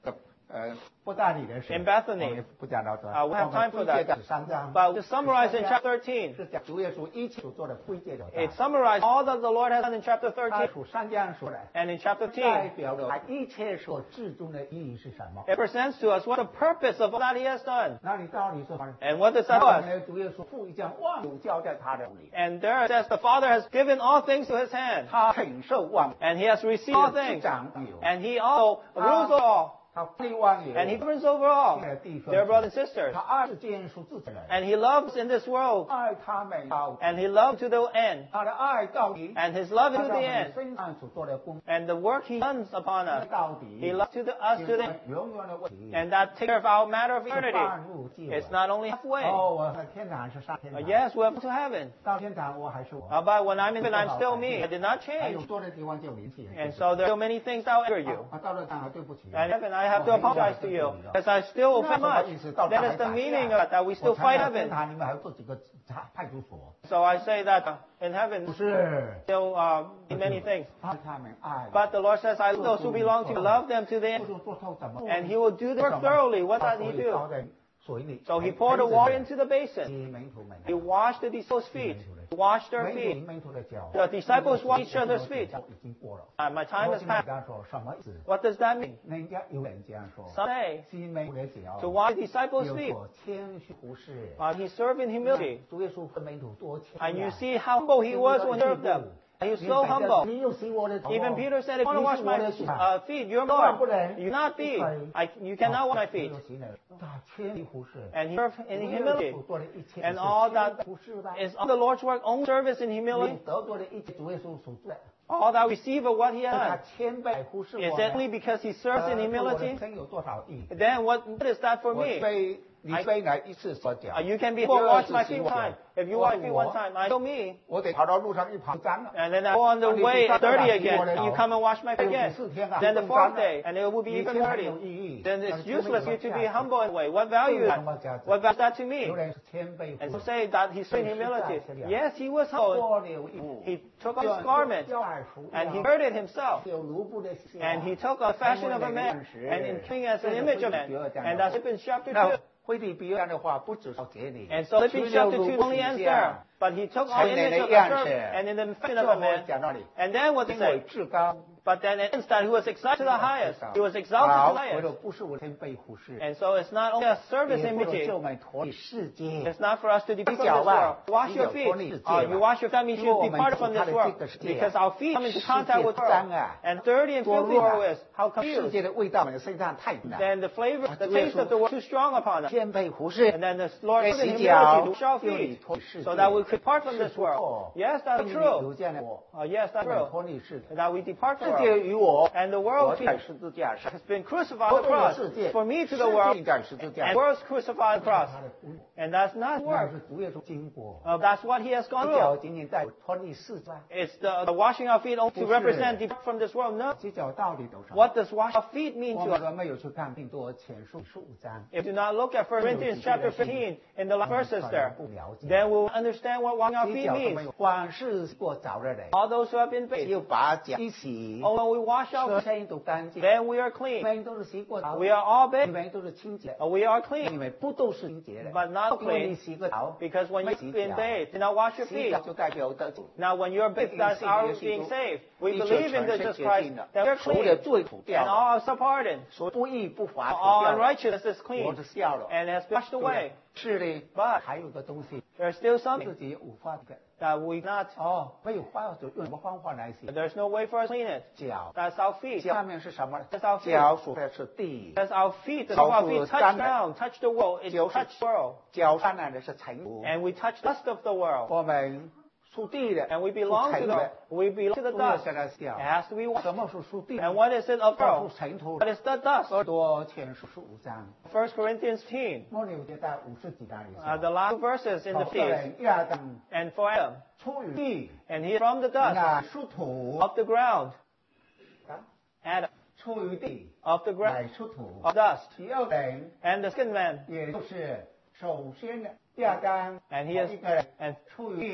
Speaker 3: 不大理的事
Speaker 2: In Bethany
Speaker 3: 我们不讲到这。
Speaker 2: we have time for
Speaker 3: 我们归结
Speaker 2: that.
Speaker 3: 的13章
Speaker 2: But to summarize in chapter 13,
Speaker 3: 是讲主耶稣一切所做的归结的。
Speaker 2: it summarized all that the Lord has done in chapter
Speaker 3: 他
Speaker 2: 13.
Speaker 3: 属3章说的，
Speaker 2: And in chapter
Speaker 3: 代
Speaker 2: 15,
Speaker 3: 表了一切所至终的意义是什么？
Speaker 2: it presents to us what the purpose of all that he has done.
Speaker 3: 那你道理是什么？
Speaker 2: And what does that
Speaker 3: 那我
Speaker 2: tell
Speaker 3: 们
Speaker 2: us?
Speaker 3: 的主耶稣父已将万物交在他的手里，
Speaker 2: And there it says the Father has given all things to his hand.
Speaker 3: 他承受万物，
Speaker 2: And he has received all
Speaker 3: 执
Speaker 2: things.
Speaker 3: 掌万有，
Speaker 2: And he also rules all.
Speaker 3: 他管理万有，
Speaker 2: And he governs over all.
Speaker 3: 亲爱的弟兄
Speaker 2: Dear brothers and sisters.
Speaker 3: 他爱世间属自己的人，
Speaker 2: And he loves in this world.
Speaker 3: 爱他们到底，
Speaker 2: And he loved to the end.
Speaker 3: 他的爱到底，
Speaker 2: And his love is
Speaker 3: 他
Speaker 2: to
Speaker 3: 在
Speaker 2: the
Speaker 3: 我们
Speaker 2: end.
Speaker 3: 身上所做的工
Speaker 2: And the work he does upon us.
Speaker 3: 到底，
Speaker 2: He loves to us
Speaker 3: 是
Speaker 2: to
Speaker 3: 我
Speaker 2: the
Speaker 3: 们永远的问题，
Speaker 2: And that takes care of our matter of
Speaker 3: 是
Speaker 2: eternity.
Speaker 3: 半路接
Speaker 2: It's
Speaker 3: 吻。
Speaker 2: not only halfway.
Speaker 3: 哦，我在天堂是上天堂，
Speaker 2: Yes, we have to heaven.
Speaker 3: 到天堂我还是我，
Speaker 2: But when I'm in heaven, I'm still me. I did not
Speaker 3: 还有
Speaker 2: change.
Speaker 3: 多的地方就联系。
Speaker 2: And so there are so many things that will anger you.
Speaker 3: 到了当然对不起。
Speaker 2: And heaven, I have to apologize to you. Because I still offend much. That is the meaning of it, that we still fight
Speaker 3: 天
Speaker 2: heaven.
Speaker 3: 堂里面还有做几个派出所，
Speaker 2: So I say that in
Speaker 3: 不
Speaker 2: heaven,
Speaker 3: 是，
Speaker 2: still in many things.
Speaker 3: 他们爱，
Speaker 2: But the Lord says, I those who belong to you, love them to the
Speaker 3: 不
Speaker 2: end.
Speaker 3: 是做透怎么，
Speaker 2: And he will do the work thoroughly. What does he do?
Speaker 3: 在水里，
Speaker 2: So he poured the water into the basin.
Speaker 3: 门徒们，
Speaker 2: He washed the disciples' feet. He washed their
Speaker 3: 门
Speaker 2: feet.
Speaker 3: 徒门徒的脚，
Speaker 2: The disciples washed each other's feet.
Speaker 3: 已经过了。
Speaker 2: My time
Speaker 3: 我
Speaker 2: has
Speaker 3: 现在
Speaker 2: passed.
Speaker 3: 跟他说什么意思？
Speaker 2: What does that mean?
Speaker 3: 人家有人这样说，
Speaker 2: Some say
Speaker 3: 西门徒的脚，
Speaker 2: to wash the disciples'
Speaker 3: 有
Speaker 2: feet.
Speaker 3: 所谦虚不是。
Speaker 2: He served in humility.
Speaker 3: 主耶稣和门徒多谦
Speaker 2: And you
Speaker 3: 呀
Speaker 2: see how humble he was when he served them. He was so humble.
Speaker 3: 你又洗我的头，
Speaker 2: Even Peter said, if you want to wash my feet, you're Lord. You not be. You cannot wash my feet.
Speaker 3: 他谦虚忽视，
Speaker 2: And he served in humility.
Speaker 3: 做的一切
Speaker 2: And all that
Speaker 3: 不是吧？
Speaker 2: is on the Lord's work, own service in
Speaker 3: 你
Speaker 2: humility.
Speaker 3: 得到的一切主耶稣所做的，
Speaker 2: All that receive of what he has
Speaker 3: 他
Speaker 2: done.
Speaker 3: 谦卑忽视
Speaker 2: Is
Speaker 3: 我
Speaker 2: it
Speaker 3: 们。
Speaker 2: only because he serves in
Speaker 3: 我的
Speaker 2: humility?
Speaker 3: 身有多少义？
Speaker 2: Then what is that for
Speaker 3: 我
Speaker 2: me?
Speaker 3: 背你背来一次手脚，
Speaker 2: You can be wash my feet one time. If you wash my feet one time, I know me.
Speaker 3: 我得跑到路上一跑脏了。
Speaker 2: And then I go on the way dirty again. And you come and wash my feet again. Then the fourth day, and it will be
Speaker 3: 你
Speaker 2: even
Speaker 3: 谦卑
Speaker 2: dirty.
Speaker 3: 有意义，
Speaker 2: Then it's useless for you to be humble in a way. What value is that? What value is that to me?
Speaker 3: 有人是谦卑
Speaker 2: And
Speaker 3: 忽
Speaker 2: to
Speaker 3: 视，
Speaker 2: say that he's in humility. Yes, he was humble.
Speaker 3: 过了一步，
Speaker 2: He took off his garment and he girded himself.
Speaker 3: 有奴仆的心
Speaker 2: And he took a fashion of a man and in king as an image of man. And that's Philippians chapter 2.
Speaker 3: 腓立比这样的话不只是给你，
Speaker 2: And so Philippians chapter 2 only ends there. But he took the image of a servant and in the fashion of a man.
Speaker 3: 讲道理，
Speaker 2: And then what he
Speaker 3: 因为
Speaker 2: say?
Speaker 3: 至高，
Speaker 2: But then it ends that he was exalted to the highest. He was exalted to the
Speaker 3: 我
Speaker 2: highest.
Speaker 3: 说不是我谦卑忽视，
Speaker 2: And so it's not only a service
Speaker 3: 也不是
Speaker 2: image.
Speaker 3: 就我们脱离世界，
Speaker 2: It's not for us to depart from this
Speaker 3: 脚吧，
Speaker 2: world. Wash your
Speaker 3: 你有脱离世
Speaker 2: feet.
Speaker 3: 界吧。
Speaker 2: You wash your feet means
Speaker 3: 因为
Speaker 2: you
Speaker 3: 我们
Speaker 2: depart
Speaker 3: 处
Speaker 2: from
Speaker 3: 他
Speaker 2: this
Speaker 3: 的
Speaker 2: world.
Speaker 3: 这个世界
Speaker 2: Because our feet come into contact with
Speaker 3: 世界脏
Speaker 2: world.
Speaker 3: 啊，
Speaker 2: And dirty and
Speaker 3: 多
Speaker 2: filthy
Speaker 3: 乱
Speaker 2: world is. How
Speaker 3: 世
Speaker 2: confused.
Speaker 3: 界的味道我们身上太难，
Speaker 2: Then the flavor, the taste of the world is too strong upon us.
Speaker 3: 谦卑忽视
Speaker 2: And，then the Lord
Speaker 3: 被
Speaker 2: put in
Speaker 3: 洗脚
Speaker 2: humility to wash our
Speaker 3: 就你
Speaker 2: feet
Speaker 3: 脱离世界，
Speaker 2: so that we could depart from
Speaker 3: 是
Speaker 2: this
Speaker 3: 不
Speaker 2: world.
Speaker 3: 错。
Speaker 2: Yes, that's
Speaker 3: 你
Speaker 2: true.
Speaker 3: 有这样的我，
Speaker 2: Yes, that's
Speaker 3: 我们
Speaker 2: true.
Speaker 3: 脱离世界，
Speaker 2: That we depart
Speaker 3: 世
Speaker 2: from
Speaker 3: 界
Speaker 2: world.
Speaker 3: 与我，
Speaker 2: And the
Speaker 3: 我
Speaker 2: world
Speaker 3: 在十字架上，
Speaker 2: has been crucified
Speaker 3: 我
Speaker 2: on the
Speaker 3: 对
Speaker 2: cross.
Speaker 3: 世界，
Speaker 2: For me to
Speaker 3: 世
Speaker 2: the
Speaker 3: 界
Speaker 2: world.
Speaker 3: 在十字架
Speaker 2: And
Speaker 3: 上，
Speaker 2: world's crucified on the cross.
Speaker 3: 他的工，
Speaker 2: And that's not
Speaker 3: 那
Speaker 2: work.
Speaker 3: 是主耶稣经过，
Speaker 2: That's what he has gone
Speaker 3: 脚
Speaker 2: through.
Speaker 3: 仅仅在脱离世界，
Speaker 2: It's the washing our feet only to represent depart from this world. No.
Speaker 3: 洗脚到底多少？
Speaker 2: What does wash our feet mean
Speaker 3: 我
Speaker 2: to
Speaker 3: 们
Speaker 2: us?
Speaker 3: 都没有去看并多前书15章，
Speaker 2: If you do not look at 1 Corinthians chapter 15 in the last verses there,
Speaker 3: 不了解。
Speaker 2: then we'll understand what washing our
Speaker 3: 洗
Speaker 2: feet
Speaker 3: 脚都没
Speaker 2: means.
Speaker 3: 有，光是过澡的人，
Speaker 2: All those who have been
Speaker 3: 只
Speaker 2: bathed.
Speaker 3: 有把脚一洗，
Speaker 2: Oh, when we wash our
Speaker 3: 全
Speaker 2: feet,
Speaker 3: 身都干净。
Speaker 2: then we are
Speaker 3: 你
Speaker 2: clean.
Speaker 3: 们都是洗过澡，
Speaker 2: We are all
Speaker 3: 你
Speaker 2: bathed.
Speaker 3: 们都是清洁，
Speaker 2: We are
Speaker 3: 你
Speaker 2: clean.
Speaker 3: 们不都是清洁的？
Speaker 2: But not
Speaker 3: 因为你
Speaker 2: clean.
Speaker 3: 洗个澡，
Speaker 2: Because when you've been bathed, do not wash your
Speaker 3: 洗
Speaker 2: feet.
Speaker 3: 澡就代表得救。
Speaker 2: Now, when you're bathed, that's our being saved. We believe in Jesus Christ, that we're
Speaker 3: 所有的
Speaker 2: clean.
Speaker 3: 罪吐掉
Speaker 2: And
Speaker 3: 了，
Speaker 2: all are pardoned.
Speaker 3: 所不义不法吐
Speaker 2: All
Speaker 3: 掉了，
Speaker 2: unrighteousness is
Speaker 3: 我
Speaker 2: clean
Speaker 3: 就笑了。
Speaker 2: and has washed
Speaker 3: 对
Speaker 2: away.
Speaker 3: 是的，
Speaker 2: But
Speaker 3: 还有个东西，
Speaker 2: there's still
Speaker 3: 自
Speaker 2: something
Speaker 3: 己无法的。
Speaker 2: that we not,
Speaker 3: 哦，没有方法就用什么方法来洗？
Speaker 2: there's no way for us to clean it.
Speaker 3: 脚，
Speaker 2: That's our feet.
Speaker 3: 下面是什么？
Speaker 2: That's our feet.
Speaker 3: 脚属的是地，
Speaker 2: As our feet, the top of our feet touch ground, touch the world, it touch the world.
Speaker 3: 脚上来的是尘土。
Speaker 2: And we touch dust of the world.
Speaker 3: 我们属地的，
Speaker 2: And we belong to we belong to the
Speaker 3: 都要
Speaker 2: dust.
Speaker 3: 向他
Speaker 2: It
Speaker 3: 笑。
Speaker 2: has to be
Speaker 3: 什
Speaker 2: washed.
Speaker 3: 么是属地？
Speaker 2: And what is it of the
Speaker 3: 属
Speaker 2: world?
Speaker 3: 尘土。
Speaker 2: What is the dust?
Speaker 3: 哥多前书15章，
Speaker 2: 1 Corinthians 10.
Speaker 3: 末六节到50几章里说，
Speaker 2: The last verses in the
Speaker 3: 个
Speaker 2: feet.
Speaker 3: 人亚当
Speaker 2: And for Adam.
Speaker 3: 出于地，
Speaker 2: And he from the dust
Speaker 3: 那属土，
Speaker 2: of the ground.
Speaker 3: 啊
Speaker 2: Adam
Speaker 3: 出于地，
Speaker 2: of the ground
Speaker 3: 乃属土。
Speaker 2: of dust.
Speaker 3: 第二人，
Speaker 2: And the second man.
Speaker 3: 也就是首先的亚当，
Speaker 2: And he is
Speaker 3: 一个人
Speaker 2: and
Speaker 3: 出于地，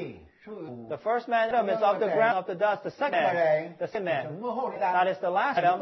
Speaker 2: The first man, Adam, is of the ground, of the dust. The second man, the second man, that is the last Adam,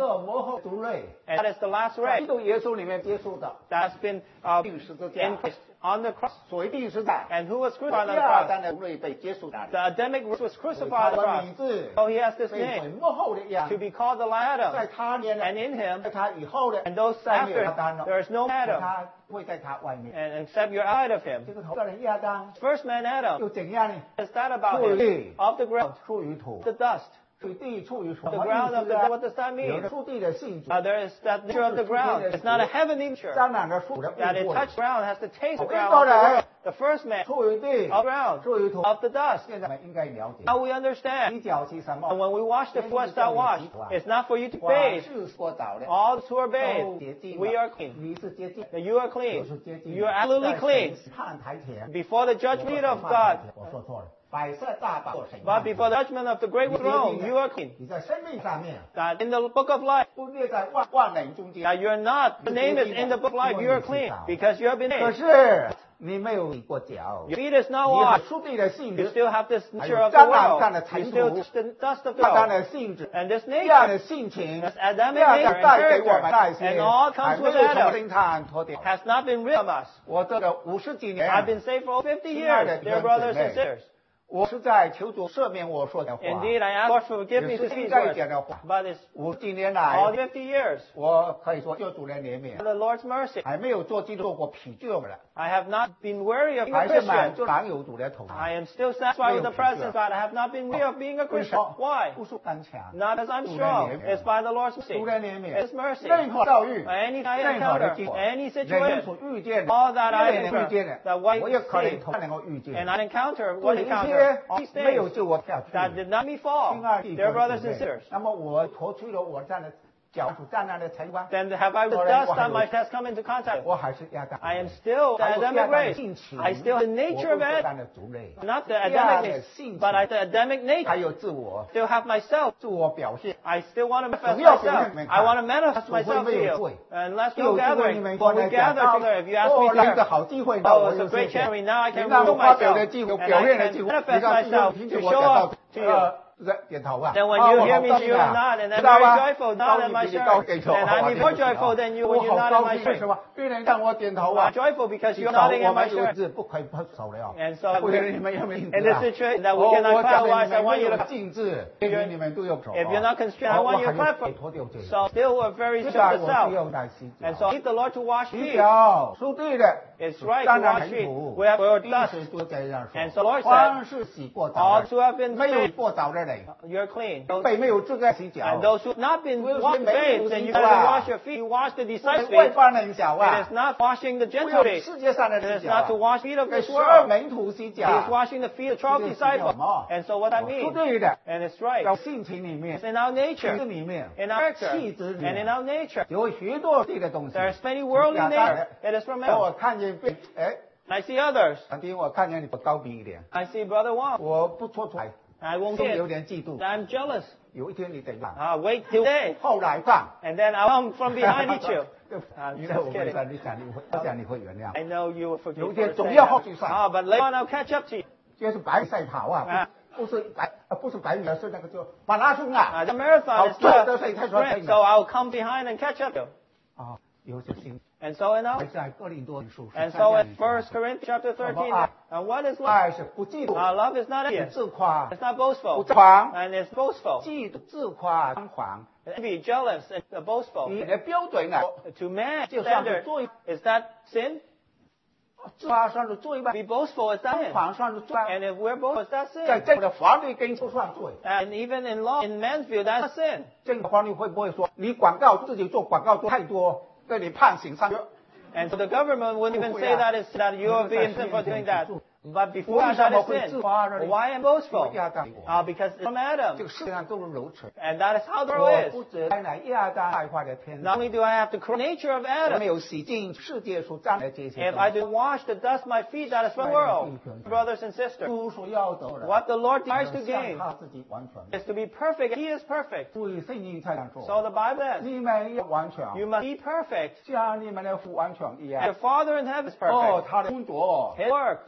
Speaker 2: and that is the last race
Speaker 3: 基督耶稣里面接受的
Speaker 2: that has been
Speaker 3: 定十字架
Speaker 2: in on the cross.
Speaker 3: 所谓定十字架
Speaker 2: And who was crucified on
Speaker 3: 第
Speaker 2: the
Speaker 3: 二
Speaker 2: cross?
Speaker 3: 单的族类被接受的
Speaker 2: The Adamic race was crucified on the
Speaker 3: 他的
Speaker 2: cross.
Speaker 3: 名字
Speaker 2: So he has this
Speaker 3: 被
Speaker 2: name
Speaker 3: 水幕后的样
Speaker 2: to be called the last
Speaker 3: 在
Speaker 2: Adam.
Speaker 3: 他年
Speaker 2: And in him,
Speaker 3: 在他以后的
Speaker 2: and those
Speaker 3: 再没有
Speaker 2: after,
Speaker 3: 亚当了
Speaker 2: there is no Adam.
Speaker 3: 他会在他外面
Speaker 2: And except you're out of him.
Speaker 3: 这个头个人亚当
Speaker 2: First man Adam,
Speaker 3: 又怎样呢
Speaker 2: is that about
Speaker 3: 处
Speaker 2: him?
Speaker 3: 地
Speaker 2: Of the ground,
Speaker 3: 处于土
Speaker 2: the dust.
Speaker 3: 处地处于土
Speaker 2: The ground of the what does that
Speaker 3: 有
Speaker 2: mean?
Speaker 3: 的处地的性质
Speaker 2: There is that nature of the ground. It's not a heavenly nature.
Speaker 3: 沾染了土的污
Speaker 2: That it
Speaker 3: 秽
Speaker 2: touched ground, has to taste the
Speaker 3: 我
Speaker 2: ground.
Speaker 3: 跟
Speaker 2: Of the
Speaker 3: 人
Speaker 2: ground. The first man
Speaker 3: 处于地
Speaker 2: of ground,
Speaker 3: 处于土
Speaker 2: of the dust.
Speaker 3: 现在我们应该了解
Speaker 2: Now we understand.
Speaker 3: 洗脚是什么
Speaker 2: And when we wash the foot without wash, it's not for you to
Speaker 3: 我
Speaker 2: bathe.
Speaker 3: 是说早的
Speaker 2: All who are
Speaker 3: 都
Speaker 2: bathed,
Speaker 3: 洁净
Speaker 2: we
Speaker 3: 了
Speaker 2: are clean.
Speaker 3: 你是洁净
Speaker 2: You are
Speaker 3: 就
Speaker 2: clean.
Speaker 3: 是洁净
Speaker 2: You are absolutely
Speaker 3: 在
Speaker 2: clean.
Speaker 3: 审判台前
Speaker 2: Before the judgment of God,
Speaker 3: 我说错了摆设大宝座审
Speaker 2: but
Speaker 3: 判
Speaker 2: before the judgment of the great throne, you are clean.
Speaker 3: 你在生命上面
Speaker 2: That in the book of life,
Speaker 3: 不列在万人中间
Speaker 2: that you're not, the name is in the book of life, you are clean because you have been
Speaker 3: 可
Speaker 2: saved.
Speaker 3: 是你没有洗过脚
Speaker 2: Your feet is not
Speaker 3: 你有
Speaker 2: washed.
Speaker 3: 属地的性
Speaker 2: You
Speaker 3: 质
Speaker 2: still have this nature of the
Speaker 3: 沾染上
Speaker 2: world.
Speaker 3: 的
Speaker 2: You
Speaker 3: 尘
Speaker 2: still
Speaker 3: 土
Speaker 2: touch the dust of the
Speaker 3: 亚当
Speaker 2: world.
Speaker 3: 的性质
Speaker 2: And this
Speaker 3: 这样
Speaker 2: nature,
Speaker 3: 的性情
Speaker 2: this
Speaker 3: 这
Speaker 2: Adamic
Speaker 3: 样
Speaker 2: nature
Speaker 3: 的
Speaker 2: and
Speaker 3: 带给我们那
Speaker 2: character,
Speaker 3: 些
Speaker 2: and all
Speaker 3: 还
Speaker 2: comes
Speaker 3: 没
Speaker 2: with
Speaker 3: 有从
Speaker 2: Adam,
Speaker 3: 灵上脱掉
Speaker 2: has not been rid of us.
Speaker 3: 我这个50几年
Speaker 2: I've been saved for 50
Speaker 3: 亲爱的
Speaker 2: years,
Speaker 3: 弟
Speaker 2: dear
Speaker 3: 兄
Speaker 2: brothers
Speaker 3: 姊
Speaker 2: and
Speaker 3: 妹
Speaker 2: sisters.
Speaker 3: 我是在求主赦免我说的话
Speaker 2: Indeed, I ask God for forgiveness
Speaker 3: 也
Speaker 2: to
Speaker 3: 是
Speaker 2: these
Speaker 3: 应该
Speaker 2: words.
Speaker 3: 讲的话
Speaker 2: But it's
Speaker 3: 50几年
Speaker 2: all
Speaker 3: 来
Speaker 2: 50 years
Speaker 3: 我可以说就主的怜悯
Speaker 2: for the Lord's mercy.
Speaker 3: 还没有做基督做过疲倦的
Speaker 2: I have not been weary of being
Speaker 3: 还
Speaker 2: a
Speaker 3: 是满
Speaker 2: Christian.
Speaker 3: 足满有主的同
Speaker 2: I am still satisfied with the presence of God. I have not been weary of being a
Speaker 3: 为什
Speaker 2: Christian.
Speaker 3: 么
Speaker 2: Why?
Speaker 3: 不是刚强
Speaker 2: Not as I'm
Speaker 3: 主的
Speaker 2: strong.
Speaker 3: 怜悯
Speaker 2: It's by the Lord's
Speaker 3: 主
Speaker 2: mercy.
Speaker 3: 的怜悯
Speaker 2: His mercy.
Speaker 3: 任何教育
Speaker 2: Any
Speaker 3: 任何的
Speaker 2: encounter,
Speaker 3: 经过
Speaker 2: any
Speaker 3: 人
Speaker 2: situation,
Speaker 3: 所遇见的
Speaker 2: all that I
Speaker 3: 别人遇见的
Speaker 2: that what
Speaker 3: 我也可能
Speaker 2: see
Speaker 3: 同样能够遇见
Speaker 2: and I encounter
Speaker 3: 做
Speaker 2: what
Speaker 3: 了一
Speaker 2: encounter,
Speaker 3: 些
Speaker 2: all these
Speaker 3: 没有
Speaker 2: things
Speaker 3: 救我下去
Speaker 2: that did not me fall,
Speaker 3: 亲爱的弟
Speaker 2: dear
Speaker 3: 兄
Speaker 2: brothers
Speaker 3: 姊
Speaker 2: and
Speaker 3: 妹
Speaker 2: sisters.
Speaker 3: 那么我脱去了我这样的脚所沾染的尘光
Speaker 2: Then have I the dust on my has come into contact?
Speaker 3: 我还是亚当
Speaker 2: I am still the
Speaker 3: 还有亚
Speaker 2: Adamic
Speaker 3: 当的
Speaker 2: race.
Speaker 3: 性情
Speaker 2: I still have the nature of
Speaker 3: 我不是
Speaker 2: it,
Speaker 3: 亚当的族类
Speaker 2: not the
Speaker 3: 亚
Speaker 2: Adamic
Speaker 3: 当的
Speaker 2: nature,
Speaker 3: 性情
Speaker 2: but the Adamic
Speaker 3: 还
Speaker 2: nature.
Speaker 3: 有自我
Speaker 2: Still have myself.
Speaker 3: 自我表现
Speaker 2: I still want to manifest
Speaker 3: 总要表现
Speaker 2: myself.
Speaker 3: 你们
Speaker 2: I
Speaker 3: 看
Speaker 2: want to manifest
Speaker 3: 除非
Speaker 2: myself to
Speaker 3: 没有
Speaker 2: you.
Speaker 3: 罪
Speaker 2: Unless
Speaker 3: 有
Speaker 2: no
Speaker 3: 机会你
Speaker 2: gathering,
Speaker 3: 们
Speaker 2: when
Speaker 3: 过
Speaker 2: we
Speaker 3: 来
Speaker 2: gather
Speaker 3: 讲
Speaker 2: together, if you ask
Speaker 3: 哦
Speaker 2: me
Speaker 3: 来一个
Speaker 2: to,
Speaker 3: 好机会到
Speaker 2: oh,
Speaker 3: 我
Speaker 2: it's
Speaker 3: 有
Speaker 2: a
Speaker 3: 谢
Speaker 2: great
Speaker 3: 谢
Speaker 2: chance. Now I
Speaker 3: 你
Speaker 2: can
Speaker 3: 让我
Speaker 2: remove
Speaker 3: 发表
Speaker 2: myself
Speaker 3: 的机会
Speaker 2: and
Speaker 3: 表
Speaker 2: I
Speaker 3: 现的
Speaker 2: can
Speaker 3: 机会
Speaker 2: manifest
Speaker 3: 你让
Speaker 2: myself
Speaker 3: 听
Speaker 2: to
Speaker 3: 见我
Speaker 2: show
Speaker 3: 讲到
Speaker 2: up to you.
Speaker 3: 点头啊
Speaker 2: Then when
Speaker 3: 啊
Speaker 2: you
Speaker 3: 我
Speaker 2: hear
Speaker 3: 好
Speaker 2: me,
Speaker 3: 高
Speaker 2: you
Speaker 3: 兴
Speaker 2: are
Speaker 3: 啊
Speaker 2: not, and
Speaker 3: 知
Speaker 2: I'm
Speaker 3: 道
Speaker 2: very
Speaker 3: 吗
Speaker 2: joyful,
Speaker 3: 高
Speaker 2: not in
Speaker 3: 兴
Speaker 2: my
Speaker 3: 比你高
Speaker 2: shirt.
Speaker 3: 给头
Speaker 2: And
Speaker 3: 好
Speaker 2: I'm
Speaker 3: 点
Speaker 2: more
Speaker 3: 头
Speaker 2: joyful than you
Speaker 3: 我
Speaker 2: when you're
Speaker 3: 好
Speaker 2: not in
Speaker 3: 高
Speaker 2: my
Speaker 3: 兴为
Speaker 2: shirt.
Speaker 3: 什么别人让我点头
Speaker 2: I'm
Speaker 3: 啊
Speaker 2: joyful because
Speaker 3: 至
Speaker 2: you're
Speaker 3: 少
Speaker 2: nodding
Speaker 3: 我
Speaker 2: in my
Speaker 3: 们有
Speaker 2: shirt.
Speaker 3: 字不可以拍手了
Speaker 2: And so
Speaker 3: 不然你们有名
Speaker 2: in
Speaker 3: 字
Speaker 2: this
Speaker 3: 啊
Speaker 2: situation that we
Speaker 3: 我
Speaker 2: cannot
Speaker 3: 讲
Speaker 2: cry
Speaker 3: 的
Speaker 2: wise,
Speaker 3: 你
Speaker 2: I
Speaker 3: 们
Speaker 2: want
Speaker 3: 没
Speaker 2: you
Speaker 3: 有
Speaker 2: to.
Speaker 3: 禁止你们都有手
Speaker 2: If you're not constrained, I want you to clap for.
Speaker 3: 脱掉这
Speaker 2: So still we're very
Speaker 3: 现
Speaker 2: just
Speaker 3: 在
Speaker 2: the
Speaker 3: 我是
Speaker 2: self.
Speaker 3: 要来洗
Speaker 2: And
Speaker 3: 脚
Speaker 2: so need the Lord to wash
Speaker 3: 洗
Speaker 2: feet.
Speaker 3: 脚属地的
Speaker 2: It's right to
Speaker 3: 沾染
Speaker 2: wash
Speaker 3: 尘
Speaker 2: feet.
Speaker 3: 土
Speaker 2: We have our
Speaker 3: 历
Speaker 2: dust.
Speaker 3: 史就这样
Speaker 2: And
Speaker 3: 说
Speaker 2: so Lord said,
Speaker 3: 光是洗过澡
Speaker 2: All
Speaker 3: 的
Speaker 2: who have been
Speaker 3: 没有
Speaker 2: saved,
Speaker 3: 过澡的人
Speaker 2: you're clean.
Speaker 3: 根本没有资格洗脚
Speaker 2: And those who have not been
Speaker 3: 我是
Speaker 2: washed
Speaker 3: 没有
Speaker 2: bathed,
Speaker 3: 洗
Speaker 2: and you
Speaker 3: 过
Speaker 2: have
Speaker 3: 啊
Speaker 2: to wash your feet, you wash the
Speaker 3: 不
Speaker 2: disciples'
Speaker 3: 是外
Speaker 2: feet.
Speaker 3: 邦人脚
Speaker 2: It
Speaker 3: 啊
Speaker 2: is not washing the
Speaker 3: 不
Speaker 2: Gentile
Speaker 3: 是
Speaker 2: feet.
Speaker 3: 世界上的
Speaker 2: It
Speaker 3: 人
Speaker 2: is
Speaker 3: 脚
Speaker 2: not to
Speaker 3: 啊
Speaker 2: wash feet of
Speaker 3: 给
Speaker 2: this
Speaker 3: 12
Speaker 2: world.
Speaker 3: 门徒洗
Speaker 2: It is
Speaker 3: 脚
Speaker 2: washing the feet of 12
Speaker 3: 这是
Speaker 2: disciples.
Speaker 3: 什么
Speaker 2: And so what I
Speaker 3: 是
Speaker 2: mean,
Speaker 3: 对的
Speaker 2: and it's right,
Speaker 3: 在性情里面
Speaker 2: it's in our
Speaker 3: 气
Speaker 2: nature,
Speaker 3: 质里面
Speaker 2: in our character,
Speaker 3: 气质里
Speaker 2: and in
Speaker 3: 面
Speaker 2: our nature.
Speaker 3: 有许多地的东西
Speaker 2: There's many worldly
Speaker 3: 亚当
Speaker 2: nature. It is from
Speaker 3: 我
Speaker 2: him.
Speaker 3: 看见哎
Speaker 2: I see others.
Speaker 3: 肯定我看见你不高明一点
Speaker 2: I see Brother Wong.
Speaker 3: 我不说出来
Speaker 2: I won't
Speaker 3: 心
Speaker 2: get
Speaker 3: 有
Speaker 2: it.
Speaker 3: 点嫉妒
Speaker 2: I'm jealous.
Speaker 3: 有一天你怎样
Speaker 2: Wait till day.
Speaker 3: 后来放
Speaker 2: And then I'll come from behind eat you. I'm
Speaker 3: 你
Speaker 2: just
Speaker 3: 我会
Speaker 2: kidding.
Speaker 3: 你讲你会我想你会原谅
Speaker 2: I know you will
Speaker 3: 有
Speaker 2: forgive
Speaker 3: 一天
Speaker 2: for
Speaker 3: 总
Speaker 2: saying
Speaker 3: 要后
Speaker 2: that.
Speaker 3: 去上
Speaker 2: But later on I'll catch up to you.
Speaker 3: 就是百米赛跑啊不是百米是那个叫马拉松啊
Speaker 2: The marathon is
Speaker 3: 这都是太说
Speaker 2: sprint, so I'll come behind and catch up to you.
Speaker 3: 啊有些心
Speaker 2: And so in
Speaker 3: 还
Speaker 2: our,
Speaker 3: 在哥林多书
Speaker 2: and so in 1 Corinthians chapter 13, and what is love?
Speaker 3: 爱是不嫉妒
Speaker 2: Love is not
Speaker 3: 不
Speaker 2: envious.
Speaker 3: 自夸
Speaker 2: It's not
Speaker 3: 不
Speaker 2: boastful.
Speaker 3: 张狂
Speaker 2: And it's boastful.
Speaker 3: 嫉妒自夸张狂
Speaker 2: Envy, jealous, and boastful.
Speaker 3: 你的标准啊
Speaker 2: To man,
Speaker 3: 就算是
Speaker 2: standard,
Speaker 3: 罪
Speaker 2: is that sin?
Speaker 3: 自夸算是罪吧
Speaker 2: Be boastful, is that
Speaker 3: 张
Speaker 2: sin?
Speaker 3: 狂算是罪
Speaker 2: And if we're boastful, is that
Speaker 3: 在
Speaker 2: sin?
Speaker 3: 政府的法律跟不算罪
Speaker 2: And even in law, in man's view, that's sin.
Speaker 3: 政府法律会不会说你广告自己做广告做太多对你判刑3个月
Speaker 2: And so the government wouldn't even say that it's that you are being sin for doing that. But before that is sin. Why am boastful? Because it's from
Speaker 3: 这
Speaker 2: Adam.
Speaker 3: 个世界上都是如此
Speaker 2: And that is how the
Speaker 3: 我
Speaker 2: world
Speaker 3: 不
Speaker 2: is.
Speaker 3: 只带来亚当败坏的天
Speaker 2: Not only do I have the nature of
Speaker 3: 我
Speaker 2: Adam,
Speaker 3: 没有洗净世界所沾的这些
Speaker 2: if I do wash the dust my feet, that is from the world. Brothers and sisters,
Speaker 3: 主所要得的
Speaker 2: what the Lord desires to
Speaker 3: 像
Speaker 2: gain
Speaker 3: 他自己完全
Speaker 2: is to be perfect. He is perfect.
Speaker 3: 所以圣经才讲说
Speaker 2: So the Bible says,
Speaker 3: 你们要完全
Speaker 2: you must be perfect.
Speaker 3: 像你们的父完全一
Speaker 2: Your
Speaker 3: 样
Speaker 2: Father in heaven is
Speaker 3: 哦
Speaker 2: perfect.
Speaker 3: 他的工作
Speaker 2: His work
Speaker 3: 就从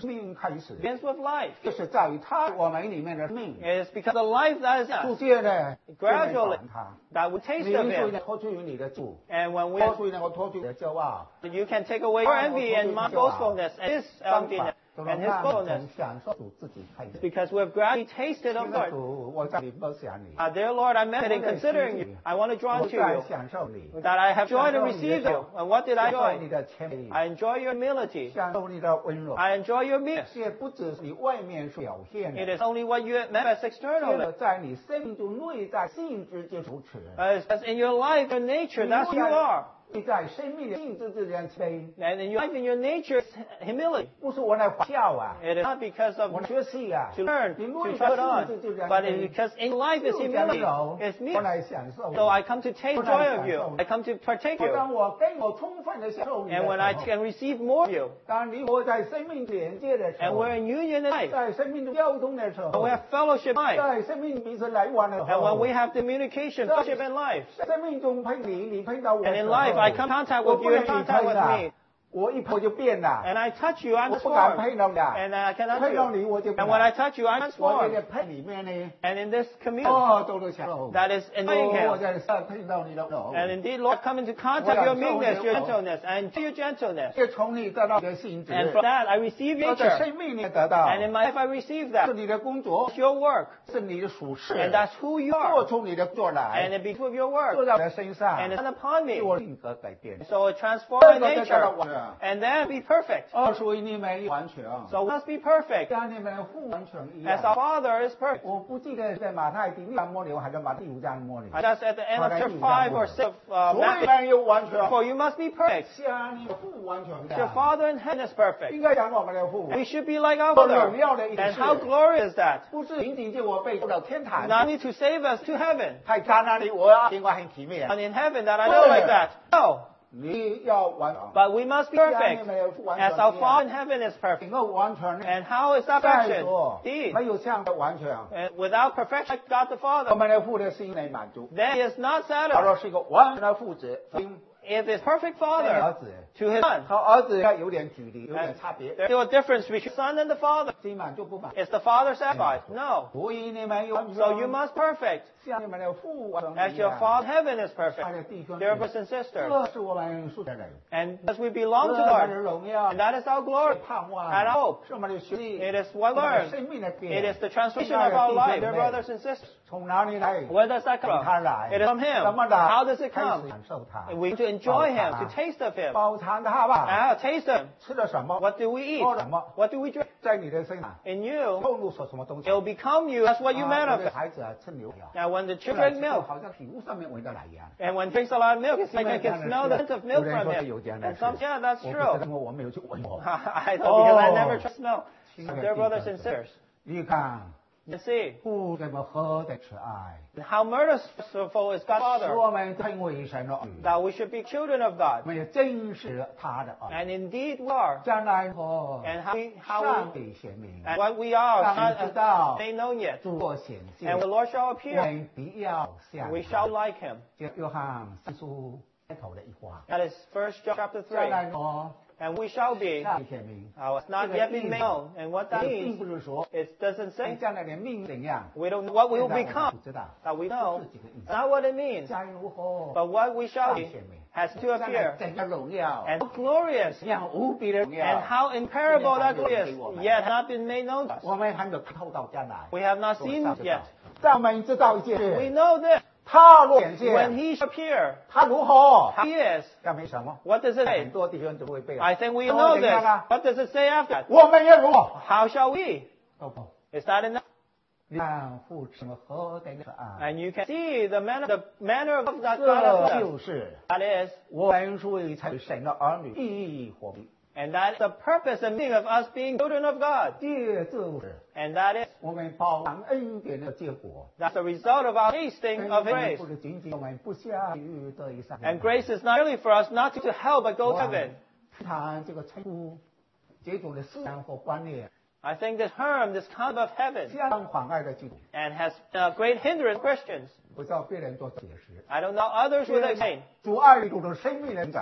Speaker 3: 生命开始，
Speaker 2: begins with life.
Speaker 3: 就是在于他我们里面的生命，
Speaker 2: It is because of life that is in
Speaker 3: 逐
Speaker 2: us
Speaker 3: 渐的
Speaker 2: gradually
Speaker 3: 他，
Speaker 2: that we taste
Speaker 3: 你
Speaker 2: of
Speaker 3: 所以
Speaker 2: Him.
Speaker 3: 呢脱出于你的主，
Speaker 2: And when we
Speaker 3: 脱出于那个脱出你的骄傲，
Speaker 2: you can take away your envy and my boastfulness and His
Speaker 3: 方
Speaker 2: emptiness
Speaker 3: 法都
Speaker 2: and
Speaker 3: 能
Speaker 2: His
Speaker 3: 让
Speaker 2: boastfulness.
Speaker 3: 你享受主自己开始。
Speaker 2: Because we have gradually tasted of
Speaker 3: 亲爱的
Speaker 2: Lord.
Speaker 3: 主，我在你默想你，
Speaker 2: Dear Lord, I'm meditating considering you. I want to draw
Speaker 3: 我
Speaker 2: to
Speaker 3: 在
Speaker 2: you.
Speaker 3: 享受你，
Speaker 2: That I have joy to receive you. And what did I
Speaker 3: 享受你
Speaker 2: enjoy?
Speaker 3: 的谦卑，
Speaker 2: I enjoy your humility.
Speaker 3: 享受你的温柔。
Speaker 2: I enjoy your meekness.
Speaker 3: 这不只是你外面所表现
Speaker 2: It
Speaker 3: 的，
Speaker 2: is only what you manifest
Speaker 3: 这
Speaker 2: externally.
Speaker 3: 个在你生命中内在性质就如此。
Speaker 2: As in your life, your nature, that's who you are.
Speaker 3: 内在生命的性质之间谦卑，
Speaker 2: And in your life, in your nature, is humility.
Speaker 3: 不是我来笑啊，
Speaker 2: It is not because of
Speaker 3: 我学习啊，
Speaker 2: to learn,
Speaker 3: 你
Speaker 2: to
Speaker 3: 内
Speaker 2: try
Speaker 3: 在
Speaker 2: it
Speaker 3: 性
Speaker 2: on,
Speaker 3: 质就这样
Speaker 2: but it's because in life is
Speaker 3: 就这样
Speaker 2: humility.
Speaker 3: 柔
Speaker 2: It's me.
Speaker 3: 我来享受你。
Speaker 2: So I come to taste joy of you. I come to partake
Speaker 3: 我
Speaker 2: you.
Speaker 3: 当我跟我充分的享受你的
Speaker 2: And
Speaker 3: 时
Speaker 2: when I
Speaker 3: 候，
Speaker 2: can receive more of you,
Speaker 3: 当你我在生命连接的时
Speaker 2: and
Speaker 3: 候，
Speaker 2: we're in union in life,
Speaker 3: 在生命中交通的时
Speaker 2: and
Speaker 3: 候
Speaker 2: we，have fellowship in life,
Speaker 3: 在生命彼此来往的时
Speaker 2: and when
Speaker 3: 候
Speaker 2: we，have communication, fellowship in life,
Speaker 3: 生命中碰你，你碰到我的
Speaker 2: and
Speaker 3: 时
Speaker 2: in
Speaker 3: 候，
Speaker 2: life I come in contact
Speaker 3: 我
Speaker 2: with
Speaker 3: 不
Speaker 2: you
Speaker 3: 能
Speaker 2: and
Speaker 3: 离
Speaker 2: contact
Speaker 3: 开
Speaker 2: with
Speaker 3: 的
Speaker 2: me,
Speaker 3: 我一碰就变了，
Speaker 2: and I touch you, I'm
Speaker 3: 我不敢
Speaker 2: transformed,
Speaker 3: 碰到的，
Speaker 2: and I cannot
Speaker 3: 碰到
Speaker 2: touch
Speaker 3: 你
Speaker 2: you.
Speaker 3: 我就变
Speaker 2: And when I
Speaker 3: 了。
Speaker 2: touch you, I'm
Speaker 3: 我这
Speaker 2: transformed.
Speaker 3: 个配里面呢，
Speaker 2: And in this communion,
Speaker 3: 哦，都是享受。
Speaker 2: that is enjoying
Speaker 3: 我
Speaker 2: Him.
Speaker 3: 在上碰到你的柔，
Speaker 2: And indeed, Lord, come into contact with your meekness, your gentleness, and to your gentleness.
Speaker 3: 也从你得到你的性质，
Speaker 2: And from that, I receive
Speaker 3: 我在
Speaker 2: nature.
Speaker 3: 生命里得到，
Speaker 2: And in my life, I receive
Speaker 3: 是
Speaker 2: that.
Speaker 3: 你的工作，
Speaker 2: It's your work.
Speaker 3: 是你的属事，
Speaker 2: And that's who you
Speaker 3: 做
Speaker 2: are.
Speaker 3: 出你的作
Speaker 2: And
Speaker 3: 来，
Speaker 2: it begins with your
Speaker 3: 做
Speaker 2: work.
Speaker 3: 在我的身上，
Speaker 2: And it's done upon
Speaker 3: 对
Speaker 2: me.
Speaker 3: 我性格改变。
Speaker 2: So it transforms my
Speaker 3: 这个得到
Speaker 2: nature.
Speaker 3: 完全，
Speaker 2: And then be perfect.
Speaker 3: 属于你们完全，
Speaker 2: So we must be perfect
Speaker 3: 像你们父完全一
Speaker 2: as
Speaker 3: 样。
Speaker 2: our Father is perfect.
Speaker 3: 我不记得在马太第6章末了，还是马太5章末了。
Speaker 2: Just at the end of chapter 5 or 6 of
Speaker 3: 所以
Speaker 2: Matthew.
Speaker 3: 们有完全，
Speaker 2: For you must be perfect.
Speaker 3: 像你的父完全
Speaker 2: Your
Speaker 3: 的，
Speaker 2: Father in heaven is perfect.
Speaker 3: 应该像我们的父，
Speaker 2: We should be like our
Speaker 3: 多
Speaker 2: Father.
Speaker 3: 荣耀的一
Speaker 2: And
Speaker 3: 事，
Speaker 2: how glorious is that?
Speaker 3: 不是仅仅就我被送到天堂，
Speaker 2: Not only to save us to heaven,
Speaker 3: 太在那里我要另外很体面，
Speaker 2: and in heaven that I know like that. No.
Speaker 3: 你要完全，
Speaker 2: But we must be
Speaker 3: 像你
Speaker 2: perfect
Speaker 3: 们的父完
Speaker 2: as
Speaker 3: 全
Speaker 2: our
Speaker 3: 一
Speaker 2: Father
Speaker 3: 样，
Speaker 2: in heaven is perfect.
Speaker 3: 能够完全的。
Speaker 2: And how is that
Speaker 3: 再
Speaker 2: perfect?
Speaker 3: 说，
Speaker 2: Indeed.
Speaker 3: 没有这样的完全，
Speaker 2: And without perfection, like God the
Speaker 3: 我
Speaker 2: Father,
Speaker 3: 们的父的心来满足。
Speaker 2: then He is not
Speaker 3: 他
Speaker 2: satisfied.
Speaker 3: 说是一个完全的父子，
Speaker 2: If His perfect
Speaker 3: 儿
Speaker 2: Father
Speaker 3: 子，
Speaker 2: to His Son,
Speaker 3: 和儿子有点距离，有点差别，
Speaker 2: there's still a difference between the Son and the Father.
Speaker 3: 心满足不满。
Speaker 2: Is the Father satisfied? No.
Speaker 3: 所以你们有完全，
Speaker 2: So you must perfect
Speaker 3: 像你们的父完全
Speaker 2: as
Speaker 3: 一
Speaker 2: your
Speaker 3: 样。
Speaker 2: Father in heaven is
Speaker 3: 爱
Speaker 2: perfect.
Speaker 3: 的弟兄，
Speaker 2: Dear brothers and sisters.
Speaker 3: 这是我们属的人，
Speaker 2: And as we belong
Speaker 3: 这
Speaker 2: to
Speaker 3: 是我们的
Speaker 2: Lord,
Speaker 3: 荣耀，
Speaker 2: and that is our glory
Speaker 3: 盼望
Speaker 2: and our hope.
Speaker 3: 是我们的学习，
Speaker 2: It is what
Speaker 3: 我们的
Speaker 2: learned.
Speaker 3: 生命的
Speaker 2: It
Speaker 3: 变
Speaker 2: is。the transformation of our life, dear brothers and sisters.
Speaker 3: 从哪里来？
Speaker 2: Where does that
Speaker 3: 从
Speaker 2: come
Speaker 3: 他
Speaker 2: from?
Speaker 3: 来。
Speaker 2: It is from Him.
Speaker 3: 怎么的？
Speaker 2: How does it
Speaker 3: 开始
Speaker 2: come?
Speaker 3: 享受它，
Speaker 2: And we need to enjoy Him, to taste of Him.
Speaker 3: 饱尝它吧。
Speaker 2: Ah, taste Him.
Speaker 3: 吃了什么？
Speaker 2: What do we eat?
Speaker 3: 喝什么？
Speaker 2: What do we drink?
Speaker 3: 在你的身上
Speaker 2: In you,
Speaker 3: 透露出什么东西
Speaker 2: it？will become you. That's what you
Speaker 3: 我的
Speaker 2: manifest.
Speaker 3: 孩子啊，吃牛羊，
Speaker 2: Now, when the
Speaker 3: 吃
Speaker 2: children
Speaker 3: 了
Speaker 2: drink
Speaker 3: 之后
Speaker 2: milk,
Speaker 3: 好像皮肤上面闻到奶一样。
Speaker 2: and when drinks a lot of milk, it's like I can smell the hint of
Speaker 3: 有
Speaker 2: milk
Speaker 3: 人
Speaker 2: from
Speaker 3: 说是
Speaker 2: him.
Speaker 3: 有这样的
Speaker 2: And
Speaker 3: 事，
Speaker 2: some, yeah, that's
Speaker 3: 我不
Speaker 2: true.
Speaker 3: 知道，我没有去闻过。
Speaker 2: I don't because I never trust smell.
Speaker 3: 亲爱的
Speaker 2: Dear
Speaker 3: 弟
Speaker 2: brothers
Speaker 3: 兄
Speaker 2: and sisters,
Speaker 3: 你看，
Speaker 2: you see
Speaker 3: 父怎么何等慈爱，
Speaker 2: how merciful is God
Speaker 3: 使
Speaker 2: Father,
Speaker 3: 我们成为神的儿女，
Speaker 2: that we should be children of
Speaker 3: 我
Speaker 2: God.
Speaker 3: 们也真是他的儿女。
Speaker 2: And indeed we are.
Speaker 3: 将来和
Speaker 2: And how
Speaker 3: 上
Speaker 2: we,
Speaker 3: 帝显明，
Speaker 2: and what we are is
Speaker 3: 让
Speaker 2: not
Speaker 3: 你知道
Speaker 2: made known yet.
Speaker 3: 主我显
Speaker 2: And
Speaker 3: 现
Speaker 2: the，Lord shall
Speaker 3: 我
Speaker 2: appear.
Speaker 3: 们必要像
Speaker 2: We
Speaker 3: 他
Speaker 2: shall。like Him.
Speaker 3: 这约翰四书开头的一话，
Speaker 2: That is 1 John chapter
Speaker 3: 将
Speaker 2: 3.
Speaker 3: 来和
Speaker 2: And we shall be.
Speaker 3: 上帝显明。
Speaker 2: It's not yet been made known. And what
Speaker 3: 这
Speaker 2: that
Speaker 3: 个并
Speaker 2: means,
Speaker 3: 不是说
Speaker 2: it doesn't
Speaker 3: 你
Speaker 2: say
Speaker 3: 将来的命怎样，
Speaker 2: we don't know what we will
Speaker 3: 现在我们
Speaker 2: become.
Speaker 3: 不知道。
Speaker 2: That we know.
Speaker 3: 是这个意思
Speaker 2: Not what it means.
Speaker 3: 将如何
Speaker 2: But what we shall
Speaker 3: 上
Speaker 2: be
Speaker 3: 帝显明，
Speaker 2: has to
Speaker 3: 将来
Speaker 2: appear.
Speaker 3: 整个荣耀，
Speaker 2: And how glorious
Speaker 3: 这样无比的荣
Speaker 2: and
Speaker 3: 耀，
Speaker 2: how incomparable that glory is, yet not been made known to us.
Speaker 3: 我们还没有透到将来。
Speaker 2: We have not seen it yet.
Speaker 3: 但我们知道一件
Speaker 2: We
Speaker 3: 事，
Speaker 2: know this.
Speaker 3: 他若显
Speaker 2: When
Speaker 3: 现，
Speaker 2: He shall appear,
Speaker 3: 他如何？
Speaker 2: how He is.
Speaker 3: 要没什么？
Speaker 2: What does it
Speaker 3: 很
Speaker 2: say?
Speaker 3: 多弟兄姊妹背了。
Speaker 2: I think we
Speaker 3: 我
Speaker 2: know
Speaker 3: 怎样
Speaker 2: this.
Speaker 3: 啊？
Speaker 2: What does it say after that?
Speaker 3: 我们也如何？
Speaker 2: How shall we?
Speaker 3: 都不。
Speaker 2: Is that enough?
Speaker 3: 你看父什么何等的爱，
Speaker 2: And you can see the manner of that God has
Speaker 3: 这
Speaker 2: left.
Speaker 3: 就是
Speaker 2: That is,
Speaker 3: 我们所以才神的儿女意义活力，
Speaker 2: and that is the purpose and meaning of us being children of God.
Speaker 3: 这就是
Speaker 2: And that is,
Speaker 3: 我们饱尝恩典的结果。
Speaker 2: that's the result of our tasting of grace.
Speaker 3: 不是仅仅我们不下于得以上。
Speaker 2: And grace is not really for us not to hell, but go to heaven.
Speaker 3: 谈这个称呼，这种的思想和观念，
Speaker 2: I think this term, this concept of heaven,
Speaker 3: 相当妨碍的基督，
Speaker 2: and has a great hindrance to Christians.
Speaker 3: 不知道别人做解释。
Speaker 2: I don't know others would explain.
Speaker 3: 主爱主的生命人长，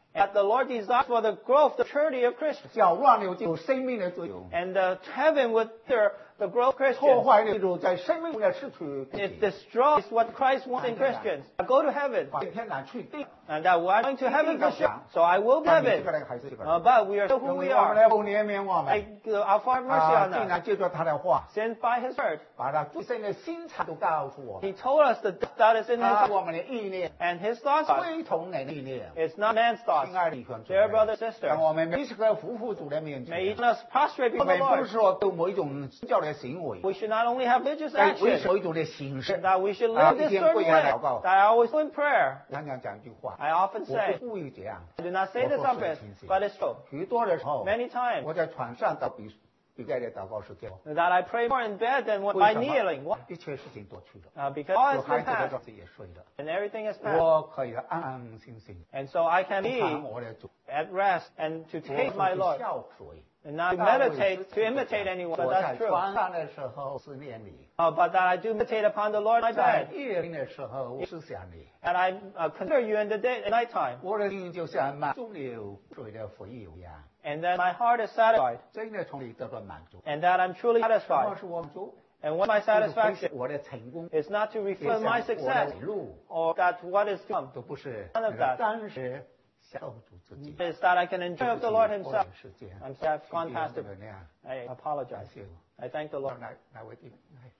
Speaker 2: That the Lord desires for the growth, the maturity of Christians.
Speaker 3: 搅乱了就生命的自由，
Speaker 2: And heaven would hear the growth of
Speaker 3: 破
Speaker 2: Christians.
Speaker 3: 坏了就在生命中的失去自
Speaker 2: It
Speaker 3: 己，
Speaker 2: destroys what Christ wants in Christians. I go to heaven.
Speaker 3: 把天然去定。
Speaker 2: And that I'm going to heaven for sure. So I will be
Speaker 3: 但你这
Speaker 2: heaven.
Speaker 3: 个人还是这个人，
Speaker 2: But we are still
Speaker 3: 因
Speaker 2: who
Speaker 3: 为
Speaker 2: we
Speaker 3: 我们
Speaker 2: are.
Speaker 3: 的父怜悯我们，
Speaker 2: Our Father mercy on
Speaker 3: 竟
Speaker 2: us.
Speaker 3: 然借着他的话，
Speaker 2: Sent by His word.
Speaker 3: 把他最深的心肠都告诉我们，
Speaker 2: He told us the depth that is in
Speaker 3: 他
Speaker 2: His
Speaker 3: 我们的意念
Speaker 2: and His thoughts.
Speaker 3: 非同人的意念。
Speaker 2: It's not man's thoughts.
Speaker 3: 亲爱的弟兄姊
Speaker 2: Dear
Speaker 3: 妹，
Speaker 2: brothers and sisters,
Speaker 3: 让我们每时刻匍匐主的面
Speaker 2: may
Speaker 3: 前
Speaker 2: each，of us prostrate
Speaker 3: 我
Speaker 2: before
Speaker 3: 们
Speaker 2: the
Speaker 3: 不是
Speaker 2: Lord.
Speaker 3: 说有某一种教的行为，
Speaker 2: We should not only have religious
Speaker 3: 在为
Speaker 2: action,
Speaker 3: 某一种的形式。
Speaker 2: that we should live this certain way. That I always do in prayer.
Speaker 3: 常常讲一句话，
Speaker 2: I often
Speaker 3: 我
Speaker 2: say,
Speaker 3: 不故意这样。
Speaker 2: I do not say this on purpose, but it's true.
Speaker 3: 许多的时候，
Speaker 2: Many times
Speaker 3: 我在床上到比盖的祷告时间，
Speaker 2: that I pray more in bed than
Speaker 3: 为
Speaker 2: by
Speaker 3: 什么
Speaker 2: kneeling. Why?
Speaker 3: 一切事情都去了，
Speaker 2: Because all
Speaker 3: 有
Speaker 2: has
Speaker 3: 孩
Speaker 2: been
Speaker 3: 子的
Speaker 2: past
Speaker 3: 儿子也睡了，
Speaker 2: and everything is past.
Speaker 3: 我可以安安心心
Speaker 2: And so I can
Speaker 3: 看
Speaker 2: be
Speaker 3: 我的主，
Speaker 2: at rest and to
Speaker 3: 我
Speaker 2: taste my
Speaker 3: 去
Speaker 2: Lord
Speaker 3: 效水。
Speaker 2: and not meditate, to imitate anyone. But
Speaker 3: 我在
Speaker 2: that's true.
Speaker 3: 床上的时候思念你，
Speaker 2: But that I do meditate upon the Lord in my
Speaker 3: 在
Speaker 2: bed.
Speaker 3: 夜里的时候我思想你，
Speaker 2: And I consider you in the day, at night time.
Speaker 3: 我的心就像满中流水的河一样，
Speaker 2: And then my heart is satisfied.
Speaker 3: 真的从你得到满足。
Speaker 2: And that I'm truly
Speaker 3: 什么
Speaker 2: satisfied.
Speaker 3: 是我们主？
Speaker 2: And what my
Speaker 3: 就是
Speaker 2: satisfaction
Speaker 3: 我的成功，
Speaker 2: is not to
Speaker 3: 也
Speaker 2: reflect
Speaker 3: 想
Speaker 2: my
Speaker 3: 我的
Speaker 2: success
Speaker 3: 路
Speaker 2: or that what is to come.
Speaker 3: 都不是
Speaker 2: None of that.
Speaker 3: 当时享受主自己。
Speaker 2: It's that I can enjoy of the Lord
Speaker 3: 我的
Speaker 2: Himself.
Speaker 3: 时间，
Speaker 2: I'm sorry I've gone past
Speaker 3: 这
Speaker 2: it.
Speaker 3: 个那样，
Speaker 2: I
Speaker 3: 感
Speaker 2: apologize.
Speaker 3: 谢我。
Speaker 2: I thank the Lord.
Speaker 3: 来为弟，来。